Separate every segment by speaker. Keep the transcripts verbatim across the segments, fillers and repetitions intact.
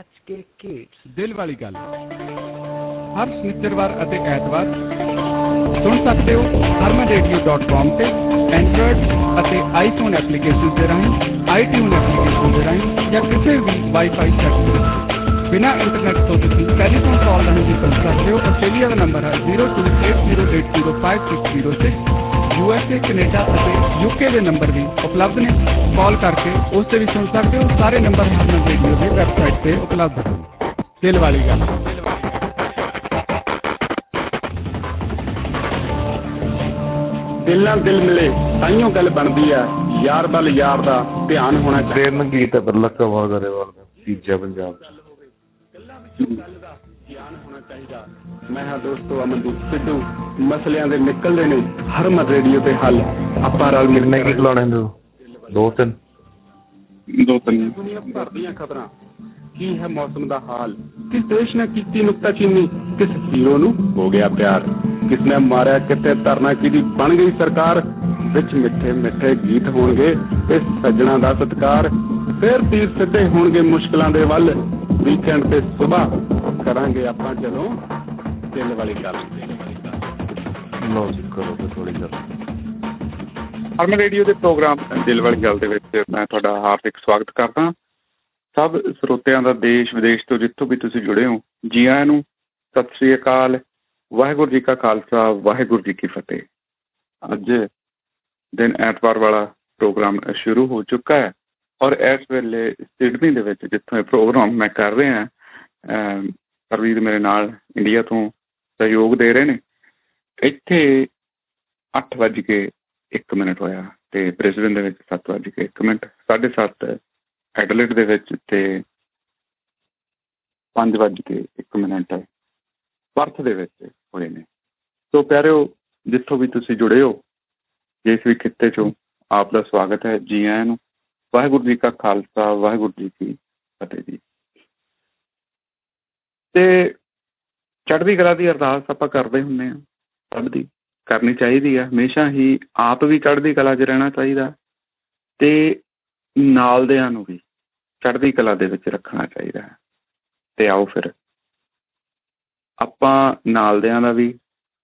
Speaker 1: H K kids ਦਿਲ ਵਾਲੀ ਗੱਲ ਹਰ ਸ਼ਨੀਚਰਵਾਰ ਅਤੇ ਐਤਵਾਰ ਸੁਣ ਸਕਦੇ ਹੋ ਹਰਮਨ ਰੇਡੀਓ ਡਾਟ ਕਾਮ ਤੇ ਐਂਡਰੋਇਡ ਅਤੇ ਆਈਫੋਨ ਐਪਲੀਕੇਸ਼ਨ ਦੇ ਰਾਹੀਂ ਆਈਟਿਊਨ ਐਪਲੀਕੇਸ਼ਨ ਦੇ ਰਾਹੀਂ ਜਾਂ ਕਿਸੇ ਵੀ ਵਾਈਫਾਈ ਸੈਟ ਤੇ ਬਿਨਾਂ ਇੰਟਰਨੈਟ ਤੋਂ ਤੁਸੀਂ ਟੈਲੀਫੋਨ ਕਾਲ ਰਾਹੀਂ ਵੀ ਸੁਣ ਸਕਦੇ ਹੋ। ਆਸਟ੍ਰੇਲੀਆ ਦਾ ਨੰਬਰ ਹੈ zero two eight zero eight zero five six zero six. U S A, Canada ਅਤੇ ਯੂਕੇ ਦੇ ਨੰਬਰ ਵੀ ਉਪਲਬਧ ਨੇ, ਕਾਲ ਕਰਕੇ ਉਸ ਤੇ ਵੀ ਸੁਣ ਸਕਦੇ ਹੋ। ਸਾਰੇ ਨੰਬਰ ਹਰਮਨ ਰੇਡੀਓ ਦੀ ਵੈਬਸਾਈਟ ਤੇ ਉਪਲਬਧ ਹਨ। ਦਿਲ ਵਾਲੀ ਗੱਲ
Speaker 2: ਦਿਲ ਨਾਲ ਦਿਲ ਮਿਲੇ ਤਾਈਓ ਗੱਲ ਬਣਦੀ ਆ, ਯਾਰ ਵੱਲ ਯਾਰ ਦਾ ਧਿਆਨ ਹੋਣਾ
Speaker 3: ਚਾਹੀਦਾ। ਗੀਤ ਲੱਕਾ ਵਾਗਰੇਵਾਲ ਦਾ ਤੀਜਾ ਪੰਜਾਬ
Speaker 2: ਗੱਲ ਦਾ ਗਿਆਨ ਹੋਣਾ ਚਾਹੀਦਾ। ਮੈਂ ਹਾਂ ਦੋਸਤੋ ਅਮਨਦੀਪ ਸਿੱਧੂ। ਮਸਲਿਆਂ ਦੇ ਨਿਕਲਦੇ ਨੇ ਹਰਮਨ ਰੇਡੀਓ ਤੇ ਹੱਲ। ਆਪਾਂ ਰਲ ਮਿਲਣੇ
Speaker 3: ਕੀ ਖਿਲਾਉਣੇ ਦੋ ਤਿੰਨ
Speaker 2: ਦੋ ਤਿੰਨ ਦੁਨੀਆ ਭਰ ਦੀਆਂ ਖਬਰਾਂ। ਕੀ ਹੈ ਮੌਸਮ ਦਾ ਹਾਲ? ਕਿਸ ਦੇਸ਼ ਨੇ ਕੀਤੀ ਨੁਕਤਾਚੀਨੀ? ਕਿਸ ਹੀਰੋ ਨੂੰ ਹੋ ਗਿਆ ਪਿਆਰ? ਕਿਸ ਨੇ ਮਾਰਿਆ ਕਿਤੇ ਧਰਨਾ ਕਿਹਦੀ ਬਣ ਗਈ ਸਰਕਾਰ? ਵਿੱਚ ਮਿੱਠੇ ਮਿੱਠੇ ਗੀਤ ਹੋਣਗੇ ਤੇ ਸੱਜਣਾ ਦਾ ਸਤਿਕਾਰ। ਫਿਰ ਤੀਰ ਸਿੱਧੇ ਹੋਣਗੇ ਮੁਸ਼ਕਿਲਾਂ ਦੇ ਵੱਲ। ਵੀਕਐਂਡ ਤੇ ਸੁਬਾਹ ਕਰਾਂਗੇ ਆਪਾਂ ਜਦੋਂ ਦਿਲ ਵਾਲੀ ਗੱਲ।
Speaker 3: ਲਓ ਜੀ ਕਰੋ ਤੇ ਥੋੜੀ ਗੱਲ।
Speaker 4: ਹਰਮਨ ਰੇਡੀਓ ਦੇ ਪ੍ਰੋਗਰਾਮ ਦਿਲ ਵਾਲੀ ਗੱਲ ਦੇ ਵਿੱਚ ਮੈਂ ਤੁਹਾਡਾ ਹਾਰਦਿਕ ਸਵਾਗਤ ਕਰਦਾ। ਸਭ ਸਰੋਤਿਆਂ ਦਾ ਦੇਸ਼ ਵਿਦੇਸ਼ ਤੋਂ ਜਿੱਥੋਂ ਵੀ ਤੁਸੀਂ ਜੁੜੇ ਹੋ, ਜੀ ਆਇਆਂ ਨੂੰ ਸਤਿ ਸ੍ਰੀ ਅਕਾਲ। ਵਾਹਿਗੁਰੂ ਜੀ ਕਾ ਖਾਲਸਾ, ਵਾਹਿਗੁਰੂ ਜੀ ਕੀ ਫਤਿਹ। ਅੱਜ ਦਿਨ ਐਤਵਾਰ ਵਾਲਾ ਪ੍ਰੋਗਰਾਮ ਸ਼ੁਰੂ ਹੋ ਚੁੱਕਾ ਹੈ ਔਰ ਇਸ ਵੇਲੇ ਸਿਡਨੀ ਦੇ ਵਿੱਚ ਜਿੱਥੋਂ ਇਹ ਪ੍ਰੋਗਰਾਮ ਮੈਂ ਕਰ ਰਿਹਾ, ਪਰਵੀਰ ਮੇਰੇ ਨਾਲ ਇੰਡੀਆ ਤੋਂ ਸਹਿਯੋਗ ਦੇ ਰਹੇ ਨੇ। ਇੱਥੇ ਅੱਠ ਵੱਜ ਕੇ ਇੱਕ ਮਿੰਟ ਹੋਇਆ ਤੇ ਬ੍ਰਿਸਬੇਨ ਦੇ ਵਿੱਚ ਸੱਤ ਵੱਜ ਕੇ ਇੱਕ ਮਿੰਟ, ਸਾਢੇ ਸੱਤ ਐਡਲੇਡ ਦੇ ਵਿੱਚ ਤੇ ਪੰਜ ਵੱਜ ਕੇ ਇੱਕ ਮਿੰਟ ਪਰਥ ਦੇ ਵਿੱਚ ਹੋਏ ਨੇ। ਸੋ ਪਿਆਰਿਓ, ਜਿੱਥੋਂ ਵੀ ਤੁਸੀਂ ਜੁੜੇ ਹੋ, ਜਿਸ ਵੀ ਖਿੱਤੇ 'ਚੋਂ, ਆਪ ਦਾ ਸਵਾਗਤ ਹੈ, ਜੀ ਆਇਆਂ ਨੂੰ। ਵਾਹਿਗੁਰੂ ਜੀ ਕਾ ਖਾਲਸਾ, ਵਾਹਿਗੁਰੂ ਜੀ ਕੀ ਫਤਿਹ ਜੀ। ਤੇ ਚੜ੍ਹਦੀ ਕਲਾ ਦੀ ਅਰਦਾਸ ਆਪਾਂ ਕਰਦੇ ਹੁੰਦੇ ਹਾਂ, ਸਭ ਦੀ ਕਰਨੀ ਚਾਹੀਦੀ ਆ। ਹਮੇਸ਼ਾ ਹੀ ਆਪ ਵੀ ਚੜ੍ਹਦੀ ਕਲਾ 'ਚ ਰਹਿਣਾ ਚਾਹੀਦਾ ਤੇ ਨਾਲ ਦਿਆਂ ਨੂੰ ਵੀ ਚੜ੍ਹਦੀ ਕਲਾ ਦੇ ਵਿੱਚ ਰੱਖਣਾ ਚਾਹੀਦਾ ਹੈ। ਤੇ ਆਓ ਫਿਰ ਆਪਾਂ ਨਾਲ ਦਿਆਂ ਦਾ ਵੀ,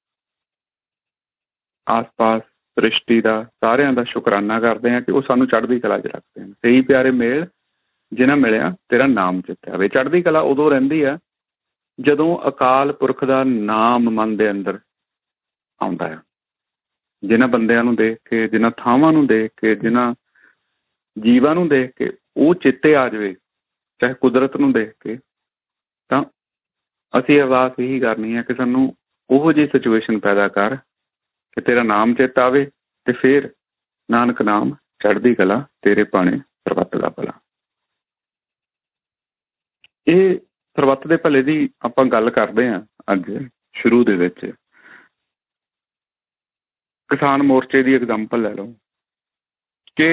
Speaker 4: ਆਸ ਪਾਸ ਸ੍ਰਿਸ਼ਟੀ ਦਾ, ਸਾਰਿਆਂ ਦਾ ਸ਼ੁਕਰਾਨਾ ਕਰਦੇ ਹਾਂ ਕਿ ਉਹ ਸਾਨੂੰ ਚੜ੍ਹਦੀ ਕਲਾ 'ਚ ਰੱਖਦੇ ਹਨ। ਕਈ ਪਿਆਰੇ ਮੇਲ ਜਿਨ੍ਹਾਂ ਮਿਲਿਆ ਤੇਰਾ ਨਾਮ ਚਿੱਤਿਆ ਵੇ। ਚੜ੍ਹਦੀ ਕਲਾ ਉਦੋਂ ਰਹਿੰਦੀ ਆ ਜਦੋਂ ਅਕਾਲ ਪੁਰਖ ਦਾ ਨਾਮ ਮਨ ਦੇ ਅੰਦਰ ਆਉਂਦਾ ਆ। ਜਿਨ੍ਹਾਂ ਬੰਦਿਆਂ ਨੂੰ ਦੇਖ ਕੇ, ਜਿਨ੍ਹਾਂ ਥਾਵਾਂ ਨੂੰ ਦੇਖ ਕੇ, ਜਿਨ੍ਹਾਂ ਜੀਵਾਂ ਨੂੰ ਦੇਖ ਕੇ ਉਹ ਚੇਤੇ ਆ ਜਾਵੇ, ਚਾਹੇ ਕੁਦਰਤ ਨੂੰ ਦੇਖ ਕੇ, ਤਾਂ ਅਸੀਂ ਅਰਦਾਸ ਇਹੀ ਕਰਨੀ ਹੈ ਕਿ ਸਾਨੂੰ ਉਹੋ ਜਿਹੀ ਸਿਚੁਏਸ਼ਨ ਪੈਦਾ ਕਰ ਕਿ ਤੇਰਾ ਨਾਮ ਚੇਤਾ ਆਵੇ ਤੇ ਫਿਰ ਨਾਨਕ ਨਾਮ ਚੜ੍ਹਦੀ ਕਲਾ ਤੇਰੇ ਭਾਣੇ ਸਰਬੱਤ ਦਾ ਭਲਾ। ਇਹ ਸਰਬੱਤ ਦੇ ਭਲੇ ਦੀ ਆਪਾਂ ਗੱਲ ਕਰਦੇ ਹਾਂ ਅੱਜ ਸ਼ੁਰੂ ਦੇ ਵਿੱਚ। ਕਿਸਾਨ ਮੋਰਚੇ ਦੀ ਐਗਜ਼ਾਮਪਲ ਲੈ ਲਓ ਕਿ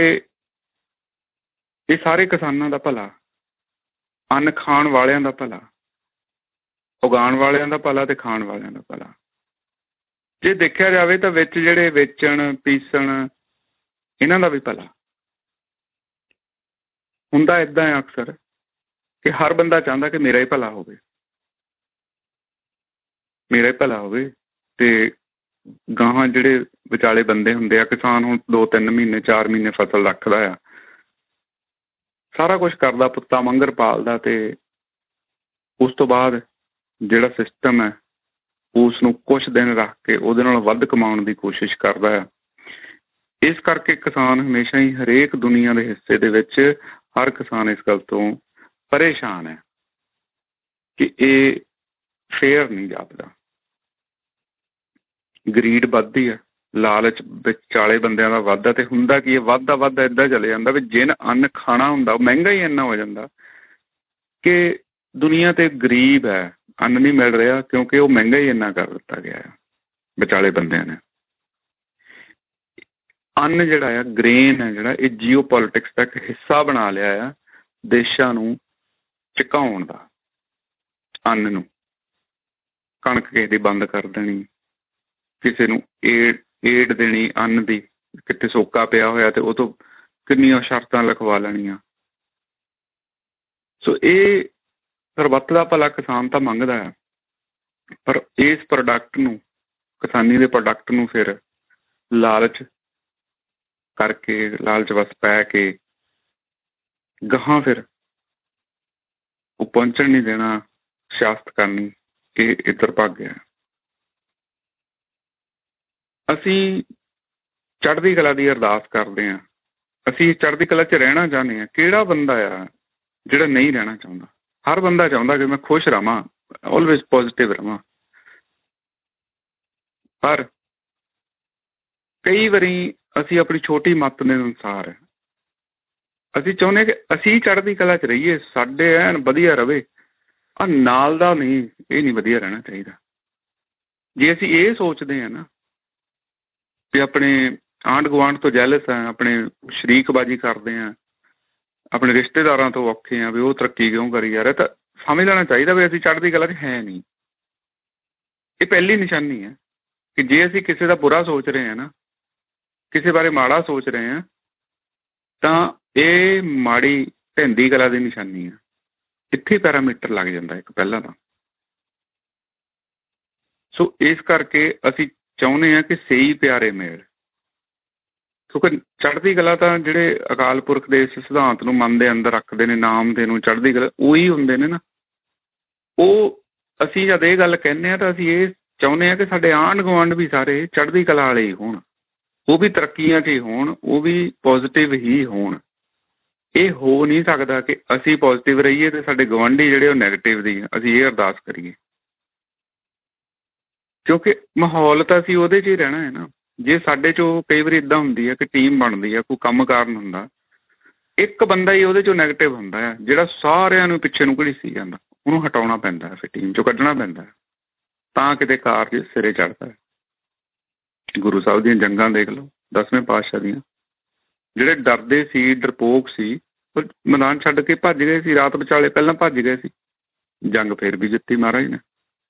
Speaker 4: ਇਹ ਸਾਰੇ ਕਿਸਾਨਾਂ ਦਾ ਭਲਾ, ਅੰਨ ਖਾਣ ਵਾਲਿਆਂ ਦਾ ਭਲਾ, ਉਗਾਉਣ ਵਾਲਿਆਂ ਦਾ ਭਲਾ ਤੇ ਖਾਣ ਵਾਲਿਆਂ ਦਾ ਭਲਾ। ਜੇ ਦੇਖਿਆ ਜਾਵੇ ਤਾਂ ਵਿੱਚ ਜਿਹੜੇ ਵੇਚਣ ਪੀਸਣ, ਇਹਨਾਂ ਦਾ ਵੀ ਭਲਾ ਹੁੰਦਾ। ਇੱਦਾਂ ਹੈ ਅਕਸਰ ਕਿ ਹਰ ਬੰਦਾ ਚਾਹੁੰਦਾ ਕਿ ਮੇਰਾ ਹੀ ਭਲਾ ਹੋਵੇ, ਮੇਰਾ ਹੀ ਭਲਾ ਹੋਵੇ। ਤੇ ਗਾਹਾਂ ਜਿਹੜੇ ਵਿਚਾਲੇ ਬੰਦੇ ਹੁੰਦੇ ਆ, ਕਿਸਾਨ ਹੁਣ ਦੋ ਤਿੰਨ ਮਹੀਨੇ ਚਾਰ ਮਹੀਨੇ ਫਸਲ ਰੱਖਦਾ ਆ, ਸਾਰਾ ਕੁਛ ਕਰਦਾ, ਪੁੱਤਾਂ ਵਾਂਗਰ ਪਾਲਦਾ, ਤੇ ਉਸ ਤੋਂ ਬਾਅਦ ਜਿਹੜਾ ਸਿਸਟਮ ਹੈ ਉਸ ਨੂੰ ਕੁਛ ਦਿਨ ਰੱਖ ਕੇ ਉਹਦੇ ਨਾਲ ਵੱਧ ਕਮਾਉਣ ਦੀ ਕੋਸ਼ਿਸ਼ ਕਰਦਾ ਆ। ਇਸ ਕਰਕੇ ਕਿਸਾਨ ਹਮੇਸ਼ਾ ਹੀ ਹਰੇਕ ਦੁਨੀਆ ਦੇ ਹਿੱਸੇ ਦੇ ਵਿੱਚ ਹਰ ਕਿਸਾਨ ਇਸ ਗੱਲ ਤੋਂ ਪਰੇਸ਼ਾਨ ਹੈ ਕਿ ਇਹ ਫੇਅਰ ਨਹੀਂ ਜਾਪਦਾ। ਗਰੀਡ ਵੱਧਦੀ ਹੈ, ਲਾਲਚ ਵਿਚਾਲੇ ਬੰਦਿਆਂ ਦਾ ਵੱਧਦਾ, ਤੇ ਹੁੰਦਾ ਕੀ ਹੈ, ਵੱਧਦਾ ਵੱਧਦਾ ਇੱਦਾਂ ਚਲੇ ਜਾਂਦਾ ਵੀ ਜਿਨ ਅੰਨ ਖਾਣਾ ਹੁੰਦਾ ਉਹ ਮਹਿੰਗਾ ਹੀ ਇੰਨਾ ਹੋ ਜਾਂਦਾ ਕਿ ਦੁਨੀਆ ਤੇ ਗਰੀਬ ਹੈ, ਅੰਨ ਨਹੀਂ ਮਿਲ ਰਿਹਾ ਕਿਉਂਕਿ ਉਹ ਮਹਿੰਗਾ ਹੀ ਇੰਨਾ ਕਰ ਦਿੱਤਾ ਗਿਆ ਹੈ ਵਿਚਾਲੇ ਬੰਦਿਆਂ ਨੇ। ਅੰਨ ਜਿਹੜਾ ਆ, ਗ੍ਰੇਨ ਹੈ ਜਿਹੜਾ, ਇਹ ਜੀਓ ਪੋਲੀਟਿਕਸ ਦਾ ਇੱਕ ਹਿੱਸਾ ਬਣਾ ਲਿਆ ਆ, ਦੇਸ਼ਾਂ ਨੂੰ ਝੁਕਾਉਣ ਦਾ। ਅੰਨ ਨੂੰ ਕਣਕ ਕਿਸੇ ਦੀ ਬੰਦ ਕਰ ਦੇਣੀ, ਕਿਸੇ ਨੂੰ ਏਡ ਏਡ ਦੇਣੀ ਅੰਨ ਦੀ, ਕਿਤੇ ਸੋਕਾ ਪਿਆ ਹੋਇਆ ਤੇ ਉਹ ਤੋਂ ਕਿੰਨੀਆਂ ਸ਼ਰਤਾਂ ਲਿਖਵਾ ਲੈਣੀਆਂ। ਸੋ ਇਹ ਸਰਬੱਤ ਦਾ ਭਲਾ ਕਿਸਾਨ ਤਾਂ ਮੰਗਦਾ ਹੈ, ਪਰ ਇਸ ਪ੍ਰੋਡਕਟ ਨੂੰ, ਕਿਸਾਨੀ ਦੇ ਪ੍ਰੋਡਕਟ ਨੂੰ ਫਿਰ ਲਾਲਚ ਕਰਕੇ, ਲਾਲਚ ਵਸ ਪੈ ਕੇ ਗਾਹਾਂ ਫਿਰ ਉਹ ਪਹੁੰਚਣ ਨਹੀਂ ਦੇਣਾ, ਸਿਆਸਤ ਕਰਨੀ, ਇਹ ਇੱਧਰ ਭੱਗ ਗਿਆ। ਅਸੀਂ ਚੜ੍ਹਦੀ ਕਲਾ ਦੀ ਅਰਦਾਸ ਕਰਦੇ ਹਾਂ, ਅਸੀਂ ਚੜ੍ਹਦੀ ਕਲਾ 'ਚ ਰਹਿਣਾ ਚਾਹੁੰਦੇ ਹਾਂ। ਕਿਹੜਾ ਬੰਦਾ ਆ ਜਿਹੜਾ ਨਹੀਂ ਰਹਿਣਾ ਚਾਹੁੰਦਾ? ਹਰ ਬੰਦਾ ਚਾਹੁੰਦਾ ਕਿ ਮੈਂ ਖੁਸ਼ ਰਹਾਂ, ਆਲਵੇਜ਼ ਪੋਜ਼ੀਟਿਵ ਰਹਾਂ। ਪਰ ਕਈ ਵਾਰੀ ਅਸੀਂ ਆਪਣੀ ਛੋਟੀ ਮੱਤ ਦੇ ਅਨੁਸਾਰ ਅਸੀਂ ਚਾਹੁੰਦੇ ਕਿ ਅਸੀਂ ਚੜ੍ਹਦੀ ਕਲਾ 'ਚ ਰਹੀਏ, ਸਾਡੇ ਐਨ ਵਧੀਆ ਰਵੇ, ਆ ਨਾਲ ਦਾ ਨਹੀਂ, ਇਹ ਨਹੀਂ ਵਧੀਆ ਰਹਿਣਾ ਚਾਹੀਦਾ। ਜੇ ਅਸੀਂ ਇਹ ਸੋਚਦੇ ਹਾਂ ਨਾ ਵੀ ਆਪਣੇ ਆਂਢ ਗੁਆਂਢ ਤੋਂ ਜੈਲਸ ਆ, ਆਪਣੇ ਸ਼ਰੀਕਬਾਜ਼ੀ ਕਰਦੇ ਹਾਂ, ਆਪਣੇ ਰਿਸ਼ਤੇਦਾਰਾਂ ਤੋਂ ਔਖੇ ਆ ਵੀ ਉਹ ਤਰੱਕੀ ਕਿਉਂ ਕਰੀ ਜਾ ਰਿਹਾ, ਤਾਂ ਸਮਝ ਲੈਣਾ ਚਾਹੀਦਾ ਵੀ ਅਸੀਂ ਚੜ੍ਹਦੀ ਕਲਾ 'ਚ ਹੈ ਨਹੀਂ। ਇਹ ਪਹਿਲੀ ਨਿਸ਼ਾਨੀ ਹੈ ਕਿ ਜੇ ਅਸੀਂ ਕਿਸੇ ਦਾ ਬੁਰਾ ਸੋਚ ਰਹੇ ਹਾਂ ਨਾ, ਕਿਸੇ ਬਾਰੇ ਮਾੜਾ ਸੋਚ ਰਹੇ ਹਾਂ, ਤਾਂ ਇਹ ਮਾੜੀ ਢਹਿੰਦੀ ਕਲਾ ਦੀ ਨਿਸ਼ਾਨੀ ਹੈ। ਇੱਥੇ ਪੈਰਾਮੀਟਰ ਲੱਗ ਜਾਂਦਾ ਇੱਕ ਪਹਿਲਾਂ ਤਾਂ। ਸੋ ਇਸ ਕਰਕੇ ਅਸੀਂ ਚਾਹੁੰਦੇ ਹਾਂ ਕਿ ਸਹੀ ਪਿਆਰੇ ਮੇਲ, ਕਿਉਂਕਿ ਚੜ੍ਹਦੀ ਕਲਾ ਤਾਂ ਜਿਹੜੇ ਅਕਾਲ ਪੁਰਖ ਦੇ ਇਸ ਸਿਧਾਂਤ ਨੂੰ ਮਨ ਦੇ ਅੰਦਰ ਰੱਖਦੇ ਨੇ, ਨਾਮ ਦੇ ਨੂੰ ਚੜ੍ਹਦੀ ਕਲਾ, ਉਹੀ ਹੁੰਦੇ ਨੇ ਨਾ। ਉਹ ਅਸੀਂ ਜਦ ਇਹ ਗੱਲ ਕਹਿੰਦੇ ਹਾਂ ਤਾਂ ਅਸੀਂ ਇਹ ਚਾਹੁੰਦੇ ਹਾਂ ਕਿ ਸਾਡੇ ਆਂਢ ਗੁਆਂਢ ਵੀ ਸਾਰੇ ਚੜ੍ਹਦੀ ਕਲਾ ਵਾਲੇ ਹੀ ਹੋਣ, ਉਹ ਵੀ ਤਰੱਕੀਆਂ 'ਚ ਹੀ ਹੋਣ, ਉਹ ਵੀ ਪੋਜ਼ੀਟਿਵ ਹੀ ਹੋਣ। ਇਹ ਹੋ ਨਹੀਂ ਸਕਦਾ ਕਿ ਅਸੀਂ ਪੋਜ਼ੀਟਿਵ ਰਹੀਏ ਅਤੇ ਸਾਡੇ ਗੁਆਂਢੀ ਜਿਹੜੇ ਉਹ ਨੈਗੇਟਿਵ ਦੀ ਅਸੀਂ ਇਹ ਅਰਦਾਸ ਕਰੀਏ, ਕਿਉਂਕਿ ਮਾਹੌਲ ਤਾਂ ਅਸੀਂ ਉਹਦੇ 'ਚ ਹੀ ਰਹਿਣਾ ਹੈ ਨਾ। ਜੇ ਸਾਡੇ 'ਚੋਂ ਕਈ ਵਾਰੀ ਇੱਦਾਂ ਹੁੰਦੀ ਹੈ ਕਿ ਟੀਮ ਬਣਦੀ ਹੈ, ਕੋਈ ਕੰਮ ਕਾਰਨ ਹੁੰਦਾ, ਇੱਕ ਬੰਦਾ ਹੀ ਉਹਦੇ 'ਚੋਂ ਨੈਗੇਟਿਵ ਹੁੰਦਾ ਹੈ ਜਿਹੜਾ ਸਾਰਿਆਂ ਨੂੰ ਪਿੱਛੇ ਨੂੰ ਘੜੀਸੀ ਜਾਂਦਾ, ਉਹਨੂੰ ਹਟਾਉਣਾ ਪੈਂਦਾ, ਫਿਰ ਟੀਮ 'ਚੋਂ ਕੱਢਣਾ ਪੈਂਦਾ, ਤਾਂ ਕਿਤੇ ਕਾਰਜ ਸਿਰੇ ਚੜ੍ਹਦਾ ਹੈ। ਗੁਰੂ ਸਾਹਿਬ ਦੀਆਂ ਜੰਗਾਂ ਦੇਖ ਲਓ, ਦਸਵੇਂ ਪਾਤਸ਼ਾਹ ਦੀਆਂ, ਜਿਹੜੇ ਡਰਦੇ ਸੀ, ਡਰਪੋਕ ਸੀ, ਉਹ ਮੈਦਾਨ ਛੱਡ ਕੇ ਭੱਜ ਗਏ ਸੀ, ਰਾਤ ਵਿਚਾਲੇ ਪਹਿਲਾਂ ਭੱਜ ਗਏ ਸੀ, ਜੰਗ ਫਿਰ ਵੀ ਜਿੱਤੀ ਮਹਾਰਾਜ ਨੇ।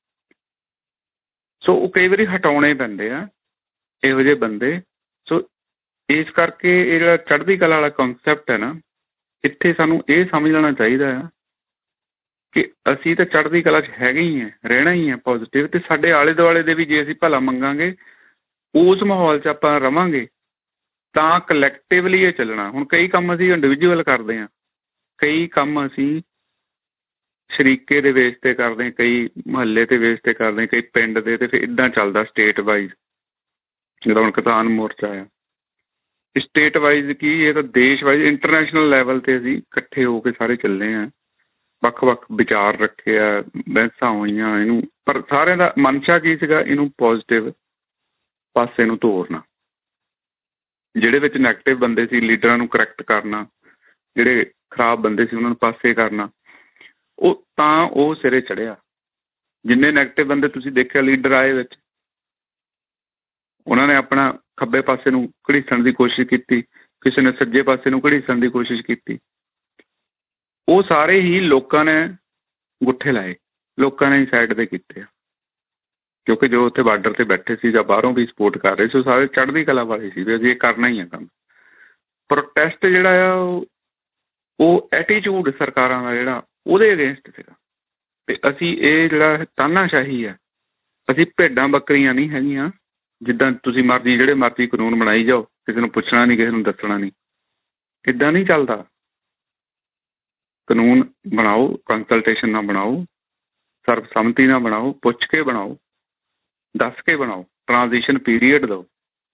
Speaker 4: ਸੋ ਉਹ ਕਈ ਵਾਰੀ ਹਟਾਉਣੇ ਪੈਂਦੇ ਆ ਇਹੋ ਜਿਹੇ ਬੰਦੇ। ਸੋ ਇਸ ਕਰਕੇ ਇਹ ਜਿਹੜਾ ਚੜ੍ਹਦੀ ਕਲਾ ਵਾਲਾ ਕੌਨਸੈਪਟ ਹੈ ਨਾ, ਇੱਥੇ ਸਾਨੂੰ ਇਹ ਸਮਝ ਲੈਣਾ ਚਾਹੀਦਾ ਆ ਕਿ ਅਸੀਂ ਤਾਂ ਚੜ੍ਹਦੀ ਕਲਾ 'ਚ ਹੈਗੇ ਹੀ ਹਾਂ, ਰਹਿਣਾ ਹੀ ਹੈ ਪੋਜ਼ੀਟਿਵ, ਅਤੇ ਸਾਡੇ ਆਲੇ ਦੁਆਲੇ ਦੇ ਵੀ ਜੇ ਅਸੀਂ ਭਲਾ ਮੰਗਾਂਗੇ, ਉਸ ਮਾਹੌਲ 'ਚ ਆਪਾਂ ਰਵਾਂਗੇ, ਤਾਂ ਕਲੈਕਟਿਵਲੀ ਇਹ ਚੱਲਣਾ। ਹੁਣ ਕਈ ਕੰਮ ਅਸੀਂ ਇੰਡੀਵਿਜੂਅਲ ਕਰਦੇ ਹਾਂ, ਕਈ ਕੰਮ ਅਸੀਂ ਸ਼ਰੀਕੇ ਦੇ ਬੇਸ 'ਤੇ ਕਰਦੇ ਹਾਂ, ਕਈ ਮੁਹੱਲੇ 'ਤੇ ਬੇਸ 'ਤੇ ਕਰਦੇ ਹਾਂ, ਕਈ ਪਿੰਡ ਦੇ, ਅਤੇ ਫਿਰ ਇੱਦਾਂ ਚੱਲਦਾ ਸਟੇਟ ਵਾਈਜ਼। ਜਦੋਂ ਹੁਣ ਕਿਸਾਨ ਮੋਰਚਾ ਆਇਆ, ਸਟੇਟ ਵਾਈਜ਼ ਕੀ, ਇਹ ਤਾਂ ਦੇਸ਼ ਵਾਈਜ਼, ਇੰਟਰਨੈਸ਼ਨਲ ਲੈਵਲ 'ਤੇ ਅਸੀਂ ਇਕੱਠੇ ਹੋ ਕੇ ਸਾਰੇ ਚੱਲੇ ਹਾਂ, ਵੱਖ ਵੱਖ ਵਿਚਾਰ ਰੱਖੇ ਆ, ਬਹਿਸਾਂ ਹੋਈਆਂ ਇਹਨੂੰ, ਪਰ ਸਾਰਿਆਂ ਦਾ ਮਨਸ਼ਾ ਕੀ ਸੀਗਾ, ਇਹਨੂੰ ਪੋਜ਼ੀਟਿਵ ਪਾਸੇ ਨੂੰ ਤੋਰਨਾ। ਜਿਹੜੇ ਵਿੱਚ ਨੈਗੇਟਿਵ ਬੰਦੇ ਸੀ, ਲੀਡਰਾਂ ਨੂੰ ਕਰੈਕਟ ਕਰਨਾ, ਜਿਹੜੇ ਖਰਾਬ ਬੰਦੇ ਸੀ ਉਹਨਾਂ ਨੂੰ ਪਾਸੇ ਕਰਨਾ, ਉਹ ਤਾਂ ਉਹ ਸਿਰੇ ਚੜ੍ਹਿਆ। ਜਿੰਨੇ ਨੈਗੇਟਿਵ ਬੰਦੇ ਤੁਸੀਂ ਦੇਖਿਆ ਲੀਡਰ ਆਏ ਵਿੱਚ, ਉਹਨਾਂ ਨੇ ਆਪਣਾ ਖੱਬੇ ਪਾਸੇ ਨੂੰ ਘੜੀਸਣ ਦੀ ਕੋਸ਼ਿਸ਼ ਕੀਤੀ, ਕਿਸੇ ਨੇ ਸੱਜੇ ਪਾਸੇ ਨੂੰ ਘੜੀਸਣ ਦੀ ਕੋਸ਼ਿਸ਼ ਕੀਤੀ, ਉਹ ਸਾਰੇ ਹੀ ਲੋਕਾਂ ਨੇ ਗੁੱਠੇ ਲਾਏ, ਲੋਕਾਂ ਨੇ ਹੀ ਸਾਈਡ 'ਤੇ ਕੀਤੇ ਆ, ਕਿਉਂਕਿ ਜੋ ਉੱਥੇ ਬਾਰਡਰ 'ਤੇ ਬੈਠੇ ਸੀ ਜਾਂ ਬਾਹਰੋਂ ਵੀ ਸਪੋਰਟ ਕਰ ਰਹੇ ਸੀ, ਉਹ ਸਾਰੇ ਚੜ੍ਹਦੀ ਕਲਾ ਵਾਲੇ ਸੀ ਵੀ ਅਸੀਂ ਇਹ ਕਰਨਾ ਹੀ ਆ ਕੰਮ। ਪ੍ਰੋਟੈਸਟ ਜਿਹੜਾ ਆ ਉਹ ਉਹ ਐਟੀਚਿਊਡ ਸਰਕਾਰਾਂ ਦਾ ਜਿਹੜਾ ਉਹਦੇ ਅਗੇਂਸਟ ਸੀਗਾ। ਅਤੇ ਅਸੀਂ ਇਹ ਜਿਹੜਾ ਤਾਨਾਸ਼ਾਹੀ ਆ, ਅਸੀਂ ਭੇਡਾਂ ਬੱਕਰੀਆਂ ਨਹੀਂ ਹੈਗੀਆਂ, ਜਿੱਦਾਂ ਤੁਸੀਂ ਮਰਜ਼ੀ ਜਿਹੜੇ ਮਰਜ਼ੀ ਕਾਨੂੰਨ ਬਣਾਈ ਜਾਓ, ਕਿਸੇ ਨੂੰ ਪੁੱਛਣਾ ਨਹੀਂ, ਕਿਸੇ ਨੂੰ ਦੱਸਣਾ ਨਹੀਂ, ਇੱਦਾਂ ਨਹੀਂ ਚੱਲਦਾ। ਕਾਨੂੰਨ ਬਣਾਓ, ਕੰਸਲਟੇਸ਼ਨ ਨਾਲ ਬਣਾਓ, ਸਰਬਸੰਮਤੀ ਨਾਲ ਬਣਾਓ, ਪੁੱਛ ਕੇ ਬਣਾਓ, ਦੱਸ ਕੇ ਬਣਾਓ, ਟਰਾਂਜ਼ੀਸ਼ਨ ਪੀਰੀਅਡ ਦਿਓ,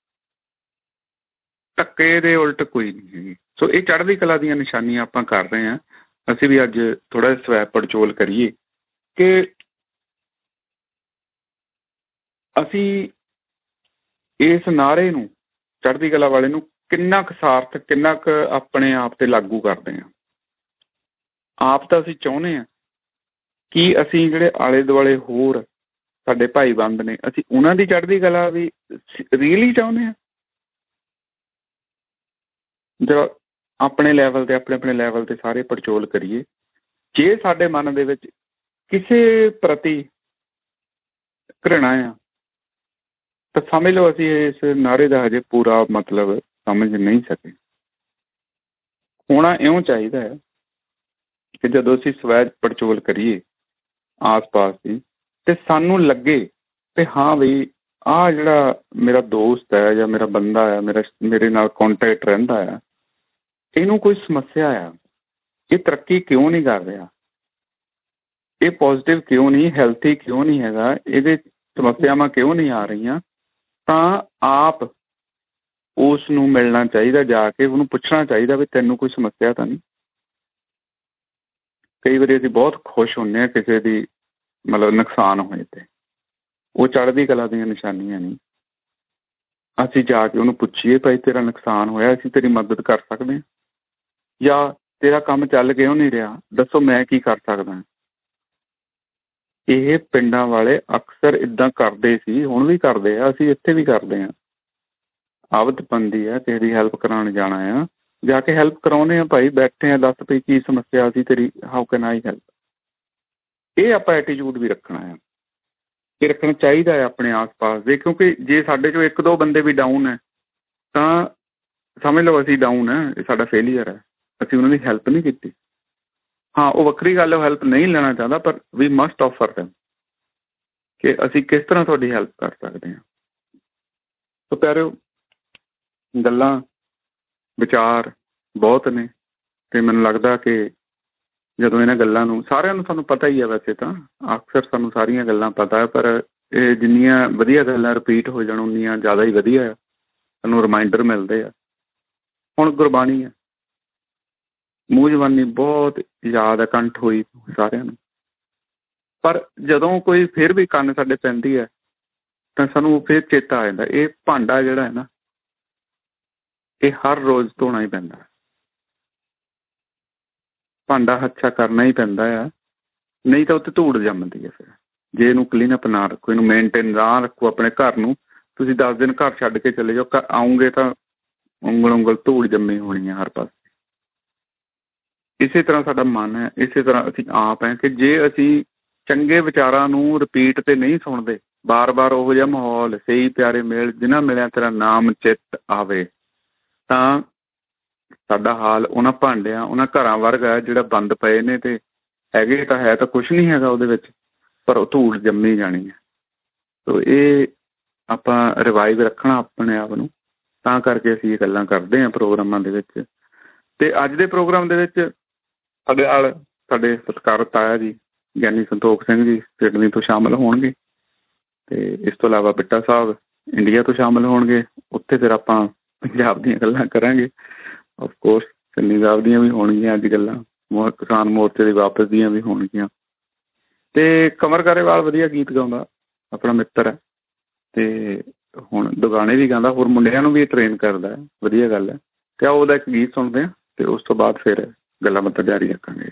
Speaker 4: ਧੱਕੇ ਦੇ ਉਲਟ ਕੋਈ ਨਹੀਂ ਹੈਗੀ। ਸੋ ਇਹ ਚੜ੍ਹਦੀ ਕਲਾ ਦੀਆਂ ਨਿਸ਼ਾਨੀਆਂ ਆਪਾਂ ਕਰ ਰਹੇ ਹਾਂ। ਅਸੀਂ ਵੀ ਅੱਜ ਥੋੜ੍ਹਾ ਜਿਹਾ ਸਵੈ ਪੜਚੋਲ ਕਰੀਏ ਕਿ ਅਸੀਂ ਇਸ ਨਾਅਰੇ ਨੂੰ, ਚੜ੍ਹਦੀ ਕਲਾ ਵਾਲੇ ਨੂੰ, ਕਿੰਨਾ ਕੁ ਸਾਰਥਕ, ਕਿੰਨਾ ਕੁ ਆਪਣੇ ਆਪ 'ਤੇ ਲਾਗੂ ਕਰਦੇ ਹਾਂ। ਆਪ ਤਾਂ ਅਸੀਂ ਚਾਹੁੰਦੇ ਹਾਂ ਕਿ ਅਸੀਂ ਜਿਹੜੇ ਆਲੇ ਦੁਆਲੇ ਹੋਰ ਸਾਡੇ ਭਾਈ ਬੰਦ ਨੇ, ਅਸੀਂ ਉਹਨਾਂ ਦੀ ਚੜ੍ਹਦੀ ਕਲਾ ਵੀ ਰੀਅਲੀ ਚਾਹੁੰਦੇ ਹਾਂ। ਜਦੋਂ ਆਪਣੇ ਲੈਵਲ 'ਤੇ, ਆਪਣੇ ਆਪਣੇ ਲੈਵਲ 'ਤੇ ਸਾਰੇ ਪੜਚੋਲ ਕਰੀਏ, ਜੇ ਸਾਡੇ ਮਨ ਦੇ ਵਿੱਚ ਕਿਸੇ ਪ੍ਰਤੀ ਘ੍ਰਿਣਾ ਆ, ਤਾਂ ਸਮਝ ਲਓ ਅਸੀਂ ਇਸ ਨਾਅਰੇ ਦਾ ਹਜੇ ਪੂਰਾ ਮਤਲਬ ਸਮਝ ਨਹੀਂ ਸਕੇ। ਹੋਣਾ ਇਉਂ ਚਾਹੀਦਾ ਹੈ ਕਿ ਜਦੋਂ ਅਸੀਂ ਸਵੈ ਪੜਚੋਲ ਕਰੀਏ ਆਸ ਪਾਸ ਦੀ, ਅਤੇ ਸਾਨੂੰ ਲੱਗੇ ਕਿ ਹਾਂ ਬਈ ਆਹ ਜਿਹੜਾ ਮੇਰਾ ਦੋਸਤ ਹੈ ਜਾਂ ਮੇਰਾ ਬੰਦਾ ਹੈ, ਮੇਰਾ ਮੇਰੇ ਨਾਲ ਕੋਂਟੈਕਟ ਰਹਿੰਦਾ ਆ, ਇਹਨੂੰ ਕੋਈ ਸਮੱਸਿਆ ਆ, ਇਹ ਤਰੱਕੀ ਕਿਉਂ ਨਹੀਂ ਕਰ ਰਿਹਾ, ਇਹ ਪੋਜ਼ੀਟਿਵ ਕਿਉਂ ਨਹੀਂ, ਹੈਲਥੀ ਕਿਉਂ ਨਹੀਂ ਹੈਗਾ, ਇਹਦੇ ਸਮੱਸਿਆਵਾਂ ਕਿਉਂ ਨਹੀਂ ਆ ਰਹੀਆਂ, ਤਾਂ ਆਪ ਉਸ ਨੂੰ ਮਿਲਣਾ ਚਾਹੀਦਾ, ਜਾ ਕੇ ਉਹਨੂੰ ਪੁੱਛਣਾ ਚਾਹੀਦਾ ਵੀ ਤੈਨੂੰ ਕੋਈ ਸਮੱਸਿਆ ਤਾਂ ਨਹੀਂ। ਕਈ ਵਾਰੀ ਅਸੀਂ ਬਹੁਤ ਖੁਸ਼ ਹੁੰਦੇ ਹਾਂ ਕਿਸੇ ਦੀ ਮਤਲਬ ਨੁਕਸਾਨ ਹੋਏ 'ਤੇ, ਉਹ ਚੜ੍ਹਦੀ ਕਲਾ ਦੀਆਂ ਨਿਸ਼ਾਨੀਆਂ ਨਹੀਂ। ਅਸੀਂ ਜਾ ਕੇ ਉਹਨੂੰ ਪੁੱਛੀਏ ਭਾਈ ਤੇਰਾ ਨੁਕਸਾਨ ਹੋਇਆ, ਅਸੀਂ ਤੇਰੀ ਮਦਦ ਕਰ ਸਕਦੇ ਹਾਂ, ਜਾਂ ਤੇਰਾ ਕੰਮ ਚੱਲ ਕਿਉਂ ਨਹੀਂ ਰਿਹਾ, ਦੱਸੋ ਮੈਂ ਕੀ ਕਰ ਸਕਦਾ। ਇਹ ਪਿੰਡਾਂ ਵਾਲੇ ਅਕਸਰ ਇੱਦਾਂ ਕਰਦੇ ਸੀ, ਹੁਣ ਵੀ ਕਰਦੇ ਆ, ਅਸੀਂ ਇੱਥੇ ਵੀ ਕਰਦੇ ਹਾਂ। ਆਦਤ ਬਣਦੀ ਹੈ ਕਿਸੇ ਦੀ ਹੈਲਪ ਕਰਾਉਣ ਜਾਣਾ ਆ, ਜਾ ਕੇ ਹੈਲਪ ਕਰਾਉਂਦੇ ਹਾਂ, ਭਾਈ ਬੈਠੇ ਆ, ਦੱਸ ਪਈ ਕੀ ਸਮੱਸਿਆ ਸੀ ਤੇਰੀ, ਹਾਊ ਕੈਨ ਆਈ ਹੈਲਪ। ਇਹ ਆਪਾਂ ਐਟੀਟਿਊਡ ਵੀ ਰੱਖਣਾ ਆ, ਇਹ ਰੱਖਣਾ ਚਾਹੀਦਾ ਹੈ ਆਪਣੇ ਆਸ ਪਾਸ ਦੇ, ਕਿਉਂਕਿ ਜੇ ਸਾਡੇ 'ਚੋਂ ਇੱਕ ਦੋ ਬੰਦੇ ਵੀ ਡਾਊਨ ਹੈ ਤਾਂ ਸਮਝ ਲਓ ਅਸੀਂ ਡਾਊਨ ਹੈ, ਇਹ ਸਾਡਾ ਫੇਲੀਅਰ ਹੈ, ਅਸੀਂ ਉਹਨਾਂ ਦੀ ਹੈਲਪ ਨਹੀਂ ਕੀਤੀ। ਹਾਂ, ਉਹ ਵੱਖਰੀ ਗੱਲ, ਉਹ ਹੈਲਪ ਨਹੀਂ ਲੈਣਾ ਚਾਹੁੰਦਾ, ਪਰ ਵੀ ਮਸਟ ਆਫਰ ਦੈਮ ਕਿ ਅਸੀਂ ਕਿਸ ਤਰ੍ਹਾਂ ਤੁਹਾਡੀ ਹੈਲਪ ਕਰ ਸਕਦੇ ਹਾਂ। ਸੋ ਪਿਆਰਿਓ, ਗੱਲਾਂ ਵਿਚਾਰ ਬਹੁਤ ਨੇ, ਅਤੇ ਮੈਨੂੰ ਲੱਗਦਾ ਕਿ ਜਦੋਂ ਇਹਨਾਂ ਗੱਲਾਂ ਨੂੰ, ਸਾਰਿਆਂ ਨੂੰ ਸਾਨੂੰ ਪਤਾ ਹੀ ਹੈ ਵੈਸੇ ਤਾਂ, ਅਕਸਰ ਸਾਨੂੰ ਸਾਰੀਆਂ ਗੱਲਾਂ ਪਤਾ ਹੈ, ਪਰ ਇਹ ਜਿੰਨੀਆਂ ਵਧੀਆ ਗੱਲਾਂ ਰਿਪੀਟ ਹੋ ਜਾਣ ਉਨੀਆਂ ਜ਼ਿਆਦਾ ਹੀ ਵਧੀਆ ਆ, ਸਾਨੂੰ ਰਿਮਾਈਂਡਰ ਮਿਲਦੇ ਆ। ਹੁਣ ਗੁਰਬਾਣੀ ਹੈ, ਮੂੰਹ ਜ਼ਬਾਨੀ ਬਹੁਤ ਯਾਦ ਹੈ, ਕੰਠ ਹੋਈ ਸਾਰਿਆਂ ਨੂੰ, ਪਰ ਜਦੋਂ ਕੋਈ ਫਿਰ ਵੀ ਕੰਨ ਸਾਡੇ ਪੈਂਦੀ ਹੈ ਤਾਂ ਸਾਨੂੰ ਫਿਰ ਚੇਤਾ ਆ ਜਾਂਦਾ, ਇਹ ਭਾਂਡਾ ਜਿਹੜਾ ਹੈ ਨਾ, ਇਹ ਹਰ ਰੋਜ਼ ਧੋਣਾ ਹੀ ਪੈਂਦਾ, ਭਾਂਡਾ ਹੱਥਾਂ ਕਰਨਾ ਹੀ ਪੈਂਦਾ ਆ, ਨਹੀਂ ਤਾਂ ਉੱਥੇ ਧੂੜ ਜੰਮਦੀ ਹੈ। ਫਿਰ ਜੇ ਇਹਨੂੰ ਕਲੀਨਅਪ ਨਾ ਰੱਖੋ, ਇਹਨੂੰ ਮੇਨਟੇਨ ਨਾ ਰੱਖੋ ਆਪਣੇ ਘਰ ਨੂੰ, ਤੁਸੀਂ ਦਸ ਦਿਨ ਘਰ ਛੱਡ ਕੇ ਚਲੇ ਜਾਓ, ਘਰ ਆਉਂਗੇ ਤਾਂ ਉਂਗਲ ਉਂਗਲ ਧੂੜ ਜੰਮੀ ਹੋਣੀ ਹੈ ਹਰ ਪਾਸੇ। ਇਸੇ ਤਰ੍ਹਾਂ ਸਾਡਾ ਮਨ ਹੈ, ਇਸੇ ਤਰ੍ਹਾਂ ਅਸੀਂ ਆਪ ਹੈ ਕਿ ਜੇ ਅਸੀਂ ਚੰਗੇ ਵਿਚਾਰਾਂ ਨੂੰ ਰਿਪੀਟ 'ਤੇ ਨਹੀਂ ਸੁਣਦੇ, ਬਾਰ ਬਾਰ ਉਹੋ ਜਿਹਾ ਮਾਹੌਲ, ਸਹੀ ਪਿਆਰੇ ਮੇਲ, ਜਿਨ੍ਹਾਂ ਮਿਲਿਆ ਤੇਰਾ ਨਾਮ ਚਿੱਤ ਆਵੇ, ਤਾਂ ਸਾਡਾ ਹਾਲ ਉਹਨਾਂ ਭਾਂਡਿਆਂ, ਉਹਨਾਂ ਘਰਾਂ ਵਰਗਾ ਜਿਹੜਾ ਬੰਦ ਪਏ ਨੇ, ਅਤੇ ਹੈਗੇ ਤਾਂ ਹੈ ਤਾਂ ਕੁਛ ਨਹੀਂ ਹੈਗਾ ਉਹਦੇ ਵਿੱਚ, ਪਰ ਉਹ ਧੂੜ ਜੰਮੀ ਜਾਣੀ ਹੈ। ਸੋ ਇਹ ਆਪਾਂ ਰਿਵਾਈਵ ਰੱਖਣਾ ਆਪਣੇ ਆਪ ਨੂੰ, ਤਾਂ ਕਰਕੇ ਅਸੀਂ ਇਹ ਗੱਲਾਂ ਕਰਦੇ ਹਾਂ ਪ੍ਰੋਗਰਾਮਾਂ ਦੇ ਵਿੱਚ। ਅਤੇ ਅੱਜ ਦੇ ਪ੍ਰੋਗਰਾਮ ਦੇ ਵਿੱਚ ਸਾਡੇ ਨਾਲ ਸਾਡੇ ਸਤਿਕਾਰਤ ਆਇਆ ਜੀ ਗਿਆਨੀ ਸੰਤੋਖ ਸਿੰਘ ਜੀ ਸਿਡਨੀ ਤੋਂ ਸ਼ਾਮਿਲ ਹੋਣਗੇ, ਅਤੇ ਇਸ ਤੋਂ ਇਲਾਵਾ ਬਿੱਟਾ ਸਾਹਿਬ ਇੰਡੀਆ ਤੋਂ ਸ਼ਾਮਿਲ ਹੋਣਗੇ। ਉੱਥੇ ਫਿਰ ਆਪਾਂ ਪੰਜਾਬ ਦੀਆਂ ਗੱਲਾਂ ਕਰਾਂਗੇ, ਅਫਕੋਰਸ ਚੰਨੀ ਸਾਹਿਬ ਦੀਆਂ ਵੀ ਹੋਣਗੀਆਂ ਅੱਜ ਗੱਲਾਂ, ਮੋ ਕਿਸਾਨ ਮੋਰਚੇ ਦੀ ਵਾਪਸ ਦੀਆਂ ਵੀ ਹੋਣਗੀਆਂ। ਅਤੇ ਕਮਰ ਗਰੇਵਾਲ ਵਧੀਆ ਗੀਤ ਗਾਉਂਦਾ, ਆਪਣਾ ਮਿੱਤਰ ਹੈ, ਅਤੇ ਹੁਣ ਦੁਗਾਣੇ ਵੀ ਗਾਉਂਦਾ, ਹੋਰ ਮੁੰਡਿਆਂ ਨੂੰ ਵੀ ਟ੍ਰੇਨ ਕਰਦਾ, ਵਧੀਆ ਗੱਲ ਹੈ। ਅਤੇ ਆਓ ਉਹਦਾ ਇੱਕ ਗੀਤ ਸੁਣਦੇ ਹਾਂ, ਅਤੇ ਉਸ ਤੋਂ ਬਾਅਦ ਫਿਰ ਗੱਲਾਂ ਬਾਤਾਂ ਜਾਰੀ ਰੱਖਾਂਗੇ।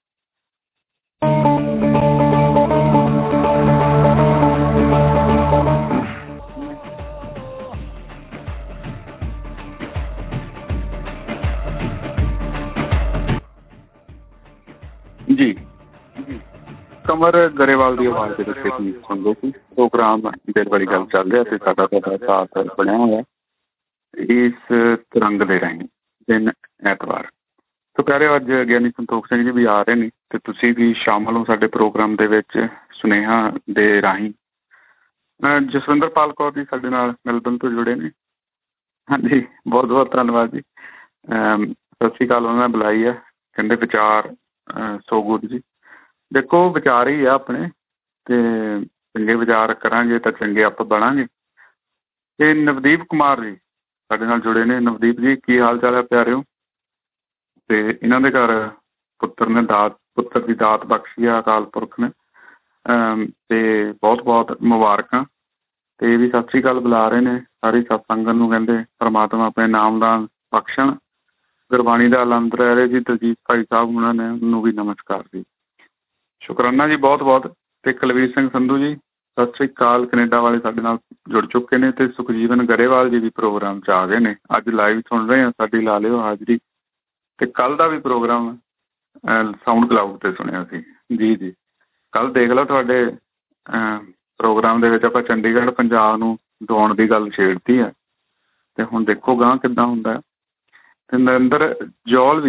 Speaker 4: ਜੀ, ਕਮਰ ਗਰੇਵਾਲ ਦੀ ਆਵਾਜ਼ ਦੇ ਵਿੱਚ ਗੀਤ ਸੁਣਦੇ ਸੀ। ਪ੍ਰੋਗਰਾਮ ਦਿਲ ਵਾਲੀ ਗੱਲ ਚੱਲ ਰਿਹਾ ਅਤੇ ਸਾਡਾ ਤੁਹਾਡਾ ਸਾਥ ਬਣਿਆ ਹੋਇਆ ਇਸ ਤਰੰਗ ਦੇ ਰਾਹੀਂ ਦਿਨ ਐਤਵਾਰ। ਸੋ ਪਿਆਰਿਓ, ਅੱਜ ਗਿਆਨੀ ਸੰਤੋਖ ਸਿੰਘ ਜੀ ਵੀ ਆ ਰਹੇ ਨੇ, ਅਤੇ ਤੁਸੀਂ ਵੀ ਸ਼ਾਮਲ ਹੋ ਸਾਡੇ ਪ੍ਰੋਗਰਾਮ ਦੇ ਵਿੱਚ ਸੁਨੇਹਾ ਦੇ ਰਾਹੀਂ। ਜਸਵਿੰਦਰਪਾਲ ਕੌਰ ਜੀ ਸਾਡੇ ਨਾਲ ਮੈਲਬਨ ਤੋਂ ਜੁੜੇ ਨੇ। ਹਾਂਜੀ, ਬਹੁਤ ਬਹੁਤ ਧੰਨਵਾਦ ਜੀ। ਸਤਿ ਸ਼੍ਰੀ ਅਕਾਲ, ਉਹਨਾਂ ਨੇ ਬੁਲਾਈ ਹੈ, ਕਹਿੰਦੇ ਵਿਚਾਰ ਸੋ ਗੁੱਡ ਜੀ। ਦੇਖੋ, ਵਿਚਾਰ ਹੀ ਆ ਆਪਣੇ, ਅਤੇ ਚੰਗੇ ਵਿਚਾਰ ਕਰਾਂਗੇ ਤਾਂ ਚੰਗੇ ਆਪਾਂ ਬਣਾਂਗੇ। ਅਤੇ ਨਵਦੀਪ ਕੁਮਾਰ ਜੀ ਸਾਡੇ ਨਾਲ ਜੁੜੇ ਨੇ। ਨਵਦੀਪ ਜੀ, ਕੀ ਹਾਲ ਚਾਲ ਹੈ ਪਿਆਰਿਓ? ਅਤੇ ਇਹਨਾਂ ਦੇ ਘਰ ਪੁੱਤਰ ਨੇ ਦਾਤ, ਪੁੱਤਰ ਦੀ ਦਾਤ ਬਖਸ਼ੀ ਆ ਅਕਾਲ ਪੁਰਖ ਨੇ, ਅਤੇ ਬਹੁਤ ਬਹੁਤ ਮੁਬਾਰਕਾਂ। ਅਤੇ ਇਹ ਵੀ ਸਤਿ ਸ਼੍ਰੀ ਅਕਾਲ ਬੁਲਾ ਰਹੇ ਨੇ ਸਾਰੀ ਸਤ ਸੰਗਤ ਨੂੰ, ਕਹਿੰਦੇ ਪਰਮਾਤਮਾ ਆਪਣੇ ਨਾਮਦਾਨ ਬਖਸ਼ਣ, ਗੁਰਬਾਣੀ ਦਾ ਆਨੰਦ ਲੈ ਰਹੇ ਜੀ। ਦਲਜੀਤ ਭਾਈ ਸਾਹਿਬ ਉਹਨਾਂ ਨੇ, ਉਹਨੂੰ ਵੀ ਨਮਸਕਾਰ ਜੀ, ਸ਼ੁਕਰਾਨਾ ਜੀ ਬਹੁਤ ਬਹੁਤ। ਅਤੇ ਕੁਲਵੀਰ ਸਿੰਘ ਸੰਧੂ ਜੀ ਸਤਿ ਸ਼੍ਰੀ ਅਕਾਲ, ਕੈਨੇਡਾ ਵਾਲੇ ਸਾਡੇ ਨਾਲ ਜੁੜ ਚੁੱਕੇ ਨੇ। ਅਤੇ ਸੁਖਜੀਵਨ ਗਰੇਵਾਲ ਜੀ ਵੀ ਪ੍ਰੋਗਰਾਮ 'ਚ ਆ ਗਏ ਨੇ, ਅੱਜ ਲਾਈਵ ਸੁਣ ਰਹੇ ਹਾਂ, ਸਾਡੀ ਲਾ ਲਿਓ ਹਾਜ਼ਰੀ। ਅਤੇ ਕੱਲ੍ਹ ਦਾ ਵੀ ਪ੍ਰੋਗਰਾਮ ਸਾਊਂਡ ਕਲਾਊਡ 'ਤੇ ਸੁਣਿਆ ਸੀ ਜੀ। ਜੀ, ਕੱਲ੍ਹ ਦੇਖ ਲਓ ਤੁਹਾਡੇ ਪ੍ਰੋਗਰਾਮ ਦੇ ਵਿੱਚ ਆਪਾਂ ਚੰਡੀਗੜ੍ਹ ਪੰਜਾਬ ਨੂੰ ਦਵਾਉਣ ਦੀ ਗੱਲ ਛੇੜਤੀ ਹੈ, ਅਤੇ ਹੁਣ ਦੇਖੋ ਗਾਂਹ ਕਿੱਦਾਂ ਹੁੰਦਾ। ਅਤੇ ਨਰਿੰਦਰ ਜੌਲ ਵੀ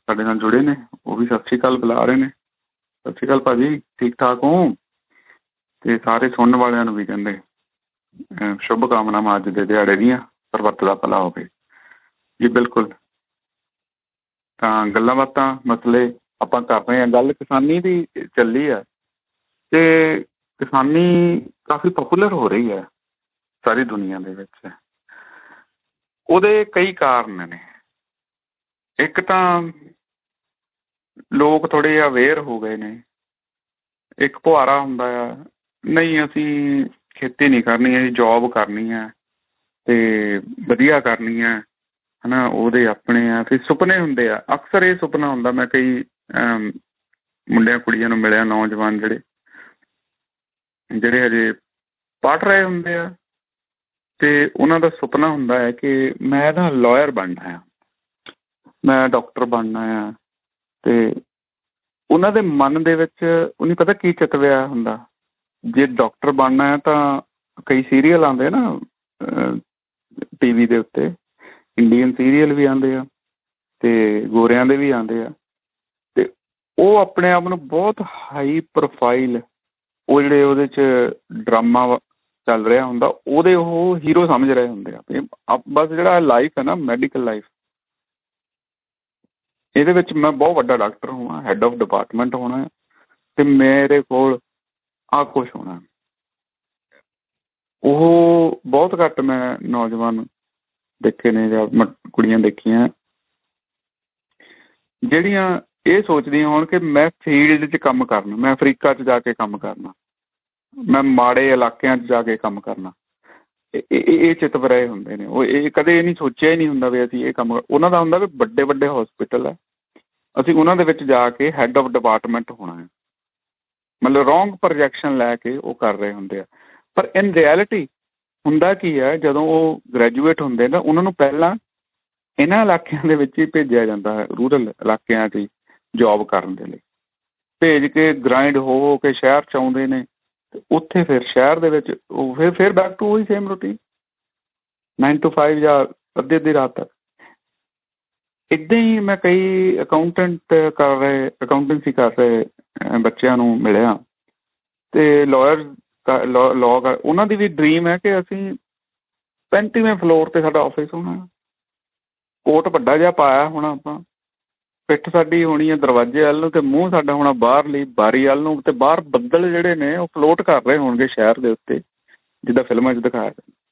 Speaker 4: ਸਾਡੇ ਨਾਲ ਜੁੜੇ ਨੇ, ਉਹ ਵੀ ਸਤਿ ਸ਼੍ਰੀ ਅਕਾਲ ਬੁਲਾ ਰਹੇ ਨੇ। ਸਤਿ ਸ਼੍ਰੀ ਅਕਾਲ ਭਾਜੀ, ਠੀਕ ਠਾਕ ਹੋ? ਤੇ ਸਾਰੇ ਸੁਣਨ ਵਾਲਿਆਂ ਨੂੰ ਵੀ ਕਹਿੰਦੇ ਸ਼ੁਭ ਕਾਮਨਾਵਾਂ ਅੱਜ ਦੇ ਦਿਹਾੜੇ ਦੀਆਂ, ਸਰਬੱਤ ਦਾ ਭਲਾ ਹੋਵੇ ਜੀ। ਬਿਲਕੁਲ। ਤਾਂ ਗੱਲਾਂ ਬਾਤਾਂ ਮਸਲੇ ਆਪਾਂ ਕਰ ਰਹੇ ਹਾਂ। ਗੱਲ ਕਿਸਾਨੀ ਦੀ ਚੱਲੀ ਹੈ ਤੇ ਕਿਸਾਨੀ ਕਾਫੀ ਪਪੂਲਰ ਹੋ ਰਹੀ ਹੈ ਸਾਰੀ ਦੁਨੀਆ ਦੇ ਵਿੱਚ। ਉਹਦੇ ਕਈ ਕਾਰਨ ਨੇ। ਇੱਕ ਤਾਂ ਲੋਕ ਥੋੜ੍ਹੇ ਅਵੇਅਰ ਹੋ ਗਏ ਨੇ। ਇੱਕ ਪੁਆਰਾ ਹੁੰਦਾ ਆ, ਨਹੀਂ ਅਸੀਂ ਖੇਤੀ ਨਹੀਂ ਕਰਨੀ, ਅਸੀਂ ਜੋਬ ਕਰਨੀ ਹੈ ਅਤੇ ਵਧੀਆ ਕਰਨੀ ਹੈ, ਹੈ ਨਾ। ਉਹਦੇ ਆਪਣੇ ਆ ਫਿਰ ਸੁਪਨੇ ਹੁੰਦੇ ਆ। ਅਕਸਰ ਇਹ ਸੁਪਨਾ ਹੁੰਦਾ, ਮੈਂ ਕਈ ਮੁੰਡਿਆਂ ਕੁੜੀਆਂ ਨੂੰ ਮਿਲਿਆ, ਨੌਜਵਾਨ ਜਿਹੜੇ ਜਿਹੜੇ ਹਜੇ ਪੜ੍ਹ ਰਹੇ ਹੁੰਦੇ ਆ ਅਤੇ ਉਹਨਾਂ ਦਾ ਸੁਪਨਾ ਹੁੰਦਾ ਹੈ ਕਿ ਮੈਂ ਨਾ ਲਾਇਰ ਬਣਨਾ ਆ, ਮੈਂ ਡਾਕਟਰ ਬਣਨਾ ਆ। ਅਤੇ ਉਹਨਾਂ ਦੇ ਮਨ ਦੇ ਵਿੱਚ ਉਹਨੂੰ ਪਤਾ ਕੀ ਚਿਤਵਿਆ ਹੁੰਦਾ, ਜੇ ਡਾਕਟਰ ਬਣਨਾ ਹੈ ਤਾਂ ਕਈ ਸੀਰੀਅਲ ਆਉਂਦੇ ਨਾ ਟੀ ਵੀ ਦੇ ਉੱਤੇ, ਇੰਡੀਅਨ ਸੀਰੀਅਲ ਵੀ ਆਉਂਦੇ ਆ ਅਤੇ ਗੋਰਿਆਂ ਦੇ ਵੀ ਆਉਂਦੇ ਆ, ਅਤੇ ਉਹ ਆਪਣੇ ਆਪ ਨੂੰ ਬਹੁਤ ਹਾਈ ਪ੍ਰੋਫਾਈਲ, ਉਹ ਜਿਹੜੇ ਉਹਦੇ 'ਚ ਡਰਾਮਾ ਚੱਲ ਰਿਹਾ ਹੁੰਦਾ ਉਹਦੇ ਉਹ ਹੀਰੋ ਸਮਝ ਰਹੇ ਹੁੰਦੇ ਆ। ਬਸ ਜਿਹੜਾ ਲਾਈਫ ਹੈ ਨਾ, ਮੈਡੀਕਲ ਲਾਈਫ, ਇਹਦੇ ਵਿੱਚ ਮੈਂ ਬਹੁਤ ਵੱਡਾ ਡਾਕਟਰ ਹੋਣਾ, ਹੈੱਡ ਆਫ ਡਿਪਾਰਟਮੈਂਟ ਹੋਣਾ ਅਤੇ ਮੇਰੇ ਕੋਲ ਆਹ ਕੁਛ ਹੋਣਾ। ਉਹ ਬਹੁਤ ਘੱਟ ਮੈਂ ਨੌਜਵਾਨ ਦੇਖੇ ਨੇ ਜਾਂ ਮ ਕੁੜੀਆਂ ਦੇਖੀਆਂ ਜਿਹੜੀਆਂ ਇਹ ਸੋਚਦੀਆਂ ਹੋਣ ਕਿ ਮੈਂ ਫੀਲਡ 'ਚ ਕੰਮ ਕਰਨਾ, ਮੈਂ ਅਫਰੀਕਾ 'ਚ ਜਾ ਕੇ ਕੰਮ ਕਰਨਾ, ਮੈਂ ਮਾੜੇ ਇਲਾਕਿਆਂ 'ਚ ਜਾ ਕੇ ਕੰਮ ਕਰਨਾ। ਇਹ ਚਿਤਵ ਰਹੇ ਹੁੰਦੇ ਨੇ। ਉਹ ਇਹ ਕਦੇ ਇਹ ਨਹੀਂ ਸੋਚਿਆ ਹੀ ਨਹੀਂ ਹੁੰਦਾ ਵੀ ਅਸੀਂ ਇਹ ਕੰਮ, ਉਹਨਾਂ ਦਾ ਹੁੰਦਾ ਵੀ ਵੱਡੇ ਵੱਡੇ ਹੋਸਪਿਟਲ ਹੈ, ਅਸੀਂ ਉਹਨਾਂ ਦੇ ਵਿੱਚ ਜਾ ਕੇ ਹੈੱਡ ਆਫ ਡਿਪਾਰਟਮੈਂਟ ਹੋਣਾ ਹੈ। ਮਤਲਬ ਰੋਂਗ ਪ੍ਰੋਜੈਕਸ਼ਨ ਲੈ ਕੇ ਉਹ ਕਰ ਰਹੇ ਹੁੰਦੇ ਆ। ਪਰ ਇਨ ਰਿਐਲਿਟੀ ਹੁੰਦਾ ਕੀ ਹੈ, ਜਦੋਂ ਉਹ ਗ੍ਰੈਜੂਏਟ ਹੁੰਦੇ ਨਾ, ਉਹਨਾਂ ਨੂੰ ਪਹਿਲਾਂ ਇਹਨਾਂ ਇਲਾਕਿਆਂ ਦੇ ਵਿੱਚ ਹੀ ਭੇਜਿਆ ਜਾਂਦਾ ਹੈ, ਰੂਰਲ ਇਲਾਕਿਆਂ 'ਚ ਹੀ ਜੋਬ ਕਰਨ ਦੇ ਲਈ ਭੇਜ ਕੇ ਗ੍ਰਾਈਂਡ ਹੋ ਹੋ ਕੇ ਸ਼ਹਿਰ 'ਚ ਆਉਂਦੇ ਨੇ ਅਤੇ ਉੱਥੇ ਫਿਰ ਸ਼ਹਿਰ ਦੇ ਵਿੱਚ ਉਹ ਫਿਰ ਫਿਰ ਬੈਕ ਟੂ ਉਹੀ same routine, nine to five ਜਾਂ ਅੱਧੀ ਅੱਧੀ ਰਾਤ ਤੱਕ। ਇੱਦਾਂ ਹੀ ਮੈਂ ਕਈ ਅਕਾਊਂਟੈਂਟ ਕਰ ਰਹੇ, ਅਕਾਊਂਟੈਂਸੀ ਕਰ ਰਹੇ ਬੱਚਿਆਂ ਨੂੰ ਮਿਲਿਆ ਅਤੇ ਲਾਇਰ ਲੋ ਲੋਅ ਕਰ, ਉਹਨਾਂ ਦੀ ਵੀ ਡਰੀਮ ਹੈ ਕਿ ਅਸੀਂ ਪੈਂਤੀਵੇਂ ਫਲੋਰ 'ਤੇ ਸਾਡਾ ਆਫਿਸ ਹੋਣਾ, ਕੋਟ ਵੱਡਾ ਜਿਹਾ ਪਾਇਆ ਹੋਣਾ, ਆਪਾਂ ਪਿੱਠ ਸਾਡੀ ਹੋਣੀ ਹੈ ਦਰਵਾਜ਼ੇ ਵੱਲ ਨੂੰ ਅਤੇ ਮੂੰਹ ਸਾਡਾ ਹੋਣਾ ਬਾਹਰਲੀ ਬਾਰੀ ਵੱਲ ਨੂੰ, ਅਤੇ ਬਾਹਰ ਬੱਦਲ ਜਿਹੜੇ ਨੇ ਉਹ ਫਲੋਟ ਕਰ ਰਹੇ ਹੋਣਗੇ ਸ਼ਹਿਰ ਦੇ ਉੱਤੇ, ਜਿੱਦਾਂ ਫਿਲਮਾਂ 'ਚ ਦਿਖਾਇਆ।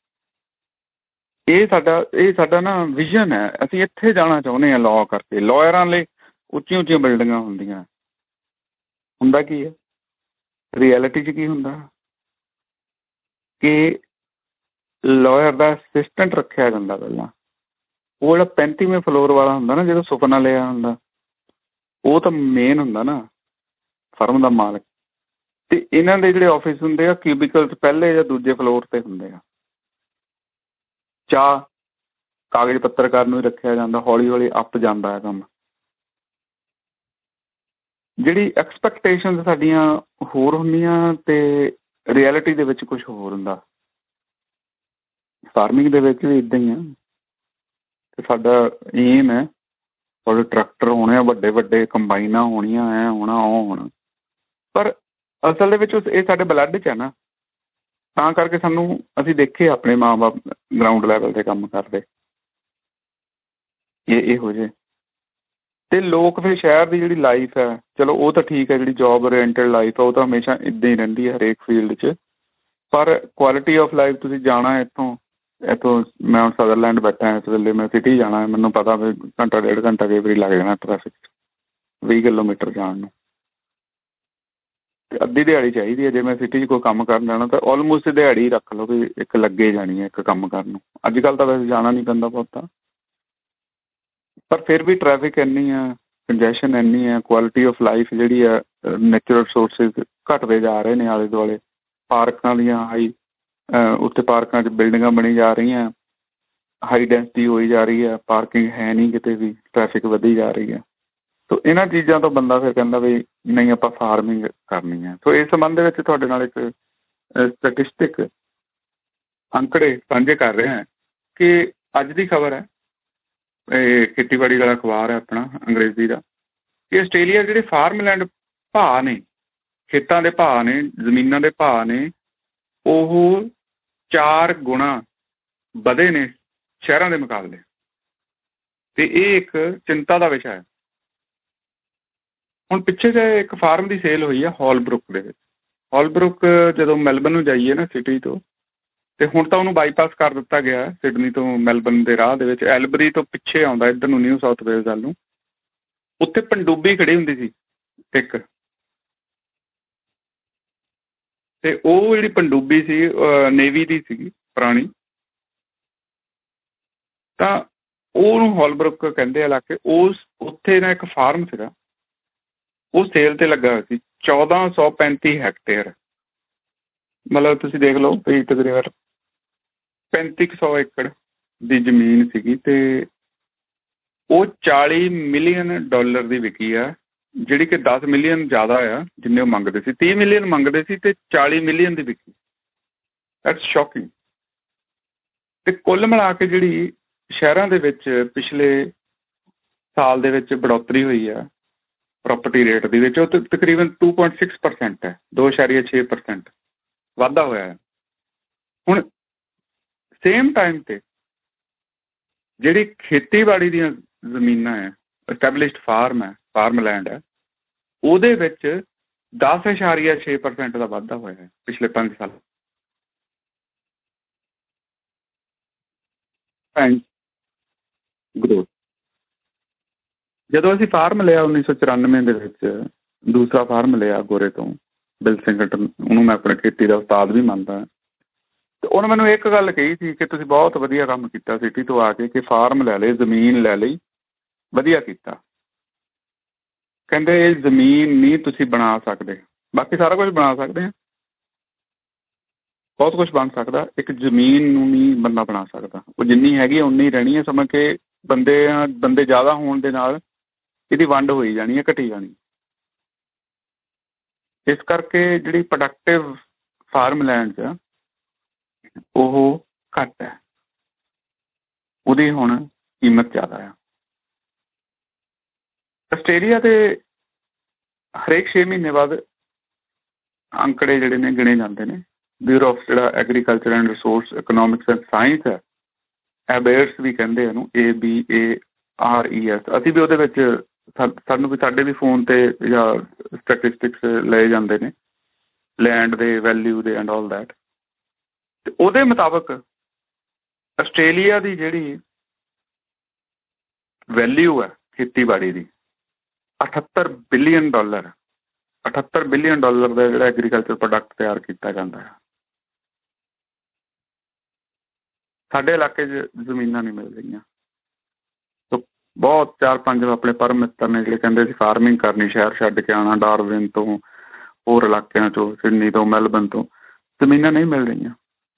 Speaker 4: ਇਹ ਸਾਡਾ ਇਹ ਸਾਡਾ ਨਾ ਵਿਜ਼ਨ ਹੈ। ਅਸੀਂ ਇੱਥੇ ਜਾਣਾ ਚਾਹੁੰਦੇ ਹਾਂ ਲਾਅ ਕਰਕੇ। ਲਾਇਰਾਂ ਲਈ ਉੱਚੀਆਂ ਉੱਚੀਆਂ ਬਿਲਡਿੰਗਾਂ ਹੁੰਦੀਆਂ, ਹੁੰਦਾ ਕੀ ਹੈ ਰਿਐਲਿਟੀ 'ਚ ਕੀ ਹੁੰਦਾ ਕਿ ਲਾਇਰ ਦਾ ਅਸਿਸਟੈਂਟ ਰੱਖਿਆ ਜਾਂਦਾ ਪਹਿਲਾਂ। ਉਹ ਜਿਹੜਾ ਪੈਂਤੀਵੇਂ ਫਲੋਰ ਵਾਲਾ ਹੁੰਦਾ ਨਾ, ਜਦੋਂ ਸੁਪਨਾ ਲਿਆ ਹੁੰਦਾ, ਉਹ ਤਾਂ ਮੇਨ ਹੁੰਦਾ ਨਾ ਫਰਮ ਦਾ ਮਾਲਕ। ਅਤੇ ਇਹਨਾਂ ਦੇ ਜਿਹੜੇ ਆਫਿਸ ਹੁੰਦੇ ਆ ਕਿਊਬੀਕਲਸ ਪਹਿਲੇ ਜਾਂ ਦੂਜੇ ਫਲੋਰ 'ਤੇ ਹੁੰਦੇ ਆ। ਚਾਹ ਕਾਗਜ਼ ਪੱਤਰ ਕਰਨ ਨੂੰ ਹੀ ਰੱਖਿਆ ਜਾਂਦਾ, ਹੌਲੀ ਹੌਲੀ ਅੱਪ ਜਾਂਦਾ ਹੈ ਕੰਮ। ਜਿਹੜੀ ਐਕਸਪੈਕਟੇਸ਼ਨ ਸਾਡੀਆਂ ਹੋਰ ਹੁੰਦੀਆਂ ਅਤੇ ਰਿਐਲਿਟੀ ਦੇ ਵਿੱਚ ਕੁਛ ਹੋਰ ਹੁੰਦਾ। ਫਾਰਮਿੰਗ ਦੇ ਵਿੱਚ ਵੀ ਇੱਦਾਂ ਹੀ ਆ। ਅਤੇ ਸਾਡਾ ਏਮ ਹੈ ਔਰ ਟਰੈਕਟਰ ਹੋਣੇ ਆ ਵੱਡੇ ਵੱਡੇ, ਕੰਬਾਈਨਾਂ ਹੋਣੀਆਂ, ਐਂ ਹੋਣਾ ਉਹ ਹੋਣਾ, ਪਰ ਅਸਲ ਦੇ ਵਿੱਚ ਇਹ ਸਾਡੇ ਬਲੱਡ 'ਚ ਹੈ ਨਾ, ਤਾਂ ਕਰਕੇ ਸਾਨੂੰ ਅਸੀਂ ਦੇਖੇ ਆਪਣੇ ਮਾਂ ਬਾਪ ਗਰਾਊਂਡ ਲੈਵਲ 'ਤੇ ਕੰਮ ਕਰਦੇ ਇਹ ਇਹੋ ਜਿਹੇ। ਅਤੇ ਲੋਕ ਫਿਰ ਸ਼ਹਿਰ ਦੀ ਜਿਹੜੀ ਲਾਈਫ ਹੈ, ਚਲੋ ਉਹ ਤਾਂ ਠੀਕ ਹੈ, ਜਿਹੜੀ ਜੋਬ ਓਰੀਐਂਟਡ ਲਾਈਫ ਆ ਉਹ ਤਾਂ ਹਮੇਸ਼ਾ ਇੱਦਾਂ ਹੀ ਰਹਿੰਦੀ ਹੈ ਹਰੇਕ ਫੀਲਡ 'ਚ। ਪਰ ਕੁਆਲਿਟੀ ਆਫ ਲਾਈਫ ਤੁਸੀਂ ਜਾਣਾ ਇੱਥੋਂ ਇੱਥੋਂ ਮੈਂ ਹੁਣ ਸਦਰਲੈਂਡ ਬੈਠਾ ਇਸ ਵੇਲੇ, ਮੈਂ ਸਿਟੀ ਜਾਣਾ, ਮੈਨੂੰ ਪਤਾ ਵੀ ਘੰਟਾ ਡੇਢ ਘੰਟਾ ਕਈ ਵਾਰੀ ਲੱਗ ਜਾਣਾ ਟਰੈਫਿਕ 'ਚ ਵੀਹ ਕਿਲੋਮੀਟਰ ਜਾਣ ਨੂੰ, ਅਤੇ ਅੱਧੀ ਦਿਹਾੜੀ ਚਾਹੀਦੀ ਹੈ। ਜੇ ਮੈਂ ਸਿਟੀ 'ਚ ਕੋਈ ਕੰਮ ਕਰਨ ਜਾਣਾ ਤਾਂ ਆਲਮੋਸਟ ਦਿਹਾੜੀ ਰੱਖ ਲਓ ਵੀ ਇੱਕ ਲੱਗੇ ਜਾਣੀ ਹੈ ਇੱਕ ਕੰਮ ਕਰਨ ਨੂੰ। ਅੱਜ ਕੱਲ੍ਹ ਤਾਂ ਵੈਸੇ ਜਾਣਾ ਨਹੀਂ ਪੈਂਦਾ ਬਹੁਤਾ, ਪਰ ਫਿਰ ਵੀ ਟਰੈਫਿਕ ਇੰਨੀ ਆ, ਕੰਜੈਸ਼ਨ ਇੰਨੀ ਹੈ, ਕੁਆਲਿਟੀ ਆਫ ਲਾਈਫ ਜਿਹੜੀ ਆ, ਨੈਚੁਰਲ ਰਿਸੋਰਸਿਸ ਘੱਟਦੇ ਜਾ ਰਹੇ ਨੇ ਆਲੇ ਦੁਆਲੇ। ਪਾਰਕਾਂ ਦੀਆਂ ਹਾਈ ਉੱਥੇ ਪਾਰਕਾਂ 'ਚ ਬਿਲਡਿੰਗਾਂ ਬਣੀ ਜਾ ਰਹੀਆਂ, ਹਾਈ ਡੈਂਸਿਟੀ ਹੋਈ ਜਾ ਰਹੀ ਹੈ, ਪਾਰਕਿੰਗ ਹੈ ਨਹੀਂ ਕਿਤੇ ਵੀ, ਟਰੈਫਿਕ ਵਧੀ ਜਾ ਰਹੀ ਹੈ। ਸੋ ਇਹਨਾਂ ਚੀਜ਼ਾਂ ਤੋਂ ਬੰਦਾ ਫਿਰ ਕਹਿੰਦਾ ਵੀ ਨਹੀਂ ਆਪਾਂ ਫਾਰਮਿੰਗ ਕਰਨੀ ਹੈ। ਸੋ ਇਸ ਸੰਬੰਧ ਦੇ ਵਿੱਚ ਤੁਹਾਡੇ ਨਾਲ ਇੱਕ ਸਟੈਟਿਸਟਿਕ ਅੰਕੜੇ ਸਾਂਝੇ ਕਰ ਰਹੇ ਹਾਂ ਕਿ ਅੱਜ ਦੀ ਖਬਰ ਹੈ ਇਹ ਖੇਤੀਬਾੜੀ ਵਾਲਾ ਅਖਬਾਰ ਹੈ ਆਪਣਾ ਅੰਗਰੇਜ਼ੀ ਦਾ, ਕਿ ਆਸਟ੍ਰੇਲੀਆ ਜਿਹੜੇ ਫਾਰਮਲੈਂਡ ਭਾਅ ਨੇ, ਖੇਤਾਂ ਦੇ ਭਾਅ ਨੇ, ਜ਼ਮੀਨਾਂ ਦੇ ਭਾਅ ਨੇ, ਉਹ ਚਾਰ ਗੁਣਾ ਵਧੇ ਨੇ ਸ਼ਹਿਰਾਂ ਦੇ ਮੁਕਾਬਲੇ। ਅਤੇ ਇਹ ਇੱਕ ਚਿੰਤਾ ਦਾ ਵਿਸ਼ਾ ਹੈ। ਹੁਣ ਪਿੱਛੇ ਜਿਹੇ ਇੱਕ ਫਾਰਮ ਦੀ ਸੇਲ ਹੋਈ ਆ ਹੌਲਬਰੁੱਕ ਦੇ ਵਿੱਚ। ਹੌਲਬਰੁੱਕ ਜਦੋਂ ਮੈਲਬਨ ਨੂੰ ਜਾਈਏ ਨਾ ਸਿਟੀ ਤੋਂ, ਅਤੇ ਹੁਣ ਤਾਂ ਉਹਨੂੰ ਬਾਈਪਾਸ ਕਰ ਦਿੱਤਾ ਗਿਆ ਸਿਡਨੀ ਤੋਂ ਮੈਲਬਨ ਦੇ ਰਾਹ ਦੇ ਵਿੱਚ, ਐਲਬਰੀ ਤੋਂ ਪਿੱਛੇ ਆਉਂਦਾ ਇੱਧਰ ਨੂੰ ਨਿਊ ਸਾਊਥ ਵੇਲਜ਼ ਵੱਲ ਨੂੰ। ਉੱਥੇ ਪਣਡੁੱਬੀ ਖੜੀ ਹੁੰਦੀ ਸੀ ਇੱਕ, ਅਤੇ ਉਹ ਜਿਹੜੀ ਪਣਡੁੱਬੀ ਸੀ ਨੇਵੀ ਦੀ ਸੀਗੀ ਪੁਰਾਣੀ, ਤਾਂ ਉਹਨੂੰ ਹੌਲਬਰੁੱਕ ਕਹਿੰਦੇ ਇਲਾਕੇ। ਉਸ ਉੱਥੇ ਨਾ ਇੱਕ ਫਾਰਮ ਸੀਗਾ, ਉਹ ਸੇਲ 'ਤੇ ਲੱਗਾ ਹੋਇਆ ਸੀ, ਚੌਦਾਂ ਸੌ ਪੈਂਤੀ ਹੈਕਟੇਅਰ। ਮਤਲਬ ਤੁਸੀਂ ਦੇਖ ਲਓ ਵੀ ਤਕਰੀਬਨ ਪੈਂਤੀ ਕੁ ਸੌ ਏਕੜ ਦੀ ਜ਼ਮੀਨ ਸੀਗੀ, ਅਤੇ ਉਹ ਚਾਲੀ ਮਿਲੀਅਨ ਡਾਲਰ ਦੀ ਵਿਕੀ ਆ, ਜਿਹੜੀ ਕਿ ਦਸ ਮਿਲੀਅਨ ਜ਼ਿਆਦਾ ਆ ਜਿੰਨੇ ਉਹ ਮੰਗਦੇ ਸੀ। ਤੀਹ ਮਿਲੀਅਨ ਮੰਗਦੇ ਸੀ ਅਤੇ ਚਾਲੀ ਮਿਲੀਅਨ ਦੀ ਵਿਕੀ। That's shocking. ਅਤੇ ਕੁੱਲ ਮਿਲਾ ਕੇ ਜਿਹੜੀ ਸ਼ਹਿਰਾਂ ਦੇ ਵਿੱਚ ਪਿਛਲੇ ਸਾਲ ਦੇ ਵਿੱਚ ਬੜੋਤਰੀ ਹੋਈ ਆ ਪ੍ਰੋਪਰਟੀ ਰੇਟ ਦੇ ਵਿੱਚ, ਉਹ ਤ ਤਕਰੀਬਨ ਟੂ ਪੁਆਇੰਟ ਸਿਕਸ ਪਰਸੈਂਟ ਹੈ, ਦੋ ਇਸ਼ਾਰੀਆ ਛੇ ਪਰਸੈਂਟ ਵਾਧਾ ਹੋਇਆ ਹੈ। ਹੁਣ ਸੇਮ ਟਾਈਮ 'ਤੇ ਜਿਹੜੀ ਖੇਤੀਬਾੜੀ ਦੀਆਂ ਜ਼ਮੀਨਾਂ ਹੈ, ਐਸਟੈਬਲਿਸ਼ਡ ਫਾਰਮ ਹੈ, ਫਾਰਮਲੈਂਡ ਹੈ, ਉਹਦੇ ਵਿੱਚ ਦਸ ਇਸ਼ਾਰੀਆ ਛੇ ਪਰਸੈਂਟ ਦਾ ਵਾਧਾ ਹੋਇਆ ਹੈ ਪਿਛਲੇ ਪੰਜ ਸਾਲ। ਗਰੋਥ। ਜਦੋਂ ਅਸੀਂ ਫਾਰਮ ਲਿਆ ਉੱਨੀ ਸੌ ਚੁਰਾਨਵੇਂ ਦੇ ਵਿੱਚ, ਦੂਸਰਾ ਫਾਰਮ ਲਿਆ ਗੋਰੇ ਤੋਂ, ਬਿਲ ਸਿੰਗਟਨ, ਉਹਨੂੰ ਮੈਂ ਆਪਣੇ ਖੇਤੀ ਦਾ ਉਸਤਾਦ ਵੀ ਮੰਨਦਾ। ਅਤੇ ਉਹਨੇ ਮੈਨੂੰ ਇੱਕ ਗੱਲ ਕਹੀ ਸੀ ਕਿ ਤੁਸੀਂ ਬਹੁਤ ਵਧੀਆ ਕੰਮ ਕੀਤਾ ਸਿਟੀ ਤੋਂ ਆ ਕੇ, ਕਿ ਫਾਰਮ ਲੈ ਲਏ, ਜ਼ਮੀਨ ਲੈ ਲਈ, ਵਧੀਆ ਕੀਤਾ। ਕਹਿੰਦੇ ਇਹ ਜ਼ਮੀਨ ਨਹੀਂ ਤੁਸੀਂ ਬਣਾ ਸਕਦੇ, ਬਾਕੀ ਸਾਰਾ ਕੁਛ ਬਣਾ ਸਕਦੇ ਹਾਂ, ਬਹੁਤ ਕੁਛ ਬਣ ਸਕਦਾ, ਇੱਕ ਜ਼ਮੀਨ ਨੂੰ ਨਹੀਂ ਬੰਦਾ ਬਣਾ ਸਕਦਾ। ਉਹ ਜਿੰਨੀ ਹੈਗੀ ਉਨੀ ਰਹਿਣੀ ਹੈ, ਸਮਝ ਕੇ ਬੰਦੇ ਬੰਦੇ ਜ਼ਿਆਦਾ ਹੋਣ ਦੇ ਨਾਲ ਇਹਦੀ ਵੰਡ ਹੋਈ ਜਾਣੀ ਹੈ, ਘਟੀ ਜਾਣੀ। ਇਸ ਕਰਕੇ ਜਿਹੜੀ ਪ੍ਰੋਡਕਟਿਵ ਫਾਰਮਲੈਂਡ ਆ ਉਹ ਘੱਟ ਹੈ, ਉਹਦੀ ਹੁਣ ਕੀਮਤ ਜ਼ਿਆਦਾ ਆ। ਆਸਟ੍ਰੇਲੀਆ ਦੇ ਹਰੇਕ ਛੇ ਮਹੀਨੇ ਬਾਅਦ ਅੰਕੜੇ ਜਿਹੜੇ ਨੇ ਗਿਣੇ ਜਾਂਦੇ ਨੇ। ਬਿਊਰੋ ਆਫ ਜਿਹੜਾ agriculture and resource economics and science ਹੈ, ਐਬੇਅਰਸ ਵੀ ਕਹਿੰਦੇ ਇਹਨੂੰ, A B A R E S. ਅਸੀਂ ਵੀ ਉਹਦੇ ਵਿੱਚ ਸਾ ਸਾਨੂੰ ਵੀ ਸਾਡੇ ਵੀ ਫੋਨ 'ਤੇ ਜਾਂ ਸਟੈਟਿਸਟਿਕਸ ਲਏ ਜਾਂਦੇ ਨੇ, ਲੈਂਡ ਦੇ ਵੈਲਿਊ ਦੇ ਐਂਡ ਆਲ ਦੈਟ। ਅਤੇ ਉਹਦੇ ਮੁਤਾਬਕ ਆਸਟ੍ਰੇਲੀਆ ਦੀ ਜਿਹੜੀ ਵੈਲਿਊ ਹੈ ਖੇਤੀਬਾੜੀ ਦੀ, ਅਠੱਤਰ ਬਿਲੀਅਨ ਡਾਲਰ ਅਠੱਤਰ ਬਿਲੀਅਨ ਡਾਲਰ ਦਾ ਜਿਹੜਾ ਐਗਰੀਕਲਚਰ ਪ੍ਰੋਡਕਟ ਤਿਆਰ ਕੀਤਾ ਜਾਂਦਾ ਹੈ। ਸਾਡੇ ਇਲਾਕੇ 'ਚ ਜ਼ਮੀਨਾਂ ਨਹੀਂ ਮਿਲ ਰਹੀਆਂ। ਬਹੁਤ ਚਾਰ ਪੰਜ ਆਪਣੇ ਪਰਮ ਮਿੱਤਰ ਨੇ ਜਿਹੜੇ ਕਹਿੰਦੇ ਸੀ ਫਾਰਮਿੰਗ ਕਰਨੀ, ਸ਼ਹਿਰ ਛੱਡ ਕੇ ਆਉਣਾ, ਡਾਰਵਿਨ ਤੋਂ, ਹੋਰ ਇਲਾਕਿਆਂ 'ਚੋਂ, ਸਿਡਨੀ ਤੋਂ, ਮੈਲਬਨ ਤੋਂ, ਜ਼ਮੀਨਾਂ ਨਹੀਂ ਮਿਲ ਰਹੀਆਂ।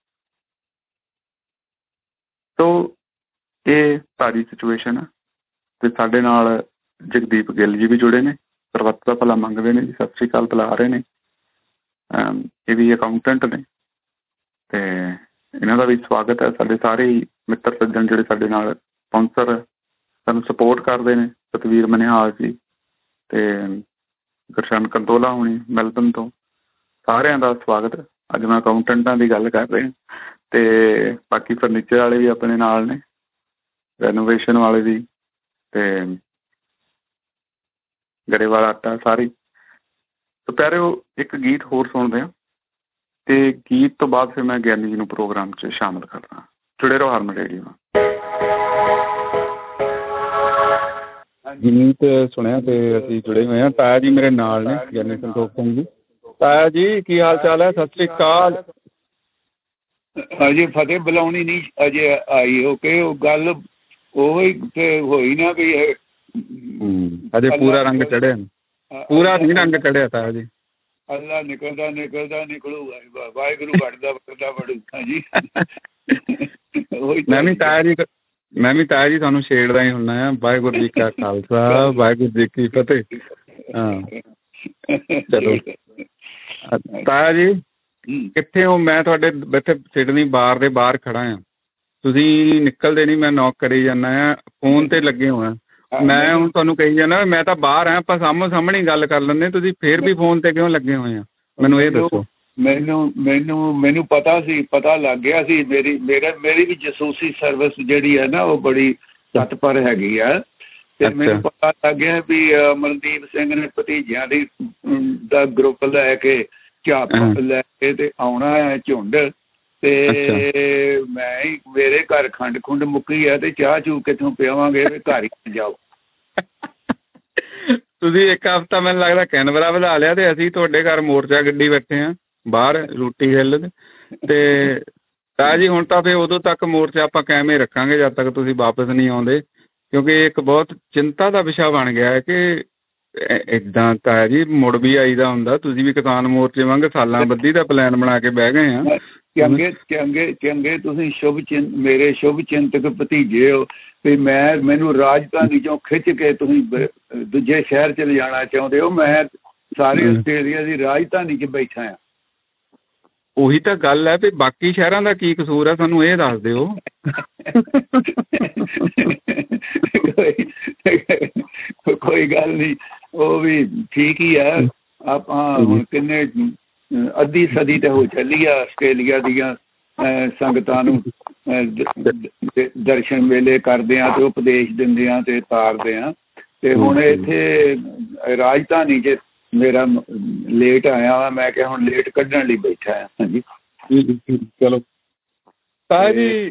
Speaker 4: ਸੋ ਇਹ ਸਾਰੀ ਸਿਚੁਏਸ਼ਨ ਆ। ਅਤੇ ਸਾਡੇ ਨਾਲ ਜਗਦੀਪ ਗਿੱਲ ਜੀ ਵੀ ਜੁੜੇ ਨੇ, ਸਰਬੱਤ ਦਾ ਭਲਾ ਮੰਗਦੇ ਨੇ ਜੀ, ਸਤਿ ਸ਼੍ਰੀ ਅਕਾਲ ਬੁਲਾ ਰਹੇ ਨੇ। ਇਹ ਵੀ ਅਕਾਊਂਟੈਂਟ ਨੇ, ਅਤੇ ਇਹਨਾਂ ਦਾ ਵੀ ਸਵਾਗਤ ਹੈ। ਸਾਡੇ ਸਾਰੇ ਹੀ ਮਿੱਤਰ ਸੱਜਣ ਜਿਹੜੇ ਸਾਡੇ ਨਾਲ ਸਪੋਂਸਰ ਸਾਨੂੰ ਸਪੋਰਟ ਕਰਦੇ ਨੇ, ਸਤਵੀਰ ਮਨਿਹਾਲ ਜੀ ਅਤੇ ਗੁਰਸ਼ਨ ਕੰਦੋਲਾ ਹੋਣੀ ਮੈਲਬਨ ਤੋਂ, ਸਾਰਿਆਂ ਦਾ ਸਵਾਗਤ। ਅੱਜ ਮੈਂ ਅਕਾਊਂਟੈਂਟਾਂ ਦੀ ਗੱਲ ਕਰ ਰਿਹਾ, ਅਤੇ ਬਾਕੀ ਫਰਨੀਚਰ ਵਾਲੇ ਵੀ ਆਪਣੇ ਨਾਲ ਨੇ, ਰੈਨੋਵੇਸ਼ਨ ਵਾਲੇ ਵੀ, ਅਤੇ ਗਰੇਵਾਲ ਆਟਾ, ਸਾਰੇ। ਸੋ ਪਿਆਰਿਓ ਇੱਕ ਗੀਤ ਹੋਰ ਸੁਣਦੇ ਹਾਂ, ਅਤੇ ਗੀਤ ਤੋਂ ਬਾਅਦ ਫਿਰ ਮੈਂ ਗਿਆਨੀ ਜੀ ਨੂੰ ਪ੍ਰੋਗਰਾਮ 'ਚ ਸ਼ਾਮਿਲ ਕਰਦਾ। ਜੁੜੇ ਰਹੋ ਹਰਮਨ ਰੇਡੀਓ ਨਾਲ। ਗੀਤ ਸੁਣਿਆ ਅਤੇ ਅਸੀਂ ਜੁੜੇ ਹੋਏ ਹਾਂ। ਤਾਇਆ ਜੀ ਮੇਰੇ ਨਾਲ ਨੇ, ਗਿਆਨੀ ਸੰਤੋਖ ਸਿੰਘ ਜੀ। ਤਾਇਆ ਜੀ ਕੀ ਹਾਲ ਚਾਲ ਹੈ? ਸਤਿ ਸ਼੍ਰੀ ਅਕਾਲ।
Speaker 5: ਅਜੇ ਫਤਿਹ ਬੁਲਾਉਣੀ ਨਹੀਂ ਅਜੇ ਆਈ, ਓਕੇ। ਉਹ ਗੱਲ ਉਹ ਹੀ ਤੇ ਹੋਈ ਨਾ ਵੀ ਇਹ
Speaker 4: ਅਜੇ ਪੂਰਾ ਰੰਗ ਚੜ੍ਹਿਆ, ਪੂਰਾ ਨਹੀਂ ਰੰਗ ਚੜ੍ਹਿਆ ਤਾਇਆ ਜੀ।
Speaker 5: ਅੱਲਾ ਨਿਕਲਦਾ ਨਿਕਲਦਾ ਨਿਕਲੂਗਾ, ਵਾਹਿਗੁਰੂ ਵੜਦਾ ਵੜਦਾ ਵੜੂਗਾ ਜੀ।
Speaker 4: ਮੈਂ ਵੀ ਤਾਇਆ ਜੀ ਮੈਂ ਵੀ ਤਾਇਆ ਜੀ ਤੁਹਾਨੂੰ ਛੇੜਦਾ ਹੀ ਹੁੰਦਾ ਆ। ਵਾਹਿਗੁਰੂ ਜੀ ਕਾ ਖਾਲਸਾ, ਵਾਹਿਗੁਰੂ ਜੀ ਕੀ ਫਤਿਹ। ਹਾਂ ਚਲੋ ਤਾਇਆ ਜੀ ਕਿੱਥੇ ਹੋ? ਮੈਂ ਤੁਹਾਡੇ ਇੱਥੇ ਸਿਡਨੀ ਬਾਰ ਦੇ ਬਾਹਰ ਖੜਾ ਹਾਂ, ਤੁਸੀਂ ਨਿਕਲਦੇ ਨਹੀਂ, ਮੈਂ ਨੌਕ ਕਰੀ ਜਾਂਦਾ ਆ, ਫੋਨ ਤੇ ਲੱਗੇ ਹੋਏ ਆ। ਮੈਂ ਹੁਣ ਤੁਹਾਨੂੰ ਕਹੀ ਜਾਂਦਾ ਮੈਂ ਤਾਂ ਬਾਹਰ ਆ, ਆਪਾਂ ਸਾਹਮਣੇ ਸਾਹਮਣੇ ਗੱਲ ਕਰ ਲੈਂਦੇ, ਤੁਸੀਂ ਫਿਰ ਵੀ ਫੋਨ ਤੇ ਕਿਉਂ ਲੱਗੇ ਹੋਏ ਆ? ਮੈਨੂੰ ਇਹ ਦੱਸੋ।
Speaker 5: ਮੈਨੂੰ ਮੈਨੂੰ ਮੈਨੂੰ ਪਤਾ ਸੀ, ਪਤਾ ਲੱਗ ਗਿਆ ਸੀ। ਮੇਰੀ ਮੇਰੇ ਮੇਰੀ ਵੀ ਜਸੂਸੀ ਸਰਵਿਸ ਜਿਹੜੀ ਹੈ ਨਾ ਉਹ ਬੜੀ ਤਤਪਰ ਹੈਗੀ ਆ, ਤੇ ਮੈਨੂੰ ਪਤਾ ਲੱਗ ਗਿਆ ਵੀ ਅਮਰਦੀਪ ਸਿੰਘ ਨੇ ਭਤੀਜਿਆਂ ਦੀ ਦਾ ਗਰੁੱਪ ਲੈ ਕੇ ਝਾਪ ਲੈ ਕੇ ਤੇ ਆਉਣਾ ਹੈ ਝੁੰਡ, ਤੇ ਮੈਂ ਮੇਰੇ ਘਰ ਖੰਡ ਖੁੰਡ ਮੁੱਕੀ ਆ ਤੇ ਚਾਹ ਚੂ ਕਿੱਥੋਂ ਪਿਆਵਾਂਗੇ, ਘਰ ਹੀ ਜਾਓ।
Speaker 4: ਤੁਸੀਂ ਇੱਕ ਹਫ਼ਤਾ ਮੈਨੂੰ ਲੱਗਦਾ ਕੈਨਬਰਾ ਵਧਾ ਲਿਆ, ਤੇ ਅਸੀਂ ਤੁਹਾਡੇ ਘਰ ਮੋਰਚਾ ਗੱਡੀ ਬੈਠੇ ਹਾਂ ਬਾਹਰ ਰੋਟੀ ਹਿੱਲ ਤੇ ਤਾਂ ਜੀ ਹੁਣ ਤਾਂ ਫਿਰ ਉਦੋਂ ਤੱਕ ਮੋਰਚਾ ਆਪਾਂ ਕਿਵੇਂ ਰੱਖਾਂਗੇ ਜਦ ਤੱਕ ਤੁਸੀਂ ਵਾਪਸ ਨਹੀਂ ਆਉਂਦੇ, ਕਿਉਂਕਿ ਇੱਕ ਬਹੁਤ ਚਿੰਤਾ ਦਾ ਵਿਸ਼ਾ ਬਣ ਗਿਆ ਹੈ ਕਿ ਇੱਦਾਂ ਤਾਂ ਜੀ ਮੁੜ ਵੀ ਆਈਦਾ ਹੁੰਦਾ। ਤੁਸੀਂ ਵੀ ਕਿਸਾਨ ਮੋਰਚੇ ਵਾਂਗ ਸਾਲਾਂ ਬੱਧੀ ਦਾ ਪਲਾਨ ਬਣਾ ਕੇ ਬਹਿ ਗਏ ਆ।
Speaker 5: ਚੰਗੇ ਚੰਗੇ ਚੰਗੇ ਤੁਸੀਂ ਸ਼ੁਭ ਚਿੰਤ ਮੇਰੇ ਸ਼ੁਭ ਚਿੰਤਕ ਭਤੀਜੇ ਹੋ, ਤੇ ਮੈਂ ਮੈਨੂੰ ਰਾਜਧਾਨੀ ਚੋਂ ਖਿੱਚ ਕੇ ਤੁਸੀਂ ਦੂਜੇ ਸ਼ਹਿਰ 'ਚ ਲਿਜਾਣਾ ਚਾਹੁੰਦੇ ਹੋ। ਮੈਂ ਸਾਰੇ ਆਸਟ੍ਰੇਲੀਆ ਦੀ ਰਾਜਧਾਨੀ 'ਚ ਬੈਠਾ ਹਾਂ।
Speaker 4: ਉਹੀ ਤਾਂ ਗੱਲ ਹੈ ਵੀ ਬਾਕੀ ਸ਼ਹਿਰਾਂ ਦਾ ਕੀ ਕਸੂਰ ਆ, ਸਾਨੂੰ ਇਹ ਦੱਸ ਦਿਓ।
Speaker 5: ਕੋਈ ਗੱਲ ਨਹੀਂ, ਉਹ ਵੀ ਠੀਕ ਹੀ ਆ। ਆਪਾਂ ਹੁਣ ਕਿੰਨੇ ਅੱਧੀ ਸਦੀ ਤੇ ਹੋ ਚੱਲੀ ਆ ਆਸਟ੍ਰੇਲੀਆ ਦੀਆਂ ਸੰਗਤਾਂ ਨੂੰ ਦਰਸ਼ਨ ਮੇਲੇ ਕਰਦੇ ਹਾਂ ਤੇ ਉਪਦੇਸ਼ ਦਿੰਦੇ ਹਾਂ ਤੇ ਤਾਰਦੇ ਹਾਂ, ਤੇ ਹੁਣ ਇੱਥੇ ਰਾਜਧਾਨੀ 'ਚ ਮੇਰਾ ਲੇਟ ਆਇਆ ਵਾ, ਮੈਂ ਕਿਹਾ ਹੁਣ ਲੇਟ ਕੱਢਣ ਲਈ ਬੈਠਾ ਆ। ਹਾਂਜੀ
Speaker 4: ਚਲੋ ਤਾਂ ਜੀ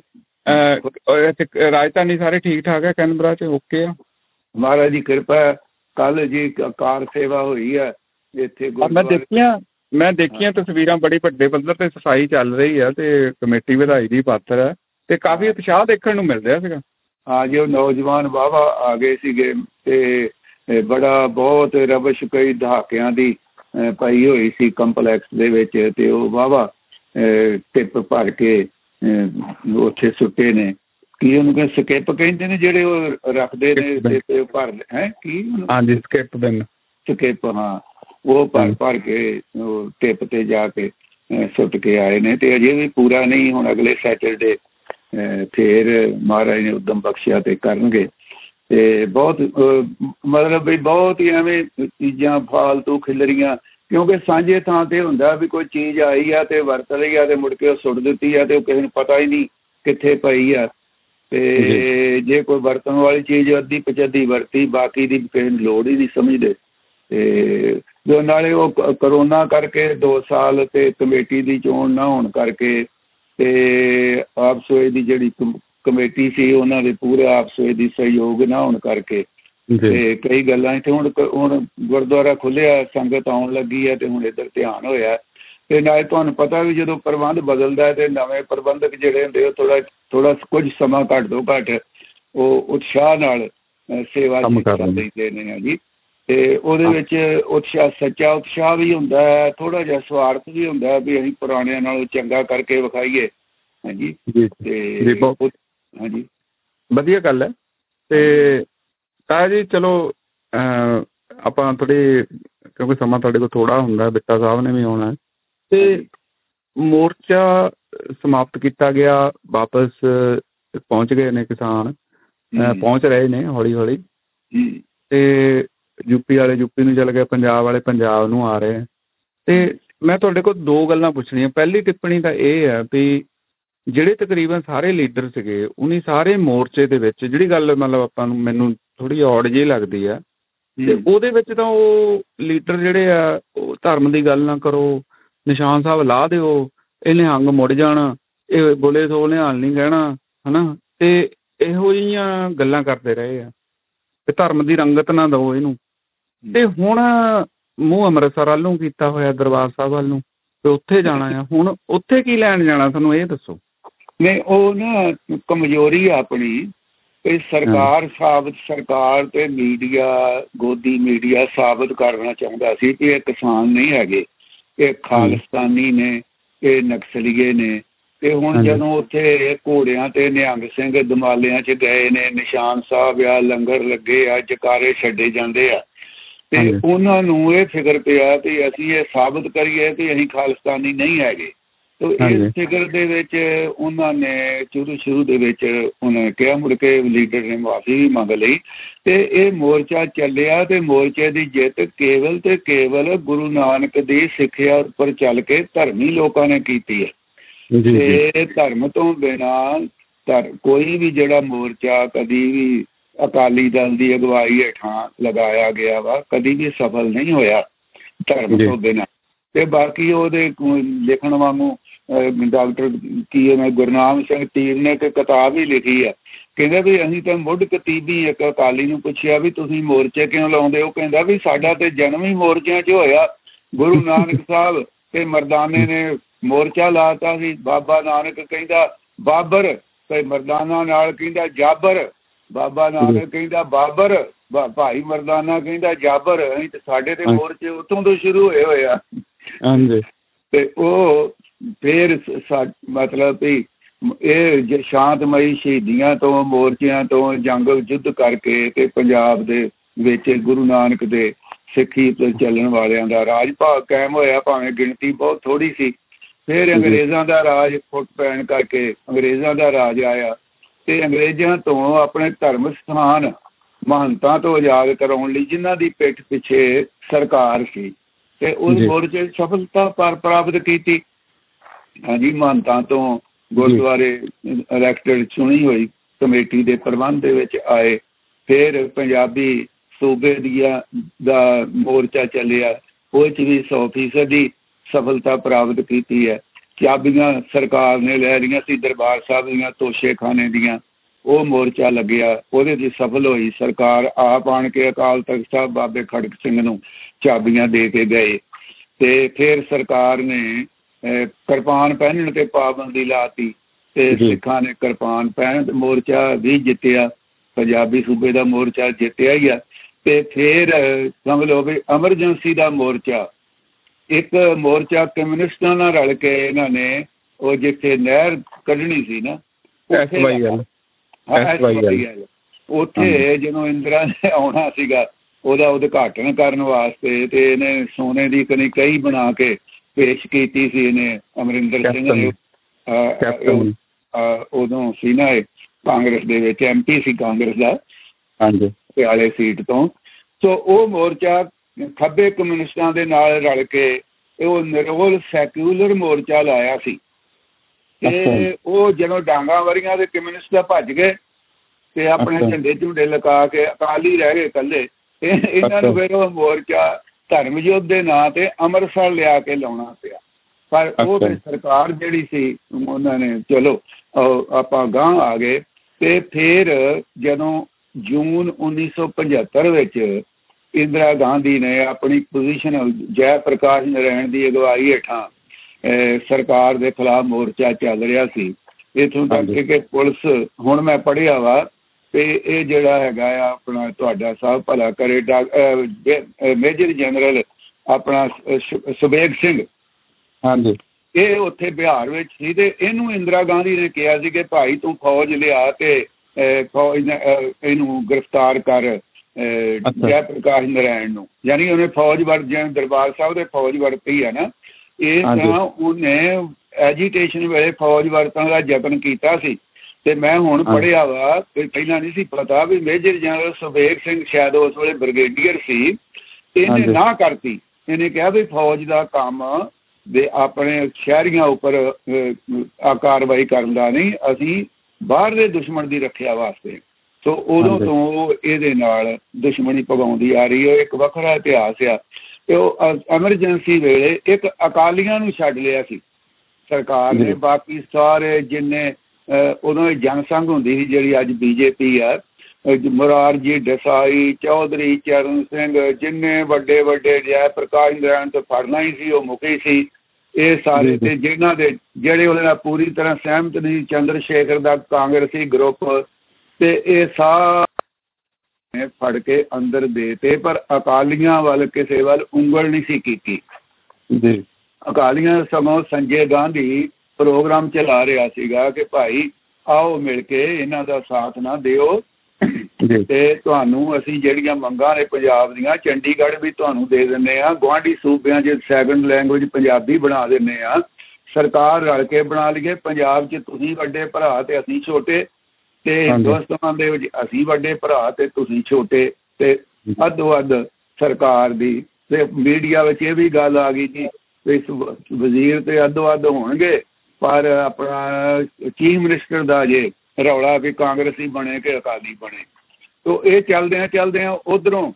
Speaker 4: ਰਾਜਧਾਨੀ ਸਾਰੇ ਠੀਕ ਠਾਕ ਹੈ, ਕੈਨਬਰਾ 'ਚ ਓਕੇ ਆ?
Speaker 5: ਮਹਾਰਾਜ ਦੀ ਕਿਰਪਾ। ਕੱਲ ਜੀ ਕਾਰ ਸੇਵਾ ਹੋਈ ਆ ਇੱਥੇ।
Speaker 4: ਮੈਂ ਦੇਖੀਆਂ ਮੈਂ ਦੇਖੀਆਂ ਤਸਵੀਰਾਂ, ਬੜੀ ਵੱਡੇ ਪੱਧਰ ਤੇ ਸਫਾਈ ਚੱਲ ਰਹੀ ਆ ਤੇ ਕਮੇਟੀ ਵਧਾਈ ਦੀ ਪਾਤਰ ਹੈ ਤੇ ਕਾਫੀ ਉਤਸ਼ਾਹ ਦੇਖਣ ਨੂੰ ਮਿਲ ਰਿਹਾ ਸੀਗਾ।
Speaker 5: ਹਾਂ ਜੀ, ਉਹ ਨੌਜਵਾਨ ਵਾਹਵਾ ਆ ਗਏ ਸੀਗੇ ਤੇ ਬੜਾ ਬਹੁਤ ਰਬਸ਼ ਕਈ ਦਹਾਕਿਆਂ ਦੀ ਪਾਈ ਹੋਈ ਸੀ ਕੰਪਲੈਕਸ ਦੇ ਵਿੱਚ, ਤੇ ਉਹ ਵਾਹਵਾ ਟਿੱਪ ਭਰ ਕੇ ਉੱਥੇ ਸੁੱਟੇ ਨੇ। ਕੀ ਉਹਨੂੰ ਕਹਿੰਦੇ ਸਕਿੱਪ ਕਹਿੰਦੇ ਨੇ ਜਿਹੜੇ ਉਹ ਰੱਖਦੇ ਨੇ ਤੇ ਭਰ ਹੈ ਕੀ?
Speaker 4: ਹਾਂਜੀ ਸਕਿੱਪ ਬਿਨ
Speaker 5: ਸਕਿੱਪ, ਹਾਂ ਉਹ ਭਰ ਭਰ ਕੇ ਉਹ ਟਿੱਪ ਤੇ ਜਾ ਕੇ ਸੁੱਟ ਕੇ ਆਏ ਨੇ, ਤੇ ਅਜੇ ਵੀ ਪੂਰਾ ਨਹੀਂ। ਹੁਣ ਅਗਲੇ ਸੈਟਰਡੇ ਫੇਰ ਮਹਾਰਾਜ ਨੇ ਉਦਮ ਬਖਸ਼ਿਆ ਤੇ ਕਰਨਗੇ। ਤੇ ਬਹੁਤ ਮਤਲਬ ਵੀ ਬਹੁਤ ਹੀ ਐਵੇਂ ਚੀਜ਼ਾਂ ਫਾਲਤੂ ਖਿਲਰੀਆਂ, ਕਿਉਂਕਿ ਸਾਂਝੇ ਥਾਂ ਤੇ ਹੁੰਦਾ ਵੀ ਕੋਈ ਚੀਜ਼ ਆਈ ਆ ਤੇ ਵਰਤ ਲਈ ਆ ਤੇ ਮੁੜ ਕੇ ਉਹ ਸੁੱਟ ਦਿੱਤੀ ਆ ਤੇ ਉਹ ਕਿਸੇ ਨੂੰ ਪਤਾ ਹੀ ਨਹੀਂ ਕਿੱਥੇ ਪਈ ਆ। ਤੇ ਜੇ ਕੋਈ ਵਰਤਣ ਵਾਲੀ ਚੀਜ਼ ਅੱਧੀ ਪਚੱਧੀ ਵਰਤੀ, ਬਾਕੀ ਦੀ ਕਿਸੇ ਨੂੰ ਲੋੜ ਹੀ ਨਹੀਂ ਸਮਝਦੇ। ਤੇ ਜੋ ਨਾਲੇ ਉਹ ਕਰੋਨਾ ਕਰਕੇ ਦੋ ਸਾਲ ਤੇ ਕਮੇਟੀ ਦੀ ਚੋਣ ਨਾ ਹੋਣ ਕਰਕੇ ਤੇ ਆਪਸੋਏ ਦੀ ਜਿਹੜੀ ਕਮੇਟੀ ਸੀ ਉਹਨਾਂ ਦੇ ਪੂਰੇ ਆਪਸੋਏ ਦੀ ਸਹਿਯੋਗ ਨਾ ਹੋਣ ਕਰਕੇ ਤੇ ਕਈ ਗੱਲਾਂ ਇੱਥੇ ਹੁਣ ਹੁਣ ਗੁਰਦੁਆਰਾ ਖੁੱਲ੍ਹਿਆ, ਸੰਗਤ ਆਉਣ ਲੱਗੀ ਹੈ ਤੇ ਹੁਣ ਇੱਧਰ ਧਿਆਨ ਹੋਇਆ। ਤੇ ਨਾਲੇ ਤੁਹਾਨੂੰ ਪਤਾ ਵੀ ਜਦੋਂ ਪ੍ਰਬੰਧ ਬਦਲਦਾ ਤੇ ਨਵੇਂ ਪ੍ਰਬੰਧਕ ਜਿਹੜੇ ਹੁੰਦੇ ਉਹ ਥੋੜਾ ਥੋੜਾ ਕੁਝ ਸਮਾਂ ਘੱਟ ਤੋਂ ਘੱਟ ਉਹ ਉਤਸ਼ਾਹ ਨਾਲ ਸੇਵਾ ਦਿੰਦੇ ਨੇ ਆ ਜੀ। ਤੇ ਉਹਦੇ ਵਿੱਚ ਉਤਸ਼ਾਹ, ਸੱਚਾ ਉਤਸ਼ਾਹ ਵੀ ਹੁੰਦਾ ਹੈ, ਥੋੜਾ ਜਿਹਾ ਸਵਾਰਥ ਵੀ ਹੁੰਦਾ ਵੀ ਅਸੀਂ ਪੁਰਾਣਿਆਂ ਨਾਲੋਂ ਚੰਗਾ ਕਰਕੇ ਵਿਖਾਈਏ। ਹਾਂਜੀ ਤੇ ਹਾਂਜੀ
Speaker 4: ਵਧੀਆ ਗੱਲ ਹੈ। ਤੇ ਤਾਂ ਜੀ ਚਲੋ ਆਪਾਂ ਥੋੜ੍ਹੀ, ਕਿਉਂਕਿ ਸਮਾਂ ਤੁਹਾਡੇ ਕੋਲ ਥੋੜ੍ਹਾ ਹੁੰਦਾ, ਬਿੱਟਾ ਸਾਹਿਬ ਨੇ ਵੀ ਆਉਣਾ, ਤੇ ਮੋਰਚਾ ਸਮਾਪਤ ਕੀਤਾ ਗਿਆ, ਵਾਪਸ ਪਹੁੰਚ ਗਏ ਨੇ ਕਿਸਾਨ, ਪਹੁੰਚ ਰਹੇ ਨੇ ਹੌਲੀ ਹੌਲੀ, ਤੇ ਯੂਪੀ ਵਾਲੇ ਯੂਪੀ ਨੂੰ ਚਲੇ ਗਏ, ਪੰਜਾਬ ਵਾਲੇ ਪੰਜਾਬ ਨੂੰ ਆ ਰਹੇ। ਤੇ ਮੈਂ ਤੁਹਾਡੇ ਕੋਲ ਦੋ ਗੱਲਾਂ ਪੁੱਛਣੀਆਂ। ਪਹਿਲੀ ਟਿੱਪਣੀ ਤਾਂ ਇਹ ਹੈ ਵੀ ਜਿਹੜੇ ਤਕਰੀਬਨ ਸਾਰੇ ਲੀਡਰ ਸੀਗੇ ਉਹਨੀ ਸਾਰੇ ਮੋਰਚੇ ਦੇ ਵਿੱਚ, ਜਿਹੜੀ ਗੱਲ ਮਤਲਬ ਆਪਾਂ ਨੂੰ ਮੈਨੂੰ ਥੋੜ੍ਹੀ ਔਡ ਜਿਹੀ ਲੱਗਦੀ ਆ, ਤੇ ਉਹਦੇ ਵਿੱਚ ਤਾਂ ਉਹ ਲੀਡਰ ਜਿਹੜੇ ਆ ਉਹ ਧਰਮ ਦੀ ਗੱਲ ਨਾ ਕਰੋ, ਨਿਸ਼ਾਨ ਸਾਹਿਬ ਲਾ ਦਿਓ, ਇਹ ਨਿਹੰਗ ਮੁੜ ਜਾਣ, ਇਹ ਬੋਲੇ ਸੋ ਨਿਹਾਲ ਨਹੀਂ ਕਹਿਣਾ, ਹੈ ਨਾ, ਤੇ ਇਹੋ ਜਿਹੀਆਂ ਗੱਲਾਂ ਕਰਦੇ ਰਹੇ ਆ ਤੇ ਧਰਮ ਦੀ ਰੰਗਤ ਨਾ ਦਿਓ ਇਹਨੂੰ। ਤੇ ਹੁਣ ਮੂੰਹ ਅੰਮ੍ਰਿਤਸਰ ਵੱਲ ਨੂੰ ਕੀਤਾ ਹੋਇਆ, ਦਰਬਾਰ ਸਾਹਿਬ ਵੱਲ ਨੂੰ, ਤੇ ਉੱਥੇ ਜਾਣਾ ਆ। ਹੁਣ ਉੱਥੇ ਕੀ ਲੈਣ ਜਾਣਾ, ਤੁਹਾਨੂੰ ਇਹ ਦੱਸੋ।
Speaker 5: ਨਹੀਂ, ਉਹ ਨਾ ਕਮਜ਼ੋਰੀ ਆ ਆਪਣੀ। ਇਹ ਸਰਕਾਰ ਸਾਬਤ ਸਰਕਾਰ ਤੇ ਮੀਡੀਆ, ਗੋਦੀ ਮੀਡੀਆ ਸਾਬਤ ਕਰਨਾ ਚਾਹੁੰਦਾ ਸੀ ਕਿ ਇਹ ਕਿਸਾਨ ਨਹੀਂ ਹੈਗੇ, ਇਹ ਖਾਲਿਸਤਾਨੀ ਨੇ, ਇਹ ਨਕਸਲੀਏ ਨੇ। ਤੇ ਹੁਣ ਜਦੋਂ ਉੱਥੇ ਘੋੜਿਆਂ ਤੇ ਨਿਹੰਗ ਸਿੰਘ ਦਮਾਲਿਆਂ 'ਚ ਗਏ ਨੇ, ਨਿਸ਼ਾਨ ਸਾਹਿਬ ਆ, ਲੰਗਰ ਲੱਗੇ ਆ, ਜਕਾਰੇ ਛੱਡੇ ਜਾਂਦੇ ਆ, ਤੇ ਉਹਨਾਂ ਨੂੰ ਇਹ ਫਿਕਰ ਪਿਆ ਕਿ ਅਸੀਂ ਇਹ ਸਾਬਤ ਕਰੀਏ ਕਿ ਅਸੀਂ ਖਾਲਿਸਤਾਨੀ ਨਹੀਂ ਹੈਗੇ। ਤੋ ਇਸ ਫਿਕਰ ਦੇ ਵਿੱਚ ਉਹਨਾਂ ਨੇ ਸ਼ੁਰੂ ਸ਼ੁਰੂ ਦੇ ਵਿੱਚ ਉਹਨਾਂ ਨੇ ਕਿਹਾ, ਮੁੜ ਕੇ ਲੀਡਰ ਨੇ ਮਾਫੀ ਵੀ ਮੰਗ ਲਈ ਤੇ ਇਹ ਮੋਰਚਾ ਚੱਲਿਆ ਤੇ ਮੋਰਚੇ ਦੀ ਜਿੱਤ ਕੇਵਲ ਤੇ ਕੇਵਲ ਗੁਰੂ ਨਾਨਕ ਦੀ ਸਿੱਖਿਆ ਉੱਪਰ ਚੱਲ ਕੇ ਧਰਮੀ ਲੋਕਾਂ ਨੇ ਕੀਤੀ ਹੈ। ਤੇ ਧਰਮ ਤੋਂ ਬਿਨਾਂ ਧਰ ਕੋਈ ਵੀ ਜਿਹੜਾ ਮੋਰਚਾ ਕਦੀ ਵੀ ਅਕਾਲੀ ਦਲ ਦੀ ਅਗਵਾਈ ਹੇਠਾਂ ਲਗਾਇਆ ਗਿਆ ਵਾ ਕਦੀ ਵੀ ਸਫਲ ਨਹੀਂ ਹੋਇਆ ਧਰਮ ਤੋਂ ਬਿਨਾਂ। ਤੇ ਬਾਕੀ ਉਹਦੇ ਲਿਖਣ ਵਾਂਗੂ ਡਾਕਟਰ ਕੀ ਹੈ ਗੁਰਨਾਮ ਸਿੰਘ ਤੀਰ ਨੇ ਇੱਕ ਕਿਤਾਬ ਹੀ ਲਿਖੀ ਆ, ਕਹਿੰਦਾ ਵੀ ਅਸੀਂ ਤਾਂ ਮੁੱਢ ਕਤੀਬੀ ਇੱਕ ਅਕਾਲੀ ਨੂੰ ਪੁੱਛਿਆ ਵੀ ਤੁਸੀਂ ਮੋਰਚੇ ਕਿਉਂ ਲਾਉਂਦੇ ਹੋ, ਕਹਿੰਦਾ ਵੀ ਸਾਡਾ ਤੇ ਜਨਮ ਹੀ ਮੋਰਚਿਆਂ 'ਚ ਹੋਇਆ। ਗੁਰੂ ਨਾਨਕ ਸਾਹਿਬ ਤੇ ਮਰਦਾਨੇ ਨੇ ਮੋਰਚਾ ਲਾਤਾ ਸੀ। ਬਾਬਾ ਨਾਨਕ ਕਹਿੰਦਾ ਬਾਬਰ ਤੇ ਮਰਦਾਨਾ ਨਾਲ ਕਹਿੰਦਾ ਜਾਬਰ, ਬਾਬਾ ਨਾਨਕ ਕਹਿੰਦਾ ਬਾਬਰ, ਭਾਈ ਮਰਦਾਨਾ ਕਹਿੰਦਾ ਜਾਬਰ। ਅਸੀਂ ਤੇ ਸਾਡੇ ਤੇ ਮੋਰਚੇ ਉੱਥੋਂ ਤੋਂ ਸ਼ੁਰੂ ਹੋਏ ਹੋਏ ਆ। ਤੇ ਉਹ ਫਿਰ ਮਤਲਬ ਵੀ ਇਹ ਸ਼ਾਂਤਮਈ ਸ਼ਹੀਦੀਆਂ ਤੋਂ ਮੋਰਚਿਆਂ ਤੋਂ ਜੰਗ ਯੁੱਧ ਕਰਕੇ ਤੇ ਪੰਜਾਬ ਦੇ ਵਿੱਚ ਗੁਰੂ ਨਾਨਕ ਦੇ ਸਿੱਖੀ ਤੇ ਚੱਲਣ ਵਾਲਿਆਂ ਦਾ ਰਾਜ ਭਾਗ ਕਾਇਮ ਹੋਇਆ, ਭਾਵੇਂ ਗਿਣਤੀ ਬਹੁਤ ਥੋੜ੍ਹੀ ਸੀ। ਫਿਰ ਅੰਗਰੇਜ਼ਾਂ ਦਾ ਰਾਜ ਫੁੱਟ ਪੈਣ ਕਰਕੇ ਅੰਗਰੇਜ਼ਾਂ ਦਾ ਰਾਜ ਆਇਆ ਤੇ ਅੰਗਰੇਜ਼ਾਂ ਤੋਂ ਆਪਣੇ ਧਰਮ ਸਥਾਨ ਮਹੰਤਾਂ ਤੋਂ ਆਜ਼ਾਦ ਕਰਾਉਣ ਲਈ ਜਿਨ੍ਹਾਂ ਦੀ ਪਿੱਠ ਪਿੱਛੇ ਸਰਕਾਰ ਸੀ ਤੇ ਉਸ ਮੋਰਚੇ ਸਫਲਤਾ ਪਰ ਪ੍ਰਾਪਤ ਕੀਤੀ। ਹਾਂਜੀ, ਮਹੰਤਾਂ ਤੋਂ ਗੁਰਦੁਆਰੇ ਇਲੈਕਟਡ ਚੁਣੀ ਹੋਈ ਕਮੇਟੀ ਦੇ ਪ੍ਰਬੰਧ ਦੇ ਵਿੱਚ ਆਏ। ਫਿਰ ਪੰਜਾਬੀ ਸੂਬੇ ਦੀਆਂ ਦਾ ਮੋਰਚਾ ਚੱਲਿਆ, ਉਹ 'ਚ ਵੀ ਸੌ ਫੀਸਦੀ ਸਫਲਤਾ ਪ੍ਰਾਪਤ ਕੀਤੀ ਹੈ। ਚਾਬੀਆਂ ਸਰਕਾਰ ਨੇ ਲੈ ਰਹੀਆਂ ਸੀ ਦਰਬਾਰ ਸਾਹਿਬ ਦੀਆਂ ਤੋਸ਼ੇਖਾਨੇ ਦੀਆਂ, ਉਹ ਮੋਰਚਾ ਲੱਗਿਆ, ਉਹਦੇ 'ਚ ਸਫਲ ਹੋਈ ਸਰਕਾਰ। ਆਪ ਆਣ ਕੇ ਅਕਾਲ ਤਖ਼ਤ ਸਾਹਿਬ ਬਾਬੇ ਖੜਕ ਸਿੰਘ ਨੂੰ ਚਾਬੀਆਂ ਦੇ ਕੇ ਗਏ ਤੇ ਫਿਰ ਸਰਕਾਰ ਨੇ ਕਿਰਪਾਨ ਪਹਿਨਣ ਤੇ ਪਾਬੰਦੀ ਲਾਤੀ ਤੇ ਸਿੱਖਾਂ ਨੇ ਕਿਰਪਾਨ ਪਹਿਨ ਮੋਰਚਾ ਵੀ ਜਿੱਤਿਆ, ਪੰਜਾਬੀ ਸੂਬੇ ਦਾ ਮੋਰਚਾ ਜਿੱਤਿਆ ਹੀ ਆ। ਤੇ ਫਿਰ ਸਮਝ ਲਓ ਵੀ ਐਮਰਜੈਂਸੀ ਦਾ ਮੋਰਚਾ, ਇੱਕ ਮੋਰਚਾ ਕਮਿਊਨਿਸਟਾਂ ਨਾਲ ਰਲ ਕੇ ਇਹਨਾਂ ਨੇ ਉਹ ਜਿੱਥੇ ਨਹਿਰ ਕੱਢਣੀ ਸੀ ਨਾ ਉੱਥੇ ਜਦੋਂ ਇੰਦਰਾ ਨੇ ਆਉਣਾ ਸੀਗਾ ਉਹਦਾ ਉਦਘਾਟਨ ਕਰਨ ਵਾਸਤੇ ਤੇ ਇਹਨੇ ਸੋਨੇ ਦੀ ਕਨੀ ਕਹੀ ਬਣਾ ਕੇ ਪੇਸ਼ ਕੀਤੀ ਸੀ। ਇਹਨੇ ਅਮਰਿੰਦਰ ਸਿੰਘ ਨੇ ਉਦੋਂ ਸੀ ਨਾ ਕਾਂਗਰਸ ਦੇ ਵਿੱਚ ਐਮ ਪੀ ਸੀ ਕਾਂਗਰਸ ਦਾ, ਪਟਿਆਲੇ ਸੀਟ ਤੋਂ। ਸੋ ਉਹ ਮੋਰਚਾ ਖੱਬੇ ਕਮਿਊਨਿਸਟਾਂ ਦੇ ਨਾਲ ਰਲ ਕੇ ਉਹ ਨਿਰੋਲ ਸੈਕੂਲਰ ਮੋਰਚਾ ਲਾਇਆ ਸੀ ਤੇ ਉਹ ਜਦੋਂ ਡਾਂਗਾ ਵਰੀਆਂ ਦੇ ਕਮਿਊਨਿਸਟ ਭੱਜ ਗਏ ਤੇ ਆਪਣੇ ਝੰਡੇ ਝੁੰਡੇ ਲਗਾ ਕੇ ਅਕਾਲੀ ਰਹਿ ਗਏ ਇਕੱਲੇ। ਇਹਨਾਂ ਨੂੰ ਫਿਰ ਉਹ ਮੋਰਚਾ ਧਰਮ ਯੁੱਧ ਦੇ ਨਾਂ ਤੇ ਅੰਮ੍ਰਿਤਸਰ ਲਿਆ ਕੇ ਲਾਉਣਾ ਪਿਆ। ਪਰ ਉਹ ਫਿਰ ਸਰਕਾਰ ਜਿਹੜੀ ਸੀ ਉਹਨਾਂ ਨੇ ਚਲੋ ਆਪਾਂ ਗਾਂਹ ਆ ਗਏ। ਤੇ ਫਿਰ ਜਦੋਂ ਜੂਨ ਉੱਨੀ ਸੌ ਪਝੱਤਰ ਵਿੱਚ ਇੰਦਰਾ ਗਾਂਧੀ ਨੇ ਆਪਣੀ ਪੋਜੀਸ਼ਨ ਜੈ ਪ੍ਰਕਾਸ਼ ਨਾਰਾਇਣ ਦੀ ਅਗਵਾਈ ਹੇਠਾਂ ਸਰਕਾਰ ਦੇ ਖਿਲਾਫ ਮੋਰਚਾ ਚੱਲ ਰਿਹਾ ਸੀ। ਇੱਥੋਂ ਤੱਕ ਕਿ ਪੁਲਿਸ, ਹੁਣ ਮੈਂ ਪੜ੍ਹਿਆ ਵਾ ਤੇ ਇਹ ਜਿਹੜਾ ਹੈਗਾ ਆ ਆਪਣਾ ਤੁਹਾਡਾ ਸਾਹਿਬ ਭਲਾ ਕਰੇ ਮੇਜਰ ਜਨਰਲ ਆਪਣਾ ਸੁਬੇਗ ਸਿੰਘ, ਹਾਂਜੀ, ਇਹ ਉੱਥੇ ਬਿਹਾਰ ਵਿੱਚ ਸੀ ਤੇ ਇਹਨੂੰ ਇੰਦਰਾ ਗਾਂਧੀ ਨੇ ਕਿਹਾ ਸੀ ਕਿ ਭਾਈ ਤੂੰ ਫੌਜ ਲਿਆ ਤੇ ਫੌਜ ਇਹਨੂੰ ਗ੍ਰਿਫਤਾਰ ਕਰ ਜੈ ਪ੍ਰਕਾਸ਼ ਨਾਰਾਇਣ ਨੂੰ। ਯਾਨੀ ਉਹਨੇ ਫੌਜ ਵਰਤ, ਜਿਵੇਂ ਦਰਬਾਰ ਸਾਹਿਬ ਦੇ ਫੌਜ ਵਰਤੀ ਹੈ ਨਾ, ਇਸ ਤਰ੍ਹਾਂ ਉਹਨੇ ਐਜੀਟੇਸ਼ਨ ਵੇਲੇ ਫੌਜ ਵਰਤਣ ਦਾ ਯਤਨ ਕੀਤਾ ਸੀ। ਤੇ ਮੈਂ ਹੁਣ ਪੜ੍ਹਿਆ ਵਾ, ਪਹਿਲਾਂ ਨਹੀਂ ਸੀ ਪਤਾ, ਵੀ ਮੇਜਰ ਜਨਰਲ ਸੁਬੇਗ ਸਿੰਘ ਸ਼ਾਇਦ ਉਸ ਵੇਲੇ ਬ੍ਰਿਗੇਡੀਅਰ ਸੀ, ਇਹਨੇ ਨਾ ਕਰਤੀ। ਇਹਨੇ ਕਿਹਾ ਵੀ ਫੌਜ ਦਾ ਕੰਮ ਦੇ ਆਪਣੇ ਸ਼ਹਿਰੀਆਂ ਉੱਪਰ ਕਾਰਵਾਈ ਕਰਨ ਦਾ ਨਹੀਂ, ਅਸੀਂ ਬਾਹਰਲੇ ਦੁਸ਼ਮਣ ਦੀ ਰੱਖਿਆ ਵਾਸਤੇ। ਸੋ ਉਦੋਂ ਤੋਂ ਇਹਦੇ ਨਾਲ ਦੁਸ਼ਮਣੀ ਪਗਾਉਂਦੀ ਆ ਰਹੀ ਹੈ। ਇੱਕ ਵੱਖਰਾ ਇਤਿਹਾਸ ਆ। ਤੇ ਉਹ ਐਮਰਜੈਂਸੀ ਵੇਲੇ ਇੱਕ ਅਕਾਲੀਆਂ ਨੂੰ ਛੱਡ ਲਿਆ ਸੀ ਸਰਕਾਰ ਨੇ, ਬਾਕੀ ਸਾਰੇ ਜਿੰਨੇ ਉਦੋਂ ਜਨ ਸੰਘ ਹੁੰਦੀ ਸੀ ਜਿਹੜੀ ਅੱਜ ਬੀ ਜੇ ਪੀ ਆ, ਮੁਰਾਰਜੀ ਦੇਸਾਈ, ਚੌਧਰੀ ਚਰਨ ਸਿੰਘ, ਜਿੰਨੇ ਵੱਡੇ ਵੱਡੇ ਜੈ ਪ੍ਰਕਾਸ਼ ਨਾਰਾਇਣ ਤੋਂ ਫੜਨਾ ਹੀ ਸੀ ਉਹ ਮੁਖੀ ਸੀ। ਇਹ ਸਾਰੇ ਤੇ ਜਿਹਨਾਂ ਦੇ ਜਿਹੜੇ ਉਹਦੇ ਨਾਲ ਪੂਰੀ ਤਰ੍ਹਾਂ ਸਹਿਮਤ ਨਹੀਂ, ਚੰਦਰ ਸ਼ੇਖਰ ਦਾ ਕਾਂਗਰਸੀ ਗਰੁੱਪ, ਤੇ ਇਹ ਸਾਰੇ ਫੜ ਕੇ ਅੰਦਰ ਦੇ ਤੇ, ਪਰ ਅਕਾਲੀਆਂ ਵੱਲ ਕਿਸੇ ਵੱਲ ਉਂਗਲ ਨਹੀਂ ਸੀ ਕੀਤੀ ਜੀ। ਅਕਾਲੀਆਂ ਸਗੋਂ ਸੰਜੇ ਗਾਂਧੀ ਪ੍ਰੋਗਰਾਮ ਚਲਾ ਰਿਹਾ ਸੀਗਾ ਕਿ ਭਾਈ ਆਓ ਮਿਲ ਕੇ ਇਹਨਾਂ ਦਾ ਸਾਥ ਨਾ ਦਿਓ ਤੇ ਤੁਹਾਨੂੰ ਅਸੀਂ ਜਿਹੜੀਆਂ ਮੰਗਾਂ ਨੇ ਪੰਜਾਬ ਦੀਆਂ, ਚੰਡੀਗੜ੍ਹ ਵੀ ਤੁਹਾਨੂੰ ਦੇ ਦਿੰਦੇ ਹਾਂ, ਗੁਆਂਢੀ ਸੂਬਿਆਂ 'ਚ ਸੈਕੰਡ ਲੈਂਗੁਏਜ ਪੰਜਾਬੀ ਬਣਾ ਦਿੰਦੇ ਹਾਂ, ਸਰਕਾਰ ਰਲ ਕੇ ਬਣਾ ਲਈਏ। ਪੰਜਾਬ 'ਚ ਤੁਸੀਂ ਵੱਡੇ ਭਰਾ ਤੇ ਅਸੀਂ ਛੋਟੇ, ਤੇ ਹਿੰਦੁਸਤਾਨ ਦੇ ਵਿੱਚ ਅਸੀਂ ਵੱਡੇ ਭਰਾ ਤੇ ਤੁਸੀਂ ਛੋਟੇ, ਤੇ ਅੱਧੋ ਅੱਧ ਸਰਕਾਰ ਦੀ। ਤੇ ਮੀਡੀਆ ਵਿੱਚ ਇਹ ਵੀ ਗੱਲ ਆ ਗਈ ਜੀ ਇਸ ਵਜ਼ੀਰ ਤੇ ਅੱਧੋ ਅੱਧ ਹੋਣਗੇ, ਪਰ ਆਪਣਾ ਚੀਫ ਮਿਨਿਸਟਰ ਦਾ ਜੇ ਰੌਲਾ ਵੀ ਕਾਂਗਰਸੀ ਬਣੇ ਕਿ ਅਕਾਲੀ ਬਣੇ। ਤੋ ਇਹ ਚੱਲਦਿਆਂ ਚੱਲਦਿਆਂ ਉੱਧਰੋਂ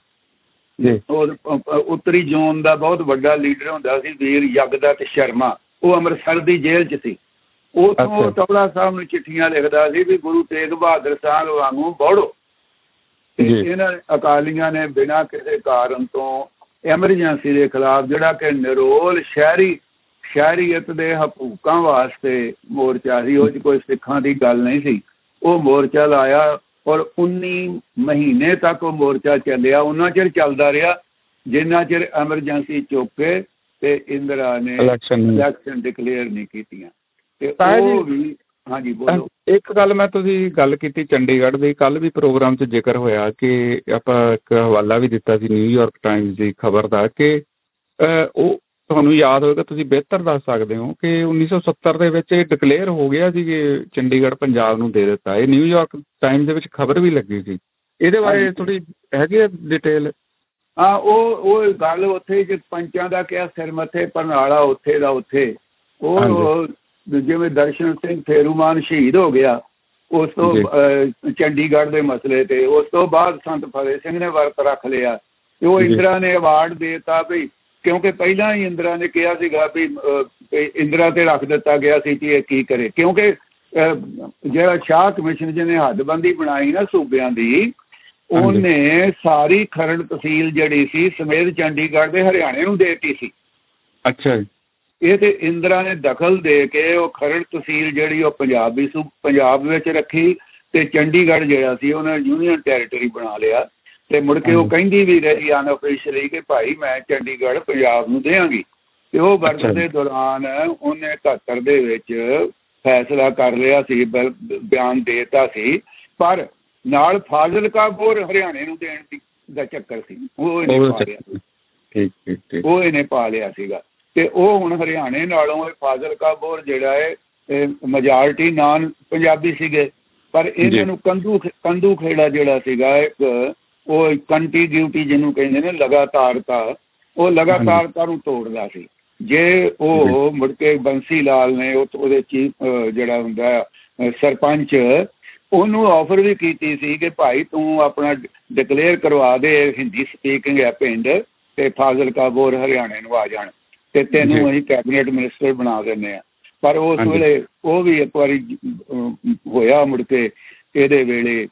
Speaker 5: ਉੱਤਰੀ ਜ਼ੋਨ ਦਾ ਬਹੁਤ ਵੱਡਾ ਲੀਡਰ ਹੁੰਦਾ ਸੀ ਵੀਰ ਜਗਦੱਤ ਸ਼ਰਮਾ, ਉਹ ਅੰਮ੍ਰਿਤਸਰ ਦੀ ਜੇਲ੍ਹ 'ਚ ਸੀ। ਉੱਥੋਂ ਟੌਹੜਾ ਸਾਹਿਬ ਨੂੰ ਚਿੱਠੀਆਂ ਲਿਖਦਾ ਸੀ ਵੀ ਗੁਰੂ ਤੇਗ ਬਹਾਦਰ ਸਾਹਿਬ ਵਾਂਗੂ ਬੋੜੋ। ਤੇ ਇਹਨਾਂ ਅਕਾਲੀਆਂ ਨੇ ਬਿਨਾਂ ਕਿਸੇ ਕਾਰਨ ਤੋਂ ਐਮਰਜੈਂਸੀ ਦੇ ਖਿਲਾਫ, ਜਿਹੜਾ ਕਿ ਨਿਰੋਲ ਸ਼ਹਿਰੀ ਸ਼ਹਿਰੀਅਤ ਦੇ ਹਕੂਕਾਂ ਵਾਸਤੇ ਮੋਰਚਾ ਸੀ, ਉਹ 'ਚ ਕੋਈ ਸਿੱਖਾਂ ਦੀ ਗੱਲ ਨਹੀਂ ਸੀ, ਉਹ ਮੋਰਚਾ ਲਾਇਆ। ਔਰ ਉੱਨੀ ਮਹੀਨੇ ਤੱਕ ਉਹ ਮੋਰਚਾ ਚੱਲਿਆ। ਉਹਨਾਂ ਚਿਰ ਚੱਲਦਾ ਰਿਹਾ ਜਿੰਨਾ ਚਿਰ ਐਮਰਜੈਂਸੀ ਚੁੱਕ ਕੇ ਤੇ ਇੰਦਰਾ ਨੇ ਇਲੈਕਸ਼ਨ ਡਿਕਲੇਅਰ ਨਹੀਂ ਕੀਤੀਆਂ। ਤੇ ਉਹ ਵੀ ਹਾਂਜੀ ਬੋਲੋ।
Speaker 1: ਇੱਕ ਗੱਲ ਮੈਂ ਤੁਸੀਂ ਗੱਲ ਕੀਤੀ ਚੰਡੀਗੜ੍ਹ ਦੀ, ਕੱਲ੍ਹ ਵੀ ਪ੍ਰੋਗਰਾਮ 'ਚ ਜ਼ਿਕਰ ਹੋਇਆ ਕਿ ਆਪਾਂ ਇੱਕ ਹਵਾਲਾ ਵੀ ਦਿੱਤਾ ਸੀ ਨਿਊਯਾਰਕ ਟਾਈਮਜ਼ ਦੀ ਖਬਰ ਦਾ ਕਿ ਉਹ ਤੁਹਾਨੂੰ ਯਾਦ ਹੋਵੇਗਾ, ਤੁਸੀਂ ਬਿਹਤਰ ਦੱਸ ਸਕਦੇ ਹੋ ਕਿ ਉੱਨੀ ਸੌ ਸੱਤਰ ਦੇ ਵਿੱਚ ਇਹ ਡਿਕਲੇਅਰ ਹੋ ਗਿਆ ਸੀ ਕਿ ਚੰਡੀਗੜ੍ਹ ਪੰਜਾਬ ਨੂੰ ਦੇ ਦਿੱਤਾ। ਇਹ ਨਿਊਯਾਰਕ ਟਾਈਮਜ਼ ਦੇ ਵਿੱਚ ਖਬਰ ਵੀ ਲੱਗੀ ਸੀ। ਇਹਦੇ ਬਾਰੇ ਥੋੜ੍ਹੀ ਹੈਗੀ ਆ ਡਿਟੇਲ?
Speaker 5: ਹਾਂ, ਉਹ ਉਹ ਗੱਲ ਉੱਥੇ ਜੇ ਪੰਚਾਂ ਦਾ ਕਿਹਾ ਸਿਰ ਮੱਥੇ ਪਰਨਾਲਾ ਉੱਥੇ ਦਾ ਉੱਥੇ ਉਹ ਜਿਵੇਂ ਦਰਸ਼ਨ ਸਿੰਘ ਫੇਰੂਮਾਨ ਸ਼ਹੀਦ ਹੋ ਗਿਆ, ਉਸ ਤੋਂ ਚੰਡੀਗੜ੍ਹ ਦੇ ਮਸਲੇ ਤੇ ਉਸ ਤੋਂ ਬਾਅਦ ਸੰਤ ਫਤਿਹ ਸਿੰਘ ਨੇ ਵਰਤ ਰੱਖ ਲਿਆ ਤੇ ਉਹ ਇੰਦਰਾ ਨੇ ਅਵਾਰਡ ਦੇ ਦਿੱਤਾ ਵੀ, ਕਿਉਂਕਿ ਪਹਿਲਾਂ ਹੀ ਇੰਦਰਾ ਨੇ ਕਿਹਾ ਸੀਗਾ ਵੀ ਇੰਦਰਾ ਤੇ ਰੱਖ ਦਿੱਤਾ ਗਿਆ ਸੀ ਕਿ ਇਹ ਕੀ ਕਰੇ, ਕਿਉਂਕਿ ਜਿਹੜਾ ਸ਼ਾਹ ਕਮਿਸ਼ਨ ਜਿਹਨੇ ਹੱਦਬੰਦੀ ਬਣਾਈ ਨਾ ਸੂਬਿਆਂ ਦੀ, ਉਹਨੇ ਸਾਰੀ ਖਰੜ ਤਹਿਸੀਲ ਜਿਹੜੀ ਸੀ ਸਮੇਤ ਚੰਡੀਗੜ੍ਹ ਦੇ ਹਰਿਆਣੇ ਨੂੰ ਦੇ ਦਿੱਤੀ ਸੀ।
Speaker 1: ਅੱਛਾ ਜੀ।
Speaker 5: ਇਹ ਤੇ ਇੰਦਰਾ ਨੇ ਦਖਲ ਦੇ ਕੇ ਉਹ ਖਰੜ ਤਹਿਸੀਲ ਜਿਹੜੀ ਉਹ ਪੰਜਾਬੀ ਸੂ ਪੰਜਾਬ ਵਿੱਚ ਰੱਖੀ ਤੇ ਚੰਡੀਗੜ੍ਹ ਜਿਹੜਾ ਸੀ ਉਹਨੇ ਯੂਨੀਅਨ ਟੈਰੀਟਰੀ ਬਣਾ ਲਿਆ। ਤੇ ਮੁੜ ਕੇ ਉਹ ਕਹਿੰਦੀ ਵੀ ਰਹੀ ਅਨਅਫੀਸ਼ਲੀ ਕਿ ਭਾਈ ਮੈਂ ਚੰਡੀਗੜ੍ਹ ਪੰਜਾਬ ਨੂੰ ਦੇਵਾਂਗੀ। ਤੇ ਉਹ ਵਰਤ ਦੇ ਦੌਰਾਨ ਉਹਨੇ ਇਕਹੱਤਰ ਦੇ ਵਿੱਚ ਫੈਸਲਾ ਕਰ ਲਿਆ ਸੀ, ਬਿਆਨ ਦੇ ਦਿੱਤਾ ਸੀ, ਪਰ ਨਾਲ ਫਾਜ਼ਿਲਕਾ ਬੋਰ ਹਰਿਆਣੇ ਨੂੰ ਦੇਣ ਦੀ ਦਾ ਚੱਕਰ ਸੀ, ਉਹ ਇਹਨੇ ਪਾ ਲਿਆ ਉਹ ਇਹਨੇ ਪਾ ਲਿਆ ਸੀਗਾ। ਤੇ ਉਹ ਹੁਣ ਹਰਿਆਣੇ ਨਾਲੋਂ ਇਹ ਫਾਜ਼ਿਲਕਾ ਬੋਰ ਜਿਹੜਾ ਹੈ ਮੈਜੋਰਟੀ ਨਾਨ ਪੰਜਾਬੀ ਸੀਗੇ, ਪਰ ਇਹਨਾਂ ਨੂੰ ਕੰਧੂ ਕੰਧੂ ਖੇੜਾ ਜਿਹੜਾ ਸੀਗਾ ਇੱਕ ਉਹ ਕੰਟੀਗਿਊਟੀ ਜਿਹਨੂੰ ਕਹਿੰਦੇ ਨੇ ਲਗਾਤਾਰਤਾ, ਉਹ ਲਗਾਤਾਰਤਾ ਨੂੰ ਤੋੜਦਾ ਸੀ। ਜੇ ਉਹ ਮੁੜ ਕੇ ਬੰਸੀ ਲਾਲ ਨੇ ਉਹਦੇ ਚੀਫ ਜਿਹੜਾ ਹੁੰਦਾ ਸਰਪੰਚ, ਉਹਨੂੰ ਆਫਰ ਵੀ ਕੀਤੀ ਸੀ ਕਿ ਭਾਈ ਤੂੰ ਆਪਣਾ ਡਿਕਲੇਅਰ ਕਰਵਾ ਦੇ ਹਿੰਦੀ ਸਪੀਕਿੰਗ ਹੈ ਪਿੰਡ, ਤੇ ਫਾਜ਼ਿਲਕਾ ਬੋਰ ਹਰਿਆਣੇ ਨੂੰ ਆ ਜਾਣ ਤੇ ਤੈਨੂੰ ਅਸੀਂ ਕੈਬਨਿਟ ਮਿਨਿਸਟਰ ਬਣਾ ਦਿੰਦੇ ਹਾਂ। ਪਰ ਉਸ ਵੇਲੇ ਉਹ ਵੀ ਇੱਕ ਵਾਰੀ ਹੋਇਆ ਮੁੜ ਕੇ ਇਹਦੇ ਵੇਲੇ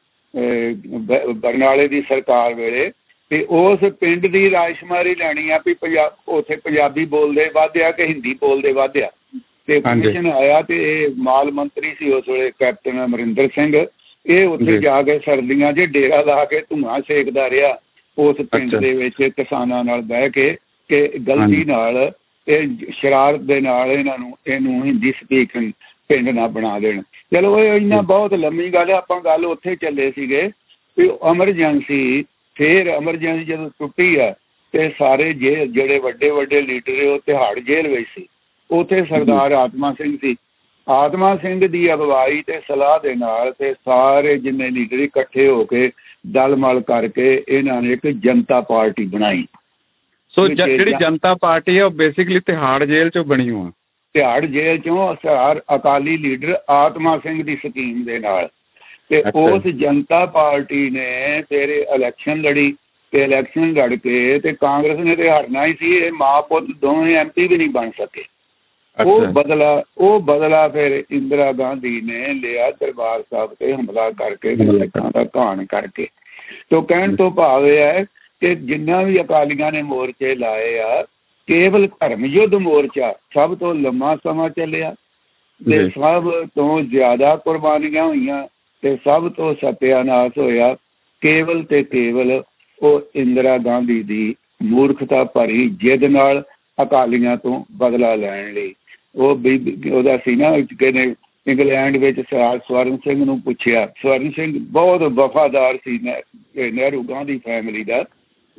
Speaker 5: ਬਰਨਾਲੇ ਦੀ ਸਰਕਾਰ ਵੇਲੇ, ਤੇ ਉਸ ਪਿੰਡ ਦੀ ਰਾਜਸ਼ੁਮਾਰੀ ਲੈਣੀ ਆ ਵੀ ਪੰਜਾਬ ਉੱਥੇ ਪੰਜਾਬੀ ਬੋਲਦੇ ਵਾਧਿਆ ਕਿ ਹਿੰਦੀ ਬੋਲਦੇ ਵਾਧਿਆ। ਤੇ ਕਮਿਸ਼ਨ ਆਇਆ ਤੇ ਇਹ ਮਾਲ ਮੰਤਰੀ ਸੀ ਉਸ ਵੇਲੇ ਕੈਪਟਨ ਅਮਰਿੰਦਰ ਸਿੰਘ, ਇਹ ਉੱਥੇ ਜਾ ਕੇ ਸਰਦੀਆਂ 'ਚ ਡੇਰਾ ਲਾ ਕੇ ਧੂੰਆਂ ਸੇਕਦਾ ਰਿਹਾ ਉਸ ਪਿੰਡ ਦੇ ਵਿੱਚ ਕਿਸਾਨਾਂ ਨਾਲ ਬਹਿ ਕੇ ਕਿ ਗਲਤੀ ਨਾਲ ਇਹ ਸ਼ਰਾਰਤ ਦੇ ਨਾਲ ਇਹਨਾਂ ਨੂੰ ਇਹਨੂੰ ਹਿੰਦੀ ਸਪੀਕਿੰਗ ਪਿੰਡ ਨਾ ਬਣਾ ਦੇਣ। ਚਲੋ ਇਹ ਇੰਨਾ ਬਹੁਤ ਲੰਮੀ ਗੱਲ ਹੈ, ਆਪਾਂ ਗੱਲ ਉੱਥੇ ਚੱਲੇ ਸੀਗੇ ਵੀ ਐਮਰਜੈਂਸੀ, ਫਿਰ ਐਮਰਜੈਂਸੀ ਜਦੋਂ ਟੁੱਟੀ ਆ ਤੇ ਸਾਰੇ ਜੇਲ੍ਹ ਜਿਹੜੇ ਵੱਡੇ ਵੱਡੇ ਲੀਡਰ ਉਹ ਤਿਹਾੜ ਜੇਲ੍ਹ ਵਿੱਚ ਸੀ। ਉੱਥੇ ਸਰਦਾਰ ਆਤਮਾ ਸਿੰਘ ਸੀ, ਆਤਮਾ ਸਿੰਘ ਦੀ ਅਗਵਾਈ ਤੇ ਸਲਾਹ ਦੇ ਨਾਲ ਤੇ ਸਾਰੇ ਜਿੰਨੇ ਲੀਡਰ ਇਕੱਠੇ ਹੋ ਕੇ ਦਲ ਮਲ ਕਰਕੇ ਇਹਨਾਂ ਨੇ ਇੱਕ ਜਨਤਾ ਪਾਰਟੀ ਬਣਾਈ।
Speaker 1: ਸੋ ਜਿਹੜੀ ਜਨਤਾ ਪਾਰਟੀ ਹੈ ਉਹ ਬੇਸਿਕਲੀ ਤਿਹਾੜ ਜੇਲ੍ਹ ਚੋਂ ਬਣੀ ਹੋਆ,
Speaker 5: ਤਿਹਾੜ ਜੇਲ੍ਹ ਚੋਂ ਸਰਦਾਰ ਅਕਾਲੀ ਲੀਡਰ ਆਤਮਾ ਸਿੰਘ ਦੀ ਸਕੀਮ ਦੇ ਨਾਲ। ਤੇ ਉਸ ਜਨਤਾ ਪਾਰਟੀ ਨੇ ਫਿਰ ਇਲੈਕਸ਼ਨ ਲੜੀ ਤੇ ਇਲੈਕਸ਼ਨ ਲੜ ਕੇ ਤੇ ਕਾਂਗਰਸ ਨੇ ਤੇ ਹਾਰਨਾ ਹੀ ਸੀ, ਇਹ ਮਾਂ ਪੁੱਤ ਦੋਵੇਂ ਐਮ ਪੀ ਵੀ ਨਹੀਂ ਬਣ ਸਕੇ। ਉਹ ਬਦਲਾ ਉਹ ਬਦਲਾ ਫਿਰ ਇੰਦਰਾ ਗਾਂਧੀ ਨੇ ਲਿਆ ਦਰਬਾਰ ਸਾਹਿਬ ਤੇ ਹਮਲਾ ਕਰਕੇ, ਸਿੱਖਾਂ ਦਾ ਘਾਣ ਕਰਕੇ। ਤੋ ਕਹਿਣ ਤੋਂ ਭਾਵ ਇਹ ਹੈ ਕਿ ਜਿੰਨਾ ਵੀ ਅਕਾਲੀਆਂ ਨੇ ਮੋਰਚੇ ਲਾਏ ਆ, ਕੇਵਲ ਧਰਮ ਯੁੱਧ ਮੋਰਚਾ ਸਭ ਤੋਂ ਲੰਮਾ ਸਮਾਂ ਚੱਲਿਆ ਤੇ ਸਭ ਤੋਂ ਜ਼ਿਆਦਾ ਕੁਰਬਾਨੀਆਂ ਹੋਈਆਂ ਤੇ ਸਭ ਤੋਂ ਸਤਿਆਨਾਸ਼ ਹੋਇਆ ਕੇਵਲ ਤੇ ਕੇਵਲ ਉਹ ਇੰਦਰਾ ਗਾਂਧੀ ਦੀ ਮੂਰਖਤਾ ਭਰੀ ਜਿੱਦ ਨਾਲ ਅਕਾਲੀਆਂ ਤੋਂ ਬਦਲਾ ਲੈਣ ਲਈ। ਉਹ ਬੀਬੀ ਉਹਦਾ ਸੀ ਨਾ ਕਹਿੰਦੇ ਇੰਗਲੈਂਡ ਵਿੱਚ ਸਵਰਨ ਸਿੰਘ ਨੂੰ ਪੁੱਛਿਆ, ਸਵਰਨ ਸਿੰਘ ਬਹੁਤ ਵਫਾਦਾਰ ਸੀ ਨਹਿਰੂ ਗਾਂਧੀ ਫੈਮਿਲੀ ਦਾ,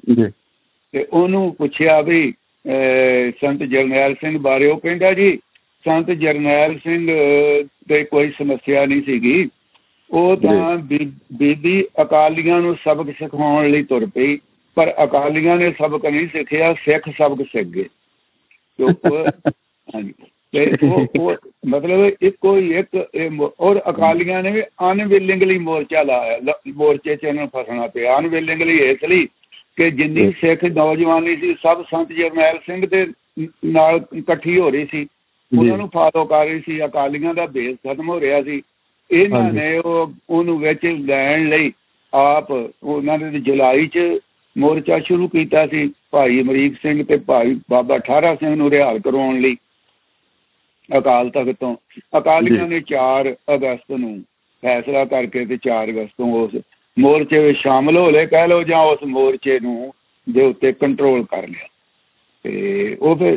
Speaker 5: ਤੇ ਉਹਨੂੰ ਪੁੱਛਿਆ ਵੀ ਸੰਤ ਜਰਨੈਲ ਸਿੰਘ ਬਾਰੇ, ਉਹ ਕਹਿੰਦਾ ਜੀ ਸੰਤ ਜਰਨੈਲ ਸਿੰਘ ਤੇ ਕੋਈ ਸਮੱਸਿਆ ਨਹੀਂ ਸੀਗੀ। ਉਹ ਤਾਂ ਬੀਬੀ ਅਕਾਲੀਆਂ ਨੂੰ ਸਬਕ ਸਿਖਾਉਣ ਲਈ ਤੁਰ ਪਈ, ਪਰ ਅਕਾਲੀਆਂ ਨੇ ਸਬਕ ਨਹੀਂ ਸਿੱਖਿਆ, ਸਿੱਖ ਸਬਕ ਸਿੱਖ ਗਏ। ਹਾਂਜੀ, ਤੇ ਉਹ ਮਤਲਬ ਇੱਕੋ ਹੀ ਇੱਕ। ਔਰ ਅਕਾਲੀਆਂ ਨੇ ਵੀ ਅਨਵਿਲਿੰਗਲੀ ਮੋਰਚਾ ਲਾਇਆ, ਮੋਰਚੇ 'ਚ ਇਹਨਾਂ ਨੂੰ ਫਸਣਾ ਪਿਆ। ਅਨਵਿਲਿੰਗਲੀ ਇਸ ਲਈ ਕਿ ਜਿੰਨੀ ਸਿੱਖ ਨੌਜਵਾਨੀ ਸੀ ਸਭ ਸੰਤ ਜਰਨੈਲ ਸਿੰਘ ਦੇ ਨਾਲ ਇਕੱਠੀ ਹੋ ਰਹੀ ਸੀ, ਉਹਨਾਂ ਨੂੰ ਫਾਲੋ ਕਰ ਰਹੀ ਸੀ। ਅਕਾਲੀਆਂ ਦਾ ਬੇਸ ਖਤਮ ਹੋ ਰਿਹਾ ਸੀ। ਇਹਨਾਂ ਨੇ ਉਹ ਉਹਨੂੰ ਵਿੱਚ ਲੈਣ ਲਈ ਆਪ ਉਹਨਾਂ ਨੇ ਜੁਲਾਈ 'ਚ ਮੋਰਚਾ ਸ਼ੁਰੂ ਕੀਤਾ ਸੀ, ਭਾਈ ਅਮਰੀਕ ਸਿੰਘ ਤੇ ਭਾਈ ਬਾਬਾ ਠਾਰਾ ਸਿੰਘ ਨੂੰ ਰਿਹਾਲ ਕਰਵਾਉਣ ਲਈ ਅਕਾਲ ਤਖਤ ਤੋਂ। ਅਕਾਲੀਆਂ ਨੇ ਚਾਰ ਅਗਸਤ ਨੂੰ ਫੈਸਲਾ ਕਰਕੇ ਤੇ ਚਾਰ ਅਗਸਤ ਤੋਂ ਉਸ ਮੋਰਚੇ ਵਿੱਚ ਸ਼ਾਮਲ ਹੋ ਲਏ ਕਹਿ ਲਓ, ਜਾਂ ਉਸ ਮੋਰਚੇ ਨੂੰ ਦੇ ਉੱਤੇ ਕੰਟਰੋਲ ਕਰ ਲਿਆ। ਤੇ ਉਹ ਫਿਰ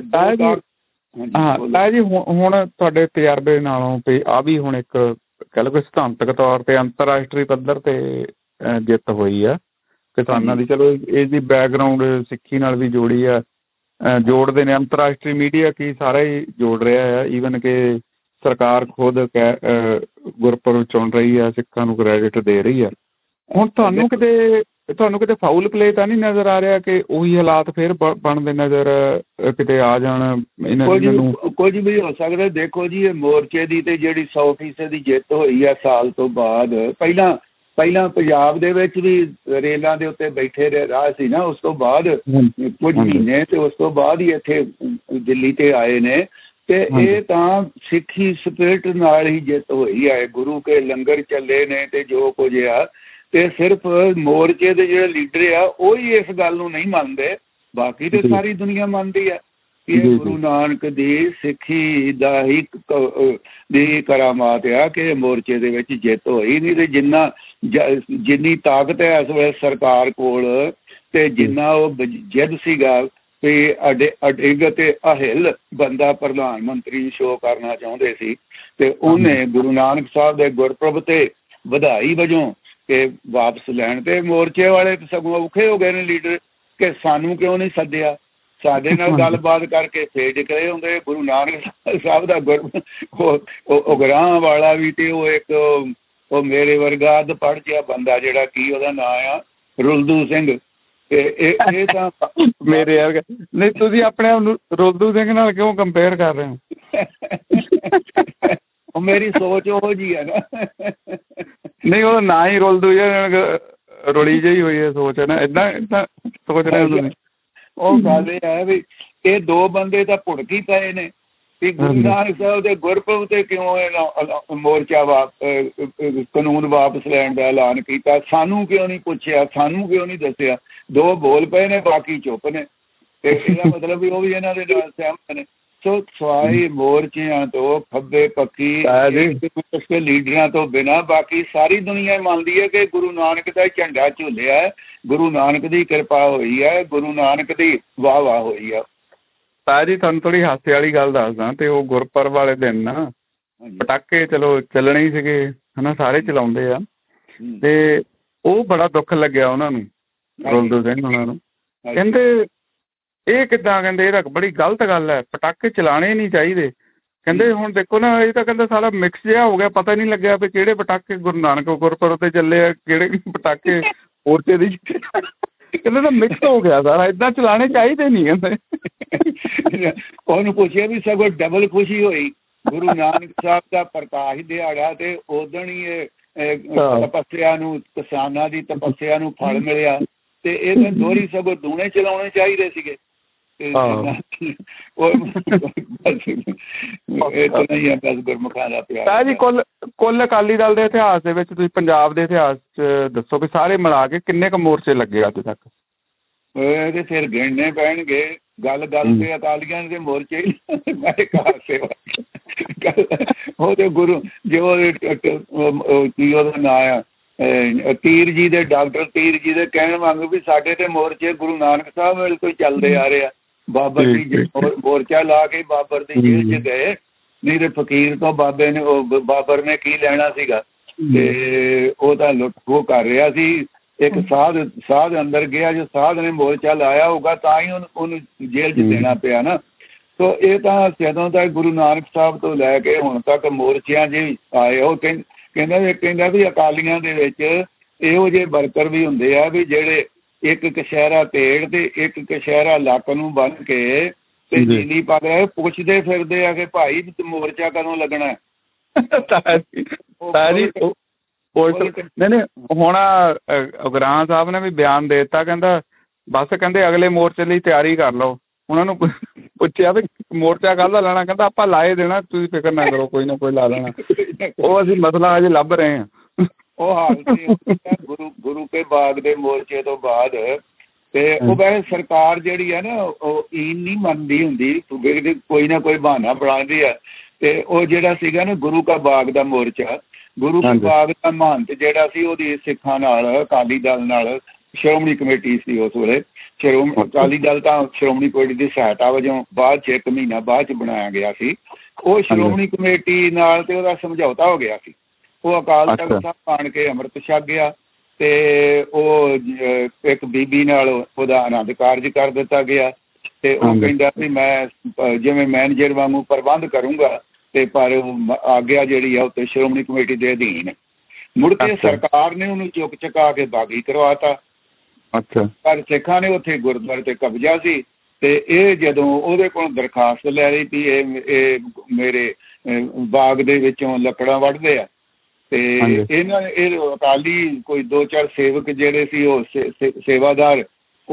Speaker 1: ਹਾਂ ਜੀ, ਹੁਣ ਤੁਹਾਡੇ ਤਜਰਬੇ ਨਾਲੋਂ ਤੇ ਆ ਵੀ ਹੁਣ ਇੱਕ ਕਹਿ ਲਓ ਕਿ ਸਿਧਾਂਤਕ ਤੌਰ ਤੇ ਅੰਤਰਰਾਸ਼ਟਰੀ ਪੱਧਰ ਤੇ ਜਿੱਤ ਹੋਈ ਆ ਕਿਸਾਨਾਂ ਦੀ। ਚਲੋ ਇਹਦੀ ਬੈਕਗਰਾਊਂਡ ਸਿੱਖੀ ਨਾਲ ਵੀ ਜੋੜੀ ਆ, ਜੋੜਦੇ ਨੇ ਅੰਤਰਰਾਸ਼ਟਰੀ ਮੀਡੀਆ ਕੀ ਸਾਰਾ ਹੀ ਜੋੜ ਰਿਹਾ ਆ। ਈਵਨ ਕਿ ਸਰਕਾਰ ਖੁਦ ਕਹਿ ਗੁਰਪੁਰਬ ਚੁਣ ਰਹੀ ਆ, ਸਿੱਖਾਂ ਨੂੰ ਕ੍ਰੈਡਿਟ ਦੇ ਰਹੀ ਆ। ਹੁਣ ਤੁਹਾਨੂੰ ਕਿਤੇ ਤੁਹਾਨੂੰ ਕਿਤੇ ਫਾਊਲ ਪਲੇ ਤਾਂ ਨਹੀਂ ਨਜ਼ਰ ਆ ਰਿਹਾ ਕਿ ਉਹੀ ਹਾਲਾਤ ਫਿਰ ਬਣਦੇ ਨਜ਼ਰ ਕਿਤੇ ਆ ਜਾਣ?
Speaker 5: ਕੁਝ ਵੀ ਹੋ ਸਕਦਾ। ਦੇਖੋ ਜੀ, ਇਹ ਮੋਰਚੇ ਦੀ ਤੇ ਜਿਹੜੀ ਸੌ ਫੀਸਦ ਦੀ ਜਿੱਤ ਹੋਈ ਆ ਸਾਲ ਤੋਂ ਬਾਅਦ, ਪਹਿਲਾਂ ਪਹਿਲਾਂ ਪੰਜਾਬ ਦੇ ਵਿੱਚ ਵੀ ਰੇਲਾਂ ਦੇ ਉੱਤੇ ਬੈਠੇ ਰਾਹ ਸੀ ਨਾ, ਉਸ ਤੋਂ ਬਾਅਦ ਕੁਝ ਮਹੀਨੇ ਤੇ ਉਸ ਤੋਂ ਬਾਅਦ ਹੀ ਇੱਥੇ ਦਿੱਲੀ ਤੇ ਆਏ ਨੇ। ਤੇ ਇਹ ਤਾਂ ਸਿੱਖੀ ਸਪਿਰਿਟ ਨਾਲ ਹੀ ਜਿੱਤ ਹੋਈ ਹੈ। ਗੁਰੂ ਕੇ ਲੰਗਰ ਚੱਲੇ ਨੇ ਤੇ ਜੋ ਕੁਝ ਆ, ਤੇ ਸਿਰਫ ਮੋਰਚੇ ਦੇ ਜਿਹੜੇ ਲੀਡਰ ਆ ਉਹ ਹੀ ਇਸ ਗੱਲ ਨੂੰ ਨਹੀਂ ਮੰਨਦੇ, ਬਾਕੀ ਤੇ ਸਾਰੀ ਦੁਨੀਆ ਮੰਨਦੀ ਆ ਕਿ ਇਹ ਗੁਰੂ ਨਾਨਕ ਦੀ ਸਿੱਖੀ ਦਾ ਹੀ ਦੀ ਕਰਾਮਾਤ ਆ ਕਿ ਮੋਰਚੇ ਦੇ ਵਿੱਚ ਜਿੱਤ ਹੋਈ। ਨਹੀਂ ਤੇ ਜਿੰਨਾ ਜਿੰਨੀ ਤਾਕਤ ਹੈ ਇਸ ਵੇਲੇ ਸਰਕਾਰ ਕੋਲ, ਤੇ ਜਿੰਨਾ ਉਹ ਜਿੱਦ ਸੀਗਾ ਵੀ ਅਡੇ ਅਡਿੱਗ ਤੇ ਅਹਿਲ ਬੰਦਾ ਪ੍ਰਧਾਨ ਮੰਤਰੀ ਸ਼ੋਅ ਕਰਨਾ ਚਾਹੁੰਦੇ ਸੀ, ਤੇ ਉਹਨੇ ਗੁਰੂ ਨਾਨਕ ਸਾਹਿਬ ਦੇ ਗੁਰਪੁਰਬ ਤੇ ਵਧਾਈ ਵਜੋਂ ਕਿ ਵਾਪਸ ਲੈਣ, ਤੇ ਮੋਰਚੇ ਵਾਲੇ ਸਗੋਂ ਔਖੇ ਹੋ ਗਏ ਨੇ ਲੀਡਰ ਕਿ ਸਾਨੂੰ ਕਿਉਂ ਨਹੀਂ ਸੱਦਿਆ, ਸਾਡੇ ਨਾਲ ਗੱਲਬਾਤ ਕਰਕੇ ਫੇਰ ਨਿਕਲੇ ਹੁੰਦੇ। ਗੁਰੂ ਨਾਨਕ ਸਾਹਿਬ ਦਾ ਗੁਰ ਉਗਰਾਹਾਂ ਵਾਲਾ ਵੀ ਤੇ ਉਹ ਇੱਕ ਉਹ ਮੇਰੇ ਵਰਗਾ ਅੱਧ ਪੜ੍ਹ ਜਿਹਾ ਬੰਦਾ ਜਿਹੜਾ ਕੀ ਉਹਦਾ ਨਾਂ ਆ, ਰੁਲਦੂ ਸਿੰਘ। ਤੇ ਇਹ ਇਹ ਤਾਂ
Speaker 1: ਮੇਰੇ ਵਰਗਾ ਨਹੀਂ, ਤੁਸੀਂ ਆਪਣੇ ਆਪ ਨੂੰ ਰੁਲਦੂ ਸਿੰਘ ਨਾਲ ਕਿਉਂ ਕੰਪੇਅਰ ਕਰ ਰਹੇ ਹੋ?
Speaker 5: ਉਹ ਮੇਰੀ ਸੋਚ ਉਹੋ ਜਿਹੀ ਹੈ ਨਾ।
Speaker 1: ਨਹੀਂ, ਉਹਦਾ ਨਾਂ ਹੀ ਰੁਲਦੂ ਰੁਲੀ ਜਿਹੀ ਹੋਈ ਹੈ ਸੋਚ ਹੈ ਨਾ, ਏਦਾਂ ਏਦਾਂ ਸੋਚ ਰਹੇ ਹੋ ਤੁਸੀਂ?
Speaker 5: ਉਹ ਗੱਲ ਇਹ ਹੈ ਵੀ ਇਹ ਦੋ ਬੰਦੇ ਤਾਂ ਭੁੜਕ ਹੀ ਪਏ ਨੇ ਵੀ ਗੁਰੂ ਨਾਨਕ ਸਾਹਿਬ ਦੇ ਗੁਰਪੁਰਬ ਤੇ ਕਿਉਂ ਮੋਰਚਾ ਵਾ ਕਾਨੂੰਨ ਵਾਪਸ ਲੈਣ ਦਾ ਐਲਾਨ ਕੀਤਾ, ਸਾਨੂੰ ਕਿਉਂ ਨਹੀਂ ਪੁੱਛਿਆ, ਸਾਨੂੰ ਕਿਉਂ ਨਹੀਂ ਦੱਸਿਆ। ਦੋ ਬੋਲ ਪਏ ਨੇ, ਬਾਕੀ ਚੁੱਪ ਨੇ। ਤੇ ਇਹਦਾ ਮਤਲਬ ਵੀ ਉਹ ਵੀ ਇਹਨਾਂ ਦੇ ਨਾਲ ਸਹਿਮਤ ਨੇ। ਸੋ ਸਵਾਈ ਮੋਰਚਿਆਂ ਤੋਂ ਖੱਬੇ ਪੱਖੀ ਲੀਡਰਾਂ ਤੋਂ ਬਿਨਾਂ ਬਾਕੀ ਸਾਰੀ ਦੁਨੀਆ ਮੰਨਦੀ ਹੈ ਕਿ ਗੁਰੂ ਨਾਨਕ ਦਾ ਝੰਡਾ ਝੂਲਿਆ ਹੈ, ਗੁਰੂ ਨਾਨਕ ਦੀ ਕਿਰਪਾ ਹੋਈ ਹੈ, ਗੁਰੂ ਨਾਨਕ ਦੀ ਵਾਹ ਵਾਹ ਹੋਈ ਆ।
Speaker 1: ਤਾਇਆ ਜੀ, ਤੁਹਾਨੂੰ ਥੋੜ੍ਹੀ ਹਾਸੇ ਵਾਲੀ ਗੱਲ ਦੱਸਦਾ, ਤੇ ਉਹ ਗੁਰਪੁਰਬ ਵਾਲੇ ਦਿਨ ਨਾ ਪਟਾਕੇ ਚਲੋ ਚੱਲਣੇ ਹੀ ਸੀਗੇ ਹੈ ਨਾ, ਸਾਰੇ ਚਲਾਉਂਦੇ ਆ, ਤੇ ਉਹ ਬੜਾ ਦੁੱਖ ਲੱਗਿਆ ਉਹਨਾਂ ਨੂੰ, ਰੁਲਦੂ ਸਿੰਘ ਉਹਨਾਂ ਨੂੰ। ਕਹਿੰਦੇ ਇਹ ਕਿੱਦਾਂ, ਕਹਿੰਦੇ ਇਹ ਤਾਂ ਬੜੀ ਗਲਤ ਗੱਲ ਹੈ, ਪਟਾਕੇ ਚਲਾਉਣੇ ਨਹੀਂ ਚਾਹੀਦੇ। ਕਹਿੰਦੇ ਹੁਣ ਦੇਖੋ ਨਾ, ਇਹ ਤਾਂ ਕਹਿੰਦਾ ਸਾਰਾ ਮਿਕਸ ਜਿਹਾ ਹੋ ਗਿਆ, ਪਤਾ ਨਹੀਂ ਲੱਗਿਆ ਵੀ ਕਿਹੜੇ ਪਟਾਕੇ ਗੁਰੂ ਨਾਨਕ ਗੁਰਪੁਰਬ ਤੇ ਚੱਲੇ ਆ, ਕਿਹੜੇ ਪਟਾਕੇ ਮੋਰਚੇ ਦੀ। ਕਹਿੰਦੇ ਤਾਂ ਮਿਕਸ ਹੋ ਗਿਆ ਸਾਰਾ, ਏਦਾਂ ਚਲਾਉਣੇ ਚਾਹੀਦੇ ਨਹੀਂ। ਕਹਿੰਦੇ
Speaker 5: ਉਹਨੂੰ ਪੁੱਛਿਆ ਵੀ ਸਗੋਂ ਡਬਲ ਖੁਸ਼ੀ ਹੋਈ, ਗੁਰੂ ਨਾਨਕ ਸਾਹਿਬ ਦਾ ਪ੍ਰਕਾਸ਼ ਦਿਹਾੜਾ ਤੇ ਉਦਣ ਹੀ ਇਹ ਤਪੱਸਿਆ ਨੂੰ, ਕਿਸਾਨਾਂ ਦੀ ਤਪੱਸਿਆ ਨੂੰ ਫਲ ਮਿਲਿਆ, ਤੇ ਇਹ ਦੋਹਰੀ ਸਗੋਂ ਦੂਣੇ ਚਲਾਉਣੇ ਚਾਹੀਦੇ ਸੀਗੇ।
Speaker 1: ਜੀ ਕੁੱਲ ਕੁੱਲ ਅਕਾਲੀ ਦਲ ਦੇ ਇਤਿਹਾਸ ਦੇ ਵਿੱਚ ਤੁਸੀਂ ਪੰਜਾਬ ਦੇ ਇਤਿਹਾਸ 'ਚ ਦੱਸੋ ਵੀ ਸਾਰੇ ਮਿਲਾ ਕੇ ਕਿੰਨੇ ਕੁ ਮੋਰਚੇ ਲੱਗੇ ਅੱਜ ਤੱਕ?
Speaker 5: ਇਹਦੇ ਫਿਰ ਗਿਣਨੇ ਪੈਣਗੇ। ਗੱਲ ਗੱਲ ਤੇ ਅਕਾਲੀਆਂ ਦੇ ਮੋਰਚੇ ਹੀ ਉਹਦੇ ਗੁਰੂ ਜੋ ਕੀ ਉਹਦਾ ਨਾਂ ਆ, ਤੀਰ ਜੀ ਦੇ, ਡਾਕਟਰ ਤੀਰ ਜੀ ਦੇ ਕਹਿਣ ਵਾਂਗ ਵੀ ਸਾਡੇ ਤੇ ਮੋਰਚੇ ਗੁਰੂ ਨਾਨਕ ਸਾਹਿਬ ਵੇਲੇ ਤੋਂ ਚੱਲਦੇ ਆ ਰਹੇ ਆ। ਬਾਬਰ ਦੀ ਮੋਰਚਾ ਲਾ ਕੇ ਬਾਬਰ ਦੀ ਜੇਲ੍ਹ 'ਚ ਗਏ, ਨਹੀਂ ਤੇ ਫਕੀਰ ਤੋਂ ਬਾਬੇ ਨੇ ਉਹ ਬਾਬਰ ਨੇ ਕੀ ਲੈਣਾ ਸੀਗਾ, ਤੇ ਉਹ ਤਾਂ ਲੁੱਟ ਖੋਹ ਕਰ ਰਿਹਾ ਸੀ। ਇੱਕ ਸਾਧ ਸਾਧ ਅੰਦਰ ਗਿਆ, ਜੋ ਸਾਧ ਨੇ ਮੋਰਚਾ ਲਾਇਆ ਹੋਊਗਾ ਤਾਂ ਹੀ ਉਹਨੂੰ ਉਹਨੂੰ ਜੇਲ੍ਹ 'ਚ ਦੇਣਾ ਪਿਆ ਨਾ। ਸੋ ਇਹ ਤਾਂ ਜਦੋਂ ਤੱਕ ਗੁਰੂ ਨਾਨਕ ਸਾਹਿਬ ਤੋਂ ਲੈ ਕੇ ਹੁਣ ਤੱਕ ਮੋਰਚਿਆਂ 'ਚ ਆਏ ਉਹ ਕਹਿੰ ਕਹਿੰਦਾ ਵੀ ਕਹਿੰਦਾ ਵੀ ਅਕਾਲੀਆਂ ਦੇ ਵਿੱਚ ਇਹੋ ਜਿਹੇ ਵਰਕਰ ਵੀ ਹੁੰਦੇ ਆ ਵੀ ਜਿਹੜੇ ਇੱਕ ਕਸ਼ਹਿਰਾ ਤੇੜ ਤੇ ਇੱਕ ਕਸ਼ਹਿਰਾ ਲੱਕ ਨੂੰ ਬੰਨ੍ਹ ਕੇ ਤੇ ਨੀਲੀ ਪੱਗ ਪੁੱਛਦੇ ਫਿਰਦੇ ਆ ਕਿ ਭਾਈ ਮੋਰਚਾ ਕਦੋਂ ਲੱਗਣਾ।
Speaker 4: ਨਹੀਂ ਨਹੀਂ ਹੁਣ ਉਗਰਾਹਾਂ ਸਾਹਿਬ ਨੇ ਵੀ ਬਿਆਨ ਦੇ ਦਿੱਤਾ, ਕਹਿੰਦਾ ਬਸ ਕਹਿੰਦੇ ਅਗਲੇ ਮੋਰਚੇ ਲਈ ਤਿਆਰੀ ਕਰ ਲਓ। ਉਹਨਾਂ ਨੂੰ ਪੁੱਛਿਆ ਵੀ ਮੋਰਚਾ ਕਾਹਦਾ ਲੈਣਾ, ਕਹਿੰਦਾ ਆਪਾਂ ਲਾਏ ਦੇਣਾ, ਤੁਸੀਂ ਫਿਕਰ ਨਾ ਕਰੋ, ਕੋਈ ਨਾ ਕੋਈ ਲਾ ਲੈਣਾ। ਉਹ ਅਸੀਂ ਮਸਲਾ ਅਜੇ ਲੱਭ ਰਹੇ ਹਾਂ।
Speaker 5: ਉਹ ਹਾਲ ਗੁਰੂ ਗੁਰੂ ਕੇ ਬਾਗ ਦੇ ਮੋਰਚੇ ਤੋਂ ਬਾਅਦ ਤੇ ਉਹ ਵੈਸੇ ਸਰਕਾਰ ਜਿਹੜੀ ਹੈ ਨਾ ਉਹ ਈਨ ਨਹੀਂ ਮੰਨਦੀ ਹੁੰਦੀ, ਕੋਈ ਨਾ ਕੋਈ ਬਹਾਨਾ ਬਣਾਉਂਦੀ ਆ। ਤੇ ਉਹ ਜਿਹੜਾ ਸੀਗਾ ਨਾ ਗੁਰੂ ਕਾ ਬਾਗ ਦਾ ਮੋਰਚਾ, ਗੁਰੂ ਕੇ ਬਾਗ ਦਾ ਮਹੰਤ ਜਿਹੜਾ ਸੀ ਉਹਦੀ ਸਿੱਖਾਂ ਨਾਲ ਅਕਾਲੀ ਦਲ ਨਾਲ ਸ਼੍ਰੋਮਣੀ ਕਮੇਟੀ ਸੀ ਉਸ ਵੇਲੇ। ਸ਼੍ਰੋਮਣੀ ਅਕਾਲੀ ਦਲ ਤਾਂ ਸ਼੍ਰੋਮਣੀ ਕਮੇਟੀ ਦੀ ਸਹਾਇਤਾ ਵਜੋਂ ਬਾਅਦ 'ਚ ਇੱਕ ਮਹੀਨਾ ਬਾਅਦ 'ਚ ਬਣਾਇਆ ਗਿਆ ਸੀ। ਉਹ ਸ਼੍ਰੋਮਣੀ ਕਮੇਟੀ ਨਾਲ ਤੇ ਉਹਦਾ ਸਮਝੌਤਾ ਹੋ ਗਿਆ ਸੀ। ਉਹ ਅਕਾਲ ਤਖਤ ਸਾਹਿਬ ਆਣ ਕੇ ਅੰਮ੍ਰਿਤ ਛਕ ਗਿਆ ਤੇ ਉਹ ਇੱਕ ਬੀਬੀ ਨਾਲ ਉਹਦਾ ਆਨੰਦ ਕਾਰਜ ਕਰ ਦਿੱਤਾ ਗਿਆ। ਤੇ ਉਹ ਕਹਿੰਦਾ ਵੀ ਮੈਂ ਜਿਵੇਂ ਮੈਨੇਜਰ ਵਾਂਗੂ ਪ੍ਰਬੰਧ ਕਰੂੰਗਾ ਤੇ ਪਰ ਆਗਿਆ ਜਿਹੜੀ ਆ ਉੱਤੇ ਸ਼੍ਰੋਮਣੀ ਕਮੇਟੀ ਦੇ ਅਧੀਨ। ਮੁੜ ਕੇ ਸਰਕਾਰ ਨੇ ਉਹਨੂੰ ਚੁੱਕ ਚੁਕਾ ਕੇ ਬਾਗੀ ਕਰਵਾਤਾ।
Speaker 4: ਅੱਛਾ।
Speaker 5: ਪਰ ਸਿੱਖਾਂ ਨੇ ਉੱਥੇ ਗੁਰਦੁਆਰੇ ਤੇ ਕਬਜ਼ਾ ਸੀ ਤੇ ਇਹ ਜਦੋਂ ਉਹਦੇ ਕੋਲ ਦਰਖਾਸਤ ਲੈ ਲਈ ਵੀ ਇਹ ਇਹ ਮੇਰੇ ਬਾਗ ਦੇ ਵਿੱਚੋਂ ਲੱਕੜਾਂ ਵੱਢਦੇ ਆ ਤੇ ਇਹਨਾਂ ਇਹ ਅਕਾਲੀ ਕੋਈ ਦੋ ਚਾਰ ਸੇਵਕ ਜਿਹੜੇ ਸੀ ਉਹ ਸੇਵਾਦਾਰ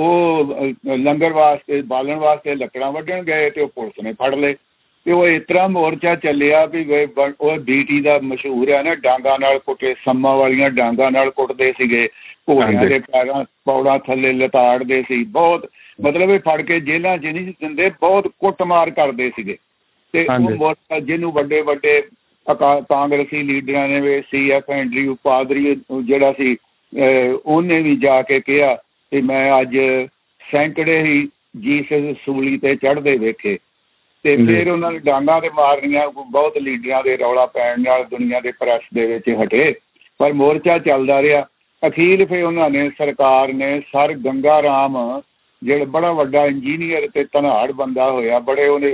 Speaker 5: ਉਹ ਲੰਗਰ ਵਾਸਤੇ ਬਾਲਣ ਵਾਸਤੇ ਲੱਕੜਾਂ ਵੱਢਣ ਗਏ ਤੇ ਉਹ ਪੁਲਿਸ ਨੇ ਫੜ ਲਏ। ਤੇ ਉਹ ਇਸ ਤਰ੍ਹਾਂ ਮੋਰਚਾ ਚੱਲਿਆ ਵੀ ਉਹ ਡੀ ਟੀ ਦਾ ਮਸ਼ਹੂਰ ਹੈ ਨਾ, ਡਾਂਗਾਂ ਨਾਲ ਕੁੱਟੇ, ਸੰਮਾਂ ਵਾਲੀਆਂ ਡਾਂਗਾਂ ਨਾਲ ਕੁੱਟਦੇ ਸੀਗੇ, ਘੋੜਿਆਂ ਦੇ ਪੈਰਾਂ ਪੌੜਾਂ ਥੱਲੇ ਲਤਾੜਦੇ ਸੀ, ਬਹੁਤ ਮਤਲਬ ਇਹ ਫੜ ਕੇ ਜੇਲ੍ਹਾਂ 'ਚ ਨਹੀਂ ਦਿੰਦੇ, ਬਹੁਤ ਕੁੱਟਮਾਰ ਕਰਦੇ ਸੀਗੇ। ਤੇ ਉਹ ਮੋਰਚਾ ਜਿਹਨੂੰ ਵੱਡੇ ਵੱਡੇ ਅਕਾ ਕਾਂਗਰਸੀ ਲੀਡਰਾਂ ਨੇ ਵੀ ਸੀ ਐਫ ਐਂਡਰਿਊ ਪਾਦਰੀ ਜਿਹੜਾ ਸੀ ਉਹਨੇ ਵੀ ਜਾ ਕੇ ਕਿਹਾ ਕਿ ਮੈਂ ਅੱਜ ਸੈਂਕੜੇ ਹੀ ਜੀਸਸ ਸੂਲੀ ਤੇ ਚੜ੍ਹਦੇ ਵੇਖੇ। ਤੇ ਫਿਰ ਉਹਨਾਂ ਨੇ ਡਾਂਗਾਂ ਤੇ ਮਾਰਨੀਆਂ, ਬਹੁਤ ਲੀਡਰਾਂ ਦੇ ਰੌਲਾ ਪੈਣ ਨਾਲ ਦੁਨੀਆ ਦੇ ਪ੍ਰੈਸ ਦੇ ਵਿੱਚ ਹਟੇ, ਪਰ ਮੋਰਚਾ ਚੱਲਦਾ ਰਿਹਾ। ਅਖੀਰ ਫਿਰ ਉਹਨਾਂ ਨੇ ਸਰਕਾਰ ਨੇ ਸਰ ਗੰਗਾ ਰਾਮ ਜਿਹੜਾ ਬੜਾ ਵੱਡਾ ਇੰਜੀਨੀਅਰ ਤੇ ਧਨਾੜ ਬੰਦਾ ਹੋਇਆ, ਬੜੇ ਉਹਨੇ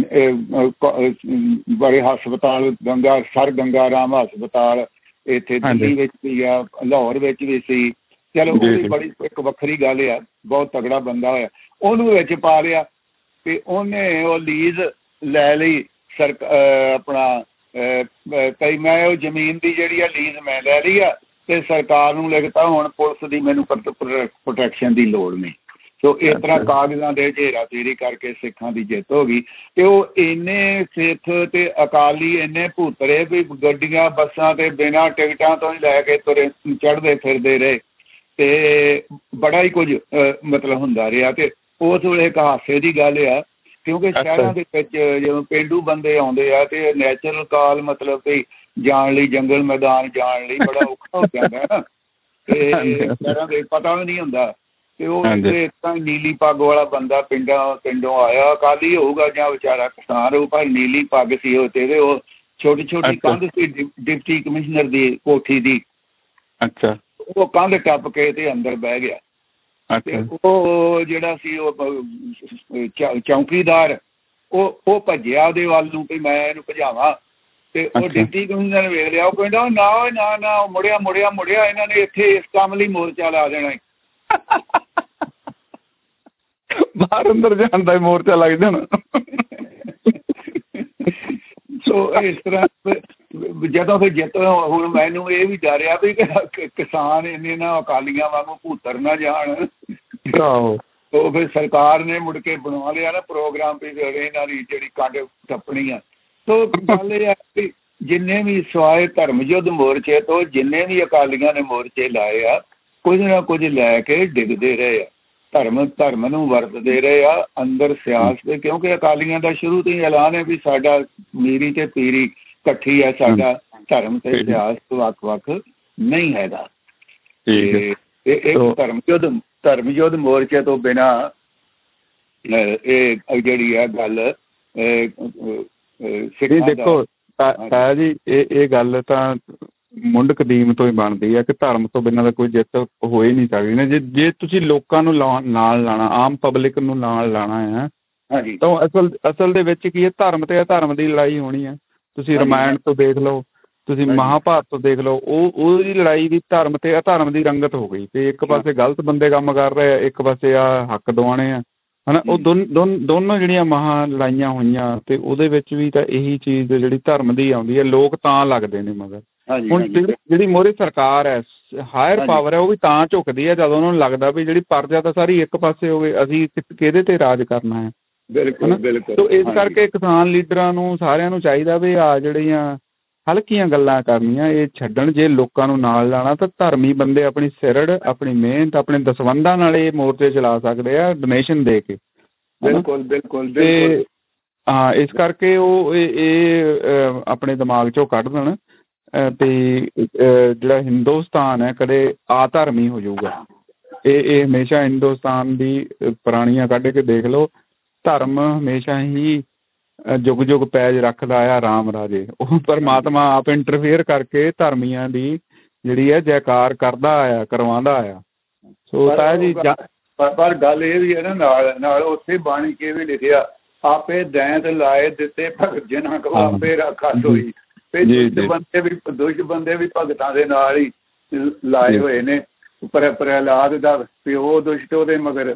Speaker 5: ਬੜੇ ਹਸਪਤਾਲ ਗੰਗਾ ਸਰ ਗੰਗਾ ਰਾਮ ਹਸਪਤਾਲ ਇੱਥੇ ਦਿੱਲੀ ਵਿੱਚ ਵੀ ਆ, ਲਾਹੌਰ ਵਿੱਚ ਵੀ ਸੀ। ਚਲੋ ਉਹਦੀ ਬੜੀ ਇੱਕ ਵੱਖਰੀ ਗੱਲ ਆ, ਬਹੁਤ ਤਗੜਾ ਬੰਦਾ ਹੋਇਆ, ਉਹਨੂੰ ਵਿੱਚ ਪਾ ਲਿਆ ਤੇ ਉਹਨੇ ਉਹ ਲੀਜ਼ ਲੈ ਲਈ ਸਰ ਆਪਣਾ ਕਈ ਮੈਂ ਉਹ ਜ਼ਮੀਨ ਦੀ ਜਿਹੜੀ ਆ ਲੀਜ਼ ਮੈਂ ਲੈ ਲਈ ਆ ਤੇ ਸਰਕਾਰ ਨੂੰ ਲਿਖਤਾ ਹੁਣ ਪੁਲਿਸ ਦੀ ਮੈਨੂੰ ਪ੍ਰੋਟੈਕਸ਼ਨ ਦੀ ਲੋੜ ਨਹੀਂ। ਸੋ ਇਸ ਤਰ੍ਹਾਂ ਕਾਗਜ਼ਾਂ ਦੇ ਘੇਰਾ ਫੇਰੀ ਕਰਕੇ ਸਿੱਖਾਂ ਦੀ ਜਿੱਤ ਹੋ ਗਈ। ਤੇ ਉਹ ਇੰਨੇ ਸਿੱਖ ਤੇ ਅਕਾਲੀ ਇੰਨੇ ਭੂਤਰੇ ਵੀ ਗੱਡੀਆਂ ਬੱਸਾਂ ਤੇ ਬਿਨਾਂ ਟਿਕਟਾਂ ਤੋਂ ਹੀ ਲੈ ਕੇ ਤੁਰੇ ਚੜ੍ਹਦੇ ਫਿਰਦੇ ਰਹੇ ਤੇ ਬੜਾ ਹੀ ਕੁਝ ਮਤਲਬ ਹੁੰਦਾ ਰਿਹਾ। ਤੇ ਉਸ ਵੇਲੇ ਇੱਕ ਹਾਸੇ ਦੀ ਗੱਲ ਆ, ਕਿਉਂਕਿ ਸ਼ਹਿਰਾਂ ਦੇ ਵਿੱਚ ਜਦੋਂ ਪੇਂਡੂ ਬੰਦੇ ਆਉਂਦੇ ਆ ਤੇ ਨੈਚੁਰਲ ਕਾਲ ਮਤਲਬ ਕਿ ਜਾਣ ਲਈ ਜੰਗਲ ਮੈਦਾਨ ਜਾਣ ਲਈ ਬੜਾ ਔਖਾ ਹੋ ਜਾਂਦਾ ਨਾ ਤੇ ਸ਼ਹਿਰਾਂ ਦੇ ਪਤਾ ਵੀ ਨਹੀਂ ਹੁੰਦਾ। ਤੇ ਉਹ ਇਸ ਤਰ੍ਹਾਂ ਨੀਲੀ ਪੱਗ ਵਾਲਾ ਬੰਦਾ ਪਿੰਡਾਂ ਪਿੰਡੋਂ ਆਇਆ, ਅਕਾਲੀ ਹੋਊਗਾ ਜਾਂ ਵਿਚਾਰਾ ਕਿਸਾਨ ਹੋਊ, ਪਰ ਨੀਲੀ ਪੱਗ ਸੀ ਉਹ ਤੇ ਉਹ ਛੋਟੀ ਛੋਟੀ ਕੰਧ ਸੀ ਡਿਪਟੀ ਕਮਿਸ਼ਨਰ ਦੀ ਕੋਠੀ ਦੀ। ਅੱਛਾ। ਉਹ ਕੰਧ ਟੱਪ ਕੇ ਤੇ ਅੰਦਰ ਬਹਿ ਗਿਆ। ਤੇ ਉਹ ਜਿਹੜਾ ਸੀ ਉਹ ਚੌਂਕੀਦਾਰ ਉਹ ਉਹ ਭੱਜਿਆ ਉਹਦੇ ਵੱਲ ਨੂੰ ਵੀ ਮੈਂ ਇਹਨੂੰ ਭਜਾਵਾਂ ਤੇ ਉਹ ਡਿਪਟੀ ਕਮਿਸ਼ਨਰ ਨੇ ਵੇਖ ਲਿਆ। ਉਹ ਕਹਿੰਦਾ ਨਾ ਨਾ ਨਾ ਮੁੜਿਆ ਮੁੜਿਆ ਮੁੜਿਆ ਇਹਨਾਂ ਨੇ ਇੱਥੇ ਇਸ ਕੰਮ ਲਈ ਮੋਰਚਾ ਲਾ ਦੇਣਾ।
Speaker 4: ਬਾਹਰ ਅੰਦਰ ਜਾਣ ਦਾ ਮੋਰਚਾ ਲੱਗ ਜਾਣਾ।
Speaker 5: ਸੋ ਇਸ ਤਰ੍ਹਾਂ ਜਦੋਂ ਫਿਰ ਜਿੱਤ ਹੁਣ ਮੈਨੂੰ ਇਹ ਵੀ ਡਰਿਆ ਵੀ ਕਿਸਾਨ ਇੰਨੇ ਨਾ ਅਕਾਲੀਆਂ ਵਾਂਗੂ ਭੂਤਰ ਨਾ ਜਾਣ।
Speaker 4: ਆਹੋ।
Speaker 5: ਉਹ ਫਿਰ ਸਰਕਾਰ ਨੇ ਮੁੜ ਕੇ ਬਣਾ ਲਿਆ ਨਾ ਪ੍ਰੋਗਰਾਮ ਵੀ ਇਹਨਾਂ ਦੀ ਜਿਹੜੀ ਕੰਡ ਟੱਪਣੀ ਆ। ਸੋ ਗੱਲ ਇਹ ਹੈ ਵੀ ਜਿੰਨੇ ਵੀ ਸਵਾਏ ਧਰਮ ਯੁੱਧ ਮੋਰਚੇ ਤੋਂ ਜਿੰਨੇ ਵੀ ਅਕਾਲੀਆਂ ਨੇ ਮੋਰਚੇ ਲਾਏ ਆ ਕੁਝ ਨਾ ਕੁਝ ਲੈ ਕੇ ਡਿੱਗਦੇ ਰਹੇ ਆ, ਧਰਮ ਧਰਮ ਨੂੰ ਵਰਤਦੇ ਰਹੇ ਆ ਅੰਦਰ ਸਿਆਸਤ। ਕਿਉਂਕਿ ਅਕਾਲੀਆਂ ਦਾ ਸ਼ੁਰੂ ਤੋਂ ਹੀ ਐਲਾਨ ਹੈ ਵੀ ਸਾਡਾ ਮੀਰੀ ਤੇ ਪੀਰੀ ਇਕੱਠੀ ਹੈ, ਸਾਡਾ ਧਰਮ ਤੇ ਸਿਆਸਤ ਵੱਖ ਵੱਖ ਨਹੀਂ ਹੈਗਾ। ਇਹ ਧਰਮ ਯੁੱਧ ਧਰਮ ਯੁੱਧ ਮੋਰਚੇ ਤੋਂ ਬਿਨਾਂ ਇਹ ਜਿਹੜੀ ਹੈ ਗੱਲ
Speaker 4: ਦੇਖੋ ਤਾਇਆ ਜੀ ਇਹ ਇਹ ਗੱਲ ਤਾਂ ਮੁੱਢ ਕਦੀਮ ਤੋਂ ਹੀ ਬਣਦੀ ਹੈ ਕਿ ਧਰਮ ਤੋਂ ਬਿਨਾਂ ਤਾਂ ਕੋਈ ਜਿੱਤ ਹੋ ਹੀ ਨਹੀਂ ਸਕਦੀ ਨਾ। ਜੇ ਜੇ ਤੁਸੀਂ ਲੋਕਾਂ ਨੂੰ ਲਾ ਨਾਲ ਲਾਉਣਾ, ਆਮ ਪਬਲਿਕ ਨੂੰ ਨਾਲ ਲਾਉਣਾ ਹੈ
Speaker 5: ਹਾਂਜੀ
Speaker 4: ਤਾਂ ਅਸਲ ਅਸਲ ਦੇ ਵਿੱਚ ਕੀ ਹੈ, ਧਰਮ ਤੇ ਅਧਰਮ ਦੀ ਲੜਾਈ ਹੋਣੀ ਹੈ। ਤੁਸੀਂ ਰਾਮਾਇਣ ਤੋਂ ਦੇਖ ਲਓ, ਤੁਸੀਂ ਮਹਾਭਾਰਤ ਤੋਂ ਦੇਖ ਲਓ, ਉਹ ਉਹਦੀ ਲੜਾਈ ਵੀ ਧਰਮ ਤੇ ਅਧਰਮ ਦੀ ਰੰਗਤ ਹੋ ਗਈ। ਤੇ ਇੱਕ ਪਾਸੇ ਗਲਤ ਬੰਦੇ ਕੰਮ ਕਰ ਰਹੇ ਆ, ਇੱਕ ਪਾਸੇ ਆ ਹੱਕ ਦਿਵਾਉਣੇ ਆ, ਹੈ ਨਾ। ਉਹ ਦੋਨ ਦੋਨ ਦੋਨੋਂ ਜਿਹੜੀਆਂ ਮਹਾਂ ਲੜਾਈਆਂ ਹੋਈਆਂ, ਤੇ ਉਹਦੇ ਵਿੱਚ ਵੀ ਤਾਂ ਇਹੀ ਚੀਜ਼ ਜਿਹੜੀ ਧਰਮ ਦੀ ਆਉਂਦੀ ਹੈ। ਲੋਕ ਤਾਂ ਲੱਗਦੇ ਨੇ ਮਗਰ। ਹੁਣ ਜਿਹੜੀ ਮੋਹਰੇ ਸਰਕਾਰ ਹੈ, ਹਾਇਰ ਪਾਵਰ ਹੈ, ਉਹ ਵੀ ਤਾਂ ਝੁਕਦੀ ਹੈ ਜਦੋਂ ਉਹਨਾਂ ਨੂੰ ਲੱਗਦਾ ਵੀ ਜਿਹੜੀ ਪ੍ਰਜਾ ਤਾਂ ਸਾਰੀ ਇੱਕ ਪਾਸੇ ਹੋਵੇ, ਅਸੀਂ ਕਿਹਦੇ ਤੇ ਰਾਜ ਕਰਨਾ ਹੈ।
Speaker 5: ਬਿਲਕੁਲ ਬਿਲਕੁਲ।
Speaker 4: ਤੋ ਇਸ ਕਰਕੇ ਕਿਸਾਨ ਲੀਡਰਾਂ ਨੂੰ ਸਾਰਿਆਂ ਨੂੰ ਚਾਹੀਦਾ ਵੀ ਆ ਜਿਹੜੀਆਂ ਹਲਕੀਆਂ ਗੱਲਾਂ ਕਰਨੀਆਂ ਇਹ ਛੱਡਣ। ਜੇ ਲੋਕਾਂ ਨੂੰ ਨਾਲ ਲਾਉਣਾ ਤਾਂ ਧਰਮੀ ਬੰਦੇ ਆਪਣੀ ਸਿਰੜ, ਆਪਣੀ ਮਿਹਨਤ, ਆਪਣੇ ਦਸਵੰਧਾਂ ਨਾਲ ਇਹ ਮੋਰਚੇ ਚਲਾ ਸਕਦੇ ਆ, ਡੋਨੇਸ਼ਨ ਦੇ ਕੇ।
Speaker 5: ਬਿਲਕੁਲ ਬਿਲਕੁਲ।
Speaker 4: ਤੇ ਹਾਂ, ਇਸ ਕਰਕੇ ਉਹ ਇਹ ਆਪਣੇ ਦਿਮਾਗ 'ਚੋਂ ਕੱਢ ਦੇਣ। ਅਤੇ ਜਿਹੜਾ ਹਿੰਦੁਸਤਾਨ ਹੈ ਕਦੇ ਆਧਰਮੀ ਹੋ ਜਾਊਗਾ। ਇਹ ਇਹ ਹਮੇਸ਼ਾ ਹਿੰਦੁਸਤਾਨ ਦੀ ਪੁਰਾਣੀਆਂ ਕੱਢ ਕੇ ਦੇਖ ਲਓ, ਧਰਮ ਹਮੇਸ਼ਾ ਹੀ ਜੁਗ ਜੁਗ ਪੈਜ ਰੱਖਦਾ ਆ ਰਾਮ ਰਾਜੇ। ਉਹ ਪਰਮਾਤਮਾ ਆਪ ਇੰਟਰਫੇਅਰ ਕਰਕੇ ਧਰਮੀਆਂ ਦੀ ਜਿਹੜੀ ਹੈ ਜੈਕਾਰ ਕਰਦਾ ਆਇਆ, ਕਰਵਾਉਂਦਾ ਆਇਆ। ਸੋ ਤਾਂ ਜੀ
Speaker 5: ਪਰ ਗੱਲ ਇਹ ਵੀ ਹੈ ਨਾ, ਨਾਲ ਨਾਲ ਉੱਥੇ ਬਾਣੀ ਕੇ ਵੀ ਲਿਖਿਆ, ਆਪੇ ਦੈਂਤ ਲਾਏ ਦਿੱਤੇ ਭਗਤ ਜਿਨ੍ਹਾਂ ਕੋ ਆਪੇ ਰਾਖਾ ਸੋਈ। ਦੁਸ਼ਟ ਬੰਦੇ ਵੀ ਦੁਸ਼ਟ ਬੰਦੇ ਵੀ ਭਗਤਾਂ ਦੇ ਨਾਲ ਹੀ ਲਾਏ ਹੋਏ ਨੇ। ਪਰ ਪ੍ਰਹਿਲਾਦ ਦਾ ਪਿਓ ਦੁਸ਼ਟ ਉਹਦੇ ਮਗਰ,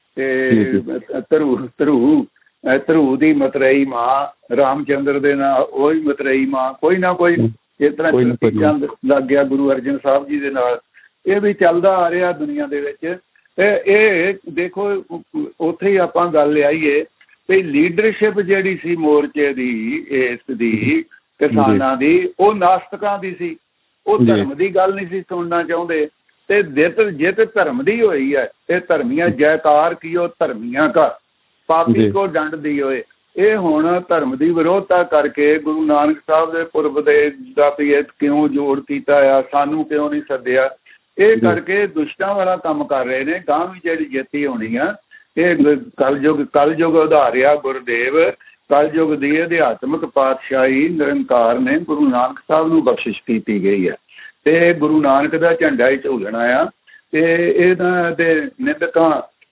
Speaker 5: ਤੇ ਧਰੂ ਧਰੂ ਧਰੂ ਦੀ ਮਤਰੇਈ ਮਾਂ ਰਾਮ ਚੰਦਰ ਦੇ ਨਾਲ ਉਹ ਵੀ ਮਤਰੇਈ ਮਾਂ, ਕੋਈ ਨਾ ਕੋਈ ਇਸ ਤਰ੍ਹਾਂ ਚੀਜ਼ਾਂ ਲੱਗ ਗਿਆ ਗੁਰੂ ਅਰਜਨ ਸਾਹਿਬ ਜੀ ਦੇ ਨਾਲ। ਇਹ ਵੀ ਚੱਲਦਾ ਆ ਰਿਹਾ ਦੁਨੀਆ ਦੇ ਵਿੱਚ। ਤੇ ਇਹ ਦੇਖੋ ਉੱਥੇ ਹੀ ਆਪਾਂ ਗੱਲ ਲਿਆਈਏ ਵੀ ਲੀਡਰਸ਼ਿਪ ਜਿਹੜੀ ਸੀ ਮੋਰਚੇ ਦੀ, ਇਸ ਦੀ ਕਿਸਾਨਾਂ ਦੀ, ਉਹ ਨਾਸਤਕਾਂ ਦੀ ਸੀ। ਉਹ ਧਰਮ ਦੀ ਗੱਲ ਨਹੀਂ ਸੀ ਸੁਣਨਾ ਚਾਹੁੰਦੇ। ਤੇ ਜਿੱਤ ਜਿੱਤ ਧਰਮ ਦੀ ਹੋਈ ਹੈ, ਇਹ ਧਰਮੀਆਂ ਜੈਕਾਰ ਕੀ ਉਹ ਧਰਮੀਆਂ ਘਰ ਪਾਪੀ ਕੋ ਡੰਡਦੀ ਹੋਏ। ਇਹ ਹੁਣ ਧਰਮ ਦੀ ਵਿਰੋਧਤਾ ਕਰਕੇ ਗੁਰੂ ਨਾਨਕ ਸਾਹਿਬ ਦੇ ਪੁਰਬ ਦੇ ਦਾ ਵੀ ਇਹ ਕਿਉਂ ਜੋੜ ਕੀਤਾ ਆ, ਸਾਨੂੰ ਕਿਉਂ ਨਹੀਂ ਸੱਦਿਆ, ਇਹ ਕਰਕੇ ਦੁਸ਼ਟਾਂ ਵਾਲਾ ਕੰਮ ਕਰ ਰਹੇ ਨੇ। ਗਾਂ ਵੀ ਜਿਹੜੀ ਜਿੱਤੀ ਹੋਣੀ ਆ, ਇਹ ਕਲਯੁਗ ਕਲਯੁਗ ਉਧਾਰਿਆ ਗੁਰਦੇਵ, ਕਲਯੁਗ ਦੀ ਅਧਿਆਤਮਿਕ ਪਾਤਸ਼ਾਹੀ ਨਿਰੰਕਾਰ ਨੇ ਗੁਰੂ ਨਾਨਕ ਸਾਹਿਬ ਨੂੰ ਬਖਸ਼ਿਸ਼ ਕੀਤੀ ਗਈ ਹੈ। ਤੇ ਗੁਰੂ ਨਾਨਕ ਦਾ ਝੰਡਾ ਹੀ ਝੂਲਣਾ ਆ। ਤੇ ਇਹਨਾਂ ਦੇ ਨਿੰਦਕਾਂ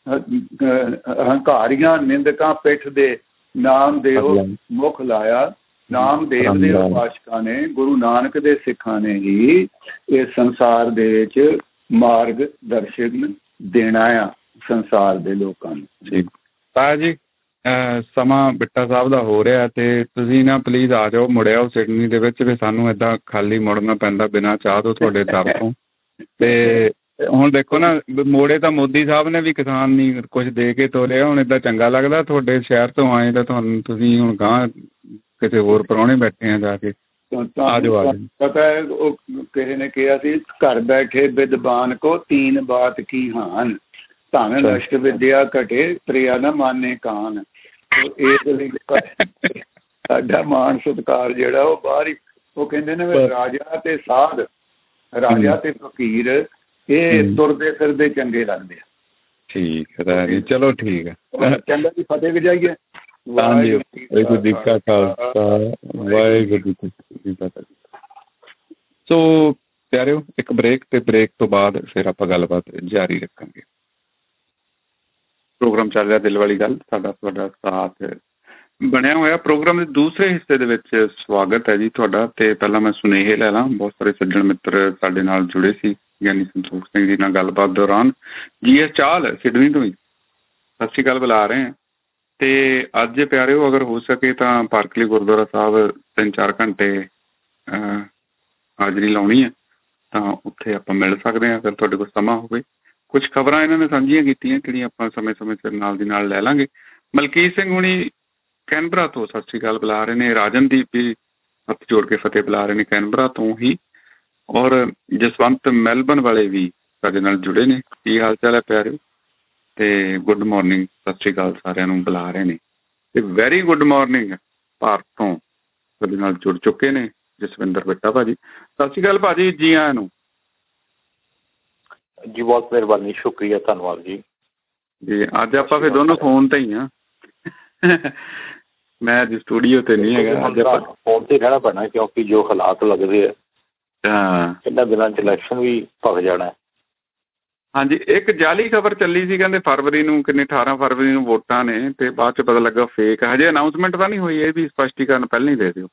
Speaker 5: ਹੰਕਾਰੀਆਂ ਨਿੰਦਕਾਂ ਪਿੱਠ ਦੇ ਨਾਮ ਦੇਵ ਮੁੱਖ ਲਾਇਆ। ਨਾਮਦੇਵ ਦੇ ਉਪਾਸਕਾਂ ਨੇ, ਗੁਰੂ ਨਾਨਕ ਦੇ ਸਿੱਖਾਂ ਨੇ ਹੀ ਇਸ ਸੰਸਾਰ ਦੇ ਵਿੱਚ ਮਾਰਗ ਦਰਸ਼ਨ ਦੇਣਾ ਆ ਸੰਸਾਰ ਦੇ ਲੋਕਾਂ ਨੂੰ।
Speaker 4: ਜੀ ਤਾਂ ਜੀ ਸਮਾਂ ਬਿੱਟਾ ਸਾਹਿਬ ਦਾ ਹੋ ਰਿਹਾ, ਤੇ ਤੁਸੀਂ ਨਾ ਪਲੀਜ਼ ਆ ਜਾਓ, ਮੁੜਿਆਓ ਸਿਡਨੀ ਦੇ ਵਿੱਚ। ਵੀ ਸਾਨੂੰ ਏਦਾਂ ਖਾਲੀ ਮੁੜਨਾ ਪੈਂਦਾ ਬਿਨਾਂ ਚਾਹ ਤੋਂ ਤੁਹਾਡੇ ਦਰ ਤੋਂ। ਤੇ ਹੁਣ ਦੇਖੋ ਨਾ, ਮੋੜੇ ਤਾਂ ਮੋਦੀ ਸਾਹਿਬ ਨੇ ਵੀ ਕਿਸਾਨ ਨਹੀਂ ਕੁਛ ਦੇ ਕੇ ਤੋਰਿਆ। ਹੁਣ ਏਦਾਂ ਚੰਗਾ ਲੱਗਦਾ? ਤੁਹਾਡੇ ਸ਼ਹਿਰ ਤੋਂ ਆਏ ਤਾਂ ਤੁਹਾਨੂੰ ਤੁਸੀਂ ਹੁਣ ਗਾਂਹ ਕਿਤੇ ਹੋਰ ਪ੍ਰਾਹੁਣੇ ਬੈਠੇ ਆ ਜਾ ਕੇ। ਆ ਜਾਓ ਆ ਜਾਓ।
Speaker 5: ਪਤਾ ਹੈ ਉਹ ਕਿਸੇ ਨੇ ਕਿਹਾ ਸੀ, ਘਰ ਬੈਠੇ ਵਿਦਵਾਨ ਕੋ ਤੀਨ ਬਾਤ ਕੀ ਹਾਨ, ਧਨ ਨਸ਼ਟ ਵਿਦਿਆ ਘਟੇ ਪ੍ਰਿਆ ਨਾ ਮਾਨੇ ਕਾਨ। ਇਸ ਲਈ ਸਾਡਾ ਮਾਣ ਸਤਿਕਾਰ ਜਿਹੜਾ ਉਹ ਬਾਹਰ ਹੀ, ਉਹ ਕਹਿੰਦੇ ਨੇ ਰਾਜਾ ਤੇ ਸਾਧ, ਰਾਜਾ ਤੇ ਫਕੀਰ ਇਹ ਤੁਰਦੇ ਫਿਰਦੇ ਚੰਗੇ ਲੱਗਦੇ ਆ।
Speaker 4: ਠੀਕ ਹੈ, ਚਲੋ ਠੀਕ ਹੈ।
Speaker 5: ਚੰਗਾ ਜੀ, ਫਤਿਹ ਵਜਾਈਏ।
Speaker 4: ਵਾਹਿਗੁਰੂ ਜੀ ਕਾ ਖਾਲਸਾ, ਵਾਹਿਗੁਰੂ ਜੀ ਕੀ ਫਤਿਹ। ਸੋ ਪਿਆਰਿਓ, ਇੱਕ ਬ੍ਰੇਕ, ਤੇ ਬ੍ਰੇਕ ਤੋਂ ਬਾਅਦ ਫਿਰ ਆਪਾਂ ਗੱਲਬਾਤ ਜਾਰੀ ਰੱਖਾਂਗੇ। ਪ੍ਰੋਗਰਾਮ ਚੱਲ ਰਿਹਾ ਦਿਲ ਵਾਲੀ ਗੱਲ, ਸਾਡਾ ਤੁਹਾਡਾ ਸਾਥ ਬਣਿਆ ਹੋਇਆ। ਪ੍ਰੋਗਰਾਮ ਦੇ ਦੂਸਰੇ ਹਿੱਸੇ ਦੇ ਵਿੱਚ ਸਵਾਗਤ ਹੈ ਜੀ ਤੁਹਾਡਾ। ਤੇ ਪਹਿਲਾਂ ਮੈਂ ਸੁਨੇਹੇ ਲੈ ਲਾਂ। ਬਹੁਤ ਸਾਰੇ ਸੱਜਣ ਮਿੱਤਰ ਸਾਡੇ ਨਾਲ ਜੁੜੇ ਸੀ ਗਿਆਨੀ ਸੰਤੋਖ ਸਿੰਘ ਜੀ ਨਾਲ ਗੱਲਬਾਤ ਦੌਰਾਨ। ਜੀ ਐਸ ਚਾਹਲ ਸਿਡਨੀ ਤੋਂ ਹੀ ਸਤਿ ਸ਼੍ਰੀ ਅਕਾਲ ਬੁਲਾ ਰਹੇ ਹਾਂ। ਤੇ ਅੱਜ ਪਿਆਰਿਓ, ਅਗਰ ਹੋ ਸਕੇ ਤਾਂ ਪਾਰਕਲੀ ਗੁਰਦੁਆਰਾ ਸਾਹਿਬ ਤਿੰਨ ਚਾਰ ਘੰਟੇ ਹਾਜ਼ਰੀ ਲਾਉਣੀ ਹੈ, ਤਾਂ ਉੱਥੇ ਆਪਾਂ ਮਿਲ ਸਕਦੇ ਹਾਂ, ਅਗਰ ਤੁਹਾਡੇ ਕੋਲ ਸਮਾਂ ਹੋਵੇ। ਕੁਛ ਖਬਰਾਂ ਇਹਨਾਂ ਨੇ ਸਾਂਝੀਆਂ ਕੀਤੀਆਂ ਜਿਹੜੀਆਂ ਆਪਾਂ ਸਮੇਂ ਸਮੇਂ ਸਿਰ ਨਾਲ ਦੀ ਨਾਲ ਲੈ ਲਾਂਗੇ। ਮਲਕੀਤ ਸਿੰਘ ਹੁਣੀ ਕੈਨਬਰਾ ਤੋਂ ਸਤਿ ਸ਼੍ਰੀ ਅਕਾਲ ਬੁਲਾ ਰਹੇ ਨੇ। ਰਾਜਨਦੀਪ ਵੀ ਹੱਥ ਜੋੜ ਕੇ ਫਤਿਹ ਬੁਲਾ ਰਹੇ ਨੇ ਕੈਨਬਰਾ ਤੋਂ ਹੀ। ਔਰ ਜਸਵੰਤ ਮੈਲਬਨ ਵਾਲੇ ਵੀ ਸਾਡੇ ਨਾਲ ਜੁੜੇ ਨੇ। ਕੀ ਹਾਲ ਚਾਲ ਹੈ ਪਿਆਰਿਓ? ਤੇ ਗੁੱਡ ਮੋਰਨਿੰਗ, ਸਤਿ ਸ਼੍ਰੀ ਅਕਾਲ ਸਾਰਿਆਂ ਨੂੰ ਬੁਲਾ ਰਹੇ ਨੇ। ਤੇ ਵੈਰੀ ਗੁੱਡ ਮੋਰਨਿੰਗ ਭਾਰਤ ਤੋਂ ਸਾਡੇ ਨਾਲ ਜੁੜ ਚੁੱਕੇ ਨੇ ਜਸਵਿੰਦਰ ਬਿੱਟਾ ਭਾਜੀ। ਸਤਿ ਸ਼੍ਰੀ ਅਕਾਲ ਭਾਜੀ, ਜੀ ਆਇਆਂ ਨੂੰ
Speaker 3: ਜੀ। ਬਹੁਤ ਮਿਹਰਬਾਨੀ, ਸ਼ੁਕਰੀਆ, ਧੰਨਵਾਦ ਜੀ।
Speaker 4: ਜੀ ਅੱਜ ਆਪਾਂ ਫਿਰ ਦੋਨੋਂ ਫੋਨ ਤੇ ਹੀ ਹਾਂ। ਮੈਂ ਅੱਜ ਸਟੂਡੀਓ ਤੇ ਨਹੀਂ ਹੈਗਾ, ਅੱਜ ਆਪਾਂ
Speaker 3: ਫੋਨ ਤੇ ਰਹਿਣਾ ਪੈਣਾ, ਕਿਉਂਕਿ ਜੋ ਹਾਲਾਤ ਲੱਗਦੇ ਆ
Speaker 4: ਹਾਂ
Speaker 3: ਇਹਨਾਂ ਦਿਨਾਂ ਚ ਇਲੈਕਸ਼ਨ ਵੀ ਭਗ ਜਾਣਾ।
Speaker 4: ਹਾਂਜੀ, ਇੱਕ ਜਾਲੀ ਖਬਰ ਚੱਲੀ ਸੀ, ਕਹਿੰਦੇ ਫਰਵਰੀ ਨੂੰ, ਕਿੰਨੇ ਅਠਾਰਾਂ ਫਰਵਰੀ ਨੂੰ ਵੋਟਾਂ ਨੇ, ਤੇ ਬਾਅਦ 'ਚ ਪਤਾ ਲੱਗਾ ਫੇਕ। ਹਜੇ ਅਨਾਊਂਸਮੈਂਟ ਤਾਂ ਨਹੀਂ ਹੋਈ, ਇਹ ਵੀ ਸਪਸ਼ਟੀਕਰਨ ਪਹਿਲਾਂ ਹੀ ਦੇ ਦਿਓ।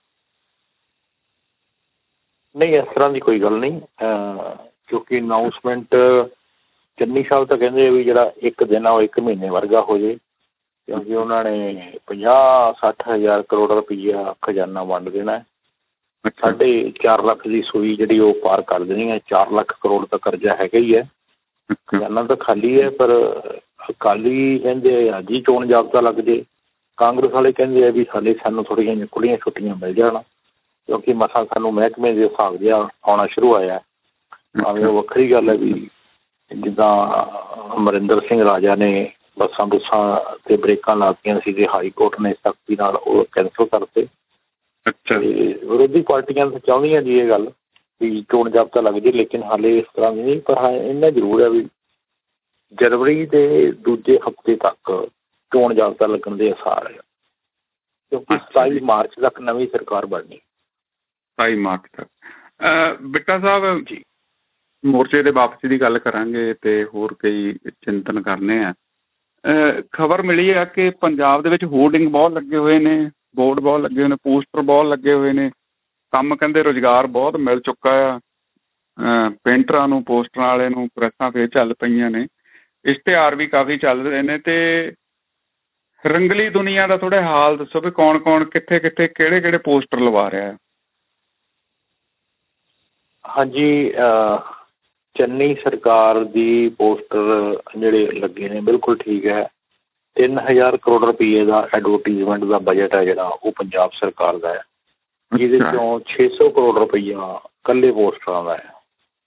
Speaker 6: ਨਹੀਂ, ਇਸ ਤਰ੍ਹਾਂ ਦੀ ਕੋਈ ਗੱਲ ਨਹੀਂ, ਕਿਉਂਕਿ ਅਨਾਊਂਸਮੈਂਟ ਚੰਨੀ ਸਾਹਿਬ ਤਾਂ ਕਹਿੰਦੇ ਵੀ ਜਿਹੜਾ ਇੱਕ ਦਿਨ ਆ ਉਹ ਇੱਕ ਮਹੀਨੇ ਵਰਗਾ ਹੋ ਜੇ, ਕਿਉਂਕਿ ਉਹਨਾਂ ਨੇ ਪੰਜਾਹ ਸੱਠ ਹਜ਼ਾਰ ਕਰੋੜ ਰੁਪਈਆ ਖਜ਼ਾਨਾ ਵੰਡ ਦੇਣਾ। ਸਾਢੇ ਚਾਰ ਲੱਖ ਦੀ ਸੂਈ ਜਿਹੜੀ ਉਹ ਪਾਰ ਕਰ ਦੇਣੀ ਹੈ। ਚਾਰ ਲੱਖ ਕਰੋੜ ਦਾ ਕਰਜ਼ਾ ਹੈਗਾ ਹੀ ਹੈ, ਖਜ਼ਾਨਾ ਤਾਂ ਖਾਲੀ ਹੈ। ਪਰ ਅਕਾਲੀ ਕਹਿੰਦੇ ਅੱਜ ਹੀ ਚੋਣ ਜਾਬਤਾ ਲੱਗ ਜੇ, ਕਾਂਗਰਸ ਵਾਲੇ ਕਹਿੰਦੇ ਆ ਵੀ ਹਾਲੇ ਸਾਨੂੰ ਥੋੜ੍ਹੀਆਂ ਜਿਹੀਆਂ ਖੁੱਲ੍ਹੀਆਂ ਛੁੱਟੀਆਂ ਮਿਲ ਜਾਣ, ਕਿਉਂਕਿ ਮਸਾਂ ਸਾਨੂੰ ਮਹਿਕਮੇ ਦੇ ਹਿਸਾਬ ਜਿਹਾ ਆਉਣਾ ਸ਼ੁਰੂ ਹੋਇਆ। ਭਾਵੇਂ ਉਹ ਵੱਖਰੀ ਗੱਲ ਹੈ ਵੀ ਜਿੱਦਾਂ ਅਮਰਿੰਦਰ ਸਿੰਘ ਰਾਜਾ ਨੇ ਬੱਸਾਂ ਬੁੱਸਾਂ 'ਤੇ ਬਰੇਕਾਂ ਲਾ ਦਿੱਤੀਆਂ ਸੀ ਅਤੇ ਹਾਈ ਕੋਰਟ ਨੇ ਸਖਤੀ ਨਾਲ ਉਹ ਕੈਂਸਲ ਕਰਤੇ। ਅੱਛਾ, ਵਿਰੋਧੀ ਪਾਰਟੀਆਂ ਤਾਂ ਚਾਹੁੰਦੀਆਂ ਜੀ ਇਹ ਗੱਲ ਵੀ ਚੋਣ ਜਾਬਤਾ ਲੱਗ ਜੇ, ਲੇਕਿਨ ਹਾਲੇ ਇਸ ਤਰ੍ਹਾਂ ਦੀ ਨਹੀਂ। ਪਰ ਹਾਂ ਇੰਨਾ ਜ਼ਰੂਰ ਹੈ ਵੀ ਜਨਵਰੀ ਦੇ ਦੂਜੇ ਹਫ਼ਤੇ ਤੱਕ ਚੋਣ ਜਾਬਤਾ ਲੱਗਣ ਦੇ ਅਸਾਰ ਹੈ, ਕਿਉਂਕਿ ਸਤਾਈ ਮਾਰਚ ਤੱਕ ਨਵੀਂ ਸਰਕਾਰ ਬਣਨੀ।
Speaker 4: ਸਤਾਈ ਮਾਰਚ ਤੱਕ। ਬਿੱਟਾ ਸਾਹਿਬ ਜੀ, ਮੋਰਚੇ ਦੇ ਵਾਪਸੀ ਦੀ ਗੱਲ ਕਰਾਂਗੇ ਅਤੇ ਹੋਰ ਕਈ ਚਿੰਤਨ ਕਰਨੇ ਆ। ਖਬਰ ਮਿਲੀ ਆ ਕਿ ਪੰਜਾਬ ਦੇ ਵਿੱਚ ਹੋਰਡਿੰਗ ਬਹੁਤ ਲੱਗੇ ਹੋਏ ਨੇ, ਬੋਰਡ ਬਹੁਤ ਲੱਗੇ ਹੋਏ ਨੇ, ਪੋਸਟਰ ਬਹੁਤ ਲੱਗੇ ਹੋਏ ਨੇ। ਕੰਮ ਕਹਿੰਦੇ ਰੁਜ਼ਗਾਰ ਬਹੁਤ ਮਿਲ ਚੁੱਕਾ ਆ ਪੇਂਟਰਾਂ ਨੂੰ, ਪੋਸਟਰਾਂ ਵਾਲੇ ਨੂੰ। ਪ੍ਰੈਸਾਂ ਫਿਰ ਚੱਲ ਪਈਆਂ ਨੇ, ਇਸ਼ਤਿਹਾਰ ਵੀ ਕਾਫੀ ਚੱਲ ਰਹੇ ਨੇ। ਅਤੇ ਰੰਗਲੀ ਦੁਨੀਆ ਦਾ ਥੋੜ੍ਹਾ ਹਾਲ ਦੱਸੋ ਵੀ ਕੌਣ ਕੌਣ ਕਿੱਥੇ ਕਿੱਥੇ ਕਿਹੜੇ ਕਿਹੜੇ ਪੋਸਟਰ ਲਵਾ ਰਿਹਾ।
Speaker 6: ਹਾਂਜੀ, ਚੰਨੀ ਸਰਕਾਰ ਦੀ ਪੋਸਟਰ ਜਿਹੜੇ ਲੱਗੇ ਨੇ ਬਿਲਕੁਲ ਠੀਕ ਹੈ। ਤਿੰਨ ਹਜ਼ਾਰ ਕਰੋੜ ਰੁਪਈਏ ਦਾ ਐਡਵਰਟੀਜ਼ਮੈਂਟ ਦਾ ਬਜਟ ਹੈ ਜਿਹੜਾ ਉਹ ਪੰਜਾਬ ਸਰਕਾਰ ਦਾ ਹੈ, ਜਿਹਦੇ 'ਚੋਂ ਛੇ ਸੌ ਕਰੋੜ ਰੁਪਈਆ ਇਕੱਲੇ ਪੋਸਟਰਾਂ ਦਾ ਹੈ।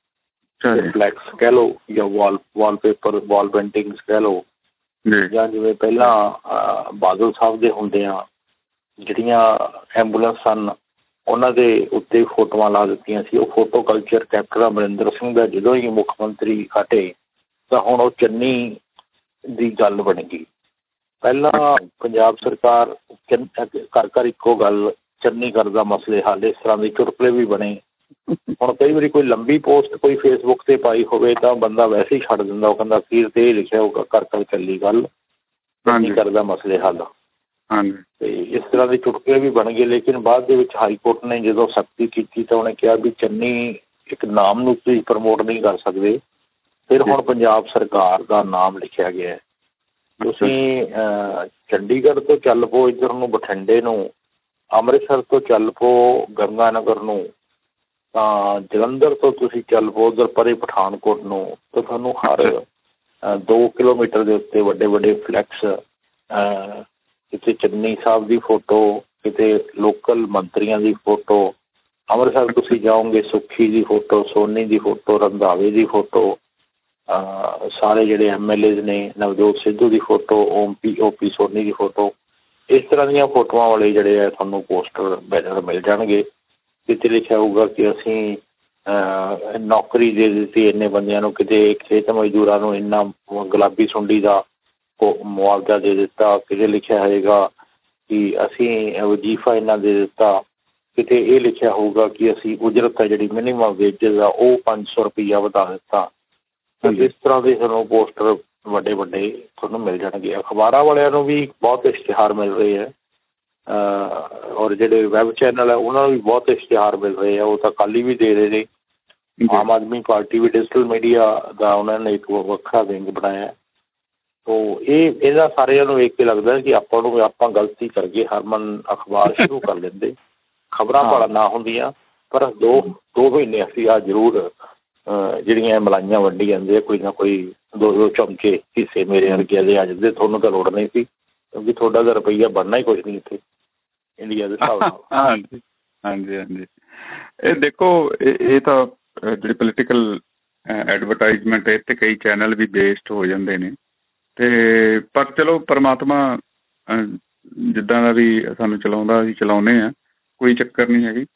Speaker 6: ਫਲੈਕਸ ਕਹਿ ਲਓ ਜਾਂ ਵਾਲ ਵਾਲਪੇਪਰ ਵਾਲ ਪੇਂਟਿੰਗਸ ਕਹਿ ਲਓ, ਜਾਂ ਜਿਵੇਂ ਪਹਿਲਾਂ ਬਾਦਲ ਸਾਹਿਬ ਦੇ ਹੁੰਦਿਆਂ ਜਿਹੜੀਆਂ ਐਂਬੂਲੈਂਸ ਸਨ ਉਹਨਾਂ ਦੇ ਉੱਤੇ ਫੋਟੋਆਂ ਲਾ ਦਿੱਤੀਆਂ ਸੀ। ਉਹ photo culture captain Amarinder Singh ਦਾ ਜਦੋਂ ਹੀ ਮੁੱਖ ਮੰਤਰੀ ਹਟੇ ਤਾਂ ਹੁਣ ਉਹ ਚੰਨੀ ਦੀ ਗੱਲ ਬਣ ਗਈ। ਪਹਿਲਾਂ ਪੰਜਾਬ ਸਰਕਾਰ ਘਰ ਘਰ ਇੱਕੋ ਗੱਲ, ਚੰਨੀ ਕਰਦਾ ਮਸਲੇ ਹੱਲ, ਇਸ ਤਰ੍ਹਾਂ ਦੇ ਚੁਟਕਲੇ ਵੀ ਬਣੇ। ਹੁਣ ਕਈ ਵਾਰੀ ਕੋਈ ਲੰਬੀ ਪੋਸਟ ਕੋਈ ਫੇਸਬੁੱਕ 'ਤੇ ਪਾਈ ਹੋਵੇ ਤਾਂ ਬੰਦਾ ਵੈਸੇ ਹੀ ਛੱਡ ਦਿੰਦਾ, ਉਹ ਕਹਿੰਦਾ ਅਖੀਰ 'ਤੇ ਇਹ ਲਿਖਿਆ ਹੋਊਗਾ ਘਰ ਘਰ ਚੱਲੀ ਗੱਲ, ਚੰਨੀ ਕਰਦਾ ਮਸਲੇ ਹੱਲ। ਅਤੇ ਇਸ ਤਰ੍ਹਾਂ ਦੇ ਚੁਟਕਲੇ ਵੀ ਬਣ ਗਏ। ਲੇਕਿਨ ਬਾਅਦ ਦੇ ਵਿੱਚ ਹਾਈ ਕੋਰਟ ਨੇ ਜਦੋਂ ਸਖਤੀ ਕੀਤੀ ਤਾਂ ਉਹਨੇ ਕਿਹਾ ਵੀ ਚੰਨੀ ਇੱਕ ਨਾਮ ਨੂੰ ਤੁਸੀਂ ਪ੍ਰਮੋਟ ਨਹੀਂ ਕਰ ਸਕਦੇ। ਫਿਰ ਹੁਣ ਪੰਜਾਬ ਸਰਕਾਰ ਦਾ ਨਾਮ ਲਿਖਿਆ ਗਿਆ। ਤੁਸੀਂ ਚੰਡੀਗੜ੍ਹ ਤੋਂ ਚੱਲ ਪਓ ਇੱਧਰ ਨੂੰ ਬਠਿੰਡੇ ਨੂੰ, ਅੰਮ੍ਰਿਤਸਰ ਤੋਂ ਚੱਲ ਪਓ ਗੰਗਾ ਨਗਰ ਨੂੰ, ਤਾਂ ਜਲੰਧਰ ਤੋਂ ਤੁਸੀਂ ਚੱਲ ਪਓ ਉੱਧਰ ਪਰੇ ਪਠਾਨਕੋਟ ਨੂੰ, ਤਾਂ ਤੁਹਾਨੂੰ ਹਰ ਦੋ ਕਿਲੋਮੀਟਰ ਦੇ ਉੱਤੇ ਵੱਡੇ ਵੱਡੇ ਫਲੈਕਸ, ਕਿਤੇ ਚੰਨੀ ਸਾਹਿਬ ਦੀ ਫੋਟੋ, ਕਿਤੇ ਲੋਕਲ ਮੰਤਰੀਆਂ ਦੀ ਫੋਟੋ। ਅੰਮ੍ਰਿਤਸਰ ਤੁਸੀਂ ਜਾਓਗੇ ਸੁੱਖੀ ਦੀ ਫੋਟੋ, ਸੋਨੀ ਦੀ ਫੋਟੋ, ਰੰਧਾਵੇ ਦੀ ਫੋਟੋ, ਸਾਰੇ ਜਿਹੜੇ ਐਮ ਐਲ ਏਜ਼ ਨੇ, ਨਵਜੋਤ ਸਿੱਧੂ ਦੀ photo, Om P O P Soni ਦੀ ਫੋਟੋ, ਇਸ ਤਰ੍ਹਾਂ ਦੀਆਂ ਫੋਟੋਆਂ ਵਾਲੇ ਜਿਹੜੇ ਆ ਤੁਹਾਨੂੰ ਪੋਸਟਰ ਬੈਨਰ ਮਿਲ ਜਾਣਗੇ। ਕਿਤੇ ਲਿਖਿਆ ਹੋਊਗਾ ਕਿ ਅਸੀਂ ਨੌਕਰੀ ਦੇ ਦਿੱਤੀ ਇੰਨੇ ਬੰਦਿਆਂ ਨੂੰ, ਕਿਤੇ ਖੇਤ ਮਜ਼ਦੂਰਾਂ ਨੂੰ ਇੰਨਾ ਗੁਲਾਬੀ ਸੁੰਡੀ ਦਾ ਮੁਆਵਜ਼ਾ ਦੇ ਦਿੱਤਾ, ਕਿਤੇ ਲਿਖਿਆ ਹੋਏਗਾ ਕਿ ਅਸੀਂ ਵਜ਼ੀਫਾ ਇੰਨਾ ਦੇ ਦਿੱਤਾ, ਕਿਤੇ ਇਹ ਲਿਖਿਆ ਹੋਊਗਾ ਕਿ ਅਸੀਂ ਉਜਰਤ ਹੈ ਜਿਹੜੀ ਮਿਨੀਮਮ ਵੇਜਿਸ ਆ ਉਹ ਪੰਜ ਸੌ ਰੁਪਈਆ ਵਧਾ ਦਿੱਤਾ। ਇਸ ਤਰ੍ਹਾਂ ਦੇ ਤੁਹਾਨੂੰ ਪੋਸਟਰ ਵੱਡੇ ਵੱਡੇ ਤੁਹਾਨੂੰ ਮਿਲ ਜਾਣਗੇ। ਅਖਬਾਰਾਂ ਵਾਲਿਆਂ ਨੂੰ ਵੀ ਬਹੁਤ ਇਸ਼ਤਿਹਾਰ ਮਿਲ ਰਹੇ ਹੈ, ਔਰ ਜਿਹੜੇ ਵੈਬ ਚੈਨਲ ਹੈ ਉਹਨਾਂ ਨੂੰ ਵੀ ਬਹੁਤ ਇਸ਼ਤਿਹਾਰ ਮਿਲ ਰਹੇ ਆ। ਉਹ ਤਾਂ ਕੱਲ੍ਹ ਹੀ ਵੀ ਦੇ ਰਹੇ ਨੇ। ਆਮ ਆਦਮੀ ਪਾਰਟੀ ਵੀ ਡਿਜੀਟਲ ਮੀਡੀਆ ਦਾ ਉਹਨਾਂ ਨੇ ਇੱਕ ਵੱਖਰਾ ਵਿੰਗ ਬਣਾਇਆ। ਤੋ ਇਹ ਇਹਦਾ ਸਾਰਿਆਂ ਨੂੰ ਵੇਖ ਕੇ ਲੱਗਦਾ ਕਿ ਆਪਾਂ ਨੂੰ ਆਪਾਂ ਗਲਤੀ ਕਰਕੇ ਹਰਮਨ ਅਖਬਾਰ ਸ਼ੁਰੂ ਕਰ ਲੈਂਦੇ, ਖਬਰਾਂ ਭਾਲਾਂ ਨਾ ਹੁੰਦੀਆਂ, ਪਰ ਦੋ ਦੋ ਮਹੀਨੇ ਅਸੀਂ ਆ ਜ਼ਰੂਰ ਜਿਹੜੀਆਂ ਮਲਾਈਆਂ ਵੰਡੀ ਜਾਂਦੇ ਆ, ਕੋਈ ਨਾ ਕੋਈ ਦੋ ਦੋ ਚਮਚੇ ਹਿੱਸੇ ਮੇਰੇ ਵਰਗੇ ਦੇ ਅੱਜ ਦੇ। ਤੁਹਾਨੂੰ ਤਾਂ ਲੋੜ ਨਹੀਂ ਸੀ, ਕਿਉਂਕਿ ਤੁਹਾਡਾ ਤਾਂ ਰੁਪਈਆ ਬਣਨਾ ਹੀ ਕੁਛ ਨਹੀਂ ਇੱਥੇ ਇੰਡੀਆ ਦੇ ਹਿਸਾਬ ਨਾਲ।
Speaker 4: ਹਾਂਜੀ ਹਾਂਜੀ ਹਾਂਜੀ ਇਹ ਦੇਖੋ ਇਹ ਤਾਂ ਜਿਹੜੀ ਪੋਲੀਟੀਕਲ ਐਡਵਰਟਾਈਜ਼ਮੈਂਟ ਇਹ 'ਤੇ ਕਈ ਚੈਨਲ ਵੀ ਬੇਸਡ ਹੋ ਜਾਂਦੇ ਨੇ। ਅਤੇ ਪਰ ਚਲੋ ਪਰਮਾਤਮਾ ਜਿੱਦਾਂ ਦਾ ਵੀ ਸਾਨੂੰ ਚਲਾਉਂਦਾ ਅਸੀਂ ਚਲਾਉਂਦੇ ਹਾਂ, ਕੋਈ ਚੱਕਰ ਨਹੀਂ ਹੈਗੀ।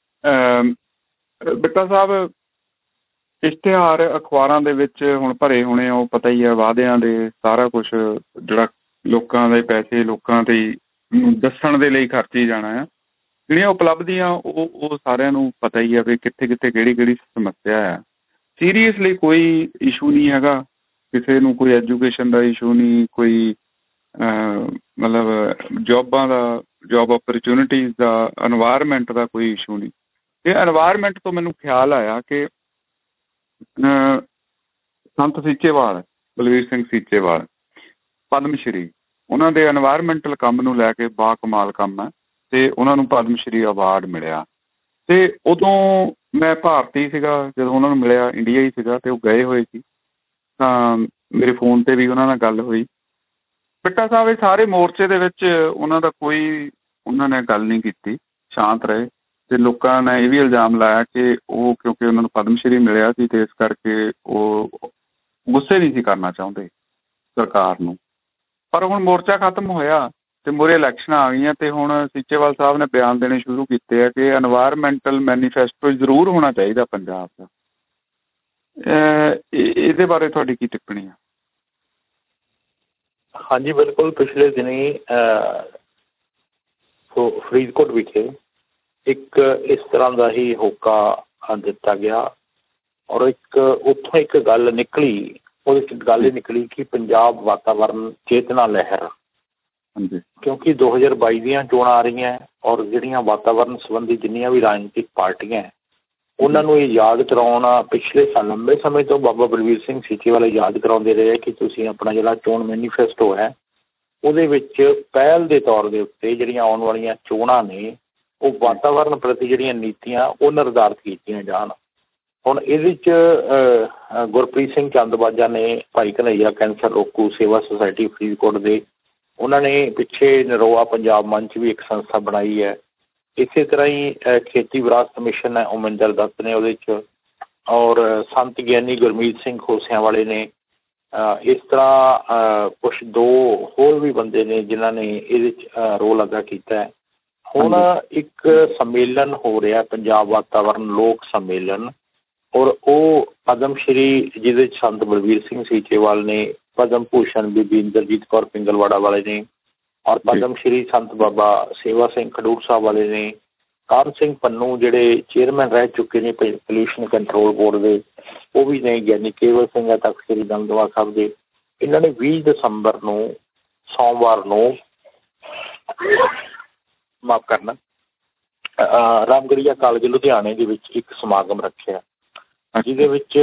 Speaker 4: ਬਿੱਟਾ ਸਾਹਿਬ, ਇਸ਼ਤਿਹਾਰ ਅਖਬਾਰਾਂ ਦੇ ਵਿੱਚ ਹੁਣ ਭਰੇ ਹੋਣੇ ਉਹ ਪਤਾ ਹੀ ਹੈ, ਵਾਅਦਿਆਂ ਦੇ ਸਾਰਾ ਕੁਛ ਜਿਹੜਾ ਲੋਕਾਂ ਦੇ ਪੈਸੇ ਲੋਕਾਂ 'ਤੇ ਦੱਸਣ ਦੇ ਲਈ ਖਰਚੀ ਜਾਣਾ ਆ। ਜਿਹੜੀਆਂ ਉਪਲਬਧੀਆਂ ਉਹ ਉਹ ਸਾਰਿਆਂ ਨੂੰ ਪਤਾ ਹੀ ਹੈ ਵੀ ਕਿੱਥੇ ਕਿੱਥੇ ਕਿਹੜੀ ਕਿਹੜੀ ਸਮੱਸਿਆ ਆ। ਸੀਰੀਅਸਲੀ ਕੋਈ ਇਸ਼ੂ ਨਹੀਂ ਹੈਗਾ। ਕਿਸੇ ਨੂੰ ਕੋਈ ਐਜੂਕੇਸ਼ਨ ਦਾ ਇਸ਼ੂ ਨਹੀਂ, ਕੋਈ ਮਤਲਬ ਜੋਬਾਂ ਦਾ, ਜੋਬ ਓਪਰਚੁਨਿਟੀਜ਼ ਦਾ, ਇਨਵਾਇਰਮੈਂਟ ਦਾ ਕੋਈ ਇਸ਼ੂ ਨਹੀਂ। ਇਹ ਇਨਵਾਇਰਮੈਂਟ ਤੋਂ ਮੈਨੂੰ ਖਿਆਲ ਆਇਆ ਕਿ ਸੰਤ ਸੀਚੇਵਾਲ, ਬਲਵੀਰ ਸਿੰਘ ਸੀਚੇਵਾਲ ਪਦਮ ਸ਼੍ਰੀ, ਉਹਨਾਂ ਦੇ ਇਨਵਾਇਰਮੈਂਟਲ ਕੰਮ ਨੂੰ ਲੈ ਕੇ ਬਾ ਕਮਾਲ ਕੰਮ ਹੈ ਅਤੇ ਉਹਨਾਂ ਨੂੰ ਪਦਮ ਸ਼੍ਰੀ ਅਵਾਰਡ ਮਿਲਿਆ। ਅਤੇ ਉਦੋਂ ਮੈਂ ਭਾਰਤੀ ਸੀਗਾ ਜਦੋਂ ਉਹਨਾਂ ਨੂੰ ਮਿਲਿਆ, ਇੰਡੀਆ ਹੀ ਸੀਗਾ, ਅਤੇ ਉਹ ਗਏ ਹੋਏ ਸੀ ਤਾਂ ਮੇਰੇ ਫੋਨ 'ਤੇ ਵੀ ਉਹਨਾਂ ਨਾਲ ਗੱਲ ਹੋਈ। ਪਿੱਟਾ ਸਾਹਿਬ ਇਹ ਸਾਰੇ ਮੋਰਚੇ ਦੇ ਵਿੱਚ ਉਹਨਾਂ ਦਾ ਕੋਈ ਉਹਨਾਂ ਨੇ ਗੱਲ ਨਹੀਂ ਕੀਤੀ, ਸ਼ਾਂਤ ਰਹੇ। ਅਤੇ ਲੋਕਾਂ ਨੇ ਇਹ ਵੀ ਇਲਜ਼ਾਮ ਲਾਇਆ ਕਿ ਉਹ ਕਿਉਂਕਿ ਉਹਨਾਂ ਨੂੰ ਪਦਮ ਸ਼੍ਰੀ ਮਿਲਿਆ ਸੀ ਅਤੇ ਇਸ ਕਰਕੇ ਉਹ ਗੁੱਸੇ ਨਹੀਂ ਸੀ ਕਰਨਾ ਚਾਹੁੰਦੇ ਸਰਕਾਰ ਨੂੰ। ਪਰ ਹੁਣ ਮੋਰਚਾ ਖਤਮ ਹੋਇਆ ਅਤੇ ਮੂਹਰੇ ਇਲੈਕਸ਼ਨਾਂ ਆ ਗਈਆਂ ਅਤੇ ਹੁਣ ਸੀਚੇਵਾਲ ਸਾਹਿਬ ਨੇ ਬਿਆਨ ਦੇਣੇ ਸ਼ੁਰੂ ਕੀਤੇ ਆ ਕਿ ਇਨਵਾਇਰਮੈਂਟਲ ਮੈਨੀਫੈਸਟੋ ਜ਼ਰੂਰ ਹੋਣਾ ਚਾਹੀਦਾ ਪੰਜਾਬ ਦਾ। ਇਹਦੇ ਬਾਰੇ ਤੁਹਾਡੀ ਕੀ ਟਿੱਪਣੀ ਆ?
Speaker 6: ਹਾਂਜੀ ਬਿਲਕੁਲ, ਪਿਛਲੇ ਦਿਨੀ ਫਰੀਦਕੋਟ ਵਿਖੇ ਇੱਕ ਇਸ ਤਰ੍ਹਾਂ ਦਾ ਹੀ ਹੋਕਾ ਦਿੱਤਾ ਗਿਆ ਔਰ ਇੱਕ ਉੱਥੋਂ ਇੱਕ ਗੱਲ ਨਿਕਲੀ, ਉਹਦੇ 'ਚ ਗੱਲ ਇਹ ਨਿਕਲੀ ਕਿ ਪੰਜਾਬ ਵਾਤਾਵਰਨ ਚੇਤਨਾ ਲਹਿਰ,
Speaker 4: ਹਾਂਜੀ,
Speaker 6: ਕਿਉਂਕਿ ਦੋ ਹਜ਼ਾਰ ਬਾਈ ਦੀਆਂ ਚੋਣਾਂ ਆ ਰਹੀਆਂ ਔਰ ਜਿਹੜੀਆਂ ਵਾਤਾਵਰਨ ਸੰਬੰਧੀ ਜਿੰਨੀਆਂ ਵੀ ਰਾਜਨੀਤਿਕ ਪਾਰਟੀਆਂ ਉਹਨਾਂ ਨੂੰ ਇਹ ਯਾਦ ਕਰਾਉਣਾ, ਪਿਛਲੇ ਸਾਲ ਲੰਬੇ ਸਮੇਂ ਤੋਂ ਬਾਬਾ ਬਲਵੀਰ ਸਿੰਘ ਸੀਚੇਵਾਲ ਯਾਦ ਕਰਾਉਂਦੇ ਰਹੇ ਕਿ ਤੁਸੀਂ ਆਪਣਾ ਜਿਹੜਾ ਚੋਣ ਮੈਨੀਫੈਸਟੋ ਹੈ ਉਹਦੇ ਵਿੱਚ ਪਹਿਲ ਦੇ ਤੌਰ ਦੇ ਉੱਤੇ ਜਿਹੜੀਆਂ ਆਉਣ ਵਾਲੀਆਂ ਚੋਣਾਂ ਨੇ ਉਹ ਵਾਤਾਵਰਨ ਪ੍ਰਤੀ ਜਿਹੜੀਆਂ ਨੀਤੀਆਂ ਉਹ ਨਿਰਧਾਰਿਤ ਕੀਤੀਆਂ ਜਾਣ। ਹੁਣ ਇਹਦੇ 'ਚ ਗੁਰਪ੍ਰੀਤ ਸਿੰਘ ਚੰਦਬਾਜਾ ਨੇ, ਭਾਈ ਘਨੱਈਆ ਕੈਂਸਰ ਰੋਕੂ ਸੇਵਾ ਸੁਸਾਇਟੀ ਫਰੀਦਕੋਟ ਦੇ, ਉਹਨਾਂ ਨੇ ਪਿੱਛੇ ਨਰੋਆ ਪੰਜਾਬ ਮੰਚ ਵੀ ਇੱਕ ਸੰਸਥਾ ਬਣਾਈ ਹੈ। ਇਸੇ ਤਰ੍ਹਾਂ ਹੀ ਖੇਤੀ ਵਿਰਾਸਤ ਮਿਸ਼ਨ ਹੈ, ਉਮਿੰਦਰ ਦੱਤ ਨੇ ਉਹਦੇ 'ਚ, ਔਰ ਸੰਤ ਗਿਆਨੀ ਗੁਰਮੀਤ ਸਿੰਘ ਖੋਸਿਆਂ ਵਾਲੇ ਨੇ। ਇਸ ਤਰ੍ਹਾਂ ਕੁਛ ਦੋ ਹੋਰ ਵੀ ਬੰਦੇ ਨੇ ਜਿਨ੍ਹਾਂ ਨੇ ਇਹਦੇ 'ਚ ਰੋਲ ਅਦਾ ਕੀਤਾ ਹੈ। ਹੁਣ ਇੱਕ ਸੰਮੇਲਨ ਹੋ ਰਿਹਾ ਪੰਜਾਬ ਵਾਤਾਵਰਨ ਲੋਕ ਸੰਮੇਲਨ, ਔਰ ਉਹ ਪਦਮ ਸ਼੍ਰੀ ਜਿਹਦੇ 'ਚ ਸੰਤ ਬਲਵੀਰ ਸਿੰਘ ਸੀਚੇਵਾਲ ਨੇ, ਪਦਮ ਭੂਸ਼ਣ ਬੀਬੀ ਇੰਦਰਜੀਤ ਕੌਰ ਪਿੰਗਲਵਾੜਾ ਵਾਲੇ ਨੇ, ਔਰ ਪਦਮ ਸ਼੍ਰੀ ਸੰਤ ਬਾਬਾ ਸੇਵਾ ਸਿੰਘ ਖਡੂਰ ਸਾਹਿਬ ਵਾਲੇ ਨੇ, ਕਾਹਨ ਸਿੰਘ ਪੰਨੂ ਜਿਹੜੇ ਚੇਅਰਮੈਨ ਰਹਿ ਚੁੱਕੇ ਨੇ ਪੋਲਿਊਸ਼ਨ ਕੰਟਰੋਲ ਬੋਰਡ ਦੇ, ਉਹ ਵੀ ਨੇ, ਗਿਆਨੀ ਕੇਵਲ ਸਿੰਘ ਹੈ ਤਖਤ ਸ਼੍ਰੀ ਦਮਦਮਾ ਸਾਹਿਬ ਦੇ। ਇਹਨਾਂ ਨੇ ਵੀਹ ਦਸੰਬਰ ਨੂੰ ਸੋਮਵਾਰ ਨੂੰ ਮਾਫ਼ ਕਰਨਾ ਰਾਮਗੜੀਆ ਕਾਲਜ ਲੁਧਿਆਣੇ ਦੇ ਵਿੱਚ ਇੱਕ ਸਮਾਗਮ ਰੱਖਿਆ, ਜਿਹਦੇ ਵਿੱਚ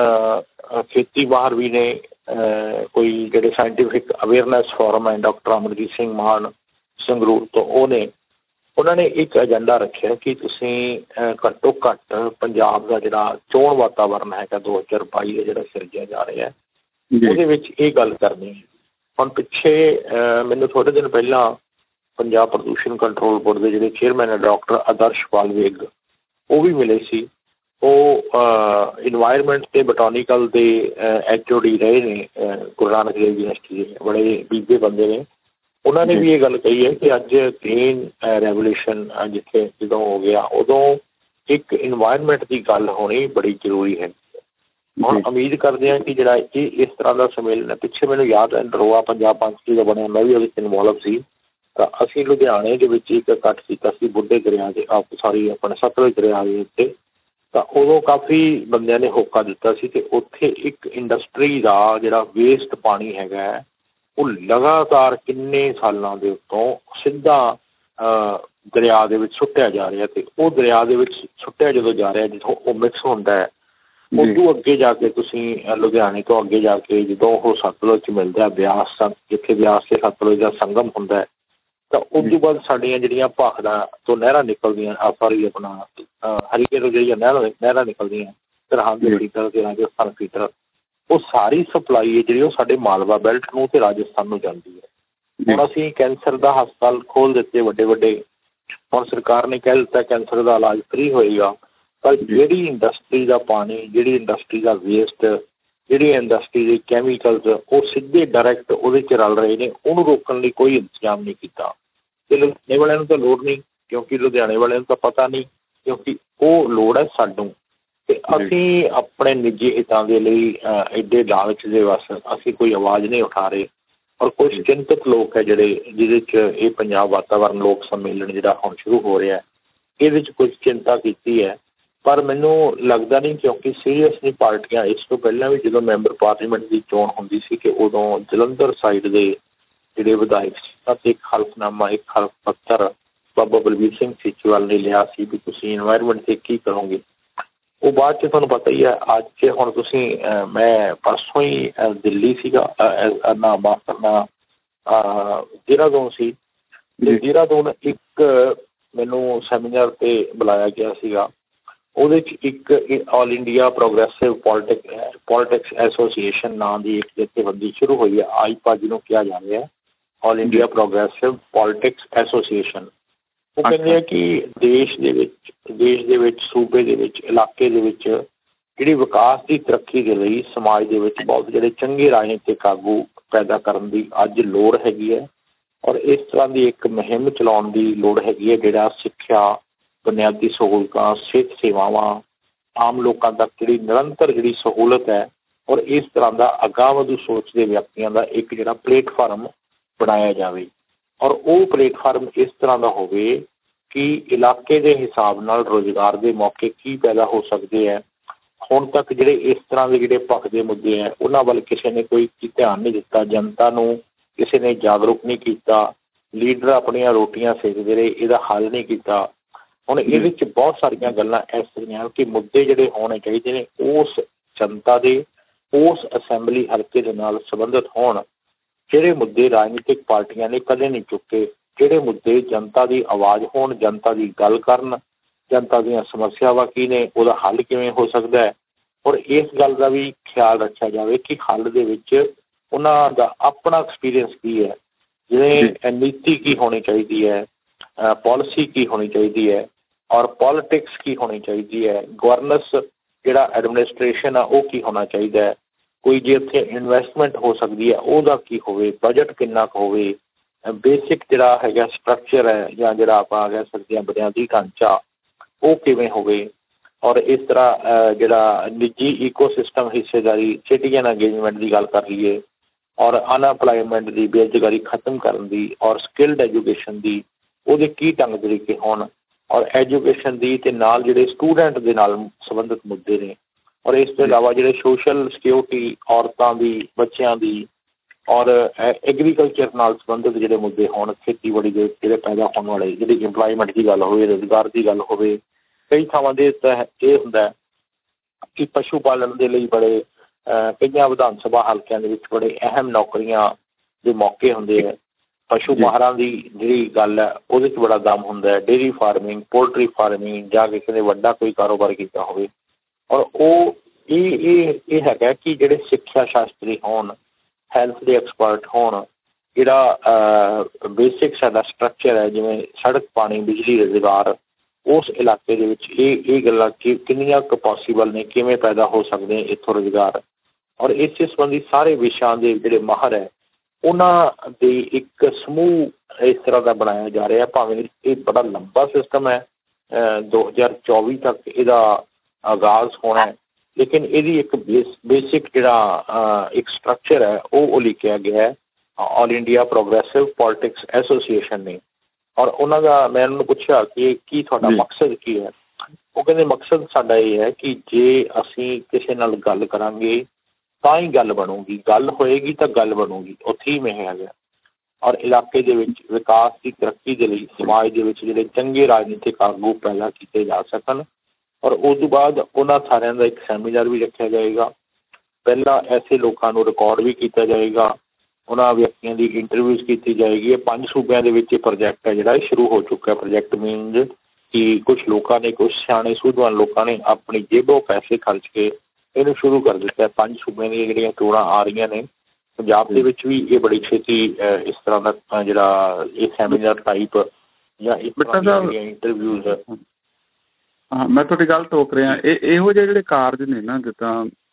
Speaker 6: ਖੇਤੀ ਮਾਹਰ ਵੀ ਨੇ, ਕੋਈ ਜਿਹੜੇ ਸਾਇੰਟੀਫਿਕ ਅਵੇਅਰਨੈਸ ਫੋਰਮ ਹੈ, ਡਾਕਟਰ ਅਮਰਜੀਤ ਸਿੰਘ ਮਾਨ ਸੰਗਰੂਰ ਤੋਂ, ਉਹ ਨੇ। ਉਹਨਾਂ ਨੇ ਇੱਕ ਏਜੰਡਾ ਰੱਖਿਆ ਕਿ ਤੁਸੀਂ ਘੱਟੋ ਘੱਟ ਪੰਜਾਬ ਦਾ ਜਿਹੜਾ ਚੋਣ ਵਾਤਾਵਰਨ ਹੈਗਾ ਦੋ ਹਜ਼ਾਰ ਬਾਈ ਦਾ ਜਿਹੜਾ ਸਿਰਜਿਆ ਜਾ ਰਿਹਾ ਉਹਦੇ ਵਿੱਚ ਇਹ ਗੱਲ ਕਰਨੀ ਹੈ। ਹੁਣ ਪਿੱਛੇ ਮੈਨੂੰ ਥੋੜ੍ਹੇ ਦਿਨ ਪਹਿਲਾਂ ਪੰਜਾਬ ਪ੍ਰਦੂਸ਼ਣ ਕੰਟਰੋਲ ਬੋਰਡ ਦੇ ਜਿਹੜੇ ਚੇਅਰਮੈਨ ਹੈ ਡਾਕਟਰ ਆਦਰਸ਼ਪਾਲ ਵੇਗ, ਉਹ ਵੀ ਮਿਲੇ ਸੀ। ਉਹ ਇਨਵਾਇਰਮੈਂਟ ਅਤੇ ਬਟੋਨੀਕਲ ਦੇ ਐਚ ਓ ਡੀ ਰਹੇ ਨੇ ਗੁਰੂ ਨਾਨਕ ਦੇਵ ਯੂਨੀਵਰਸਿਟੀ ਦੇ, ਬੜੇ ਬੀਬੇ ਬੰਦੇ ਨੇ। ਉਹਨਾਂ ਨੇ ਵੀ ਇਹ ਗੱਲ ਕਹੀ ਹੈ ਕਿ ਅੱਜ ਗ੍ਰੀਨ ਰੈਵੋਲਿਊਸ਼ਨ ਜਿੱਥੇ ਜਦੋਂ ਹੋ ਗਿਆ ਉਦੋਂ ਇੱਕ ਇਨਵਾਇਰਮੈਂਟ ਦੀ ਗੱਲ ਹੋਣੀ ਬੜੀ ਜ਼ਰੂਰੀ ਹੈ। ਹੁਣ ਉਮੀਦ ਕਰਦੇ ਹਾਂ ਕਿ ਜਿਹੜਾ ਇਹ ਇਸ ਤਰ੍ਹਾਂ ਦਾ ਸੰਮੇਲਨ ਹੈ, ਪਿੱਛੇ ਮੈਨੂੰ ਯਾਦ ਹੈ ਨਰੋਆ ਪੰਜਾਬ ਪੰਚੀ ਦਾ ਬਣਿਆ, ਮੈਂ ਵੀ ਉਹਦੇ 'ਚ ਇਨਵੋਲਵ ਸੀ। ਤਾਂ ਅਸੀਂ ਲੁਧਿਆਣੇ ਦੇ ਵਿੱਚ ਇੱਕ ਇਕੱਠ ਕੀਤਾ ਸੀ ਬੁੱਢੇ ਦਰਿਆ ਦੇ ਆਪ ਸਾਰੀ ਆਪਣੇ ਸਤਲੁਜ ਦਰਿਆ ਦੇ ਉੱਤੇ। ਤਾਂ ਉਦੋਂ ਕਾਫੀ ਬੰਦਿਆਂ ਨੇ ਹੋਕਾ ਦਿੱਤਾ ਸੀ ਅਤੇ ਉੱਥੇ ਇੱਕ ਇੰਡਸਟਰੀ ਦਾ ਜਿਹੜਾ ਵੇਸਟ ਪਾਣੀ ਹੈਗਾ ਉਹ ਲਗਾਤਾਰ ਕਿੰਨੇ ਸਾਲਾਂ ਦੇ ਉੱਤੋਂ ਸਿੱਧਾ ਦਰਿਆ ਦੇ ਵਿੱਚ ਸੁੱਟਿਆ ਜਾ ਰਿਹਾ, ਅਤੇ ਉਹ ਦਰਿਆ ਦੇ ਵਿੱਚ ਸੁੱਟਿਆ ਜਦੋਂ ਜਾ ਰਿਹਾ ਜਿੱਥੋਂ ਉਹ ਮਿਕਸ ਹੁੰਦਾ ਹੈ, ਉਦੋਂ ਅੱਗੇ ਜਾ ਕੇ ਤੁਸੀਂ ਲੁਧਿਆਣੇ ਤੋਂ ਅੱਗੇ ਜਾ ਕੇ ਜਦੋਂ ਉਹ ਸਤਲੁਜ 'ਚ ਮਿਲਦਾ ਬਿਆਸ, ਜਿੱਥੇ ਬਿਆਸ ਅਤੇ ਸਤਲੁਜ ਦਾ ਸੰਗਮ ਹੁੰਦਾ, ਤਾਂ ਉਸ ਤੋਂ ਬਾਅਦ ਸਾਡੀਆਂ ਜਿਹੜੀਆਂ ਭਾਖੜਾ ਤੋਂ ਨਹਿਰਾਂ ਨਿਕਲਦੀਆਂ, ਆ ਸੌਰੀ ਆਪਣਾ ਹਰੀਕੇ ਤੋਂ ਜਿਹੜੀਆਂ ਨਹਿਰਾਂ ਨਹਿਰਾਂ ਨਿਕਲਦੀਆਂ ਸਰਹੰਦ ਫੀਡਰ ਅਤੇ ਰਾਜਸਥਾਨ ਫੀਡਰ, ਉਹ ਸਾਰੀ ਸਪਲਾਈ ਹੈ ਜਿਹੜੀ ਉਹ ਸਾਡੇ ਮਾਲਵਾ ਬੈਲਟ ਨੂੰ ਅਤੇ ਰਾਜਸਥਾਨ ਨੂੰ ਜਾਂਦੀ ਹੈ। ਹੁਣ ਅਸੀਂ ਕੈਂਸਰ ਦਾ ਹਸਪਤਾਲ ਖੋਲ੍ਹ ਦਿੱਤੇ ਵੱਡੇ ਵੱਡੇ, ਹੁਣ ਸਰਕਾਰ ਨੇ ਕਹਿ ਦਿੱਤਾ ਕੈਂਸਰ ਦਾ ਇਲਾਜ ਫਰੀ ਹੋਏਗਾ, ਪਰ ਜਿਹੜੀ ਇੰਡਸਟਰੀ ਦਾ ਪਾਣੀ, ਜਿਹੜੀ ਇੰਡਸਟਰੀ ਦਾ ਵੇਸਟ, ਜਿਹੜੀ ਇੰਡਸਟਰੀ ਦੇ ਕੈਮੀਕਲਸ ਉਹ ਸਿੱਧੇ ਡਾਇਰੈਕਟ ਉਹਦੇ 'ਚ ਰਲ ਰਹੇ ਨੇ, ਉਹਨੂੰ ਰੋਕਣ ਲਈ ਕੋਈ ਇੰਤਜ਼ਾਮ ਨਹੀਂ ਕੀਤਾ। ਅਤੇ ਲੁਧਿਆਣੇ ਵਾਲਿਆਂ ਨੂੰ ਤਾਂ ਲੋੜ ਨਹੀਂ, ਕਿਉਂਕਿ ਲੁਧਿਆਣੇ ਵਾਲਿਆਂ ਨੂੰ ਤਾਂ ਪਤਾ ਨਹੀਂ, ਕਿਉਂਕਿ ਉਹ ਲੋੜ ਹੈ ਸਾਨੂੰ। ਅਤੇ ਅਸੀਂ ਆਪਣੇ ਨਿੱਜੀ ਹਿੱਤਾਂ ਦੇ ਲਈ ਐਡੇ ਲਾਲਚ ਦੇ ਬਸ ਅਸੀਂ ਕੋਈ ਆਵਾਜ਼ ਨਹੀਂ ਉਠਾ ਰਹੇ। ਔਰ ਕੁਛ ਚਿੰਤਤ ਲੋਕ ਹੈ ਜਿਹੜੇ ਜਿਹਦੇ 'ਚ ਇਹ ਪੰਜਾਬ ਵਾਤਾਵਰਨ ਲੋਕ ਸੰਮੇਲਨ ਜਿਹੜਾ ਹੁਣ ਸ਼ੁਰੂ ਹੋ ਰਿਹਾ, ਇਹਦੇ 'ਚ ਕੁਝ ਚਿੰਤਾ ਕੀਤੀ ਹੈ ਪਰ ਮੈਨੂੰ ਲੱਗਦਾ ਨਹੀਂ, ਕਿਉਂਕਿ ਸੀਰੀਅਸਲੀ ਪਾਰਟੀਆਂ ਇਸ ਤੋਂ ਪਹਿਲਾਂ ਵੀ ਜਦੋਂ ਮੈਂਬਰ ਪਾਰਲੀਮੈਂਟ ਦੀ ਚੋਣ ਹੁੰਦੀ ਸੀ ਕਿ ਉਦੋਂ ਜਲੰਧਰ ਸਾਈਡ ਦੇ ਜਿਹੜੇ ਵਿਧਾਇਕ ਸੀ ਅਤੇ ਇੱਕ ਹਲਫਨਾਮਾ ਇੱਕ ਹਲਫ ਪੱਤਰ ਬਾਬਾ ਬਲਬੀਰ ਸਿੰਘ ਸੀਚੇਵਾਲ ਨੇ ਲਿਆ ਸੀ ਵੀ ਤੁਸੀਂ ਇਨਵਾਇਰਮੈਂਟ 'ਤੇ ਕੀ ਕਰੋਗੇ। ਉਹ ਬਾਅਦ 'ਚ ਤੁਹਾਨੂੰ ਪਤਾ ਹੀ ਹੈ, ਅੱਜ ਹੁਣ ਤੁਸੀਂ ਮੈਂ ਪਰਸੋਂ ਹੀ ਦਿੱਲੀ ਸੀਗਾ ਨਾ ਮਾਫ ਕਰਨਾ ਦੇਹਰਾਦੂਨ ਸੀ, ਦੇਹਰਾਦੂਨ ਇੱਕ ਮੈਨੂੰ ਸੈਮੀਨਾਰ 'ਤੇ ਬੁਲਾਇਆ ਗਿਆ ਸੀਗਾ। ਉਹਦੇ 'ਚ ਇੱਕ all India progressive politic politics association ਨਾਂ ਦੀ ਇੱਕ ਜਥੇਬੰਦੀ ਸ਼ੁਰੂ ਹੋਈ ਹੈ, ਆਈਪਾ ਜਿਹਨੂੰ ਕਿਹਾ ਜਾ ਰਿਹਾ, all India progressive politics association. ਉਹ ਕਹਿੰਦੇ ਆ ਕਿ ਦੇਸ਼ ਦੇ ਵਿੱਚ ਦੇਸ਼ ਦੇ ਵਿੱਚ ਸੂਬੇ ਦੇ ਵਿੱਚ ਇਲਾਕੇ ਦੇ ਵਿੱਚ ਜਿਹੜੀ ਵਿਕਾਸ ਦੀ ਤਰੱਕੀ ਦੇ ਲਈ ਸਮਾਜ ਦੇ ਵਿੱਚ ਬਹੁਤ ਜਿਹੜੇ ਚੰਗੇ ਰਾਜਨੀਤਿਕ ਆਗੂ ਪੈਦਾ ਕਰਨ ਦੀ ਅੱਜ ਲੋੜ ਹੈਗੀ ਹੈ। ਔਰ ਇਸ ਤਰ੍ਹਾਂ ਦੀ ਇੱਕ ਮੁਹਿੰਮ ਚਲਾਉਣ ਦੀ ਲੋੜ ਹੈਗੀ ਹੈ ਜਿਹੜਾ ਸਿੱਖਿਆ, ਬੁਨਿਆਦੀ ਸਹੂਲਤਾਂ, ਸਿਹਤ ਸੇਵਾਵਾਂ, ਆਮ ਲੋਕਾਂ ਤੱਕ ਜਿਹੜੀ ਨਿਰੰਤਰ ਜਿਹੜੀ ਸਹੂਲਤ ਹੈ ਔਰ ਇਸ ਤਰ੍ਹਾਂ ਦਾ ਅਗਾਂਹ ਵਧੂ ਸੋਚ ਦੇ ਵਿਅਕਤੀਆਂ ਦਾ ਇੱਕ ਜਿਹੜਾ ਪਲੇਟਫਾਰਮ ਬਣਾਇਆ ਜਾਵੇ। ਔਰ ਉਹ ਪਲੇਟਫਾਰਮ ਇਸ ਤਰ੍ਹਾਂ ਦਾ ਹੋਵੇ ਕਿ ਇਲਾਕੇ ਦੇ ਹਿਸਾਬ ਨਾਲ ਰੁਜ਼ਗਾਰ ਦੇ ਮੌਕੇ ਕੀ ਪੈਦਾ ਹੋ ਸਕਦੇ ਹੈ। ਹੁਣ ਤੱਕ ਜਿਹੜੇ ਇਸ ਤਰ੍ਹਾਂ ਦੇ ਜਿਹੜੇ ਭਖਦੇ ਮੁੱਦੇ ਹੈ ਉਹਨਾਂ ਵੱਲ ਕਿਸੇ ਨੇ ਕੋਈ ਧਿਆਨ ਨਹੀਂ ਦਿੱਤਾ, ਜਨਤਾ ਨੂੰ ਕਿਸੇ ਨੇ ਜਾਗਰੂਕ ਨਹੀਂ ਕੀਤਾ, ਲੀਡਰ ਆਪਣੀਆਂ ਰੋਟੀਆਂ ਸੇਕਦੇ ਰਹੇ, ਇਹਦਾ ਹੱਲ ਨਹੀਂ ਕੀਤਾ। ਹੁਣ ਇਹਦੇ 'ਚ ਬਹੁਤ ਸਾਰੀਆਂ ਗੱਲਾਂ ਇਸ ਤਰ੍ਹਾਂ ਕਿ ਮੁੱਦੇ ਜਿਹੜੇ ਹੋਣੇ ਚਾਹੀਦੇ ਨੇ ਉਸ ਜਨਤਾ ਦੇ ਉਸ ਅਸੈਂਬਲੀ ਹਲਕੇ ਦੇ ਨਾਲ ਸੰਬੰਧਿਤ ਹੋਣ, ਜਿਹੜੇ ਮੁੱਦੇ ਰਾਜਨੀਤਿਕ ਪਾਰਟੀਆਂ ਨੇ ਕਦੇ ਨਹੀਂ ਚੁੱਕੇ, ਜਿਹੜੇ ਮੁੱਦੇ ਜਨਤਾ ਦੀ ਆਵਾਜ਼ ਹੋਣ, ਜਨਤਾ ਦੀ ਗੱਲ ਕਰਨ, ਜਨਤਾ ਦੀਆਂ ਸਮੱਸਿਆਵਾਂ ਕੀ ਨੇ, ਉਹਦਾ ਹੱਲ ਕਿਵੇਂ ਹੋ ਸਕਦਾ ਹੈ। ਔਰ ਇਸ ਗੱਲ ਦਾ ਵੀ ਖਿਆਲ ਰੱਖਿਆ ਜਾਵੇ ਕਿ ਹੱਲ ਦੇ ਵਿੱਚ ਉਹਨਾਂ ਦਾ ਆਪਣਾ ਐਕਸਪੀਰੀਅੰਸ ਕੀ ਹੈ, ਜਿਵੇਂ ਨੀਤੀ ਕੀ ਹੋਣੀ ਚਾਹੀਦੀ ਹੈ, ਪੋਲਿਸੀ ਕੀ ਹੋਣੀ ਚਾਹੀਦੀ ਹੈ ਔਰ ਪੋਲੀਟਿਕਸ ਕੀ ਹੋਣੀ ਚਾਹੀਦੀ ਹੈ, ਗਵਰਨੈਂਸ ਜਿਹੜਾ ਐਡਮਿਨਿਸਟ੍ਰੇਸ਼ਨ ਆ ਉਹ ਕੀ ਹੋਣਾ ਚਾਹੀਦਾ ਹੈ, ਕੋਈ ਜੇ ਉੱਥੇ ਇਨਵੈਸਟਮੈਂਟ ਹੋ ਸਕਦੀ ਹੈ ਉਹਦਾ ਕੀ ਹੋਵੇ, ਬਜਟ ਕਿੰਨਾ ਕੁ ਹੋਵੇ, ਬੇਸਿਕ ਜਿਹੜਾ ਹੈਗਾ ਸਟਰਕਚਰ ਹੈ ਜਾਂ ਜਿਹੜਾ ਆਪਾਂ ਕਹਿ ਸਕਦੇ ਹਾਂ ਬੁਨਿਆਦੀ ਢਾਂਚਾ ਉਹ ਕਿਵੇਂ ਹੋਵੇ। ਔਰ ਇਸ ਤਰ੍ਹਾਂ ਜਿਹੜਾ ਨਿੱਜੀ ਈਕੋ ਸਿਸਟਮ ਹਿੱਸੇਦਾਰੀ, ਸਿਟੀਜ਼ਨ ਅੰਗੇਜਮੈਂਟ ਦੀ ਗੱਲ ਕਰ ਲਈਏ ਔਰ ਅਨਐਮਪਲਾਈਮੈਂਟ ਦੀ, ਬੇਰੁਜ਼ਗਾਰੀ ਖਤਮ ਕਰਨ ਦੀ ਔਰ ਸਕਿਲਡ ਐਜੂਕੇਸ਼ਨ ਦੀ ਉਹਦੇ ਕੀ ਢੰਗ ਤਰੀਕੇ ਹੋਣ ਔਰ ਐਜੂਕੇਸ਼ਨ ਦੀ ਅਤੇ ਨਾਲ ਜਿਹੜੇ ਸਟੂਡੈਂਟ ਦੇ ਨਾਲ ਸੰਬੰਧਿਤ ਮੁੱਦੇ ਨੇ ਔਰ ਇਸ ਤੋਂ ਇਲਾਵਾ ਜਿਹੜੇ ਸੋਸ਼ਲ ਸਿਕਿਉਰਿਟੀ, ਔਰਤਾਂ ਦੀ, ਬੱਚਿਆਂ ਦੀ ਔਰ ਐਗਰੀਕਲਚਰ ਨਾਲ ਸੰਬੰਧਿਤ ਜਿਹੜੇ ਮੁੱਦੇ ਹੋਣ, ਖੇਤੀਬਾੜੀ ਦੇ ਜਿਹੜੇ ਪੈਦਾ ਹੋਣ ਵਾਲੇ, ਜਿਹੜੀ ਇੰਪਲਾਈਮੈਂਟ ਦੀ ਗੱਲ ਹੋਵੇ, ਰੁਜ਼ਗਾਰ ਦੀ ਗੱਲ ਹੋਵੇ। ਕਈ ਥਾਵਾਂ ਦੇ ਤਾਂ ਇਹ ਹੁੰਦਾ ਕਿ ਪਸ਼ੂ ਪਾਲਣ ਦੇ ਲਈ ਬੜੇ ਕਈਆਂ ਵਿਧਾਨ ਸਭਾ ਹਲਕਿਆਂ ਦੇ ਵਿੱਚ ਬੜੇ ਅਹਿਮ ਨੌਕਰੀਆਂ ਦੇ ਮੌਕੇ ਹੁੰਦੇ ਹੈ। ਪਸ਼ੂ ਮਾਹਰਾਂ ਦੀ ਜਿਹੜੀ ਗੱਲ ਹੈ ਉਹਦੇ 'ਚ ਬੜਾ ਦਮ ਹੁੰਦਾ ਹੈ, ਡੇਅਰੀ ਫਾਰਮਿੰਗ, ਪੋਲਟਰੀ ਫਾਰਮਿੰਗ ਜਾਂ ਕਿਸੇ ਨੇ ਵੱਡਾ ਕੋਈ ਕਾਰੋਬਾਰ ਕੀਤਾ ਹੋਵੇ। ਔਰ ਉਹ ਇਹ ਇਹ ਇਹ ਹੈਗਾ ਕਿ ਜਿਹੜੇ ਸਿੱਖਿਆ ਸ਼ਾਸਤਰੀ ਹੋਣ, ਹੈਲਥ ਦੇ ਐਕਸਪਰਟ ਹੋਣ, ਜਿਹੜਾ ਬੇਸਿਕ ਸਾਡਾ ਸਟਰਕਚਰ ਹੈ ਜਿਵੇਂ ਸੜਕ, ਪਾਣੀ, ਬਿਜਲੀ, ਰੁਜ਼ਗਾਰ, ਉਸ ਇਲਾਕੇ ਦੇ ਵਿੱਚ ਇਹ ਇਹ ਗੱਲਾਂ ਕਿ ਕਿੰਨੀਆਂ ਕੁ ਪੋਸੀਬਲ ਨੇ, ਕਿਵੇਂ ਪੈਦਾ ਹੋ ਸਕਦੇ ਇੱਥੋਂ ਰੁਜ਼ਗਾਰ। ਔਰ ਇਸੇ ਸੰਬੰਧੀ ਸਾਰੇ ਵਿਸ਼ਿਆਂ ਦੇ ਜਿਹੜੇ ਮਾਹਰ ਹੈ ਉਹਨਾਂ ਦੇ ਇੱਕ ਸਮੂਹ ਇਸ ਤਰ੍ਹਾਂ ਦਾ ਬਣਾਇਆ ਜਾ ਰਿਹਾ। ਭਾਵੇਂ ਇਹ ਬੜਾ ਲੰਬਾ ਸਿਸਟਮ ਹੈ, ਦੋ ਹਜ਼ਾਰ ਚੌਵੀ ਤੱਕ ਇਹਦਾ ਆਗਾਜ਼ ਹੋਣਾ ਹੈ, ਲੇਕਿਨ ਇਹਦੀ ਇੱਕ ਬੇਸ ਬੇਸਿਕ ਜਿਹੜਾ ਇੱਕ ਸਟਰਕਚਰ ਹੈ ਉਹ ਉਲੀਕਿਆ ਗਿਆ ਹੈ all India progressive politics association ਨੇ। ਔਰ ਉਹਨਾਂ ਦਾ ਮੈਂ ਉਹਨਾਂ ਨੂੰ ਪੁੱਛਿਆ ਕਿ ਕੀ ਤੁਹਾਡਾ ਮਕਸਦ ਕੀ ਹੈ। ਉਹ ਕਹਿੰਦੇ ਮਕਸਦ ਸਾਡਾ ਇਹ ਹੈ ਕਿ ਜੇ ਅਸੀਂ ਕਿਸੇ ਨਾਲ ਗੱਲ ਕਰਾਂਗੇ ਤਾਂ ਹੀ ਗੱਲ ਬਣੂਗੀ, ਗੱਲ ਹੋਏਗੀ ਤਾਂ ਗੱਲ ਬਣੂਗੀ, ਉੱਥੇ ਹੀ ਮੈਂ ਹੈਗਾ। ਔਰ ਇਲਾਕੇ ਦੇ ਵਿੱਚ ਵਿਕਾਸ ਦੀ ਤਰੱਕੀ ਦੇ ਲਈ ਸਮਾਜ ਦੇ ਵਿੱਚ ਜਿਹੜੇ ਚੰਗੇ ਰਾਜਨੀਤਿਕ ਆਗੂ ਪੈਦਾ ਕੀਤੇ ਜਾ ਸਕਣ। ਔਰ ਉਸ ਤੋਂ ਬਾਅਦ ਉਹਨਾਂ ਸਾਰਿਆਂ ਦਾ ਇੱਕ ਸੈਮੀਨਾਰ ਵੀ ਰੱਖਿਆ ਜਾਏਗਾ। ਪਹਿਲਾਂ ਐਸੇ ਲੋਕਾਂ ਨੂੰ ਰਿਕਾਰਡ ਵੀ ਕੀਤਾ ਜਾਏਗਾ, ਉਹਨਾਂ ਵਿਅਕਤੀਆਂ ਦੀ ਇੰਟਰਵਿਊਜ਼ ਕੀਤੀ ਜਾਏਗੀ। ਇਹ ਪੰਜ ਸੂਬਿਆਂ ਦੇ ਵਿੱਚ ਇਹ ਪ੍ਰੋਜੈਕਟ ਹੈ ਜਿਹੜਾ ਇਹ ਸ਼ੁਰੂ ਹੋ ਚੁੱਕਾ। ਪ੍ਰੋਜੈਕਟ ਮੀਨਜ਼ ਕਿ ਕੁਛ ਲੋਕਾਂ ਨੇ, ਕੁਛ ਸਿਆਣੇ ਸੂਝਵਾਨ ਲੋਕਾਂ ਨੇ ਆਪਣੀ ਜੇਬੋਂ ਪੈਸੇ ਖਰਚ ਕੇ ਇਹਨੂੰ ਸ਼ੁਰੂ ਕਰ ਦਿੱਤਾ। ਪੰਜ ਸੂਬਿਆਂ ਦੀਆਂ ਜਿਹੜੀਆਂ ਚੋਣਾਂ ਆ ਰਹੀਆਂ ਨੇ, ਪੰਜਾਬ ਦੇ ਵਿੱਚ ਵੀ ਇਹ ਬੜੀ ਛੇਤੀ ਇਸ ਤਰ੍ਹਾਂ ਦਾ ਜਿਹੜਾ ਇਹ ਸੈਮੀਨਾਰ ਟਾਈਪ ਜਾਂ ਇਸ ਤਰ੍ਹਾਂ ਦੀਆਂ ਇੰਟਰਵਿਊਜ਼।
Speaker 4: ਹਾਂ, ਮੈਂ ਤੁਹਾਡੀ ਗੱਲ ਟੋਕ ਰਿਹਾ। ਇਹ ਇਹੋ ਜਿਹੇ ਜਿਹੜੇ ਕਾਰਜ ਨੇ ਨਾ, ਜਿੱਦਾਂ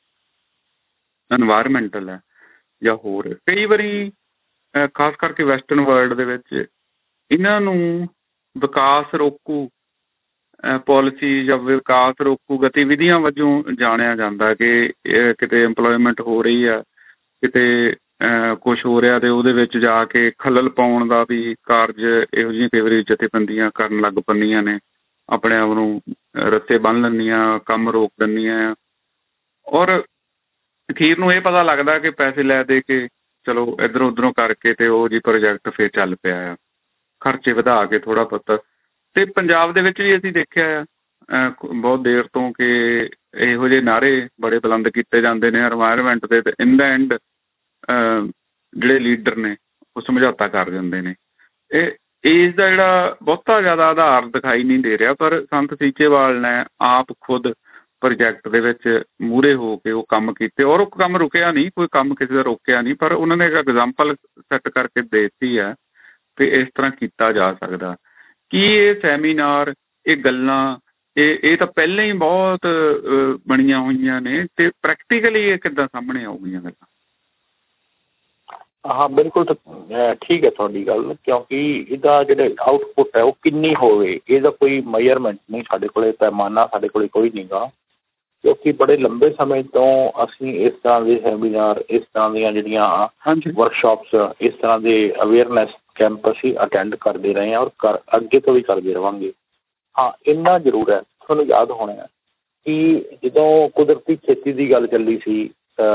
Speaker 4: ਐਨਵਾਇਰਮੈਂਟਲ ਹੈ ਜਾਂ ਹੋਰ, ਕਈ ਵਾਰੀ ਖਾਸ ਕਰਕੇ ਵੈਸਟਰਨ ਵਰਲਡ ਦੇ ਵਿੱਚ ਇਹਨਾਂ ਨੂੰ ਵਿਕਾਸ ਰੋਕੂ ਪੋਲਿਸੀ ਜਾਂ ਵਿਕਾਸ ਰੋਕੂ ਗਤੀਵਿਧੀਆਂ ਵਜੋਂ ਜਾਣਿਆ ਜਾਂਦਾ ਕਿ ਕਿਤੇ ਇੰਪਲੋਇਮੈਂਟ ਹੋ ਰਹੀ ਆ, ਕਿਤੇ ਕੁਛ ਹੋ ਰਿਹਾ ਅਤੇ ਉਹਦੇ ਵਿੱਚ ਜਾ ਕੇ ਖਲਲ ਪਾਉਣ ਦਾ ਵੀ ਕਾਰਜ ਇਹੋ ਜਿਹੀਆਂ ਕਈ ਵਾਰੀ ਜਥੇਬੰਦੀਆਂ ਕਰਨ ਲੱਗ ਪੈਂਦੀਆਂ ਨੇ, ਆਪਣੇ ਆਪ ਨੂੰ ਰੱਸੇ ਬੰਨ੍ਹ ਲੈਂਦੀਆਂ, ਕੰਮ ਰੋਕ ਦਿੰਦੀਆਂ। ਔਰ ਅਖੀਰ ਨੂੰ ਇਹ ਪਤਾ ਲੱਗਦਾ ਕਿ ਪੈਸੇ ਲੈ ਦੇ ਕੇ ਚਲੋ ਇੱਧਰੋਂ ਉੱਧਰੋਂ ਕਰਕੇ ਅਤੇ ਉਹ ਜੀ ਪ੍ਰੋਜੈਕਟ ਫਿਰ ਚੱਲ ਪਿਆ ਆ, ਖਰਚੇ ਵਧਾ ਕੇ ਥੋੜ੍ਹਾ ਬਹੁਤ। ਅਤੇ ਪੰਜਾਬ ਦੇ ਵਿੱਚ ਵੀ ਅਸੀਂ ਦੇਖਿਆ ਆ ਬਹੁਤ ਦੇਰ ਤੋਂ ਕਿ ਇਹੋ ਜਿਹੇ ਨਾਅਰੇ ਬੜੇ ਬੁਲੰਦ ਕੀਤੇ ਜਾਂਦੇ ਨੇ ਇਨਵਾਇਰਮੈਂਟ ਦੇ, ਅਤੇ ਇਨ ਦਾ ਐਂਡ ਜਿਹੜੇ ਲੀਡਰ ਨੇ ਉਹ ਸਮਝੌਤਾ ਕਰ ਦਿੰਦੇ ਨੇ। ਇਹ ਇਸ ਦਾ ਜਿਹੜਾ ਬਹੁਤਾ ਜ਼ਿਆਦਾ ਆਧਾਰ ਦਿਖਾਈ ਨਹੀਂ ਦੇ ਰਿਹਾ, ਪਰ ਸੰਤ ਸੀਚੇਵਾਲ ਨੇ ਆਪ ਖੁਦ ਪ੍ਰੋਜੈਕਟ ਦੇ ਵਿੱਚ ਮੂਹਰੇ ਹੋ ਕੇ ਉਹ ਕੰਮ ਕੀਤੇ, ਔਰ ਉਹ ਕੰਮ ਰੁਕਿਆ ਨਹੀਂ, ਕੋਈ ਕੰਮ ਕਿਸੇ ਦਾ ਰੋਕਿਆ ਨਹੀਂ, ਪਰ ਉਹਨਾਂ ਨੇ ਇੱਕ ਐਗਜ਼ਾਮਪਲ ਸੈੱਟ ਕਰਕੇ ਦੇ ਦਿੱਤੀ ਹੈ ਕਿ ਇਸ ਤਰ੍ਹਾਂ ਕੀਤਾ ਜਾ ਸਕਦਾ। ਕੀ ਇਹ ਸੈਮੀਨਾਰ, ਇਹ ਗੱਲਾਂ, ਇਹ ਇਹ ਤਾਂ ਪਹਿਲਾਂ ਹੀ ਬਹੁਤ ਬਣੀਆਂ ਹੋਈਆਂ ਨੇ, ਅਤੇ ਪ੍ਰੈਕਟੀਕਲੀ ਇਹ ਕਿੱਦਾਂ ਸਾਹਮਣੇ ਆਊਗੀਆਂ ਗੱਲਾਂ?
Speaker 6: ਹਾਂ ਬਿਲਕੁਲ ਠੀਕ ਹੈ ਤੁਹਾਡੀ ਗੱਲ, ਕਿਉਂਕਿ ਇਹਦਾ ਜਿਹੜਾ ਆਊਟਪੁੱਟ ਹੈ ਉਹ ਕਿੰਨੀ ਹੋਵੇ ਇਹਦਾ ਕੋਈ ਮੈਜ਼ਰਮੈਂਟ ਨਹੀਂ ਸਾਡੇ ਕੋਲ, ਪੈਮਾਨਾ ਸਾਡੇ ਕੋਲ ਕੋਈ ਨਹੀਂ ਗਾ। ਕਿਉਂਕਿ ਬੜੇ ਲੰਬੇ ਸਮੇਂ ਤੋਂ ਅਸੀਂ ਇਸ ਤਰ੍ਹਾਂ ਦੇ ਸੈਮੀਨਾਰ, ਇਸ ਤਰ੍ਹਾਂ ਦੀਆਂ ਜਿਹੜੀਆਂ ਵਰਕਸ਼ਾਪਸ, ਇਸ ਤਰ੍ਹਾਂ ਦੇ ਅਵੇਅਰਨੈਸ ਕੈਂਪ ਅਸੀਂ ਅਟੈਂਡ ਕਰਦੇ ਰਹੇ ਹਾਂ, ਔਰ ਕਰ ਅੱਗੇ ਤੋਂ ਵੀ ਕਰਦੇ ਰਹਾਂਗੇ। ਹਾਂ ਇੰਨਾ ਜ਼ਰੂਰ ਹੈ, ਤੁਹਾਨੂੰ ਯਾਦ ਹੋਣਾ ਕਿ ਜਦੋਂ ਕੁਦਰਤੀ ਖੇਤੀ ਦੀ ਗੱਲ ਚੱਲੀ ਸੀ,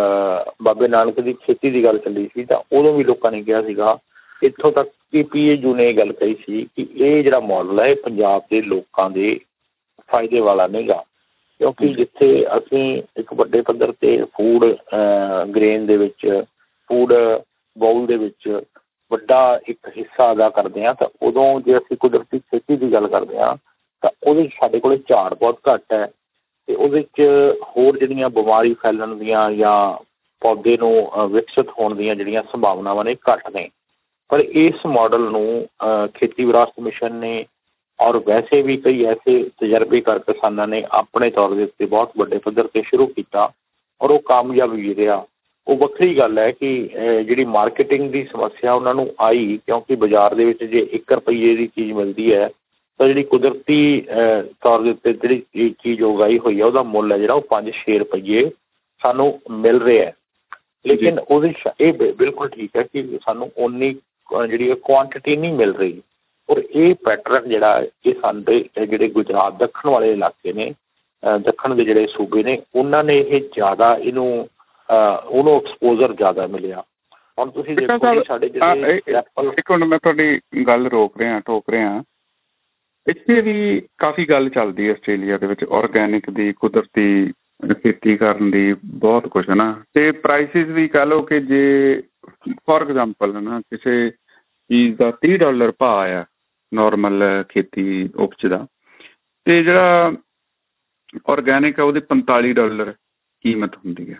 Speaker 6: ਬਾਬੇ ਨਾਨਕ ਦੀ ਖੇਤੀ ਦੀ ਗੱਲ ਚੱਲੀ ਸੀ, ਤਾਂ ਉਦੋਂ ਵੀ ਲੋਕਾਂ ਨੇ ਕਿਹਾ ਸੀਗਾ, ਇੱਥੋਂ ਤੱਕ ਕਿ ਪੀ ਏ ਯੂ ਨੇ ਇਹ ਗੱਲ ਕਹੀ ਸੀ ਕਿ ਇਹ ਜਿਹੜਾ ਮਾਡਲ ਹੈ ਇਹ ਪੰਜਾਬ ਦੇ ਲੋਕਾਂ ਦੇ ਫਾਇਦੇ ਵਾਲਾ ਨਹੀਂ ਗਾ। ਕਿਉਂਕਿ ਜਿੱਥੇ ਅਸੀਂ ਇੱਕ ਵੱਡੇ ਪੱਧਰ 'ਤੇ ਫੂਡ ਗ੍ਰੇਨ ਦੇ ਵਿੱਚ, ਫੂਡ ਬਾਊਲ ਦੇ ਵਿੱਚ ਵੱਡਾ ਇੱਕ ਹਿੱਸਾ ਅਦਾ ਕਰਦੇ ਹਾਂ, ਤਾਂ ਉਦੋਂ ਜੇ ਅਸੀਂ ਕੁਦਰਤੀ ਖੇਤੀ ਦੀ ਗੱਲ ਕਰਦੇ ਹਾਂ ਤਾਂ ਉਹਦੇ 'ਚ ਸਾਡੇ ਕੋਲ ਝਾੜ ਬਹੁਤ ਘੱਟ ਹੈ, ਅਤੇ ਉਹਦੇ 'ਚ ਹੋਰ ਜਿਹੜੀਆਂ ਬਿਮਾਰੀ ਫੈਲਣ ਦੀਆਂ ਜਾਂ ਪੌਦੇ ਨੂੰ ਵਿਕਸਿਤ ਹੋਣ ਦੀਆਂ ਜਿਹੜੀਆਂ ਸੰਭਾਵਨਾਵਾਂ ਨੇ ਘੱਟ ਨੇ। ਪਰ ਇਸ ਮਾਡਲ ਨੂੰ ਖੇਤੀ ਵਿਰਾਸਤ ਮਿਸ਼ਨ ਨੇ ਔਰ ਵੈਸੇ ਵੀ ਕਈ ਐਸੇ ਤਜਰਬੇਕਾਰ ਕਿਸਾਨਾਂ ਨੇ ਆਪਣੇ ਤੌਰ ਦੇ ਉੱਤੇ ਬਹੁਤ ਵੱਡੇ ਪੱਧਰ 'ਤੇ ਸ਼ੁਰੂ ਕੀਤਾ, ਔਰ ਉਹ ਕਾਮਯਾਬ ਵੀ ਰਿਹਾ। ਉਹ ਵੱਖਰੀ ਗੱਲ ਹੈ ਕਿ ਜਿਹੜੀ ਮਾਰਕੀਟਿੰਗ ਦੀ ਸਮੱਸਿਆ ਉਹਨਾਂ ਨੂੰ ਆਈ, ਕਿਉਂਕਿ ਬਾਜ਼ਾਰ ਦੇ ਵਿੱਚ ਜੇ ਇੱਕ ਰੁਪਈਏ ਦੀ ਚੀਜ਼ ਮਿਲਦੀ ਹੈ ਤਾਂ ਜਿਹੜੀ ਕੁਦਰਤੀ ਤੌਰ ਦੇ ਉੱਤੇ ਜਿਹੜੀ ਚੀਜ਼ ਉਗਾਈ ਹੋਈ ਹੈ ਉਹਦਾ ਮੁੱਲ ਹੈ ਜਿਹੜਾ ਉਹ ਪੰਜ ਛੇ ਰੁਪਈਏ ਸਾਨੂੰ ਮਿਲ ਰਿਹਾ ਹੈ। ਲੇਕਿਨ ਉਹਦੇ ਇਹ ਬਿਲਕੁਲ ਠੀਕ ਹੈ ਕਿ ਸਾਨੂੰ ਓਨੀ ਜਿਹੜੀ ਕੁਆਂਟਿਟੀ ਨਹੀਂ ਮਿਲ ਰਹੀ, ਔਰ ਇਹ ਪੈਟਰਨ ਜਿਹੜਾ ਇਹ ਸਾਡੇ ਜਿਹੜੇ ਗੁਜਰਾਤ ਦੱਖਣ ਵਾਲੇ ਇਲਾਕੇ ਨੇ, ਦੱਖਣ ਦੇ ਜਿਹੜੇ ਸੂਬੇ ਨੇ, ਉਹਨਾਂ ਨੇ ਇਹ ਜ਼ਿਆਦਾ ਇਹਨੂੰ ਉਹਨੂੰ ਐਕਸਪੋਜ਼ਰ ਜ਼ਿਆਦਾ ਮਿਲਿਆ। ਹੁਣ ਤੁਸੀਂ ਦੇਖੋ ਸਾਡੇ ਜਿਹੜੇ
Speaker 4: ਇੱਕ ਮਿੰਟ ਮੈਂ ਤੁਹਾਡੀ ਗੱਲ ਰੋਕ ਰਿਹਾ ਟੋਕ ਰਿਹਾ, ਇੱਥੇ ਵੀ ਕਾਫੀ ਗੱਲ ਚੱਲਦੀ ਹੈ ਆਸਟ੍ਰੇਲੀਆ ਦੇ ਵਿੱਚ ਔਰਗੈਨਿਕ ਦੀ, ਕੁਦਰਤੀ ਖੇਤੀ ਕਰਨ ਦੀ, ਬਹੁਤ ਕੁਛ ਹੈ ਨਾ, ਅਤੇ ਪ੍ਰਾਈਸਿਸ ਵੀ ਕਹਿ ਲਓ ਕਿ ਜੇ ਫੋਰ ਐਗਜ਼ਾਮਪਲ ਹੈ ਨਾ ਕਿਸੇ ਚੀਜ਼ ਦਾ ਤੀਹ ਡਾਲਰ ਭਾਅ ਆ ਨੋਰਮਲ ਖੇਤੀ ਉਪਜ ਦਾ, ਅਤੇ ਜਿਹੜਾ ਔਰਗੈਨਿਕ ਆ ਉਹਦੀ ਪੰਤਾਲੀ ਡਾਲਰ ਕੀਮਤ ਹੁੰਦੀ ਆ।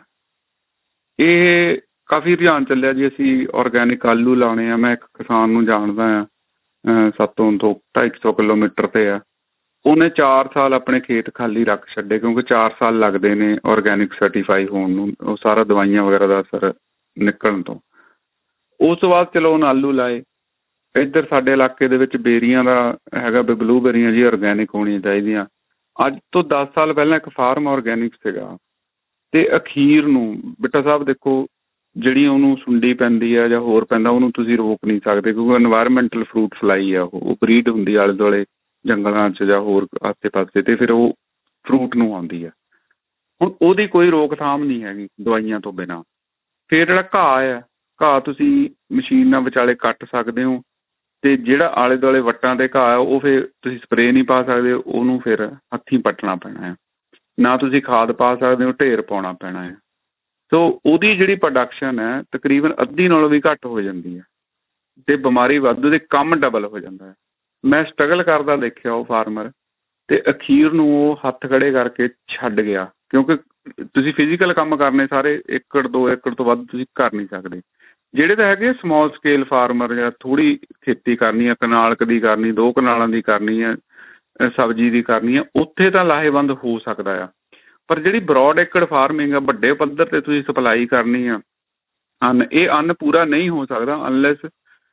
Speaker 4: ਇਹ ਕਾਫੀ ਰੁਝਾਨ ਚੱਲਿਆ ਜੀ, ਅਸੀਂ ਔਰਗੈਨਿਕ ਆਲੂ ਲਾਉਣੇ ਆ। ਮੈਂ ਇੱਕ ਕਿਸਾਨ ਨੂੰ ਜਾਣਦਾ ਹਾਂ, ਸਾਤੋਂ ਤੋਂ ਢਾਈ ਸੌ ਕਿਲੋਮੀਟਰ 'ਤੇ ਆ, ਉਹਨੇ ਚਾਰ ਸਾਲ ਆਪਣੇ ਖੇਤ ਖਾਲੀ ਰੱਖ ਛੱਡੇ, ਕਿਉਂਕਿ ਚਾਰ ਸਾਲ ਲੱਗਦੇ ਨੇ ਔਰਗੈਨਿਕ ਸਰਟੀਫਾਈ ਹੋਣ ਨੂੰ, ਉਹ ਸਾਰਾ ਦਵਾਈਆਂ ਵਗੈਰਾ ਦਾ ਅਸਰ ਨਿਕਲਣ ਤੋਂ। ਉਸ ਤੋਂ ਬਾਅਦ ਚਲੋ ਉਹਨੇ ਆਲੂ ਲਾਏ। ਇੱਧਰ ਸਾਡੇ ਇਲਾਕੇ ਦੇ ਵਿੱਚ ਬੇਰੀਆਂ ਦਾ ਹੈਗਾ ਵੀ, ਬਲੂਬੇਰੀਆਂ ਜੀ ਔਰਗੈਨਿਕ ਹੋਣੀਆਂ ਚਾਹੀਦੀਆਂ। ਅੱਜ ਤੋਂ ਦਸ ਸਾਲ ਪਹਿਲਾਂ ਇੱਕ ਫਾਰਮ ਔਰਗੈਨਿਕ ਸੀਗਾ, ਅਤੇ ਅਖੀਰ ਨੂੰ ਬਿੱਟਾ ਸਾਹਿਬ ਦੇਖੋ ਜਿਹੜੀ ਉਹਨੂੰ ਸੁੰਡੀ ਪੈਂਦੀ ਆ ਜਾਂ ਹੋਰ ਪੈਂਦਾ ਉਹਨੂੰ ਤੁਸੀਂ ਰੋਕ ਨਹੀਂ ਸਕਦੇ, ਕਿਉਂਕਿ ਇਨਵਾਇਰਮੈਂਟਲ ਫਰੂਟ ਫਲਾਈ ਆ, ਉਹ ਬਰੀਡ ਹੁੰਦੀ ਆਲੇ ਦੁਆਲੇ ਜੰਗਲਾਂ 'ਚ ਜਾਂ ਹੋਰ ਆਸੇ ਪਾਸੇ, ਅਤੇ ਫਿਰ ਉਹ ਫਰੂਟ ਨੂੰ ਆਉਂਦੀ ਆ। ਹੁਣ ਉਹਦੀ ਕੋਈ ਰੋਕਥਾਮ ਨਹੀਂ ਹੈਗੀ ਦਵਾਈਆਂ ਤੋਂ ਬਿਨਾਂ। ਫਿਰ ਜਿਹੜਾ ਘਾਹ ਆ, ਘਾਹ ਤੁਸੀਂ ਮਸ਼ੀਨ ਨਾਲ ਵਿਚਾਲੇ ਕੱਟ ਸਕਦੇ ਹੋ, ਅਤੇ ਜਿਹੜਾ ਆਲੇ ਦੁਆਲੇ ਵੱਟਾਂ 'ਤੇ ਘਾਹ ਆ ਉਹ ਫਿਰ ਤੁਸੀਂ ਸਪਰੇਅ ਨਹੀਂ ਪਾ ਸਕਦੇ, ਉਹਨੂੰ ਫਿਰ ਹੱਥੀਂ ਪੱਟਣਾ ਪੈਣਾ ਹੈ। ਨਾ ਤੁਸੀਂ ਖਾਦ ਪਾ ਸਕਦੇ ਹੋ, ਢੇਰ ਪਾਉਣਾ ਪੈਣਾ ਹੈ। ਸੋ ਉਹਦੀ ਜਿਹੜੀ ਪ੍ਰੋਡਕਸ਼ਨ ਹੈ ਤਕਰੀਬਨ ਅੱਧੀ ਨਾਲੋਂ ਵੀ ਘੱਟ ਹੋ ਜਾਂਦੀ ਹੈ, ਅਤੇ ਬਿਮਾਰੀ ਵੱਧ, ਉਹਦੇ ਕੰਮ ਡਬਲ ਹੋ ਜਾਂਦਾ ਹੈ। ਮੈਂ ਸਟਰਗਲ ਕਰਦਾ ਦੇਖਿਆ ਉਹ ਫਾਰਮਰ, ਅਤੇ ਅਖੀਰ ਨੂੰ ਉਹ ਹੱਥ ਖੜ੍ਹੇ ਕਰਕੇ ਛੱਡ ਗਿਆ, ਕਿਉਂਕਿ ਤੁਸੀਂ ਫਿਜ਼ੀਕਲ ਕੰਮ ਕਰਨੇ ਸਾਰੇ, ਏਕੜ ਦੋ ਏਕੜ ਤੋਂ ਵੱਧ ਤੁਸੀਂ ਕਰ ਨਹੀਂ ਸਕਦੇ। ਜਿਹੜੇ ਤਾਂ ਹੈਗੇ ਸਮੋਲ ਸਕੇਲ ਫਾਰਮਰ, ਜਾਂ ਥੋੜ੍ਹੀ ਖੇਤੀ ਕਰਨੀ ਹੈ, ਕਨਾਲ ਕੁ ਦੀ ਕਰਨੀ, ਦੋ ਕਨਾਲਾਂ ਦੀ ਕਰਨੀ ਹੈ, ਸਬਜ਼ੀ ਦੀ ਕਰਨੀ ਹੈ, ਉੱਥੇ ਤਾਂ ਲਾਹੇਵੰਦ ਹੋ ਸਕਦਾ ਆ। ਪਰ ਜਿਹੜੀ ਬਰੋਡ ਏਕੜ ਫਾਰਮਿੰਗ ਆ, ਵੱਡੇ ਪੱਧਰ 'ਤੇ ਤੁਸੀਂ ਸਪਲਾਈ ਕਰਨੀ ਆ ਅੰਨ, ਇਹ ਅੰਨ ਪੂਰਾ ਨਹੀਂ ਹੋ ਸਕਦਾ ਅਨਲੈਸ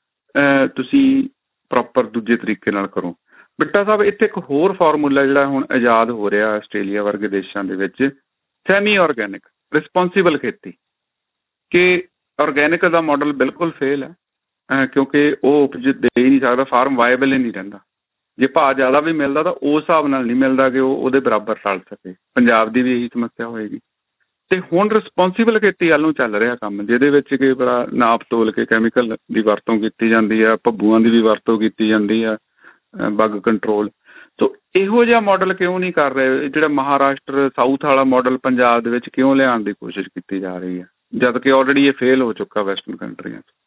Speaker 4: ਤੁਸੀਂ ਪ੍ਰੋਪਰ ਦੂਜੇ ਤਰੀਕੇ ਨਾਲ ਕਰੋ। ਬਿੱਟਾ ਸਾਹਿਬ ਇੱਥੇ ਇੱਕ ਹੋਰ ਫਾਰਮੂਲਾ ਜਿਹੜਾ ਹੁਣ ਆਜ਼ਾਦ ਹੋ ਰਿਹਾ ਆਸਟ੍ਰੇਲੀਆ ਵਰਗੇ ਦੇਸ਼ਾਂ ਦੇ ਵਿੱਚ, ਸੈਮੀ ਔਰਗੈਨਿਕ ਰਿਸਪੋਂਸੀਬਲ ਖੇਤੀ, ਕਿ ਔਰਗੈਨਿਕ ਦਾ ਮਾਡਲ ਬਿਲਕੁਲ ਫੇਲ ਹੈ, ਕਿਉਂਕਿ ਉਹ ਉਪਜ ਦੇ ਹੀ ਨਹੀਂ ਸਕਦਾ, ਫਾਰਮ ਵਾਇਬਲ ਹੀ ਨਹੀਂ ਰਹਿੰਦਾ। ਜੇ ਭਾਅ ਜ਼ਿਆਦਾ ਵੀ ਮਿਲਦਾ ਤਾਂ ਉਸ ਹਿਸਾਬ ਨਾਲ ਨਹੀਂ ਮਿਲਦਾ ਕਿ ਉਹ ਉਹਦੇ ਬਰਾਬਰ ਰਲ ਸਕੇ। ਪੰਜਾਬ ਦੀ ਵੀ ਇਹੀ ਸਮੱਸਿਆ ਹੋਏਗੀ। ਅਤੇ ਹੁਣ ਰਿਸਪੋਂਸੀਬਲ ਖੇਤੀ ਵੱਲ ਨੂੰ ਚੱਲ ਰਿਹਾ ਕੰਮ, ਜਿਹਦੇ ਵਿੱਚ ਕਿ ਬੜਾ ਨਾਪ ਤੋਲ ਕੇ ਕੈਮੀਕਲ ਦੀ ਵਰਤੋਂ ਕੀਤੀ ਜਾਂਦੀ ਆ, ਭੱਬੂਆਂ ਦੀ ਵੀ ਵਰਤੋਂ ਕੀਤੀ ਜਾਂਦੀ ਆ, ਬੱਗ ਕੰਟਰੋਲ। ਸੋ ਇਹੋ ਜਿਹਾ ਮਾਡਲ ਕਿਉਂ ਨਹੀਂ ਕਰ ਰਹੇ? ਜਿਹੜਾ ਮਹਾਰਾਸ਼ਟਰ ਸਾਊਥ ਵਾਲਾ ਮਾਡਲ ਪੰਜਾਬ ਦੇ ਵਿੱਚ ਕਿਉਂ ਲਿਆਉਣ ਦੀ ਕੋਸ਼ਿਸ਼ ਕੀਤੀ ਜਾ ਰਹੀ ਹੈ, ਜਦ ਕਿ ਆਲਰੇਡੀ ਇਹ ਫੇਲ ਹੋ ਚੁੱਕਾ ਵੈਸਟਰਨ ਕੰਟਰੀਆਂ 'ਚ?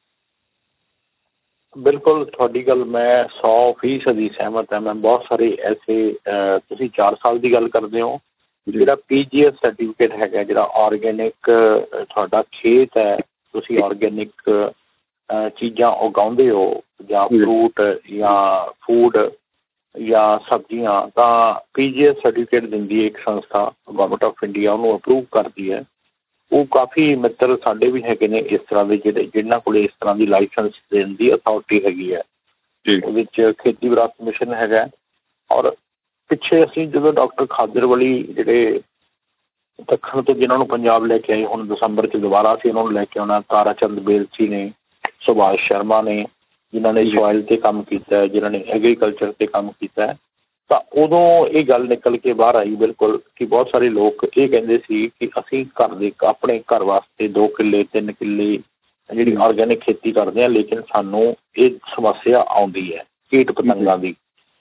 Speaker 6: ਬਿਲਕੁਲ ਤੁਹਾਡੀ ਗੱਲ ਮੈਂ ਸੌ ਫੀਸਦੀ ਸਹਿਮਤ ਹਾਂ। ਮੈਂ ਬਹੁਤ ਸਾਰੇ ਐਸੇ, ਤੁਸੀਂ ਚਾਰ ਸਾਲ ਦੀ ਗੱਲ ਕਰਦੇ ਹੋ, ਜਿਹੜਾ ਪੀ ਜੀ ਐਸ ਸਰਟੀਫਿਕੇਟ ਹੈਗਾ, ਜਿਹੜਾ ਔਰਗੈਨਿਕ ਤੁਹਾਡਾ ਖੇਤ ਹੈ, ਤੁਸੀਂ ਔਰਗੈਨਿਕ ਚੀਜ਼ਾਂ ਉਗਾਉਂਦੇ ਹੋ ਜਾਂ ਫਰੂਟ ਜਾਂ ਫੂਡ ਜਾਂ ਸਬਜ਼ੀਆਂ, ਤਾਂ ਪੀ ਜੀ ਐਸ ਸਰਟੀਫਿਕੇਟ ਦਿੰਦੀ ਹੈ ਇੱਕ ਸੰਸਥਾ, ਗੌਰਮੈਂਟ ਆਫ ਇੰਡੀਆ ਉਹਨੂੰ ਅਪਰੂਵ ਕਰਦੀ ਹੈ। ਉਹ ਕਾਫੀ ਮਿੱਤਰ ਸਾਡੇ ਵੀ ਹੈਗੇ ਨੇ ਇਸ ਤਰ੍ਹਾਂ ਦੇ, ਜਿਹੜੇ ਜਿਨ੍ਹਾਂ ਕੋਲ ਇਸ ਤਰ੍ਹਾਂ ਦੀ ਲਾਇਸੈਂਸ ਦੇਣ ਦੀ ਅਥਾਰਟੀ ਹੈਗੀ ਹੈ। ਉਹਦੇ ਵਿੱਚ ਖੇਤੀ ਵਿਰਾਸਤ ਮਿਸ਼ਨ ਹੈਗਾ। ਔਰ ਪਿੱਛੇ ਅਸੀਂ ਜਦੋਂ ਡਾਕਟਰ ਖਾਦਰਵਲੀ ਜਿਹੜੇ ਦੱਖਣ ਤੋਂ ਜਿਹਨਾਂ ਨੂੰ ਪੰਜਾਬ ਲੈ ਕੇ ਆਏ, ਹੁਣ ਦਸੰਬਰ 'ਚ ਦੁਬਾਰਾ ਅਸੀਂ ਉਹਨਾਂ ਨੂੰ ਲੈ ਕੇ ਆਉਣਾ, ਤਾਰਾ ਚੰਦ ਬੇਲਸੀ ਨੇ, ਸੁਭਾਸ਼ ਸ਼ਰਮਾ ਨੇ, ਜਿਨ੍ਹਾਂ ਨੇ ਸੋਇਲ 'ਤੇ ਕੰਮ ਕੀਤਾ, ਜਿਨ੍ਹਾਂ ਨੇ ਐਗਰੀਕਲਚਰ 'ਤੇ ਕੰਮ ਕੀਤਾ, ਤਾਂ ਉਦੋਂ ਇਹ ਗੱਲ ਨਿਕਲ ਕੇ ਬਾਹਰ ਆਈ ਬਿਲਕੁਲ ਕਿ ਬਹੁਤ ਸਾਰੇ ਲੋਕ ਇਹ ਕਹਿੰਦੇ ਸੀ ਕਿ ਅਸੀਂ ਘਰ ਦੇ ਆਪਣੇ ਘਰ ਵਾਸਤੇ ਦੋ ਕਿੱਲੇ ਤਿੰਨ ਕਿੱਲੇ ਜਿਹੜੀ ਔਰਗੈਨਿਕ ਖੇਤੀ ਕਰਦੇ ਹਾਂ, ਲੇਕਿਨ ਸਾਨੂੰ ਇਹ ਸਮੱਸਿਆ ਆਉਂਦੀ ਹੈ ਕੀਟ ਪਤੰਗਾਂ ਦੀ।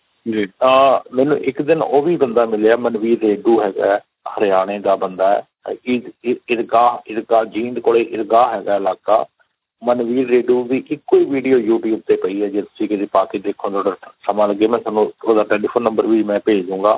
Speaker 6: ਤਾਂ ਮੈਨੂੰ ਇੱਕ ਦਿਨ ਉਹ ਵੀ ਬੰਦਾ ਮਿਲਿਆ, ਮਨਵੀਰ ਰੇਡੂ ਹੈਗਾ, ਹਰਿਆਣੇ ਦਾ ਬੰਦਾ ਹੈ, ਇਰਗਾਹ ਇਰਗਾਹ ਜੀਂਦ ਕੋਲੇ ਇਰਗਾਹ ਹੈਗਾ ਇਲਾਕਾ। ਮਨਵੀਰ ਰੇਡੂ ਦੀ ਇੱਕੋ ਹੀ ਵੀਡੀਓ ਯੂਟਿਊਬ 'ਤੇ ਪਈ ਹੈ, ਜੇ ਤੁਸੀਂ ਕਿਤੇ ਪਾ ਕੇ ਦੇਖੋ, ਤੁਹਾਡਾ ਸਮਾਂ ਲੱਗੇ ਮੈਂ ਤੁਹਾਨੂੰ ਉਹਦਾ ਟੈਲੀਫੋਨ ਨੰਬਰ ਵੀ ਮੈਂ ਭੇਜ ਦੂੰਗਾ।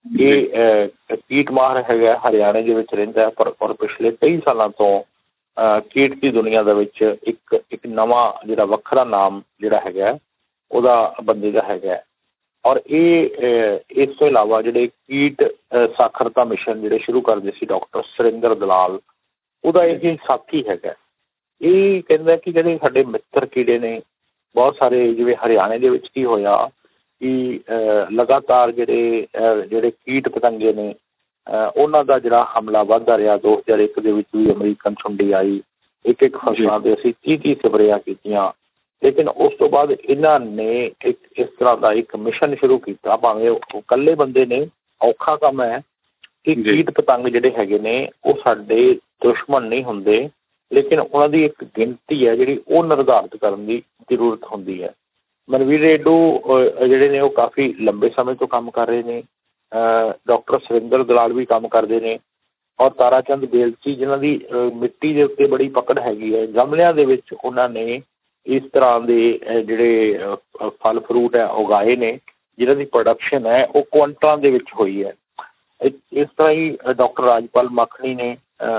Speaker 6: ਇਹ ਕੀਟ ਮਾਹਰ ਹੈਗਾ, ਹਰਿਆਣੇ ਦੇ ਵਿੱਚ ਰਹਿੰਦਾ, ਪਰ ਔਰ ਪਿਛਲੇ ਕਈ ਸਾਲਾਂ ਤੋਂ ਕੀਟ ਦੀ ਦੁਨੀਆ ਦੇ ਵਿੱਚ ਇੱਕ ਇੱਕ ਨਵਾਂ ਜਿਹੜਾ ਵੱਖਰਾ ਨਾਮ ਜਿਹੜਾ ਹੈਗਾ ਉਹਦਾ ਬੰਦੇ ਦਾ ਹੈਗਾ। ਔਰ ਇਹ ਇਸ ਤੋਂ ਇਲਾਵਾ ਜਿਹੜੇ ਕੀਟ ਸਾਖਰਤਾ ਮਿਸ਼ਨ ਜਿਹੜੇ ਸ਼ੁਰੂ ਕਰਦੇ ਸੀ ਡਾਕਟਰ ਸੁਰਿੰਦਰ ਦਲਾਲ, ਉਹਦਾ ਇਹ ਸਾਥੀ ਹੈਗਾ। ਇਹ ਕਹਿੰਦਾ ਕਿ ਜਿਹੜੇ ਸਾਡੇ ਮਿੱਤਰ ਕੀੜੇ ਨੇ ਬਹੁਤ ਸਾਰੇ, ਜਿਵੇਂ ਹਰਿਆਣੇ ਦੇ ਵਿੱਚ ਕੀ ਹੋਇਆ ਕਿ ਲਗਾਤਾਰ ਜਿਹੜੇ ਜਿਹੜੇ ਕੀਟ ਪਤੰਗੇ ਨੇ ਉਹਨਾਂ ਦਾ ਜਿਹੜਾ ਹਮਲਾ ਵੱਧਦਾ ਰਿਹਾ। ਦੋ ਹਜ਼ਾਰ ਇੱਕ ਦੇ ਵਿੱਚ ਵੀ ਅਮਰੀਕਨ ਸੁੰਡੀ ਆਈ, ਇੱਕ ਇੱਕ ਫਸਲਾਂ 'ਤੇ ਅਸੀਂ ਤੀਹ ਤੀਹ ਸਪਰੇਆਂ ਕੀਤੀਆਂ। ਲੇਕਿਨ ਉਸ ਤੋਂ ਬਾਅਦ ਇਹਨਾਂ ਨੇ ਇੱਕ ਇਸ ਤਰ੍ਹਾਂ ਦਾ ਇੱਕ ਮਿਸ਼ਨ ਸ਼ੁਰੂ ਕੀਤਾ, ਭਾਵੇਂ ਉਹ ਇਕੱਲੇ ਬੰਦੇ ਨੇ, ਔਖਾ ਕੰਮ ਹੈ ਕਿ ਕੀਟ ਪਤੰਗ ਜਿਹੜੇ ਹੈਗੇ ਨੇ ਉਹ ਸਾਡੇ ਦੁਸ਼ਮਣ ਨਹੀਂ ਹੁੰਦੇ, ਲੇਕਿਨ ਉਹਨਾਂ ਦੀ ਇੱਕ ਗਿਣਤੀ ਹੈ ਜਿਹੜੀ ਉਹ ਨਿਰਧਾਰਿਤ ਕਰਨ ਦੀ ਜ਼ਰੂਰਤ ਹੁੰਦੀ ਹੈ। ਮਨਵੀਰ ਰੇਡੂ ਜਿਹੜੇ ਨੇ ਉਹ ਕਾਫੀ ਲੰਬੇ ਸਮੇਂ ਤੋਂ ਕੰਮ ਕਰ ਰਹੇ ਨੇ, ਡਾਕਟਰ ਸੁਰਿੰਦਰ ਦਲਾਲ ਵੀ ਕੰਮ ਕਰਦੇ ਨੇ, ਔਰ ਤਾਰਾ ਚੰਦ ਬੇਲਸੀ ਜਿਨ੍ਹਾਂ ਦੀ ਮਿੱਟੀ ਦੇ ਉੱਤੇ ਬੜੀ ਪਕੜ ਹੈਗੀ ਹੈ, ਗਮਲਿਆਂ ਦੇ ਵਿੱਚ ਉਹਨਾਂ ਨੇ ਇਸ ਤਰ੍ਹਾਂ ਦੇ ਜਿਹੜੇ ਫਲ ਫਰੂਟ ਹੈ ਉਗਾਏ ਨੇ, ਜਿਹਨਾਂ ਦੀ ਪ੍ਰੋਡਕਸ਼ਨ ਹੈ ਉਹ ਕੁਆਂਟਲਾਂ ਦੇ ਵਿੱਚ ਹੋਈ ਹੈ। ਇਸ ਤਰ੍ਹਾਂ ਹੀ ਡਾਕਟਰ ਰਾਜਪਾਲ ਮਾਖਣੀ ਨੇ,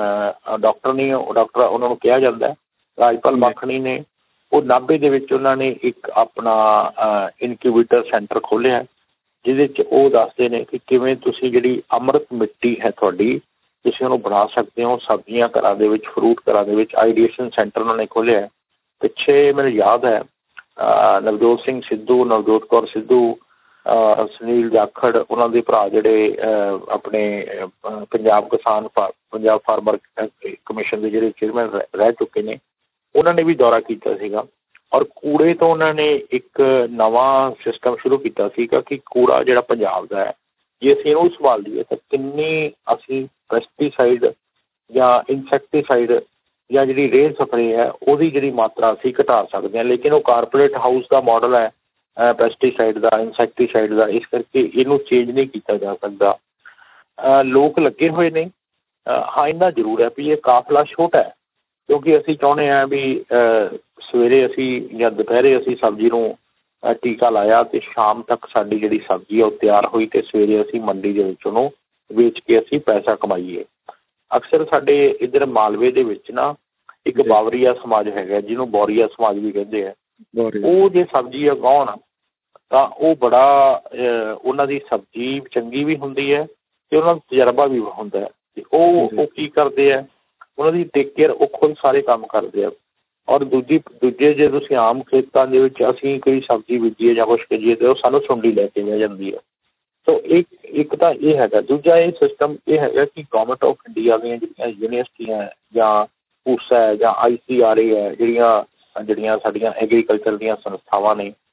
Speaker 6: ਡਾਕਟਰ ਨਹੀਂ ਡਾਕਟਰ ਉਹਨਾਂ ਨੂੰ ਕਿਹਾ ਜਾਂਦਾ, ਰਾਜਪਾਲ ਮਾਖਣੀ ਨੇ, ਉਹ ਨਾਭੇ ਦੇ ਵਿੱਚ ਉਹਨਾਂ ਨੇ ਇੱਕ ਆਪਣਾ ਇਨਕਿਊਬੇਟਰ ਸੈਂਟਰ ਖੋਲ੍ਹਿਆ, ਜਿਹਦੇ 'ਚ ਉਹ ਦੱਸਦੇ ਨੇ ਕਿ ਕਿਵੇਂ ਤੁਸੀਂ ਜਿਹੜੀ ਅੰਮ੍ਰਿਤ ਮਿੱਟੀ ਹੈ ਤੁਹਾਡੀ, ਤੁਸੀਂ ਉਹਨੂੰ ਬਣਾ ਸਕਦੇ ਹੋ ਸਬਜ਼ੀਆਂ ਘਰਾਂ ਦੇ ਵਿੱਚ, ਫਰੂਟ ਘਰਾਂ ਦੇ ਵਿੱਚ। ਆਈਡੀਏਸ਼ਨ ਸੈਂਟਰ ਉਹਨਾਂ ਨੇ ਖੋਲ੍ਹਿਆ। ਪਿੱਛੇ ਮੈਨੂੰ ਯਾਦ ਹੈ ਨਵਜੋਤ ਸਿੰਘ ਸਿੱਧੂ, ਨਵਜੋਤ ਕੌਰ ਸਿੱਧੂ, ਸੁਨੀਲ ਜਾਖੜ, ਉਹਨਾਂ ਦੇ ਭਰਾ ਜਿਹੜੇ ਆਪਣੇ ਪੰਜਾਬ ਕਿਸਾਨ ਪੰਜਾਬ ਫਾਰਮਰ ਕਮਿਸ਼ਨ ਦੇ ਜਿਹੜੇ ਚੇਅਰਮੈਨ ਰਹਿ ਚੁੱਕੇ ਨੇ, ਉਹਨਾਂ ਨੇ ਵੀ ਦੌਰਾ ਕੀਤਾ ਸੀਗਾ। ਔਰ ਕੂੜੇ ਤੋਂ ਉਹਨਾਂ ਨੇ ਇੱਕ ਨਵਾਂ ਸਿਸਟਮ ਸ਼ੁਰੂ ਕੀਤਾ ਸੀਗਾ ਕਿ ਕੂੜਾ ਜਿਹੜਾ ਪੰਜਾਬ ਦਾ ਹੈ, ਜੇ ਅਸੀਂ ਇਹਨੂੰ ਸੰਭਾਲ ਲਈਏ ਤਾਂ ਕਿੰਨੀ ਅਸੀਂ ਪੈਸਟੀਸਾਈਡ ਜਾਂ ਇਨਸੈਕਟੀਸਾਈਡ ਜਾਂ ਜਿਹੜੀ ਰੇਹ ਸਪਰੇ ਹੈ ਉਹਦੀ ਜਿਹੜੀ ਮਾਤਰਾ ਅਸੀਂ ਘਟਾ ਸਕਦੇ ਹਾਂ। ਲੇਕਿਨ ਉਹ ਕਾਰਪੋਰੇਟ ਹਾਊਸ ਦਾ ਮਾਡਲ ਹੈ ਪੈਸਟੀਸਾਈਡ ਦਾ, ਇਨਸੈਕਟੀਸਾਈਡ ਦਾ, ਇਸ ਕਰਕੇ ਇਹਨੂੰ ਚੇਂਜ ਨਹੀਂ ਕੀਤਾ ਜਾ ਸਕਦਾ। ਲੋਕ ਲੱਗੇ ਹੋਏ ਨੇ। ਹਾਂ, ਇੰਨਾ ਜ਼ਰੂਰ ਹੈ ਵੀ ਇਹ ਕਾਫਲਾ ਛੋਟਾ ਹੈ, ਕਿਉਂਕਿ ਅਸੀਂ ਚਾਹੁੰਦੇ ਹਾਂ ਵੀ ਸਵੇਰੇ ਅਸੀਂ ਜਾਂ ਦੁਪਹਿਰੇ ਅਸੀਂ ਸਬਜ਼ੀ ਨੂੰ ਟੀਕਾ ਲਾਇਆ ਅਤੇ ਸ਼ਾਮ ਤੱਕ ਸਾਡੀ ਜਿਹੜੀ ਸਬਜ਼ੀ ਆ ਉਹ ਤਿਆਰ ਹੋਈ ਅਤੇ ਸਵੇਰੇ ਅਸੀਂ ਮੰਡੀ ਦੇ ਵਿੱਚ ਉਹਨੂੰ ਵੇਚ ਕੇ ਅਸੀਂ ਪੈਸਾ ਕਮਾਈਏ। ਅਕਸਰ ਸਾਡੇ ਇੱਧਰ ਮਾਲਵੇ ਦੇ ਵਿੱਚ ਨਾ ਇੱਕ ਬਾਵਰੀਆ ਸਮਾਜ ਹੈਗਾ, ਜਿਹਨੂੰ ਬੌਰੀਆ ਸਮਾਜ ਵੀ ਕਹਿੰਦੇ ਆ। ਉਹ ਜੇ ਸਬਜ਼ੀ ਉਗਾਉਣ ਤਾਂ ਉਹ ਬੜਾ ਉਹਨਾਂ ਦੀ ਸਬਜ਼ੀ ਚੰਗੀ ਵੀ ਹੁੰਦੀ ਹੈ ਅਤੇ ਉਹਨਾਂ ਦਾ ਤਜਰਬਾ ਵੀ ਹੁੰਦਾ। ਅਤੇ ਉਹ ਉਹ ਕੀ ਕਰਦੇ ਆ, ਉਹਨਾਂ ਦੀ ਟੇਕ ਕੇਅਰ ਉਹ ਖੁਦ ਸਾਰੇ ਕੰਮ ਕਰਦੇ ਆ। ਔਰ ਦੂਜੀ ਦੂਜੇ ਜੇ ਤੁਸੀਂ ਆਮ ਖੇਤਾਂ ਦੇ ਵਿੱਚ ਅਸੀਂ ਕੋਈ ਸਬਜ਼ੀ ਬੀਜੀਏ ਜਾਂ ਕੁਛ ਕਰੀਏ ਤਾਂ ਉਹ ਸਾਨੂੰ ਸੁੰਡੀ ਲੈ ਕੇ ਬਹਿ ਜਾਂਦੀ ਹੈ। ਸੋ ਇੱਕ ਇੱਕ ਤਾਂ ਇਹ ਹੈਗਾ। ਦੂਜਾ ਇਹ ਸਿਸਟਮ ਇਹ ਹੈਗਾ ਕਿ ਗੌਰਮੈਂਟ ਆਫ ਇੰਡੀਆ ਦੀਆਂ ਜਿਹੜੀਆਂ ਯੂਨੀਵਰਸਿਟੀਆਂ ਜਾਂ ਪੂਸਾ ਹੈ ਜਾਂ ਆਈ ਸੀ ਆਰ ਏ ਹੈ, ਜਿਹੜੀਆਂ ਜਿਹੜੀਆਂ ਸਾਡੀਆਂ ਐਗਰੀਕਲਚਰ ਦੀਆਂ ਸੰਸਥਾਵਾਂ ਨੇ,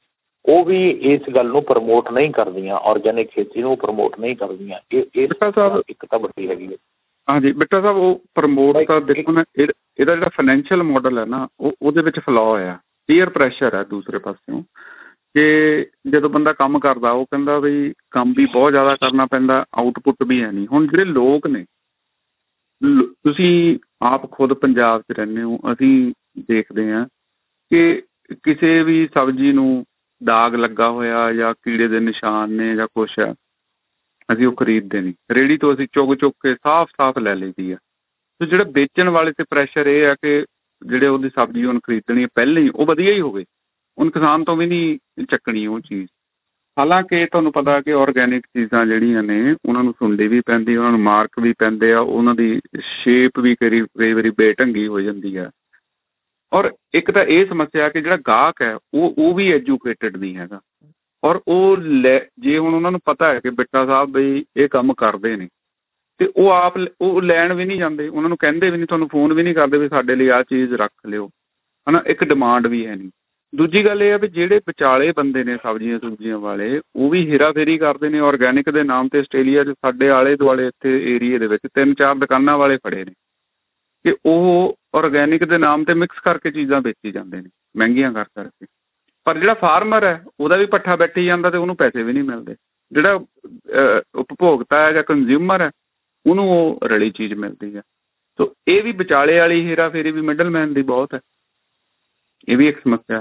Speaker 6: ਉਹ ਵੀ ਇਸ ਗੱਲ ਨੂੰ ਪ੍ਰਮੋਟ ਨਹੀਂ ਕਰਦੀਆਂ, ਔਰਗੈਨਿਕ ਖੇਤੀ ਨੂੰ ਪ੍ਰਮੋਟ ਨਹੀਂ ਕਰਦੀਆਂ। ਇਹ
Speaker 4: ਸਾਹਿਬ
Speaker 6: ਇੱਕ ਤਾਂ ਵੱਡੀ ਹੈਗੀ ਹੈ।
Speaker 4: ਹਾਂਜੀ ਬਿੱਟਾ ਸਾਹਿਬ, ਉਹ ਪ੍ਰਮੋਟ ਤਾਂ ਦੇਖੋ ਨਾ, ਇਹਦਾ ਜਿਹੜਾ ਫਾਈਨੈਂਸ਼ੀਅਲ ਮਾਡਲ ਹੈ ਨਾ, ਉਹ ਉਹਦੇ ਵਿੱਚ ਫਲੋ ਆ, ਪੀਅਰ ਪ੍ਰੈਸ਼ਰ ਹੈ ਦੂਸਰੇ ਪਾਸਿਓਂ, ਕਿ ਜਦੋਂ ਬੰਦਾ ਕੰਮ ਕਰਦਾ ਉਹ ਕਹਿੰਦਾ ਬਈ ਕੰਮ ਵੀ ਬਹੁਤ ਜ਼ਿਆਦਾ ਕਰਨਾ ਪੈਂਦਾ, ਆਊਟਪੁੱਟ ਵੀ ਹੈ ਨਹੀਂ। ਹੁਣ ਜਿਹੜੇ ਲੋਕ ਨੇ, ਤੁਸੀਂ ਆਪ ਖੁਦ ਪੰਜਾਬ 'ਚ ਰਹਿੰਦੇ ਹੋ, ਅਸੀਂ ਦੇਖਦੇ ਹਾਂ ਕਿ ਕਿਸੇ ਵੀ ਸਬਜ਼ੀ ਨੂੰ ਦਾਗ ਲੱਗਾ ਹੋਇਆ ਜਾਂ ਕੀੜੇ ਦੇ ਨਿਸ਼ਾਨ ਨੇ ਜਾਂ ਕੁਛ ਹੈ, ਅਸੀਂ ਉਹ ਖਰੀਦਦੇ ਨਹੀਂ। ਰੇਹੜੀ ਤੋਂ ਅਸੀਂ ਚੁੱਗ ਚੁੱਕ ਕੇ ਸਾਫ਼ ਸਾਫ਼ ਲੈ ਲਈ ਦੀ ਆ। ਅਤੇ ਜਿਹੜਾ ਵੇਚਣ ਵਾਲੇ 'ਤੇ ਪ੍ਰੈਸ਼ਰ ਇਹ ਹੈ ਕਿ ਜਿਹੜੇ ਉਹਦੀ ਸਬਜ਼ੀ ਉਹਨੂੰ ਖਰੀਦਣੀ ਹੈ ਪਹਿਲਾਂ ਹੀ ਉਹ ਵਧੀਆ ਹੀ ਹੋਵੇ, ਉਹਨੂੰ ਕਿਸਾਨ ਤੋਂ ਵੀ ਨਹੀਂ ਚੱਕਣੀ ਉਹ ਚੀਜ਼। ਹਾਲਾਂਕਿ ਤੁਹਾਨੂੰ ਪਤਾ ਕਿ ਔਰਗੈਨਿਕ ਚੀਜ਼ਾਂ ਜਿਹੜੀਆਂ ਨੇ ਉਹਨਾਂ ਨੂੰ ਸੁੰਡੀ ਵੀ ਪੈਂਦੀ, ਉਹਨਾਂ ਨੂੰ ਮਾਰਕ ਵੀ ਪੈਂਦੇ ਆ, ਉਹਨਾਂ ਦੀ ਸ਼ੇਪ ਵੀ ਕਈ ਕਈ ਵਾਰੀ ਬੇਢੰਗੀ ਹੋ ਜਾਂਦੀ ਆ। ਔਰ ਇੱਕ ਤਾਂ ਇਹ ਸਮੱਸਿਆ ਕਿ ਜਿਹੜਾ ਗਾਹਕ ਹੈ ਉਹ ਉਹ ਵੀ ਐਜੂਕੇਟਡ ਨਹੀਂ ਹੈਗਾ। ਔਰ ਉਹ ਲੈ ਜੇ ਹੁਣ ਉਹਨਾਂ ਨੂੰ ਪਤਾ ਹੈ ਕਿ ਬਿੱਟਾ ਸਾਹਿਬ ਬਈ ਇਹ ਕੰਮ ਕਰਦੇ ਨੇ, ਅਤੇ ਉਹ ਆਪ ਉਹ ਲੈਣ ਵੀ ਨਹੀਂ ਜਾਂਦੇ, ਉਹਨਾਂ ਨੂੰ ਕਹਿੰਦੇ ਵੀ ਨਹੀਂ, ਤੁਹਾਨੂੰ ਫੋਨ ਵੀ ਨਹੀਂ ਕਰਦੇ ਵੀ ਸਾਡੇ ਲਈ ਆਹ ਚੀਜ਼ ਰੱਖ ਲਿਓ, ਹੈ ਨਾ। ਇੱਕ ਡਿਮਾਂਡ ਵੀ ਹੈ ਨਹੀਂ। ਦੂਜੀ ਗੱਲ ਇਹ ਆ ਵੀ ਜਿਹੜੇ ਵਿਚਾਲੇ ਬੰਦੇ ਨੇ ਸਬਜ਼ੀਆਂ ਸੁਬਜ਼ੀਆਂ ਵਾਲੇ, ਉਹ ਵੀ ਹੇਰਾਫੇਰੀ ਕਰਦੇ ਨੇ ਔਰਗੈਨਿਕ ਦੇ ਨਾਮ 'ਤੇ। ਆਸਟ੍ਰੇਲੀਆ 'ਚ ਸਾਡੇ ਆਲੇ ਦੁਆਲੇ ਇੱਥੇ ਏਰੀਏ ਦੇ ਵਿੱਚ ਤਿੰਨ ਚਾਰ ਦੁਕਾਨਾਂ ਵਾਲੇ ਫੜੇ ਨੇ ਕਿ ਉਹ ਔਰਗੈਨਿਕ ਦੇ ਨਾਮ 'ਤੇ ਮਿਕਸ ਕਰਕੇ ਚੀਜ਼ਾਂ ਵੇਚੀ ਜਾਂਦੇ ਨੇ ਮਹਿੰਗੀਆਂ ਕਰ ਕਰਕੇ। ਪਰ ਜਿਹੜਾ ਫਾਰਮਰ ਹੈ ਉਹਦਾ ਵੀ ਪੱਠਾ ਬੈਠੀ ਜਾਂਦਾ ਅਤੇ ਉਹਨੂੰ ਪੈਸੇ ਵੀ ਨਹੀਂ ਮਿਲਦੇ। ਜਿਹੜਾ ਉਪਭੋਗਤਾ ਹੈ ਜਾਂ ਕੰਜ਼ਿਊਮਰ ਹੈ ਉਹਨੂੰ ਉਹ ਰਲੀ ਚੀਜ਼ ਮਿਲਦੀ ਹੈ। ਸੋ ਇਹ ਵੀ ਵਿਚਾਲੇ ਵਾਲੀ ਹੇਰਾਫੇਰੀ ਵੀ ਮਿਡਲਮੈਨ ਦੀ ਬਹੁਤ ਹੈ, ਇਹ ਵੀ ਇੱਕ ਸਮੱਸਿਆ ਹੈ।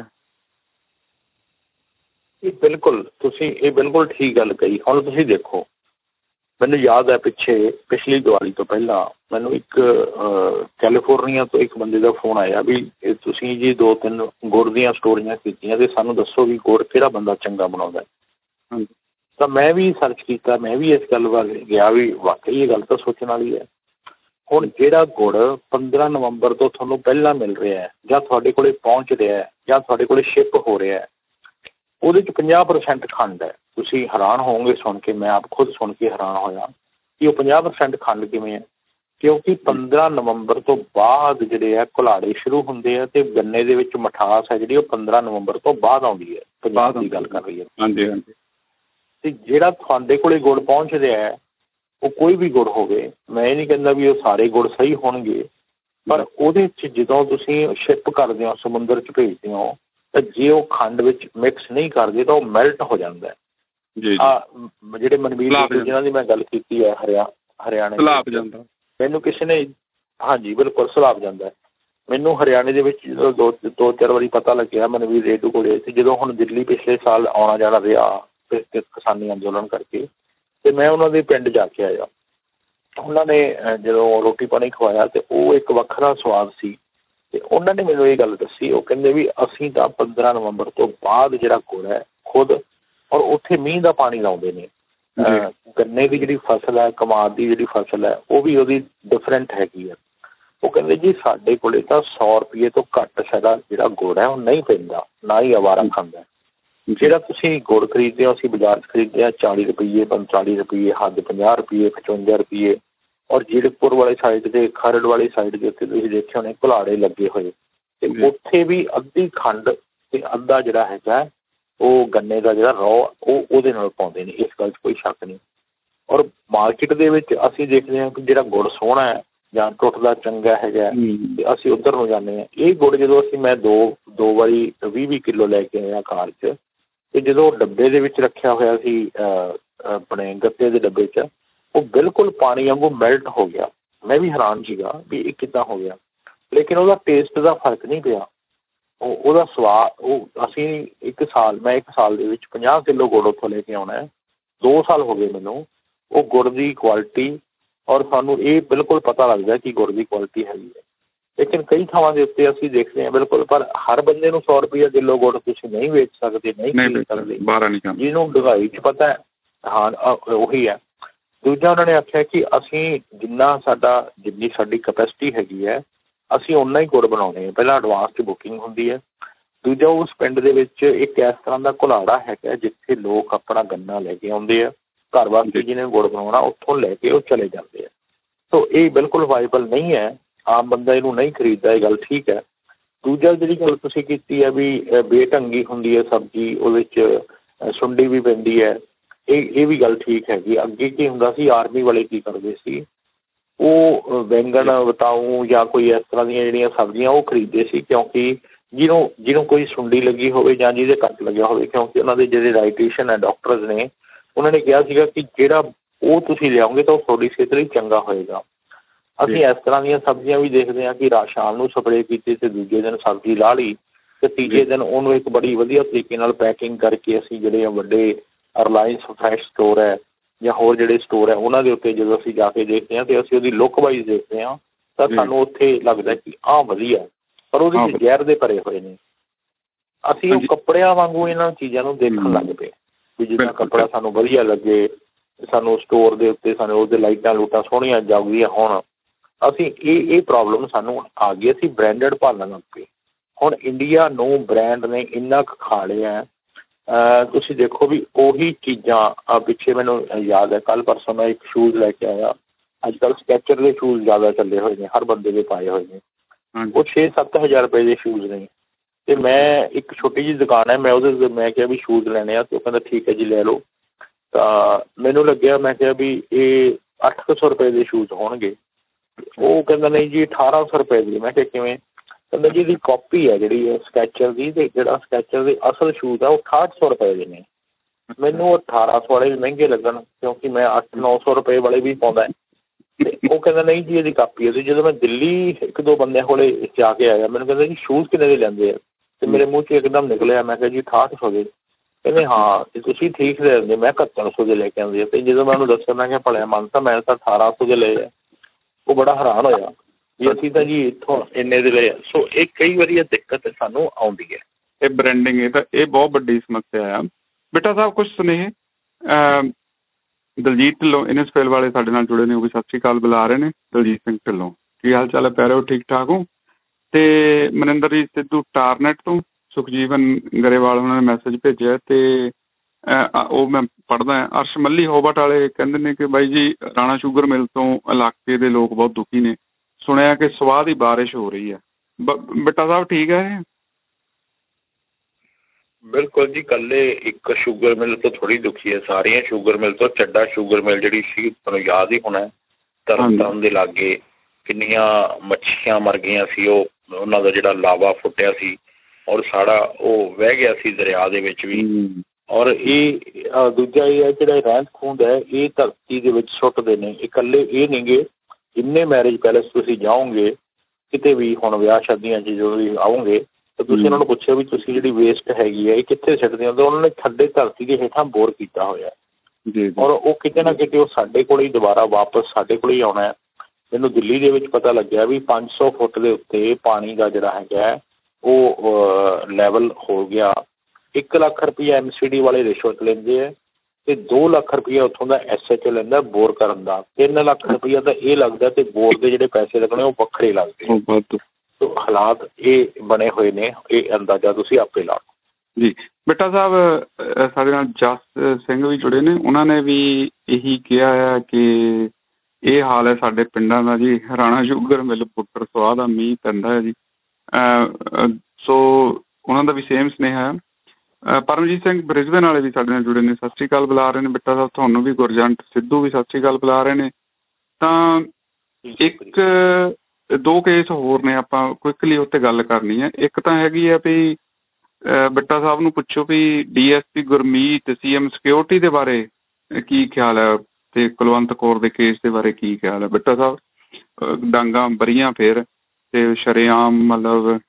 Speaker 6: ਇਹ ਬਿਲਕੁਲ ਤੁਸੀਂ ਇਹ ਬਿਲਕੁਲ ਠੀਕ ਗੱਲ ਕਹੀ। ਹੁਣ ਤੁਸੀਂ ਦੇਖੋ, ਮੈਨੂੰ ਯਾਦ ਹੈ ਪਿੱਛੇ ਪਿਛਲੀ ਦਿਵਾਲੀ ਤੋਂ ਪਹਿਲਾਂ ਮੈਨੂੰ ਇੱਕ ਕੈਲੀਫੋਰਨੀਆ ਤੋਂ ਇੱਕ ਬੰਦੇ ਦਾ ਫੋਨ ਆਇਆ ਵੀ ਤੁਸੀਂ ਜੀ ਦੋ ਤਿੰਨ ਗੁੜ ਦੀਆਂ ਸਟੋਰੀਆਂ ਕੀਤੀਆਂ ਅਤੇ ਸਾਨੂੰ ਦੱਸੋ ਵੀ ਗੁੜ ਕਿਹੜਾ ਬੰਦਾ ਚੰਗਾ ਬਣਾਉਂਦਾ।
Speaker 4: ਹਾਂਜੀ।
Speaker 6: ਤਾਂ ਮੈਂ ਵੀ ਸਰਚ ਕੀਤਾ, ਮੈਂ ਵੀ ਇਸ ਗੱਲ ਵੱਲ ਗਿਆ ਵੀ ਵਾਕਈ ਇਹ ਗੱਲ ਤਾਂ ਸੋਚਣ ਵਾਲੀ ਹੈ। ਹੁਣ ਜਿਹੜਾ ਗੁੜ ਪੰਦਰਾਂ ਨਵੰਬਰ ਤੋਂ ਤੁਹਾਨੂੰ ਪਹਿਲਾਂ ਮਿਲ ਰਿਹਾ ਹੈ ਜਾਂ ਤੁਹਾਡੇ ਕੋਲ ਪਹੁੰਚ ਰਿਹਾ ਜਾਂ ਤੁਹਾਡੇ ਕੋਲ ਸ਼ਿਪ ਹੋ ਰਿਹਾ, ਉਹਦੇ 'ਚ ਪੰਜਾਹ ਪਰਸੈਂਟ ਖੰਡ ਹੈ। ਤੁਸੀਂ ਹੈਰਾਨ ਹੋਵੋਗੇ ਸੁਣ ਕੇ, ਮੈਂ ਆਪ ਖੁਦ ਸੁਣ ਕੇ ਹੈਰਾਨ ਹੋਇਆ ਕਿ ਉਹ ਪੰਜਾਹ ਪਰਸੈਂਟ ਖੰਡ ਕਿਵੇਂ ਹੈ। ਕਿਉਂਕਿ ਪੰਦਰਾਂ ਨਵੰਬਰ ਤੋਂ ਬਾਅਦ ਜਿਹੜੇ ਆ ਘੁਲਾੜੇ ਸ਼ੁਰੂ ਹੁੰਦੇ ਆ ਅਤੇ ਗੰਨੇ ਦੇ ਵਿੱਚ ਮਿਠਾਸ ਹੈ ਜਿਹੜੀ ਉਹ ਪੰਦਰਾਂ ਨਵੰਬਰ ਤੋਂ ਬਾਅਦ ਆਉਂਦੀ ਹੈ। ਪੰਜਾਬ ਦੀ ਗੱਲ ਕਰ ਰਹੀ ਹੈ।
Speaker 4: ਹਾਂਜੀ ਹਾਂਜੀ।
Speaker 6: ਅਤੇ ਜਿਹੜਾ ਤੁਹਾਡੇ ਕੋਲ ਗੁੜ ਪਹੁੰਚ ਰਿਹਾ ਹੈ ਉਹ ਕੋਈ ਵੀ ਗੁੜ ਹੋਵੇ, ਮੈਂ ਇਹ ਨਹੀਂ ਕਹਿੰਦਾ ਵੀ ਉਹ ਸਾਰੇ ਗੁੜ ਸਹੀ ਹੋਣਗੇ, ਪਰ ਉਹਦੇ 'ਚ ਜਦੋਂ ਤੁਸੀਂ ਸ਼ਿਪ ਕਰਦੇ ਹੋ, ਸਮੁੰਦਰ 'ਚ ਭੇਜਦੇ ਹੋ, ਤਾਂ ਜੇ ਉਹ ਖੰਡ ਵਿੱਚ ਮਿਕਸ ਨਹੀਂ ਕਰਦੇ ਤਾਂ ਉਹ ਮੈਲਟ ਹੋ ਜਾਂਦਾ। ਆਹ ਜਿਹੜੇ ਮਨਵੀਰ ਜਿਹਨਾਂ ਦੀ ਮੈਂ ਗੱਲ ਕੀਤੀ ਹੈ ਹਰਿਆ ਹਰਿਆਣੇ
Speaker 4: ਜਾਂਦਾ,
Speaker 6: ਮੈਨੂੰ ਕਿਸੇ ਨੇ ਹਾਂਜੀ ਬਿਲਕੁਲ ਸਲਾਬ ਜਾਂਦਾ। ਮੈਨੂੰ ਹਰਿਆਣੇ ਦੇ ਵਿੱਚ ਜਦੋਂ ਦੋ ਦੋ ਚਾਰ ਵਾਰੀ ਪਤਾ ਲੱਗਿਆ ਮਨਵੀਰ ਰੇਡੂ ਕੋਲ, ਅਤੇ ਜਦੋਂ ਹੁਣ ਦਿੱਲੀ ਪਿਛਲੇ ਸਾਲ ਆਉਣਾ ਜਾਣਾ ਰਿਹਾ ਕਿਸਾਨੀ ਅੰਦੋਲਨ ਕਰਕੇ, ਅਤੇ ਮੈਂ ਉਹਨਾਂ ਦੇ ਪਿੰਡ ਜਾ ਕੇ ਆਇਆ। ਉਹਨਾਂ ਨੇ ਜਦੋਂ ਰੋਟੀ ਪਾਣੀ ਖਵਾਇਆ ਅਤੇ ਉਹ ਇੱਕ ਵੱਖਰਾ ਸਵਾਦ ਸੀ। ਅਤੇ ਉਹਨਾਂ ਨੇ ਮੈਨੂੰ ਇਹ ਗੱਲ ਦੱਸੀ, ਉਹ ਕਹਿੰਦੇ ਵੀ ਅਸੀਂ ਤਾਂ ਪੰਦਰਾਂ ਨਵੰਬਰ ਤੋਂ ਬਾਅਦ ਜਿਹੜਾ ਗੁੜ ਹੈ ਖੁਦ, ਔਰ ਉੱਥੇ ਮੀਂਹ ਦਾ ਪਾਣੀ ਲਾਉਂਦੇ ਨੇ। ਗੰਨੇ ਦੀ ਜਿਹੜੀ ਫਸਲ ਹੈ, ਕਮਾਦ ਦੀ ਜਿਹੜੀ ਫਸਲ ਹੈ, ਉਹ ਵੀ ਉਹਦੀ ਡਿਫਰੈਂਟ ਹੈਗੀ ਹੈ। ਉਹ ਕਹਿੰਦੇ ਜੀ ਸਾਡੇ ਕੋਲੇ ਤਾਂ ਸੌ ਰੁਪਈਏ ਤੋਂ ਘੱਟ ਸਾਡਾ ਜਿਹੜਾ ਗੁੜ ਹੈ ਉਹ ਨਹੀਂ ਪੈਂਦਾ, ਨਾ ਹੀ ਅਵਾਰਾ ਖਾਂਦਾ। ਜਿਹੜਾ ਤੁਸੀਂ ਗੁੜ ਖਰੀਦਦੇ ਹੋ, ਅਸੀਂ ਬਾਜ਼ਾਰ 'ਚ ਖਰੀਦਦੇ ਹਾਂ ਚਾਲੀ ਰੁਪਈਏ, ਪੰਤਾਲੀ ਰੁਪਈਏ, ਹੱਦ ਪੰਜਾਹ ਰੁਪਈਏ, ਪਚਵੰਜਾ ਰੁਪਈਏ। ਔਰ ਜੀਰਕਪੁਰ ਵਾਲੀ ਸਾਈਡ 'ਤੇ, ਖਰੜ ਵਾਲੀ ਸਾਈਡ ਦੇ ਉੱਤੇ ਤੁਸੀਂ ਦੇਖੇ ਹੋਣੇ ਘੁਲਾੜੇ ਲੱਗੇ ਹੋਏ, ਅਤੇ ਉੱਥੇ ਵੀ ਅੱਧੀ ਖੰਡ ਅਤੇ ਅੱਧਾ ਜਿਹੜਾ ਹੈਗਾ ਉਹ ਗੰਨੇ ਦਾ ਜਿਹੜਾ ਰੌ ਉਹ ਉਹਦੇ ਨਾਲ ਪਾਉਂਦੇ ਨੇ। ਇਸ ਗੱਲ 'ਚ ਕੋਈ ਸ਼ੱਕ ਨਹੀਂ। ਔਰ ਮਾਰਕੀਟ ਦੇ ਵਿੱਚ ਅਸੀਂ ਦੇਖਦੇ ਹਾਂ ਕਿ ਜਿਹੜਾ ਗੁੜ ਸੋਹਣਾ ਹੈ ਜਾਂ ਟੁੱਟਦਾ ਚੰਗਾ ਹੈਗਾ, ਅਤੇ ਅਸੀਂ ਉੱਧਰ ਨੂੰ ਜਾਂਦੇ ਹਾਂ। ਇਹ ਗੁੜ ਜਦੋਂ ਅਸੀਂ ਮੈਂ ਦੋ ਦੋ ਵਾਰੀ ਵੀਹ ਵੀਹ ਕਿੱਲੋ ਲੈ ਕੇ ਆਇਆ ਕਾਰ 'ਚ, ਅਤੇ ਜਦੋਂ ਡੱਬੇ ਦੇ ਵਿੱਚ ਰੱਖਿਆ ਹੋਇਆ ਸੀ ਆਪਣੇ ਗੱਤੇ ਦੇ ਡੱਬੇ 'ਚ, ਉਹ ਬਿਲਕੁਲ ਪਾਣੀ ਵਾਂਗੂ ਮੈਲਟ ਹੋ ਗਿਆ। ਮੈਂ ਵੀ ਹੈਰਾਨ ਸੀਗਾ ਵੀ ਇਹ ਕਿੱਦਾਂ ਹੋ ਗਿਆ, ਲੇਕਿਨ ਉਹਦਾ ਟੇਸਟ ਦਾ ਫਰਕ ਨਹੀਂ ਪਿਆ। ਉਹ ਉਹਦਾ ਸਵਾਦ, ਉਹ ਅਸੀਂ ਇੱਕ ਸਾਲ ਮੈਂ ਇੱਕ ਸਾਲ ਦੇ ਵਿੱਚ ਪੰਜਾਹ ਕਿੱਲੋ ਗੁੜ ਉੱਥੋਂ ਲੈ ਕੇ ਆਉਣਾ, ਦੋ ਸਾਲ ਹੋ ਗਏ ਮੈਨੂੰ। ਉਹ ਗੁੜ ਦੀ ਕੁਆਲਿਟੀ, ਔਰ ਸਾਨੂੰ ਇਹ ਬਿਲਕੁਲ ਪਤਾ ਲੱਗਦਾ ਕਿ ਗੁੜ ਦੀ ਕੁਆਲਿਟੀ ਹੈਗੀ ਹੈ। ਲੇਕਿਨ ਕਈ ਥਾਵਾਂ ਦੇ ਉੱਤੇ ਅਸੀਂ ਦੇਖਦੇ ਹਾਂ ਬਿਲਕੁਲ, ਪਰ ਹਰ ਬੰਦੇ ਨੂੰ ਸੌ ਰੁਪਈਆ ਕਿੱਲੋ ਗੁੜ ਤੁਸੀਂ ਨਹੀਂ ਵੇਚ ਸਕਦੇ, ਨਹੀਂ ਖਰੀਦ ਸਕਦੇ। ਜਿਹਨੂੰ ਡੂੰਘਾਈ 'ਚ ਪਤਾ ਹਾਂ ਉਹੀ ਹੈ। ਦੂਜਾ ਉਹਨਾਂ ਨੇ ਆਖਿਆ ਕਿ ਅਸੀਂ ਜਿੰਨਾ ਸਾਡਾ ਜਿੰਨੀ ਸਾਡੀ ਕਪੈਸਿਟੀ ਹੈਗੀ ਹੈ ਅਸੀਂ ਓਨਾ ਹੀ ਗੁੜ ਬਣਾਉਂਦੇ ਹਾਂ। ਪਹਿਲਾਂ ਐਡਵਾਂਸ 'ਚ ਬੁਕਿੰਗ ਹੁੰਦੀ ਹੈ। ਦੂਜਾ ਉਸ ਪਿੰਡ ਦੇ ਵਿੱਚ ਇੱਕ ਇਸ ਤਰ੍ਹਾਂ ਦਾ ਘੁਲਾੜਾ ਹੈਗਾ ਜਿੱਥੇ ਲੋਕ ਆਪਣਾ ਗੰਨਾ ਲੈ ਕੇ ਆਉਂਦੇ ਆ, ਘਰ ਵਾਸਤੇ ਜਿਹਨੇ ਗੁੜ ਬਣਾਉਣਾ ਉੱਥੋਂ ਲੈ ਕੇ ਉਹ ਚਲੇ ਜਾਂਦੇ ਆ। ਸੋ ਇਹ ਬਿਲਕੁਲ ਵਾਈਬਲ ਨਹੀਂ ਹੈ, ਆਮ ਬੰਦਾ ਇਹਨੂੰ ਨਹੀਂ ਖਰੀਦਦਾ, ਇਹ ਗੱਲ ਠੀਕ ਹੈ। ਦੂਜਾ ਜਿਹੜੀ ਗੱਲ ਤੁਸੀਂ ਕੀਤੀ ਹੈ ਵੀ ਬੇਢੰਗੀ ਹੁੰਦੀ ਹੈ ਸਬਜ਼ੀ, ਉਹਦੇ 'ਚ ਸੁੰਡੀ ਵੀ ਪੈਂਦੀ ਹੈ, ਇਹ ਇਹ ਵੀ ਗੱਲ ਠੀਕ ਹੈਗੀ। ਅੱਗੇ ਕੀ ਹੁੰਦਾ ਸੀ, ਆਰਮੀ ਵਾਲੇ ਕੀ ਕਰਦੇ ਸੀ, ਉਹ ਬੈਂਗਣ ਬਤਾਊ ਜਾਂ ਕੋਈ ਇਸ ਤਰ੍ਹਾਂ ਦੀਆਂ ਜਿਹੜੀਆਂ ਸਬਜ਼ੀਆਂ ਉਹ ਖਰੀਦਦੇ ਸੀ, ਕਿਉਂਕਿ ਜਿਹਨੂੰ ਜਿਹਨੂੰ ਕੋਈ ਸੁੰਡੀ ਲੱਗੀ ਹੋਵੇ ਜਾਂ ਜਿਹਦੇ ਕੱਟ ਲੱਗਿਆ ਹੋਵੇ, ਕਿਉਂਕਿ ਉਹਨਾਂ ਦੇ ਜਿਹੜੇ ਡਾਇਟੀਸ਼ੀਅਨ ਹੈ, ਡਾਕਟਰਸ ਨੇ, ਉਹਨਾਂ ਨੇ ਕਿਹਾ ਸੀਗਾ ਕਿ ਜਿਹੜਾ ਉਹ ਤੁਸੀਂ ਲਿਆਓਗੇ ਤਾਂ ਉਹ ਤੁਹਾਡੀ ਸਿਹਤ ਲਈ ਚੰਗਾ ਹੋਏਗਾ। ਅਸੀਂ ਇਸ ਤਰ੍ਹਾਂ ਦੀਆਂ ਸਬਜ਼ੀਆਂ ਵੀ ਦੇਖਦੇ ਹਾਂ ਕਿ ਰਾਤ ਸ਼ਾਮ ਨੂੰ ਸਪਰੇਅ ਕੀਤੀ ਅਤੇ ਦੂਜੇ ਦਿਨ ਸਬਜ਼ੀ ਲਾਹ ਲਈ ਅਤੇ ਤੀਜੇ ਦਿਨ ਉਹਨੂੰ ਇੱਕ ਬੜੀ ਵਧੀਆ ਤਰੀਕੇ ਨਾਲ ਪੈਕਿੰਗ ਕਰਕੇ ਅਸੀਂ ਜਿਹੜੇ ਵੱਡੇ ਰਿਲਾਇੰਸ ਫਰੈਸ਼ ਸਟੋਰ ਹੈ ਜਾਂ ਹੋਰ ਜਿਹੜੇ ਸਟੋਰ ਹੈ ਉਹਨਾਂ ਦੇ ਉੱਤੇ ਜਦੋਂ ਅਸੀਂ ਜਾ ਕੇ ਦੇਖਦੇ ਹਾਂ ਅਤੇ ਅਸੀਂ ਉਹਦੀ ਲੁੱਕ ਵਾਈਜ਼ ਦੇਖਦੇ ਹਾਂ ਤਾਂ ਸਾਨੂੰ ਉੱਥੇ ਲੱਗਦਾ ਕਿ ਆਹ ਵਧੀਆ, ਪਰ ਉਹਦੇ ਵਿੱਚ ਜ਼ਹਿਰ ਦੇ ਭਰੇ ਹੋਏ ਨੇ। ਅਸੀਂ ਉਹ ਕੱਪੜਿਆਂ ਵਾਂਗੂ ਇਹਨਾਂ ਚੀਜ਼ਾਂ ਨੂੰ ਦੇਖਣ ਲੱਗ ਪਏ ਵੀ ਜਿੱਦਾਂ ਕੱਪੜਾ ਸਾਨੂੰ ਵਧੀਆ ਲੱਗੇ, ਸਾਨੂੰ ਸਟੋਰ ਦੇ ਉੱਤੇ ਸਾਨੂੰ ਉਹਦੇ ਲਾਈਟਾਂ ਲੂਟਾਂ ਸੋਹਣੀਆਂ ਜਗਦੀਆਂ ਹੋਣ। ਅਸੀਂ ਇਹ ਇਹ ਪ੍ਰੋਬਲਮ ਸਾਨੂੰ ਆ ਗਈ, ਅਸੀਂ ਬ੍ਰੈਂਡਡ ਭਾਲਣ ਲੱਗ ਪਏ। ਹੁਣ ਇੰਡੀਆ ਨੂੰ ਬ੍ਰੈਂਡ ਨੇ ਇੰਨਾ ਕੁ ਖਾ ਲਿਆ। ਤੁਸੀਂ ਦੇਖੋ ਵੀ ਉਹੀ ਚੀਜ਼ਾਂ ਪਿੱਛੇ ਮੈਨੂੰ ਯਾਦ ਹੈ, ਕੱਲ੍ਹ ਪਰਸੋਂ ਮੈਂ ਇੱਕ ਸ਼ੂਜ਼ ਲੈ ਕੇ ਆਇਆ। ਅੱਜ ਕੱਲ੍ਹ ਸਕੈਚਰ ਦੇ ਸ਼ੂਜ਼ ਜ਼ਿਆਦਾ ਚੱਲੇ ਹੋਏ ਨੇ, ਹਰ ਬੰਦੇ ਦੇ ਪਾਏ ਹੋਏ ਨੇ। ਉਹ ਛੇ ਸੱਤ ਹਜ਼ਾਰ ਰੁਪਏ ਦੇ ਸ਼ੂਜ਼ ਨੇ ਅਤੇ ਮੈਂ ਇੱਕ ਛੋਟੀ ਜਿਹੀ ਦੁਕਾਨ ਹੈ, ਮੈਂ ਉਹਦੇ ਮੈਂ ਕਿਹਾ ਵੀ ਸ਼ੂਜ਼ ਲੈਣੇ ਆ, ਅਤੇ ਉਹ ਕਹਿੰਦਾ ਠੀਕ ਹੈ ਜੀ ਲੈ ਲਓ। ਤਾਂ ਮੈਨੂੰ ਲੱਗਿਆ, ਮੈਂ ਕਿਹਾ ਵੀ ਇਹ ਅੱਠ ਕੁ ਸੌ ਰੁਪਏ ਦੇ ਸ਼ੂਜ਼ ਹੋਣਗੇ। ਉਹ ਕਹਿੰਦਾ ਨਹੀਂ ਜੀ ਅਠਾਰਾਂ ਸੌ ਰੁਪਏ ਦੀ। ਮੈਂ ਕਿਹਾ ਕਿਵੇਂ? ਕਹਿੰਦਾ ਜੀ ਇਹਦੀ ਕਾਪੀ ਹੈ ਜਿਹੜੀ ਹੈ ਸਕੈਚਰ ਦੀ, ਅਤੇ ਜਿਹੜਾ ਸਕੈਚਰ ਦੇ ਅਸਲ ਸ਼ੂਜ਼ ਆ ਉਹ ਅਠਾਹਠ ਸੌ ਰੁਪਏ ਦੇ ਨੇ। ਮੈਨੂੰ ਅਠਾਰਾਂ ਸੌ ਵਾਲੇ ਵੀ ਮਹਿੰਗੇ ਲੱਗਣ, ਕਿਉਂਕਿ ਮੈਂ ਅੱਠ ਨੌ ਸੌ ਰੁਪਏ ਵਾਲੇ ਵੀ ਪਾਉਂਦਾ। ਅਤੇ ਉਹ ਕਹਿੰਦਾ ਨਹੀਂ ਜੀ ਇਹਦੀ ਕਾਪੀ ਹੈ। ਅਤੇ ਜਦੋਂ ਮੈਂ ਦਿੱਲੀ ਇੱਕ ਦੋ ਬੰਦਿਆਂ ਕੋਲ ਜਾ ਕੇ ਆਇਆ, ਮੈਨੂੰ ਕਹਿੰਦਾ ਜੀ ਸ਼ੂਜ਼ ਕਿੰਨੇ ਦੇ ਲੈਂਦੇ ਆ? ਅਤੇ ਮੇਰੇ ਮੂੰਹ 'ਚ ਇੱਕਦਮ ਨਿਕਲਿਆ, ਮੈਂ ਕਿਹਾ ਜੀ ਅਠਾਹਠ ਸੌ ਦੇ। ਕਹਿੰਦੇ ਹਾਂ ਅਤੇ ਤੁਸੀਂ ਠੀਕ ਲੈ ਲੈਂਦੇ, ਮੈਂ ਇਕਹੱਤਰ ਸੌ ਦੇ ਲੈ ਕੇ ਆਉਂਦੇ। ਅਤੇ ਜਦੋਂ ਮੈਂ ਉਹਨੂੰ ਦੱਸਿਆ, ਮੈਂ ਕਿਹਾ ਭਲਿਆ ਮੰਨਤਾ, ਮੈਂ ਤਾਂ ਅਠਾਰਾਂ ਸੌ ਦੇ ਲਏ ਆ। ਉਹ ਬੜਾ ਹੈਰਾਨ ਹੋਇਆ ਵੀ ਅਸੀਂ ਤਾਂ ਜੀ ਇੱਥੋਂ ਇੰਨੇ ਦੇ ਲਏ ਆ। ਸੋ ਇਹ ਕਈ ਵਾਰੀ ਇਹ ਦਿੱਕਤ ਸਾਨੂੰ ਆਉਂਦੀ ਹੈ।
Speaker 4: ਇਹ ਬ੍ਰੈਂਡਿੰਗ, ਇਹ ਤਾਂ ਇਹ ਬਹੁਤ ਵੱਡੀ ਸਮੱਸਿਆ ਆ। ਬੇਟਾ ਸਾਹਿਬ ਕੁਛ ਸੁਨੇਹੇ ਦਲਜੀਤ ਢਿੱਲੋਂ ਇਨਸਪੇਲ ਵਾਲੇ ਸਾਡੇ ਨਾਲ ਜੁੜੇ ਨੇ, ਉਹ ਵੀ ਸਤਿ ਸ਼੍ਰੀ ਅਕਾਲ ਬੁਲਾ ਰਹੇ ਨੇ। ਦਲਜੀਤ ਸਿੰਘ ਢਿੱਲੋਂ, ਕੀ ਹਾਲ ਚਾਲ ਹੈ? ਪੈ ਰਹੇ ਹੋ ਠੀਕ ਠਾਕ ਹੋ? ਅਤੇ ਮਨਿੰਦਰਜੀਤ ਸਿੱਧੂ ਟਾਰਨੈਟ ਤੋਂ ਸੁਖਜੀਵਨ ਗਰੇਵਾਲ ਉਹਨਾਂ ਨੇ ਮੈਸੇਜ ਭੇਜਿਆ ਅਤੇ ਉਹ ਮੈਂ ਪੜ੍ਹਦਾ। ਅਰਸ਼ ਮੱਲੀ ਹੋਬਟ ਵਾਲੇ ਕਹਿੰਦੇ ਨੇ ਕਿ ਬਾਈ ਜੀ ਰਾਣਾ ਸ਼ੂਗਰ ਮਿਲ ਤੋਂ ਇਲਾਕੇ ਦੇ ਲੋਕ ਬਹੁਤ ਦੁਖੀ ਨੇ, ਸੁਣਿਆ ਕਿ ਸਵਾਹ ਦੀ ਬਾਰਿਸ਼ ਹੋ ਰਹੀ ਹੈ। ਬ ਬੇਟਾ ਸਾਹਿਬ ਠੀਕ ਹੈ ਇਹ?
Speaker 6: ਬਿਲਕੁਲ ਜੀ, ਇਕੱਲੇ ਇੱਕ ਸ਼ੂਗਰ ਮਿਲ ਤੋਂ ਥੋੜ੍ਹੀ ਦੁਖੀ ਹੈ, ਸਾਰੀਆਂ ਸ਼ੂਗਰ ਮਿਲ ਤੋਂ। ਚੱਡਾ ਸ਼ੂਗਰ ਮਿਲ ਜਿਹੜੀ ਸੀ ਤੁਹਾਨੂੰ ਯਾਦ ਹੀ ਹੋਣਾ, ਤਰਨ ਤਾਰਨ ਦੇ ਲਾਗੇ ਕਿੰਨੀਆਂ ਮੱਛੀਆਂ ਮਰ ਗਈਆਂ ਸੀ। ਉਹ ਉਹਨਾਂ ਦਾ ਜਿਹੜਾ ਲਾਵਾ ਫੁੱਟਿਆ ਸੀ ਔਰ ਸਾੜਾ ਉਹ ਵਹਿ ਗਿਆ ਸੀ ਦਰਿਆ ਦੇ ਵਿੱਚ ਵੀ। ਔਰ ਇਹ ਦੂਜਾ ਇਹ ਹੈ ਜਿਹੜਾ ਰਹਿੰਦ ਖੂੰਹਦ ਹੈ ਇਹ ਧਰਤੀ ਦੇ ਵਿੱਚ ਸੁੱਟਦੇ ਨੇ। ਇਕੱਲੇ ਇਹ ਨਹੀਂ ਗੇ, ਜਿੰਨੇ ਮੈਰਿਜ ਪੈਲੇਸ ਤੁਸੀਂ ਜਾਓਗੇ ਕਿਤੇ ਵੀ, ਹੁਣ ਵਿਆਹ ਸ਼ਾਦੀਆਂ 'ਚ ਜਦੋਂ ਵੀ ਆਓਗੇ ਤਾਂ ਤੁਸੀਂ ਉਹਨਾਂ ਨੂੰ ਪੁੱਛਿਓ ਵੀ ਤੁਸੀਂ ਜਿਹੜੀ ਵੇਸਟ ਹੈਗੀ ਹੈ ਇਹ ਕਿੱਥੇ ਸਿੱਟਦੇ ਹੋ, ਤਾਂ ਉਹਨਾਂ ਨੇ ਥੱਲੇ ਧਰਤੀ ਦੇ ਹੇਠਾਂ ਬੋਰ ਕੀਤਾ ਹੋਇਆ ਔਰ ਉਹ ਕਿਤੇ ਨਾ ਕਿਤੇ ਉਹ ਸਾਡੇ ਕੋਲ ਹੀ ਦੁਬਾਰਾ ਵਾਪਸ ਸਾਡੇ ਕੋਲ ਹੀ ਆਉਣਾ। ਮੈਨੂੰ ਦਿੱਲੀ ਦੇ ਵਿੱਚ ਪਤਾ ਲੱਗਿਆ ਵੀ ਪੰਜ ਸੌ ਫੁੱਟ ਦੇ ਉੱਤੇ ਪਾਣੀ ਦਾ ਜਿਹੜਾ ਹੈਗਾ ਉਹ ਲੈਵਲ ਹੋ ਗਿਆ। ਇੱਕ ਲੱਖ ਰੁਪਈਆ ਐਮ ਸੀ ਡੀ ਵਾਲੇ ਰਿਸ਼ਵਤ ਲੈਂਦੇ ਹੈ ਅਤੇ ਦੋ ਲੱਖ ਰੁਪਈਆ ਉੱਥੋਂ ਦਾ ਐਸ ਐਚ ਓ ਲੈਂਦਾ ਬੋਰ ਕਰਨ ਦਾ। ਤਿੰਨ ਲੱਖ ਰੁਪਈਆ ਤਾਂ ਇਹ ਲੱਗਦਾ ਅਤੇ ਬੋਰ ਦੇ ਜਿਹੜੇ ਪੈਸੇ ਲੱਗਣੇ ਉਹ ਵੱਖਰੇ ਲੱਗਦੇ। ਸੋ ਹਾਲਾਤ ਇਹ ਬਣੇ ਹੋਏ ਨੇ, ਇਹ ਅੰਦਾਜ਼ਾ ਤੁਸੀਂ ਆਪੇ ਲਾ ਲਓ
Speaker 4: ਜੀ। ਬੇਟਾ ਸਾਹਿਬ ਸਾਡੇ ਨਾਲ ਜਸ ਸਿੰਘ ਵੀ ਜੁੜੇ ਨੇ, ਉਹਨਾਂ ਨੇ ਵੀ ਇਹੀ ਕਿਹਾ ਆ ਕਿ ਇਹ ਹਾਲ ਹੈ ਸਾਡੇ ਪਿੰਡਾਂ ਦਾ ਜੀ, ਰਾਣਾ ਸ਼ੂਗਰ ਮਿਲ ਪੁੱਟਰ ਸਵਾਹ ਦਾ ਮੀਂਹ ਪੈਂਦਾ ਹੈ ਜੀ। ਸੋ ਉਹਨਾਂ ਦਾ ਵੀ ਸੇਮ ਸੁਨੇਹਾ ਹੈ। ਪਰਮਜੀਤ ਸਿੰਘ ਬ੍ਰਿਸਬੇਨ ਵਾਲੇ ਵੀ ਸਾਡੇ ਨਾਲ ਜੁੜੇ ਨੇ, ਸਤਿ ਸ਼੍ਰੀ ਅਕਾਲ ਬੁਲਾ ਰਹੇ ਨੇ। ਬੇਟਾ ਸਾਹਿਬ ਤੁਹਾਨੂੰ ਵੀ ਗੁਰਜੰਟ ਸਿੱਧੂ ਵੀ ਸਤਿ ਸ਼੍ਰੀ ਅਕਾਲ ਬੁਲਾ ਰਹੇ ਨੇ। ਤਾਂ ਇੱਕ ਦੋ ਕੇਸ ਹੋਰ ਨੇ, ਆਪਾਂ ਕੁਇਕਲੀ ਉੱਤੇ ਗੱਲ ਕਰਨੀ ਹੈ। ਇੱਕ ਤਾਂ ਹੈਗੀ ਆ ਵੀ ਬੇਟਾ ਸਾਹਿਬ ਨੂੰ ਪੁੱਛੋ ਵੀ D S P Gurmeet C M security ਦੇ ਬਾਰੇ ਕੀ ਖਿਆਲ ਹੈ ਅਤੇ ਕੁਲਵੰਤ ਕੌਰ ਦੇ ਕੇਸ ਦੇ ਬਾਰੇ ਕੀ ਖਿਆਲ ਹੈ ਬੇਟਾ ਸਾਹਿਬ? ਡਾਂਗਾਂ ਬਰੀਆਂ ਫਿਰ ਅਤੇ ਸ਼ਰੇਆਮ ਮਤਲਬ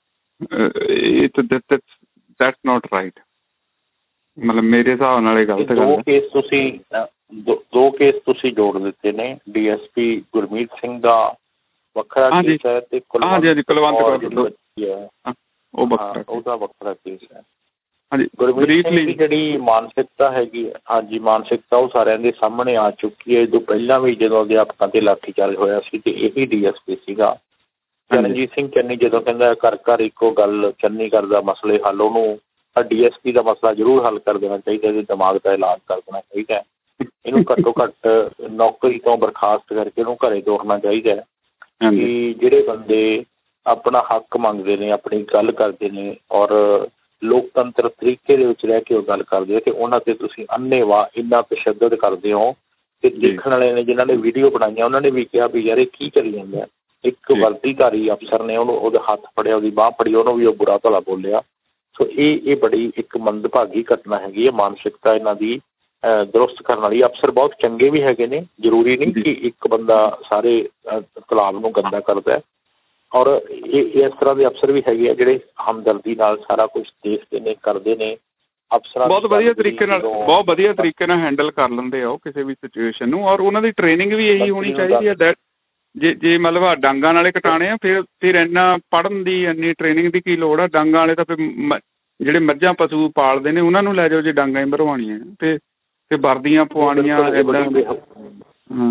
Speaker 4: ਦੈਟਸ ਨੋਟ ਰਾਈਟ, ਮਤਲਬ ਮੇਰੇ ਹਿਸਾਬ ਨਾਲ ਇਹ ਗਲਤ ਗੱਲ ਹੈ।
Speaker 6: ਦੋ ਕੇਸ ਤੁਸੀਂ ਦੋ ਕੇਸ ਤੁਸੀਂ ਜੋੜ ਦਿੱਤੇ ਨੇ, D S P Gurmeet Singh ਦਾ ਵੱਖਰਾ ਕੇਸ ਹੈ ਅਤੇ ਕੁਲਵੰਤ ਕੌਰ
Speaker 4: ਉਹ ਵੱਖਰਾ
Speaker 6: ਉਹਦਾ ਵੱਖਰਾ ਕੇਸ ਹੈ।
Speaker 4: ਹਾਂਜੀ,
Speaker 6: ਗੁਰਮੀਤ ਸਿੰਘ ਦੀ ਜਿਹੜੀ ਮਾਨਸਿਕਤਾ ਹੈਗੀ ਹੈ, ਹਾਂਜੀ ਮਾਨਸਿਕਤਾ ਉਹ ਸਾਰਿਆਂ ਦੇ ਸਾਹਮਣੇ ਆ ਚੁੱਕੀ ਹੈ। ਜੋ ਪਹਿਲਾਂ ਵੀ ਜਦੋਂ ਅਧਿਆਪਕਾਂ 'ਤੇ ਲਾਠੀਚਾਰਜ ਹੋਇਆ ਸੀ ਅਤੇ ਇਹੀ ਡੀ ਐਸ ਪੀ ਸੀਗਾ ਚਰਨਜੀਤ ਸਿੰਘ ਚੰਨੀ। ਜਦੋਂ ਕਹਿੰਦਾ ਘਰ ਘਰ ਇੱਕੋ ਗੱਲ, ਚੰਨੀ ਕਰਦਾ ਮਸਲੇ ਹੱਲ, ਉਹਨੂੰ ਡੀ ਐਸ ਪੀ ਦਾ ਮਸਲਾ ਜ਼ਰੂਰ ਹੱਲ ਕਰ ਦੇਣਾ ਚਾਹੀਦਾ, ਇਹਦੇ ਦਿਮਾਗ ਦਾ ਇਲਾਜ ਕਰ ਦੇਣਾ ਚਾਹੀਦਾ। ਇਹਨੂੰ ਘੱਟੋ ਘੱਟ ਨੌਕਰੀ ਤੋਂ ਬਰਖਾਸਤ ਕਰਕੇ ਇਹਨੂੰ ਘਰੇ ਤੋਰਨਾ ਚਾਹੀਦਾ ਹੈ ਕਿ ਜਿਹੜੇ ਬੰਦੇ ਆਪਣਾ ਹੱਕ ਮੰਗਦੇ ਨੇ, ਆਪਣੀ ਗੱਲ ਕਰਦੇ ਨੇ ਔਰ ਲੋਕਤੰਤਰ ਤਰੀਕੇ ਦੇ ਵਿੱਚ ਰਹਿ ਕੇ ਉਹ ਗੱਲ ਕਰਦੇ ਆ, ਅਤੇ ਉਹਨਾਂ 'ਤੇ ਤੁਸੀਂ ਅੰਨ੍ਹੇਵਾਹ ਇੰਨਾ ਤਸ਼ੱਦਦ ਕਰਦੇ ਹੋ ਕਿ ਦੇਖਣ ਵਾਲੇ ਨੇ ਜਿਨ੍ਹਾਂ ਨੇ ਵੀਡੀਓ ਬਣਾਈਆਂ ਉਹਨਾਂ ਨੇ ਵੀ ਕਿਹਾ ਵੀ ਯਾਰ ਇਹ ਕੀ ਕਰੀ ਜਾਂਦਾ। ਇੱਕ ਵਰਦੀਧਾਰੀ ਅਫਸਰ ਨੇ ਉਹਨੂੰ ਉਹਦਾ ਹੱਥ ਫੜਿਆ, ਉਹਦੀ ਬਾਂਹ ਫੜੀ, ਉਹਨੂੰ ਵੀ ਉਹ ਬੁਰਾ ਭਲਾ ਬੋਲਿਆ। ਸੋ ਇਹ ਇਹ ਬੜੀ ਇੱਕ ਮੰਦਭਾਗੀ ਘਟਨਾ ਹੈਗੀ ਹੈ। ਮਾਨਸਿਕਤਾ ਇਹਨਾਂ ਦੀ ਦਰੁਸਤ ਕਰਨ ਵਾਲੀ। ਅਫਸਰ ਬਹੁਤ ਚੰਗੇ ਵੀ ਹੈਗੇ ਨੇ, ਜ਼ਰੂਰੀ ਨਹੀਂ ਕਿ ਇੱਕ ਬੰਦਾ ਸਾਰੇ ਕਲਾਬ ਨੂੰ ਗੰਦਾ ਕਰਦਾ, ਔਰ ਇਹ ਇਸ ਤਰ੍ਹਾਂ ਦੇ ਅਫਸਰ ਵੀ ਹੈਗੇ ਆ ਜਿਹੜੇ ਹਮਦਰਦੀ ਨਾਲ ਸਾਰਾ ਕੁਛ ਦੇਖਦੇ ਨੇ, ਕਰਦੇ ਨੇ। ਅਫਸਰਾਂ
Speaker 4: ਬਹੁਤ ਵਧੀਆ ਤਰੀਕੇ ਨਾਲ ਬਹੁਤ ਵਧੀਆ ਤਰੀਕੇ ਨਾਲ ਹੈਂਡਲ ਕਰ ਲੈਂਦੇ ਆ ਉਹ ਕਿਸੇ ਵੀ ਸਿਚੁਏਸ਼ਨ ਨੂੰ, ਔਰ ਉਹਨਾਂ ਦੀ ਟ੍ਰੇਨਿੰਗ ਵੀ ਇਹੀ ਹੋਣੀ ਚਾਹੀਦੀ ਹੈ। ਦੈਟ ਜੇ ਜੇ ਮਤਲਬ ਆ ਡਾਂਗਾਂ ਨਾਲੇ ਕਟਾਣੇ ਆ, ਫਿਰ ਫਿਰ ਇੰਨਾ ਪੜ੍ਹਨ ਦੀ ਇੰਨੀ ਟ੍ਰੇਨਿੰਗ ਦੀ ਕੀ ਲੋੜ ਆ। ਡਾਂਗਾਂ ਵਾਲੇ ਤਾਂ ਫਿਰ ਮ ਜਿਹੜੇ ਮੱਝਾਂ ਪਸ਼ੂ ਪਾਲਦੇ ਨੇ ਉਹਨਾਂ ਨੂੰ ਲੈ ਜਾਓ ਜੇ ਡਾਂਗਾਂ ਹੀ ਭਰਵਾਉਣੀਆਂ ਅਤੇ ਅਤੇ ਵਰਦੀਆਂ ਪਵਾਉਣੀਆਂ ਇੱਦਾਂ। ਹਾਂ,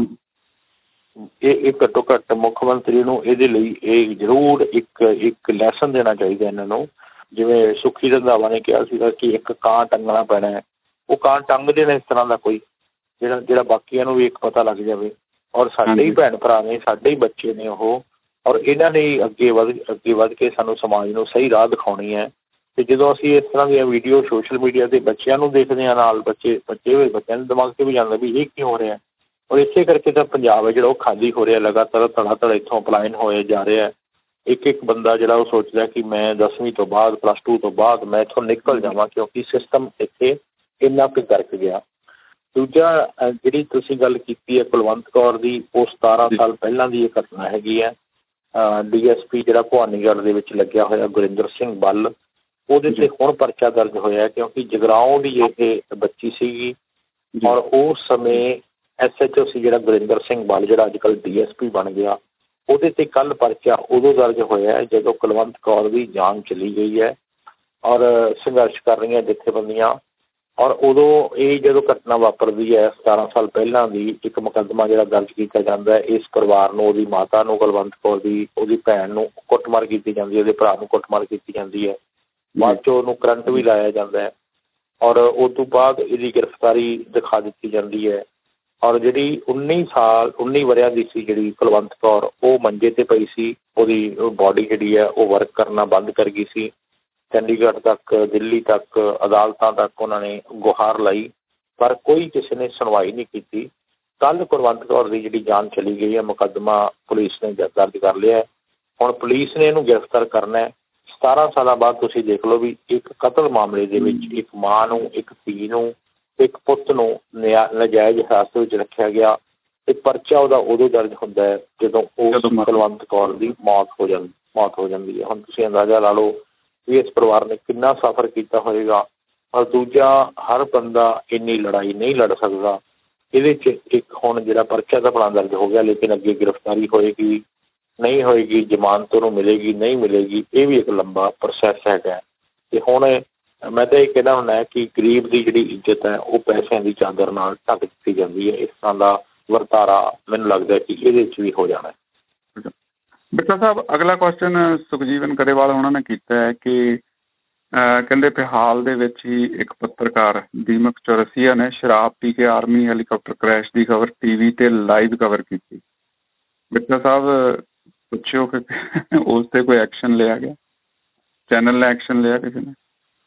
Speaker 6: ਇਹ ਇਹ ਘੱਟੋ ਘੱਟ ਮੁੱਖ ਮੰਤਰੀ ਨੂੰ ਇਹਦੇ ਲਈ ਇਹ ਜ਼ਰੂਰ ਇੱਕ ਇੱਕ ਲੈਸਨ ਦੇਣਾ ਚਾਹੀਦਾ ਇਹਨਾਂ ਨੂੰ। ਜਿਵੇਂ ਸੁੱਖੀ ਰੰਧਾਵਾ ਨੇ ਕਿਹਾ ਸੀਗਾ ਕਿ ਇੱਕ ਕਾਂ ਟੰਗਣਾ ਪੈਣਾ ਹੈ, ਉਹ ਕਾਂ ਟੰਗ ਦੇਣਾ ਇਸ ਤਰ੍ਹਾਂ ਦਾ ਕੋਈ ਜਿਹੜਾ ਜਿਹੜਾ ਬਾਕੀਆਂ ਨੂੰ ਵੀ ਇੱਕ ਪਤਾ ਲੱਗ ਜਾਵੇ। ਔਰ ਸਾਡੇ ਹੀ ਭੈਣ ਭਰਾ ਨੇ, ਸਾਡੇ ਹੀ ਬੱਚੇ ਨੇ ਉਹ, ਔਰ ਇਹਨਾਂ ਨੇ ਅੱਗੇ ਵਧ ਅੱਗੇ ਵੱਧ ਕੇ ਸਾਨੂੰ ਸਮਾਜ ਨੂੰ ਸਹੀ ਰਾਹ ਦਿਖਾਉਣੀ ਹੈ। ਅਤੇ ਜਦੋਂ ਅਸੀਂ ਇਸ ਤਰ੍ਹਾਂ ਦੀਆਂ ਵੀਡੀਓ ਸੋਸ਼ਲ ਮੀਡੀਆ 'ਤੇ ਬੱਚਿਆਂ ਨੂੰ ਦੇਖਦੇ ਹਾਂ, ਨਾਲ ਬੱਚੇ ਬੱਚੇ ਹੋਏ ਬੱਚਿਆਂ ਦੇ ਦਿਮਾਗ 'ਤੇ ਵੀ ਜਾਂਦਾ ਵੀ ਇਹ ਕੀ ਹੋ ਰਿਹਾ। ਔਰ ਇਸੇ ਕਰਕੇ ਤਾਂ ਪੰਜਾਬ ਹੈ ਜਿਹੜਾ ਉਹ ਖਾਲੀ ਹੋ ਰਿਹਾ, ਲਗਾਤਾਰ ਧੜਾ ਧੜ ਇੱਥੋਂ ਪਲਾਇਨ ਹੋਏ ਜਾ ਰਿਹਾ। ਇੱਕ ਇੱਕ ਬੰਦਾ ਜਿਹੜਾ ਉਹ ਸੋਚਦਾ ਕਿ ਮੈਂ ਦਸਵੀਂ ਤੋਂ ਬਾਅਦ, ਪਲੱਸ ਟੂ ਤੋਂ ਬਾਅਦ ਮੈਂ ਇੱਥੋਂ ਨਿਕਲ ਜਾਵਾਂ, ਕਿਉਂਕਿ ਸਿਸਟਮ ਇੱਥੇ ਇੰਨਾ ਕੁ ਗਰਕ ਗਿਆ। ਦੂਜਾ ਜਿਹੜੀ ਤੁਸੀਂ ਗੱਲ ਕੀਤੀ ਹੈ ਕੁਲਵੰਤ ਕੌਰ ਦੀ, ਉਹ ਸਤਾਰਾਂ ਸਾਲ ਪਹਿਲਾਂ ਦੀ ਇਹ ਘਟਨਾ ਹੈਗੀ ਹੈ। ਡੀ ਐਸ ਪੀ ਜਿਹੜਾ ਭਵਾਨੀਗੜ੍ਹ ਦੇ ਵਿੱਚ ਲੱਗਿਆ ਹੋਇਆ ਗੁਰਿੰਦਰ ਸਿੰਘ ਬੱਲ, ਉਹਦੇ 'ਤੇ ਹੁਣ ਪਰਚਾ ਦਰਜ ਹੋਇਆ ਕਿਉਂਕਿ ਜਗਰਾਓਂ ਦੀ ਇਹ ਬੱਚੀ ਸੀਗੀ। ਔਰ ਉਸ ਸਮੇਂ ਐਸ ਐਚ ਓ ਸੀ ਜਿਹੜਾ ਗੁਰਿੰਦਰ ਸਿੰਘ ਬੱਲ, ਜਿਹੜਾ ਅੱਜ ਕੱਲ੍ਹ ਡੀ ਐਸ ਪੀ ਬਣ ਗਿਆ, ਉਹਦੇ 'ਤੇ ਕੱਲ੍ਹ ਪਰਚਾ ਉਦੋਂ ਦਰਜ ਹੋਇਆ ਜਦੋਂ ਕੁਲਵੰਤ ਕੌਰ ਦੀ ਜਾਨ ਚਲੀ ਗਈ ਹੈ ਔਰ ਸੰਘਰਸ਼ ਕਰ ਰਹੀਆਂ ਜਥੇਬੰਦੀਆਂ। ਔਰ ਉਦੋਂ ਇਹ ਜਦੋਂ ਘਟਨਾ ਵਾਪਰਦੀ ਹੈ ਸਤਾਰਾਂ ਸਾਲ ਪਹਿਲਾਂ ਦੀ, ਇੱਕ ਮੁਕੱਦਮਾ ਜਿਹੜਾ ਦਰਜ ਕੀਤਾ ਜਾਂਦਾ ਹੈ, ਇਸ ਪਰਿਵਾਰ ਨੂੰ, ਉਹਦੀ ਮਾਤਾ ਨੂੰ, ਕੁਲਵੰਤ ਕੌਰ ਦੀ ਉਹਦੀ ਭੈਣ ਨੂੰ ਕੁੱਟਮਾਰ ਕੀਤੀ ਜਾਂਦੀ ਹੈ, ਉਹਦੇ ਭਰਾ ਨੂੰ ਕੁੱਟਮਾਰ ਕੀਤੀ ਜਾਂਦੀ ਹੈ। ਬਾਅਦ 'ਚ ਉਹਨੂੰ ਕਰੰਟ ਵੀ ਲਾਇਆ ਜਾਂਦਾ ਹੈ ਔਰ ਉਸ ਤੋਂ ਬਾਅਦ ਇਹਦੀ ਗ੍ਰਿਫਤਾਰੀ ਦਿਖਾ ਦਿੱਤੀ ਜਾਂਦੀ ਹੈ। ਔਰ ਜਿਹੜੀ ਉੱਨੀ ਸਾਲ ਉੱਨੀ ਵਰ੍ਹਿਆਂ ਦੀ ਸੀ ਜਿਹੜੀ ਕੁਲਵੰਤ ਕੌਰ, ਉਹ ਮੰਜੇ 'ਤੇ ਪਈ ਸੀ। ਉਹਦੀ ਬੋਡੀ ਜਿਹੜੀ ਹੈ ਉਹ ਵਰਕ ਕਰਨਾ ਬੰਦ ਕਰ ਗਈ ਸੀ। ਚੰਡੀਗੜ੍ਹ ਤੱਕ, ਦਿੱਲੀ ਤੱਕ, ਅਦਾਲਤਾਂ ਤੱਕ ਉਹਨਾਂ ਨੇ ਗੁਹਾਰ ਲਾਈ, ਪਰ ਕੋਈ ਕਿਸੇ ਨੇ ਸੁਣਵਾਈ ਨਹੀਂ ਕੀਤੀ। ਕੱਲ੍ਹ ਕੁਲਵੰਤ ਕੌਰ ਦੀ ਜਿਹੜੀ ਜਾਨ ਚਲੀ ਗਈ ਹੈ, ਮੁਕੱਦਮਾ ਪੁਲਿਸ ਨੇ ਦਰਜ ਕਰ ਲਿਆ। ਹੁਣ ਪੁਲਿਸ ਨੇ ਇਹਨੂੰ ਗ੍ਰਿਫਤਾਰ ਕਰਨਾ ਹੈ। ਸਤਾਰਾਂ ਸਾਲਾਂ ਬਾਅਦ ਤੁਸੀਂ ਦੇਖ ਲਓ ਵੀ ਇੱਕ ਕਤਲ ਮਾਮਲੇ ਦੇ ਵਿੱਚ ਇੱਕ ਮਾਂ ਨੂੰ, ਇੱਕ ਧੀ ਨੂੰ, ਇੱਕ ਪੁੱਤ ਨੂੰ ਨਿਆ ਨਜਾਇਜ਼ ਹਿਰਾਸਤ ਵਿੱਚ ਰੱਖਿਆ ਗਿਆ ਅਤੇ ਪਰਚਾ ਉਹਦਾ ਉਦੋਂ ਦਰਜ ਹੁੰਦਾ ਹੈ ਜਦੋਂ ਉਸ ਕੁਲਵੰਤ ਕੌਰ ਦੀ ਮੌਤ ਹੋ ਜਾਂਦੀ ਮੌਤ ਹੋ ਜਾਂਦੀ ਹੈ। ਹੁਣ ਤੁਸੀਂ ਅੰਦਾਜ਼ਾ ਲਾ ਲਓ ਵੀ ਇਸ ਪਰਿਵਾਰ ਨੇ ਕਿੰਨਾ ਸਫ਼ਰ ਕੀਤਾ ਹੋਏਗਾ। ਔਰ ਦੂਜਾ, ਹਰ ਬੰਦਾ ਇੰਨੀ ਲੜਾਈ ਨਹੀਂ ਲੜ ਸਕਦਾ। ਇਹਦੇ 'ਚ ਇੱਕ ਹੁਣ ਜਿਹੜਾ ਪਰਚਾ ਤਾਂ ਆਪਣਾ ਦਰਜ ਹੋ ਗਿਆ, ਲੇਕਿਨ ਅੱਗੇ ਗ੍ਰਿਫਤਾਰੀ ਹੋਏਗੀ ਨਹੀਂ ਹੋਏਗੀ, ਜ਼ਮਾਨਤ ਉਹਨੂੰ ਮਿਲੇਗੀ ਨਹੀਂ ਮਿਲੇਗੀ, ਇਹ ਵੀ ਇੱਕ ਲੰਬਾ ਪ੍ਰੋਸੈਸ ਹੈਗਾ। ਅਤੇ ਹੁਣ ਮੈਂ ਤਾਂ ਇਹ ਕਹਿਣਾ ਹੁੰਦਾ ਕਿ ਗਰੀਬ ਦੀ ਜਿਹੜੀ ਇੱਜ਼ਤ ਹੈ ਉਹ ਪੈਸਿਆਂ ਦੀ ਚਾਦਰ ਨਾਲ ਢੱਕ ਦਿੱਤੀ ਜਾਂਦੀ ਹੈ। ਇਸ ਤਰ੍ਹਾਂ ਦਾ ਵਰਤਾਰਾ ਮੈਨੂੰ ਲੱਗਦਾ ਕਿ ਇਹਦੇ 'ਚ ਵੀ ਹੋ ਜਾਣਾ।
Speaker 4: ਬਿੱਟਾ ਸਾਹਿਬ, ਅਗਲਾ ਕੁਐਸਚਨ ਸੁਖਜੀਵਨ ਗਰੇਵਾਲ ਉਹਨਾਂ ਨੇ ਕੀਤਾ ਹੈ ਕਿ ਕਹਿੰਦੇ ਫਿਲਹਾਲ ਦੇ ਵਿੱਚ ਹੀ ਇੱਕ ਪੱਤਰਕਾਰ ਦੀਮਕ ਚੌਰਸੀਆ ਨੇ ਸ਼ਰਾਬ ਪੀ ਕੇ ਆਰਮੀ ਹੈਲੀਕਾਪਟਰ ਕ੍ਰੈਸ਼ ਦੀ ਖਬਰ ਟੀ ਵੀ 'ਤੇ ਲਾਈਵ ਕਵਰ ਕੀਤੀ। ਬਿੱਟਾ ਸਾਹਿਬ ਪੁੱਛਿਓ ਕਿ ਉਸ 'ਤੇ ਕੋਈ ਐਕਸ਼ਨ ਲਿਆ ਗਿਆ, ਚੈਨਲ ਨੇ ਐਕਸ਼ਨ ਲਿਆ ਕਿਸੇ ਨੇ?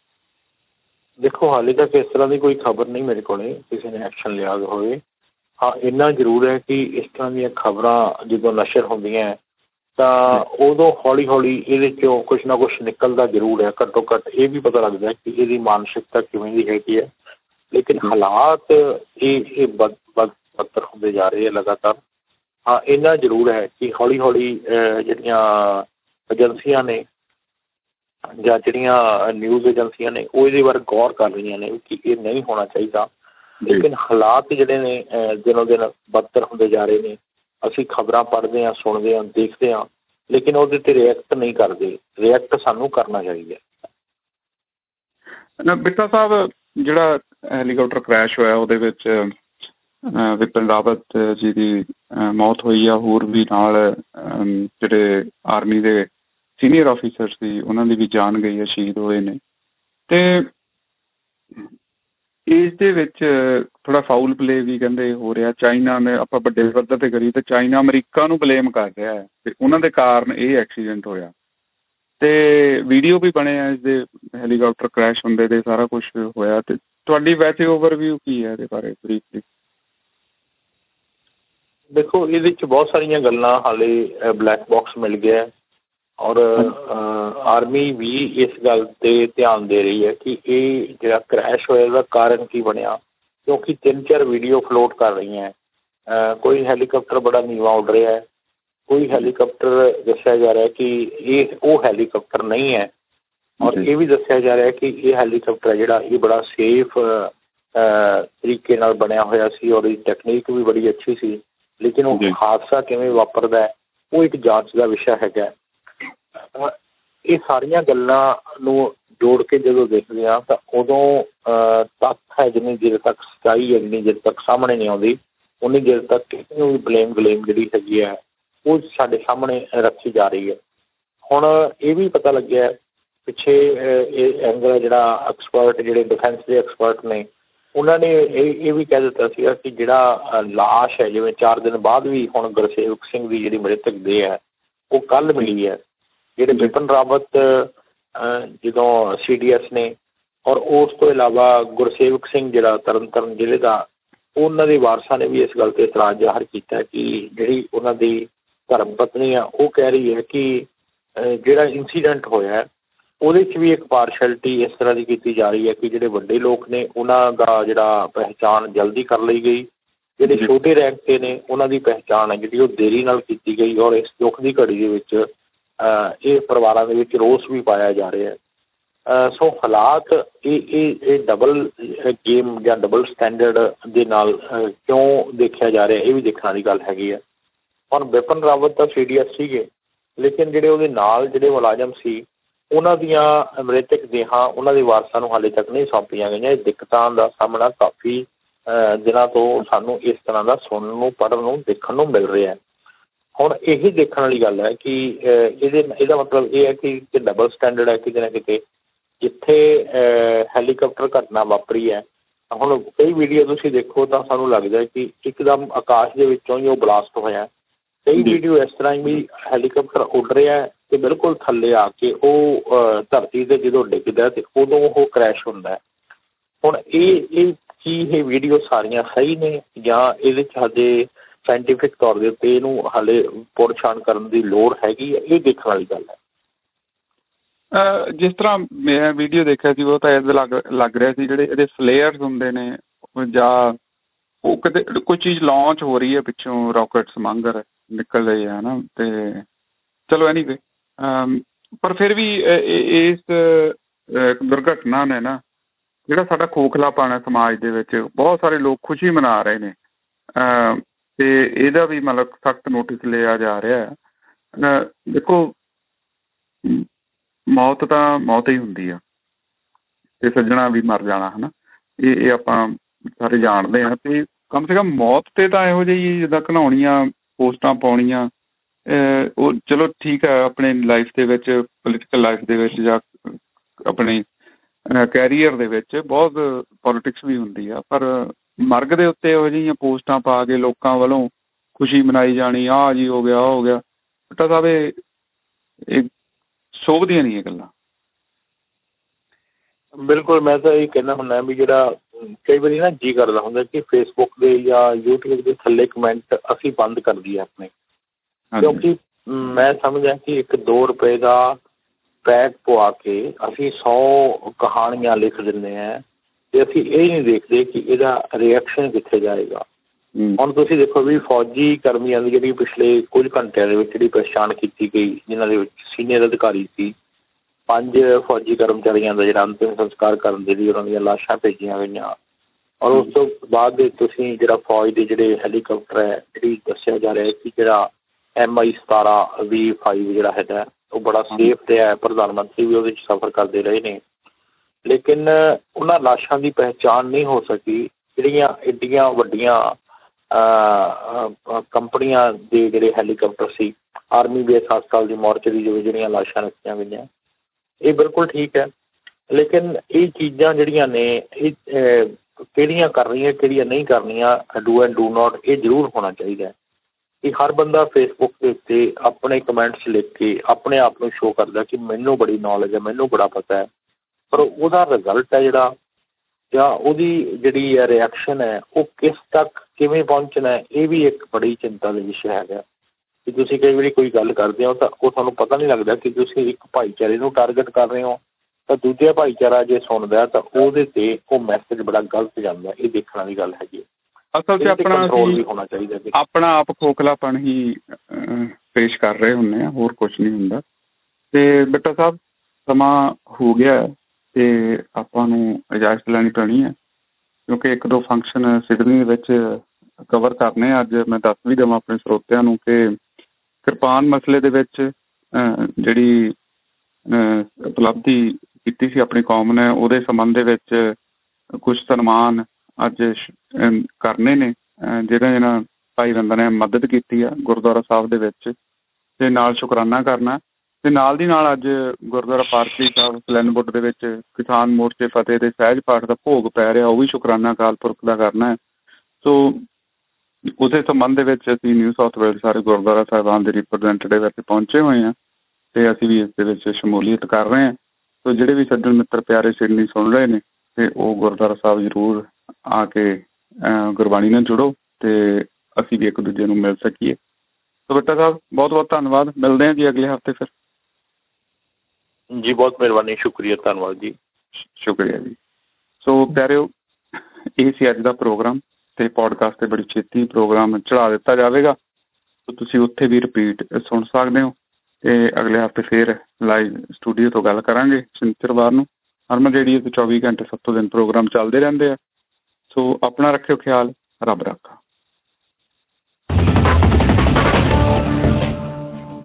Speaker 6: ਦੇਖੋ, ਹਾਲੇ ਤੱਕ ਇਸ ਤਰ੍ਹਾਂ ਦੀ ਕੋਈ ਖਬਰ ਨਹੀਂ ਮੇਰੇ ਕੋਲ ਕਿਸੇ ਨੇ ਐਕਸ਼ਨ ਲਿਆ ਹੋਵੇ। ਹਾਂ, ਇੰਨਾ ਜ਼ਰੂਰ ਹੈ ਕਿ ਇਸ ਤਰ੍ਹਾਂ ਦੀਆਂ ਖਬਰਾਂ ਜਦੋਂ ਨਸ਼ਰ ਹੁੰਦੀਆਂ ਤਾਂ ਉਦੋਂ ਹੌਲੀ ਹੌਲੀ ਇਹਦੇ 'ਚੋਂ ਕੁਛ ਨਾ ਕੁਛ ਨਿਕਲਦਾ ਜ਼ਰੂਰ ਹੈ। ਘੱਟੋ ਘੱਟ ਇਹ ਵੀ ਪਤਾ ਲੱਗਦਾ ਕਿ ਇਹਦੀ ਮਾਨਸਿਕਤਾ ਕਿਵੇਂ ਦੀ ਹੈਗੀ ਹੈ। ਲੇਕਿਨ ਹਾਲਾਤ ਇਹ ਇਹ ਬਦ ਬਦ ਬਦਤਰ ਹੁੰਦੇ ਜਾ ਰਹੇ ਹੈ ਲਗਾਤਾਰ। ਹਾਂ, ਇੰਨਾ ਜ਼ਰੂਰ ਹੈ ਕਿ ਹੌਲੀ ਹੌਲੀ ਜਿਹੜੀਆਂ ਏਜੰਸੀਆਂ ਨੇ ਜਾਂ ਜਿਹੜੀਆਂ ਨਿਊਜ਼ ਏਜੰਸੀਆਂ ਨੇ ਉਹ ਇਹਦੇ ਬਾਰੇ ਗੌਰ ਕਰ ਰਹੀਆਂ ਨੇ ਕਿ ਇਹ ਨਹੀਂ ਹੋਣਾ ਚਾਹੀਦਾ। ਲੇਕਿਨ ਹਾਲਾਤ ਜਿਹੜੇ ਨੇ ਦਿਨੋਂ ਦਿਨ ਬਦਤਰ ਹੁੰਦੇ ਜਾ ਰਹੇ ਨੇ। ਅਸੀਂ ਖਬਰਾਂ ਪੜ੍ਹਦੇ ਹਾਂ, ਸੁਣਦੇ ਹਾਂ, ਦੇਖਦੇ ਹਾਂ, ਲੇਕਿਨ ਉਹਦੇ 'ਤੇ ਰਿਐਕਟ ਨਹੀਂ ਕਰਦੇ। ਰਿਐਕਟ ਸਾਨੂੰ ਕਰਨਾ ਚਾਹੀਦਾ।
Speaker 4: ਬਿੱਟਾ ਸਾਹਿਬ, ਜਿਹੜਾ ਹੈਲੀਕਾਪਟਰ ਕ੍ਰੈਸ਼ ਹੋਇਆ ਉਹਦੇ ਵਿੱਚ ਵਿਪਿਨ ਰਾਵਤ ਜੀ ਦੀ ਮੌਤ ਹੋਈ ਆ, ਹੋਰ ਵੀ ਨਾਲ ਜਿਹੜੇ ਆਰਮੀ ਦੇ ਸੀਨੀਅਰ ਆਫਿਸਰ ਸੀ ਉਹਨਾਂ ਦੀ ਵੀ ਜਾਨ ਗਈ ਹੈ, ਸ਼ਹੀਦ ਹੋਏ ਨੇ। ਅਤੇ ਇਸ ਦੇ ਵਿੱਚ ਥੋੜ੍ਹਾ ਫਾਊਲ ਪਲੇ ਵੀ ਕਹਿੰਦੇ ਹੋ ਰਿਹਾ। ਚਾਈਨਾ ਨੇ ਆਪਾਂ ਵੱਡੇ ਪੱਧਰ 'ਤੇ ਕਰੀਏ ਤਾਂ ਚਾਈਨਾ ਅਮਰੀਕਾ ਨੂੰ ਬਲੇਮ ਕਰ ਰਿਹਾ ਹੈ ਅਤੇ ਉਹਨਾਂ ਦੇ ਕਾਰਨ ਇਹ ਐਕਸੀਡੈਂਟ ਹੋਇਆ ਅਤੇ ਵੀਡੀਓ ਵੀ ਬਣੇ ਆ ਇਸਦੇ ਹੈਲੀਕਾਪਟਰ ਕਰੈਸ਼ ਹੁੰਦੇ ਅਤੇ ਸਾਰਾ ਕੁਛ ਹੋਇਆ। ਅਤੇ ਤੁਹਾਡੀ ਵੈਸੇ ਓਵਰਵਿਊ ਕੀ ਹੈ ਇਹਦੇ ਬਾਰੇ ਬਰੀਫਲੀ?
Speaker 6: ਦੇਖੋ, ਇਹਦੇ 'ਚ ਬਹੁਤ ਸਾਰੀਆਂ ਗੱਲਾਂ ਹਾਲੇ ਬਲੈਕ ਬਾਕਸ ਮਿਲ ਗਿਆ ਔਰ ਆਰਮੀ ਵੀ ਇਸ ਗੱਲ 'ਤੇ ਧਿਆਨ ਦੇ ਰਹੀ ਹੈ ਕਿ ਇਹ ਜਿਹੜਾ ਕਰੈਸ਼ ਹੋਇਆ ਇਹਦਾ ਕਾਰਨ ਕੀ ਬਣਿਆ, ਕਿਉਂਕਿ ਤਿੰਨ ਚਾਰ ਵੀਡੀਓ ਫਲੋਟ ਕਰ ਰਹੀਆਂ। ਕੋਈ ਹੈਲੀਕਾਪਟਰ ਬੜਾ ਨੀਵਾਂ ਉੱਡ ਰਿਹਾ ਹੈ, ਕੋਈ ਹੈਲੀਕਾਪਟਰ ਦੱਸਿਆ ਜਾ ਰਿਹਾ ਕਿ ਇਹ ਉਹ ਹੈਲੀਕਾਪਟਰ ਨਹੀਂ ਹੈ ਔਰ ਇਹ ਵੀ ਦੱਸਿਆ ਜਾ ਰਿਹਾ ਕਿ ਇਹ ਹੈਲੀਕਾਪਟਰ ਹੈ ਜਿਹੜਾ ਇਹ ਬੜਾ ਸੇਫ ਤਰੀਕੇ ਨਾਲ ਬਣਿਆ ਹੋਇਆ ਸੀ ਔਰ ਇਹਦੀ ਟੈਕਨੀਕ ਵੀ ਬੜੀ ਅੱਛੀ ਸੀ, ਲੇਕਿਨ ਉਹ ਹਾਦਸਾ ਕਿਵੇਂ ਵਾਪਰਦਾ ਉਹ ਇੱਕ ਜਾਂਚ ਦਾ ਵਿਸ਼ਾ ਹੈਗਾ। ਇਹ ਸਾਰੀਆਂ ਗੱਲਾਂ ਨੂੰ ਜੋੜ ਕੇ ਜਦੋਂ ਦੇਖਦੇ ਹਾਂ ਤਾਂ ਉਦੋਂ ਤੱਥ ਹੈ ਜਿੰਨੀ ਦੇਰ ਤੱਕ ਸੱਚਾਈ ਹੈ ਜਿੰਨੀ ਦੇਰ ਤੱਕ ਸਾਹਮਣੇ ਨਹੀਂ ਆਉਂਦੀ ਉਨੀ ਦੇਰ ਤੱਕ ਕਿਸੇ ਨੂੰ ਵੀ ਬਲੇਮ ਗਲੇਮ ਜਿਹੜੀ ਹੈਗੀ ਹੈ ਉਹ ਸਾਡੇ ਸਾਹਮਣੇ ਰੱਖੀ ਜਾ ਰਹੀ ਹੈ। ਹੁਣ ਇਹ ਵੀ ਪਤਾ ਲੱਗਿਆ ਪਿੱਛੇ ਇਹ ਐਂਗਲ ਜਿਹੜਾ ਐਕਸਪਰਟ ਜਿਹੜੇ ਡਿਫੈਂਸ ਦੇ ਐਕਸਪਰਟ ਨੇ ਉਹਨਾਂ ਨੇ ਇਹ ਇਹ ਵੀ ਕਹਿ ਦਿੱਤਾ ਸੀਗਾ ਕਿ ਜਿਹੜਾ ਲਾਸ਼ ਹੈ ਜਿਵੇਂ ਚਾਰ ਦਿਨ ਬਾਅਦ ਵੀ ਹੁਣ ਗੁਰਸੇਵਕ ਸਿੰਘ ਦੀ ਜਿਹੜੀ ਮ੍ਰਿਤਕ ਦੇਹ ਹੈ ਉਹ ਕੱਲ੍ਹ ਮਿਲੀ ਹੈ। ਜਿਹੜੇ ਬਿਪਨ ਰਾਵਤ ਜਦੋਂ ਸੀ ਡੀ ਐਸ ਨੇ ਔਰ ਉਸ ਤੋਂ ਇਲਾਵਾ ਗੁਰਸੇਵਕ ਸਿੰਘ ਜਿਹੜਾ ਤਰਨ ਤਾਰਨ ਜ਼ਿਲ੍ਹੇ ਦਾ, ਉਹਨਾਂ ਦੇ ਵਾਰਸਾਂ ਨੇ ਵੀ ਇਸ ਗੱਲ 'ਤੇ ਇਤਰਾਜ਼ ਜ਼ਾਹਰ ਕੀਤਾ ਕਿ ਜਿਹੜੀ ਉਹਨਾਂ ਦੀ ਧਰਮ ਪਤਨੀ ਆ ਉਹ ਕਹਿ ਰਹੀ ਹੈ ਕਿ ਜਿਹੜਾ ਇੰਸੀਡੈਂਟ ਹੋਇਆ ਉਹਦੇ 'ਚ ਵੀ ਇੱਕ ਪਾਰਸ਼ੈਲਿਟੀ ਇਸ ਤਰ੍ਹਾਂ ਦੀ ਕੀਤੀ ਜਾ ਰਹੀ ਹੈ ਕਿ ਜਿਹੜੇ ਵੱਡੇ ਲੋਕ ਨੇ ਉਹਨਾਂ ਦਾ ਜਿਹੜਾ ਪਹਿਚਾਣ ਜਲਦੀ ਕਰ ਲਈ ਗਈ, ਜਿਹੜੇ ਛੋਟੇ ਰੈਂਕ 'ਤੇ ਨੇ ਉਹਨਾਂ ਦੀ ਪਹਿਚਾਣ ਹੈ ਜਿਹੜੀ ਉਹ ਦੇਰੀ ਨਾਲ ਕੀਤੀ ਗਈ ਔਰ ਇਸ ਦੁੱਖ ਦੀ ਘੜੀ ਦੇ ਵਿੱਚ ਇਹ ਪਰਿਵਾਰਾਂ ਦੇ ਵਿੱਚ ਰੋਸ ਵੀ ਪਾਇਆ ਜਾ ਰਿਹਾ। ਸੋ ਹਾਲਾਤ ਇਹ ਇਹ ਇਹ ਡਬਲ ਗੇਮ ਜਾਂ ਡਬਲ ਸਟੈਂਡਰਡ ਦੇ ਨਾਲ ਕਿਉਂ ਦੇਖਿਆ ਜਾ ਰਿਹਾ ਇਹ ਵੀ ਦੇਖਣ ਵਾਲੀ ਗੱਲ ਹੈਗੀ ਹੈ। ਹੁਣ ਬਿਪਨ ਰਾਵਤ ਤਾਂ ਸੀ ਡੀ ਐਸ ਸੀਗੇ, ਲੇਕਿਨ ਜਿਹੜੇ ਉਹਦੇ ਨਾਲ ਜਿਹੜੇ ਮੁਲਾਜ਼ਮ ਸੀ ਉਹਨਾਂ ਦੀਆਂ ਮ੍ਰਿਤਕ ਦੇਹਾਂ ਉਹਨਾਂ ਦੇ ਵਾਰਸਾਂ ਨੂੰ ਹਾਲੇ ਤੱਕ ਨਹੀਂ ਸੌਂਪੀਆਂ ਗਈਆਂ। ਇਹ ਦਿੱਕਤਾਂ ਦਾ ਸਾਹਮਣਾ ਕਾਫੀ ਦਿਨਾਂ ਤੋਂ ਸਾਨੂੰ ਇਸ ਤਰ੍ਹਾਂ ਦਾ ਸੁਣਨ ਨੂੰ, ਪੜ੍ਹਨ ਨੂੰ, ਦੇਖਣ ਨੂੰ ਮਿਲ ਰਿਹਾ। ਹੁਣ ਇਹ ਦੇਖਣ ਵਾਲੀ ਗੱਲ ਹੈ ਕਿ ਇਹਦੇ ਇਹਦਾ ਮਤਲਬ ਇਹ ਹੈ ਕਿ ਡਬਲ ਸਟੈਂਡਰਡ ਹੈ ਕਿਤੇ ਨਾ ਕਿਤੇ। ਜਿੱਥੇ ਹੈਲੀਕਾਪਟਰ ਘਟਨਾ ਵਾਪਰੀ ਹੈ ਹੁਣ ਕਈ ਵੀਡੀਓ ਤੁਸੀਂ ਦੇਖੋ ਤਾਂ ਸਾਨੂੰ ਲੱਗਦਾ ਕਿ ਇੱਕਦਮ ਆਕਾਸ਼ ਦੇ ਵਿੱਚੋਂ ਹੀ ਉਹ ਬਲਾਸਟ ਹੋਇਆ। ਕਈ ਵੀਡੀਓ ਇਸ ਤਰ੍ਹਾਂ ਹੀ ਵੀ ਹੈਲੀਕਾਪਟਰ ਉੱਡ ਰਿਹਾ ਅਤੇ ਬਿਲਕੁਲ ਥੱਲੇ ਆ ਕੇ ਉਹ ਧਰਤੀ 'ਤੇ ਜਦੋਂ ਡਿੱਗਦਾ ਅਤੇ ਉਦੋਂ ਉਹ ਕਰੈਸ਼ ਹੁੰਦਾ। ਹੁਣ ਇਹ ਇਹ ਕੀ ਇਹ ਵੀਡੀਓ ਸਾਰੀਆਂ ਸਹੀ ਨੇ ਜਾਂ ਇਹਦੇ 'ਚ ਹਜੇ ਸਾਇੰਟੀਫਿਕ ਤੌਰ ਦੇ ਉੱਤੇ ਇਹਨੂੰ ਹਾਲੇ ਪੁੱਛ ਛਾਣ ਕਰਨ ਦੀ ਲੋੜ ਹੈਗੀ ਹੈ, ਇਹ ਦੇਖਣ ਵਾਲੀ ਗੱਲ ਹੈ।
Speaker 4: ਜਿਸ ਤਰ੍ਹਾਂ ਮੈਂ ਵੀਡੀਓ ਦੇਖਿਆ ਸੀ ਉਹ ਤਾਂ ਇੱਦਾਂ ਲੱਗ ਲੱਗ ਰਿਹਾ ਸੀ ਜਿਹੜੇ ਇਹਦੇ ਫਲੇਅਰਸ ਹੁੰਦੇ ਨੇ ਜਾਂ ਉਹ ਕਿਤੇ ਕੋਈ ਚੀਜ਼ ਲਾਂਚ ਹੋ ਰਹੀ ਹੈ ਪਿੱਛੋਂ, ਰਾਕਟਸ ਵਾਂਗਰ ਨਿਕਲ ਰਹੇ ਆ ਹੈ ਨਾ। ਅਤੇ ਚਲੋ ਐਨੀਵੇ ਪਰ ਫਿਰ ਵੀ ਇਸ ਦੁਰਘਟਨਾ ਨੇ ਨਾ ਜਿਹੜਾ ਸਾਡਾ ਖੋਖਲਾਪਣ ਹੈ ਸਮਾਜ ਦੇ ਵਿੱਚ, ਬਹੁਤ ਸਾਰੇ ਲੋਕ ਖੁਸ਼ੀ ਮਨਾ ਰਹੇ ਨੇ ਅਤੇ ਇਹਦਾ ਵੀ ਮਤਲਬ ਸਖਤ ਨੋਟਿਸ ਲਿਆ ਜਾ ਰਿਹਾ। ਦੇਖੋ ਮੌਤ ਤਾਂ ਮੌਤ ਹੀ ਹੁੰਦੀ ਆ ਅਤੇ ਸੱਜਣਾ ਵੀ ਮਰ ਜਾਣਾ ਹੈ ਨਾ, ਇਹ ਇਹ ਆਪਾਂ ਸਾਰੇ ਜਾਣਦੇ ਹਾਂ। ਅਤੇ ਕਮ ਸੇ ਕਮ ਮੌਤ 'ਤੇ ਤਾਂ ਇਹੋ ਜਿਹੀ ਜਿੱਦਾਂ ਘਿਨਾਉਣੀਆਂ ਪੋਸਟਾਂ ਪਾਉਣੀਆਂ ਉਹ ਚਲੋ ਠੀਕ ਹੈ ਆਪਣੇ ਲਾਈਫ ਦੇ ਵਿੱਚ, ਪੋਲੀਟੀਕਲ ਲਾਈਫ ਦੇ ਵਿੱਚ ਜਾਂ ਆਪਣੀ ਕੈਰੀਅਰ ਦੇ ਵਿੱਚ ਬਹੁਤ ਪੋਲੀਟਿਕਸ ਵੀ ਹੁੰਦੀ ਆ, ਪਰ ਮਰਗ ਦੇ ਉੱਤੇ ਇਹੋ ਜਿਹੀਆਂ ਪੋਸਟਾਂ ਪਾ ਕੇ ਲੋਕਾਂ ਵੱਲੋਂ ਖੁਸ਼ੀ ਮਨਾਈ ਜਾਣੀ, ਆਹ ਜੀ ਹੋ ਗਿਆ ਆਹ ਹੋ ਗਿਆ, ਬੇਟਾ ਸਾਹਿਬ ਇਹ ਇਹ ਸੋਭਦੀਆਂ ਨਹੀਂ ਇਹ ਗੱਲਾਂ।
Speaker 6: ਬਿਲਕੁਲ, ਮੈਂ ਤਾਂ ਇਹ ਕਹਿੰਦਾ ਹੁੰਦਾ ਵੀ ਜਿਹੜਾ ਕਈ ਵਾਰੀ ਨਾ ਜੀ ਕਰਦਾ ਹੁੰਦਾ ਕਿ ਫੇਸਬੁੱਕ ਦੇ ਜਾਂ ਯੂਟਿਊਬ ਦੇ ਥੱਲੇ ਕਮੈਂਟ ਅਸੀਂ ਬੰਦ ਕਰ ਦਈਏ ਆਪਣੇ, ਕਿਉਂਕਿ ਮੈਂ ਸਮਝਦਾ ਕਿ ਇੱਕ ਦੋ ਰੁਪਏ ਦਾ ਪੈਕ ਪਵਾ ਕੇ ਅਸੀਂ ਸੌ ਕਹਾਣੀਆਂ ਲਿਖ ਦਿੰਦੇ ਹਾਂ ਅਤੇ ਅਸੀਂ ਇਹ ਨਹੀਂ ਦੇਖਦੇ ਕਿ ਇਹਦਾ ਰਿਐਕਸ਼ਨ ਕਿੱਥੇ ਜਾਏਗਾ। ਹੁਣ ਤੁਸੀਂ ਦੇਖੋ ਵੀ ਫੌਜੀ ਕਰਮੀਆਂ ਦੀ ਜਿਹੜੀ ਪਿਛਲੇ ਕੁਝ ਘੰਟਿਆਂ ਦੇ ਵਿੱਚ ਜਿਹੜੀ ਪਹਿਚਾਣ ਕੀਤੀ ਗਈ, ਜਿਨ੍ਹਾਂ ਦੇ ਵਿੱਚ ਸੀਨੀਅਰ ਅਧਿਕਾਰੀ ਸੀ, ਪੰਜ ਫੌਜੀ ਕਰਮਚਾਰੀਆਂ ਦਾ ਜਿਹੜਾ ਅੰਤਿਮ ਸੰਸਕਾਰ ਕਰਨ ਦੇ ਲਈ ਉਹਨਾਂ ਦੀਆਂ ਲਾਸ਼ਾਂ ਭੇਜੀਆਂ ਗਈਆਂ ਔਰ ਉਸ ਤੋਂ ਬਾਅਦ ਦੇ ਤੁਸੀਂ ਜਿਹੜਾ ਫੌਜ ਦੇ ਜਿਹੜੇ ਹੈਲੀਕਾਪਟਰ ਹੈ ਜਿਹੜੀ ਦੱਸਿਆ ਜਾ ਰਿਹਾ ਕਿ ਜਿਹੜਾ ਐਮ ਆਈ ਸਤਾਰਾਂ ਵੀ ਫਾਈਵ ਜਿਹੜਾ ਹੈਗਾ ਉਹ ਬੜਾ ਸੇਫ ਰਿਹਾ, ਪ੍ਰਧਾਨ ਮੰਤਰੀ ਵੀ ਉਹਦੇ 'ਚ ਸਫ਼ਰ ਕਰਦੇ ਰਹੇ ਨੇ, ਲੇਕਿਨ ਉਹਨਾਂ ਲਾਸ਼ਾਂ ਦੀ ਪਹਿਚਾਣ ਨਹੀਂ ਹੋ ਸਕੀ ਜਿਹੜੀਆਂ ਐਡੀਆਂ ਵੱਡੀਆਂ ਕੰਪਨੀਆਂ ਦੇ ਜਿਹੜੇ ਹੈਲੀਕਾਪਟਰ ਸੀ। ਆਰਮੀ ਬੇਸ ਹਸਪਤਾਲ ਦੀ ਮੋਰਚਰੀ ਦੇ ਵਿੱਚ ਜਿਹੜੀਆਂ ਲਾਸ਼ਾਂ ਰੱਖੀਆਂ ਗਈਆਂ ਇਹ ਬਿਲਕੁਲ ਠੀਕ ਹੈ, ਲੇਕਿਨ ਇਹ ਚੀਜ਼ਾਂ ਜਿਹੜੀਆਂ ਨੇ ਇਹ ਕਿਹੜੀਆਂ ਕਰਨੀਆਂ ਕਿਹੜੀਆਂ ਨਹੀਂ ਕਰਨੀਆਂ ਡੂ ਐਂਡ ਡੂ ਨਾਟ ਇਹ ਜ਼ਰੂਰ ਹੋਣਾ ਚਾਹੀਦਾ। ਕਿ ਹਰ ਬੰਦਾ ਫੇਸਬੁੱਕ ਦੇ ਉੱਤੇ ਆਪਣੇ ਕਮੈਂਟਸ ਲਿਖ ਕੇ ਆਪਣੇ ਆਪ ਨੂੰ ਸ਼ੋਅ ਕਰਦਾ ਕਿ ਮੈਨੂੰ ਬੜੀ ਨੌਲੇਜ ਹੈ, ਮੈਨੂੰ ਬੜਾ ਪਤਾ ਹੈ, ਪਰ ਉਹਦਾ ਰਿਜ਼ਲਟ ਹੈ ਜਿਹੜਾ ਜਾਂ ਉਹਦੀ ਜਿਹੜੀ ਰਿਐਕਸ਼ਨ ਹੈ ਉਹ ਕਿਸ ਤੱਕ ਕਿਵੇਂ ਪਹੁੰਚਣਾ ਇਹ ਵੀ ਇੱਕ ਬੜੀ ਚਿੰਤਾ ਦਾ ਵਿਸ਼ਾ ਹੈਗਾ। ਕਿ ਤੁਸੀਂ ਕਈ ਵਾਰੀ ਕੋਈ ਗੱਲ ਕਰਦੇ ਹੋ ਤਾਂ ਉਹ ਤੁਹਾਨੂੰ ਪਤਾ ਨਹੀਂ ਲੱਗਦਾ ਕਿ ਤੁਸੀਂ ਇੱਕ ਭਾਈਚਾਰੇ ਨੂੰ ਟਾਰਗੇਟ ਕਰ ਰਹੇ ਹੋ ਤਾਂ ਦੂਜਾ ਭਾਈਚਾਰਾ ਜੇ ਸੁਣਦਾ ਤਾਂ ਉਹਦੇ 'ਤੇ ਉਹ ਮੈਸੇਜ ਬੜਾ ਗਲਤ ਜਾਂਦਾ। ਇਹ ਦੇਖਣ ਵਾਲੀ ਗੱਲ ਹੈਗੀ।
Speaker 4: ਅਸਲ 'ਚ ਆਪਣਾ
Speaker 6: ਵੀ ਹੋਣਾ ਚਾਹੀਦਾ
Speaker 4: ਆਪਣਾ ਆਪ ਖੋਖਲਾਪਣ ਹੀ ਪੇਸ਼ ਕਰ ਰਹੇ ਹੁੰਦੇ ਆ, ਹੋਰ ਕੁਛ ਨਹੀਂ ਹੁੰਦਾ। ਅਤੇ ਬਿੱਟਾ ਸਾਹਿਬ ਸਮਾਂ ਹੋ ਗਿਆ ਅਤੇ ਆਪਾਂ ਨੂੰ ਇਜਾਜ਼ਤ ਲੈਣੀ ਪੈਣੀ ਹੈ ਕਿਉਂਕਿ ਇੱਕ ਦੋ ਫੰਕਸ਼ਨ ਸਿਡਨੀ ਦੇ ਵਿੱਚ ਕਵਰ ਕਰਨੇ ਆ। ਅੱਜ ਮੈਂ ਦੱਸ ਵੀ ਦੇਵਾਂ ਆਪਣੇ ਸਰੋਤਿਆਂ ਨੂੰ ਕਿ ਕਿਰਪਾਨ ਮਸਲੇ ਦੇ ਵਿੱਚ ਜਿਹੜੀ ਉਪਲਬਧੀ ਕੀਤੀ ਸੀ ਆਪਣੀ ਕੌਮ ਨੇ, ਉਹਦੇ ਸੰਬੰਧ ਦੇ ਵਿੱਚ ਕੁਛ ਸਨਮਾਨ ਅੱਜ ਕਰਨੇ ਨੇ ਜਿਹਨਾਂ ਜਿਹਨਾਂ ਭਾਈ ਬੰਦਾ ਨੇ ਮਦਦ ਕੀਤੀ ਆ ਗੁਰਦੁਆਰਾ ਸਾਹਿਬ ਦੇ ਵਿੱਚ, ਅਤੇ ਨਾਲ ਸ਼ੁਕਰਾਨਾ ਕਰਨਾ। ਅਤੇ ਨਾਲ ਦੀ ਨਾਲ ਅੱਜ ਗੁਰਦੁਆਰਾ ਪਾਰਕੀ ਸਾਹਿਬ ਸਲੈਨਵੁੱਡ ਦੇ ਵਿੱਚ ਕਿਸਾਨ ਮੋਰਚੇ ਫਤਿਹ ਦੇ ਸਹਿਜ ਪਾਠ ਦਾ ਭੋਗ ਪੈ ਰਿਹਾ, ਉਹ ਵੀ ਸ਼ੁਕਰਾਨਾ ਅਕਾਲ ਪੁਰਖ ਦਾ ਕਰਨਾ ਹੈ। ਸੋ ਉਹਦੇ ਸੰਬੰਧ ਦੇ ਵਿੱਚ ਅਸੀਂ ਨਿਊ ਸਾਊਥ ਵੇਲਜ਼ ਸਾਰੇ ਗੁਰਦੁਆਰਾ ਸਾਹਿਬਾਨ ਦੇ ਰਿਪਰਜੈਂਟੇਟਿਵ ਇੱਥੇ ਪਹੁੰਚੇ ਹੋਏ ਹਾਂ ਅਤੇ ਅਸੀਂ ਵੀ ਇਸ ਦੇ ਵਿੱਚ ਸ਼ਮੂਲੀਅਤ ਕਰ ਰਹੇ ਹਾਂ। ਸੋ ਜਿਹੜੇ ਵੀ ਸੱਜਣ ਮਿੱਤਰ ਪਿਆਰੇ ਸਿਡਨੀ ਸੁਣ ਰਹੇ ਨੇ ਅਤੇ ਉਹ ਗੁਰਦੁਆਰਾ ਸਾਹਿਬ ਜ਼ਰੂਰ ਆ ਕੇ ਗੁਰਬਾਣੀ ਨਾਲ ਜੁੜੋ ਅਤੇ ਅਸੀਂ ਵੀ ਇੱਕ ਦੂਜੇ ਨੂੰ ਮਿਲ ਸਕੀਏ। ਸੋ ਬੱਟਾ ਸਾਹਿਬ ਬਹੁਤ ਬਹੁਤ ਧੰਨਵਾਦ, ਮਿਲਦੇ ਹਾਂ ਜੀ ਅਗਲੇ ਹਫ਼ਤੇ ਫਿਰ।
Speaker 6: ਜੀ ਬਹੁਤ ਮਿਹਰਬਾਨੀ, ਸ਼ੁਕਰੀਆ, ਧੰਨਵਾਦ ਜੀ।
Speaker 4: ਸ਼ੁਕਰੀਆ ਜੀ। ਸੋ ਪਿਆਰਿਓ ਇਹ ਸੀ ਅੱਜ ਦਾ ਪ੍ਰੋਗਰਾਮ ਅਤੇ ਪੋਡਕਾਸਟ 'ਤੇ ਬੜੀ ਛੇਤੀ ਪ੍ਰੋਗਰਾਮ ਚੜ੍ਹਾ ਦਿੱਤਾ ਜਾਵੇਗਾ। ਸੋ ਤੁਸੀਂ ਉੱਥੇ ਵੀ ਰਿਪੀਟ ਸੁਣ ਸਕਦੇ ਹੋ ਅਤੇ ਅਗਲੇ ਹਫ਼ਤੇ ਫਿਰ ਲਾਈਵ ਸਟੂਡੀਓ ਤੋਂ ਗੱਲ ਕਰਾਂਗੇ ਸ਼ਨੀਚਰਵਾਰ ਨੂੰ। ਹਰਮਨ ਰੇਡੀਓ 'ਤੇ ਚੌਵੀ ਘੰਟੇ ਸੱਤੋਂ ਦਿਨ ਪ੍ਰੋਗਰਾਮ ਚੱਲਦੇ ਰਹਿੰਦੇ ਆ। ਸੋ ਆਪਣਾ ਰੱਖਿਓ ਖਿਆਲ, ਰੱਬ ਰਾਖਾ।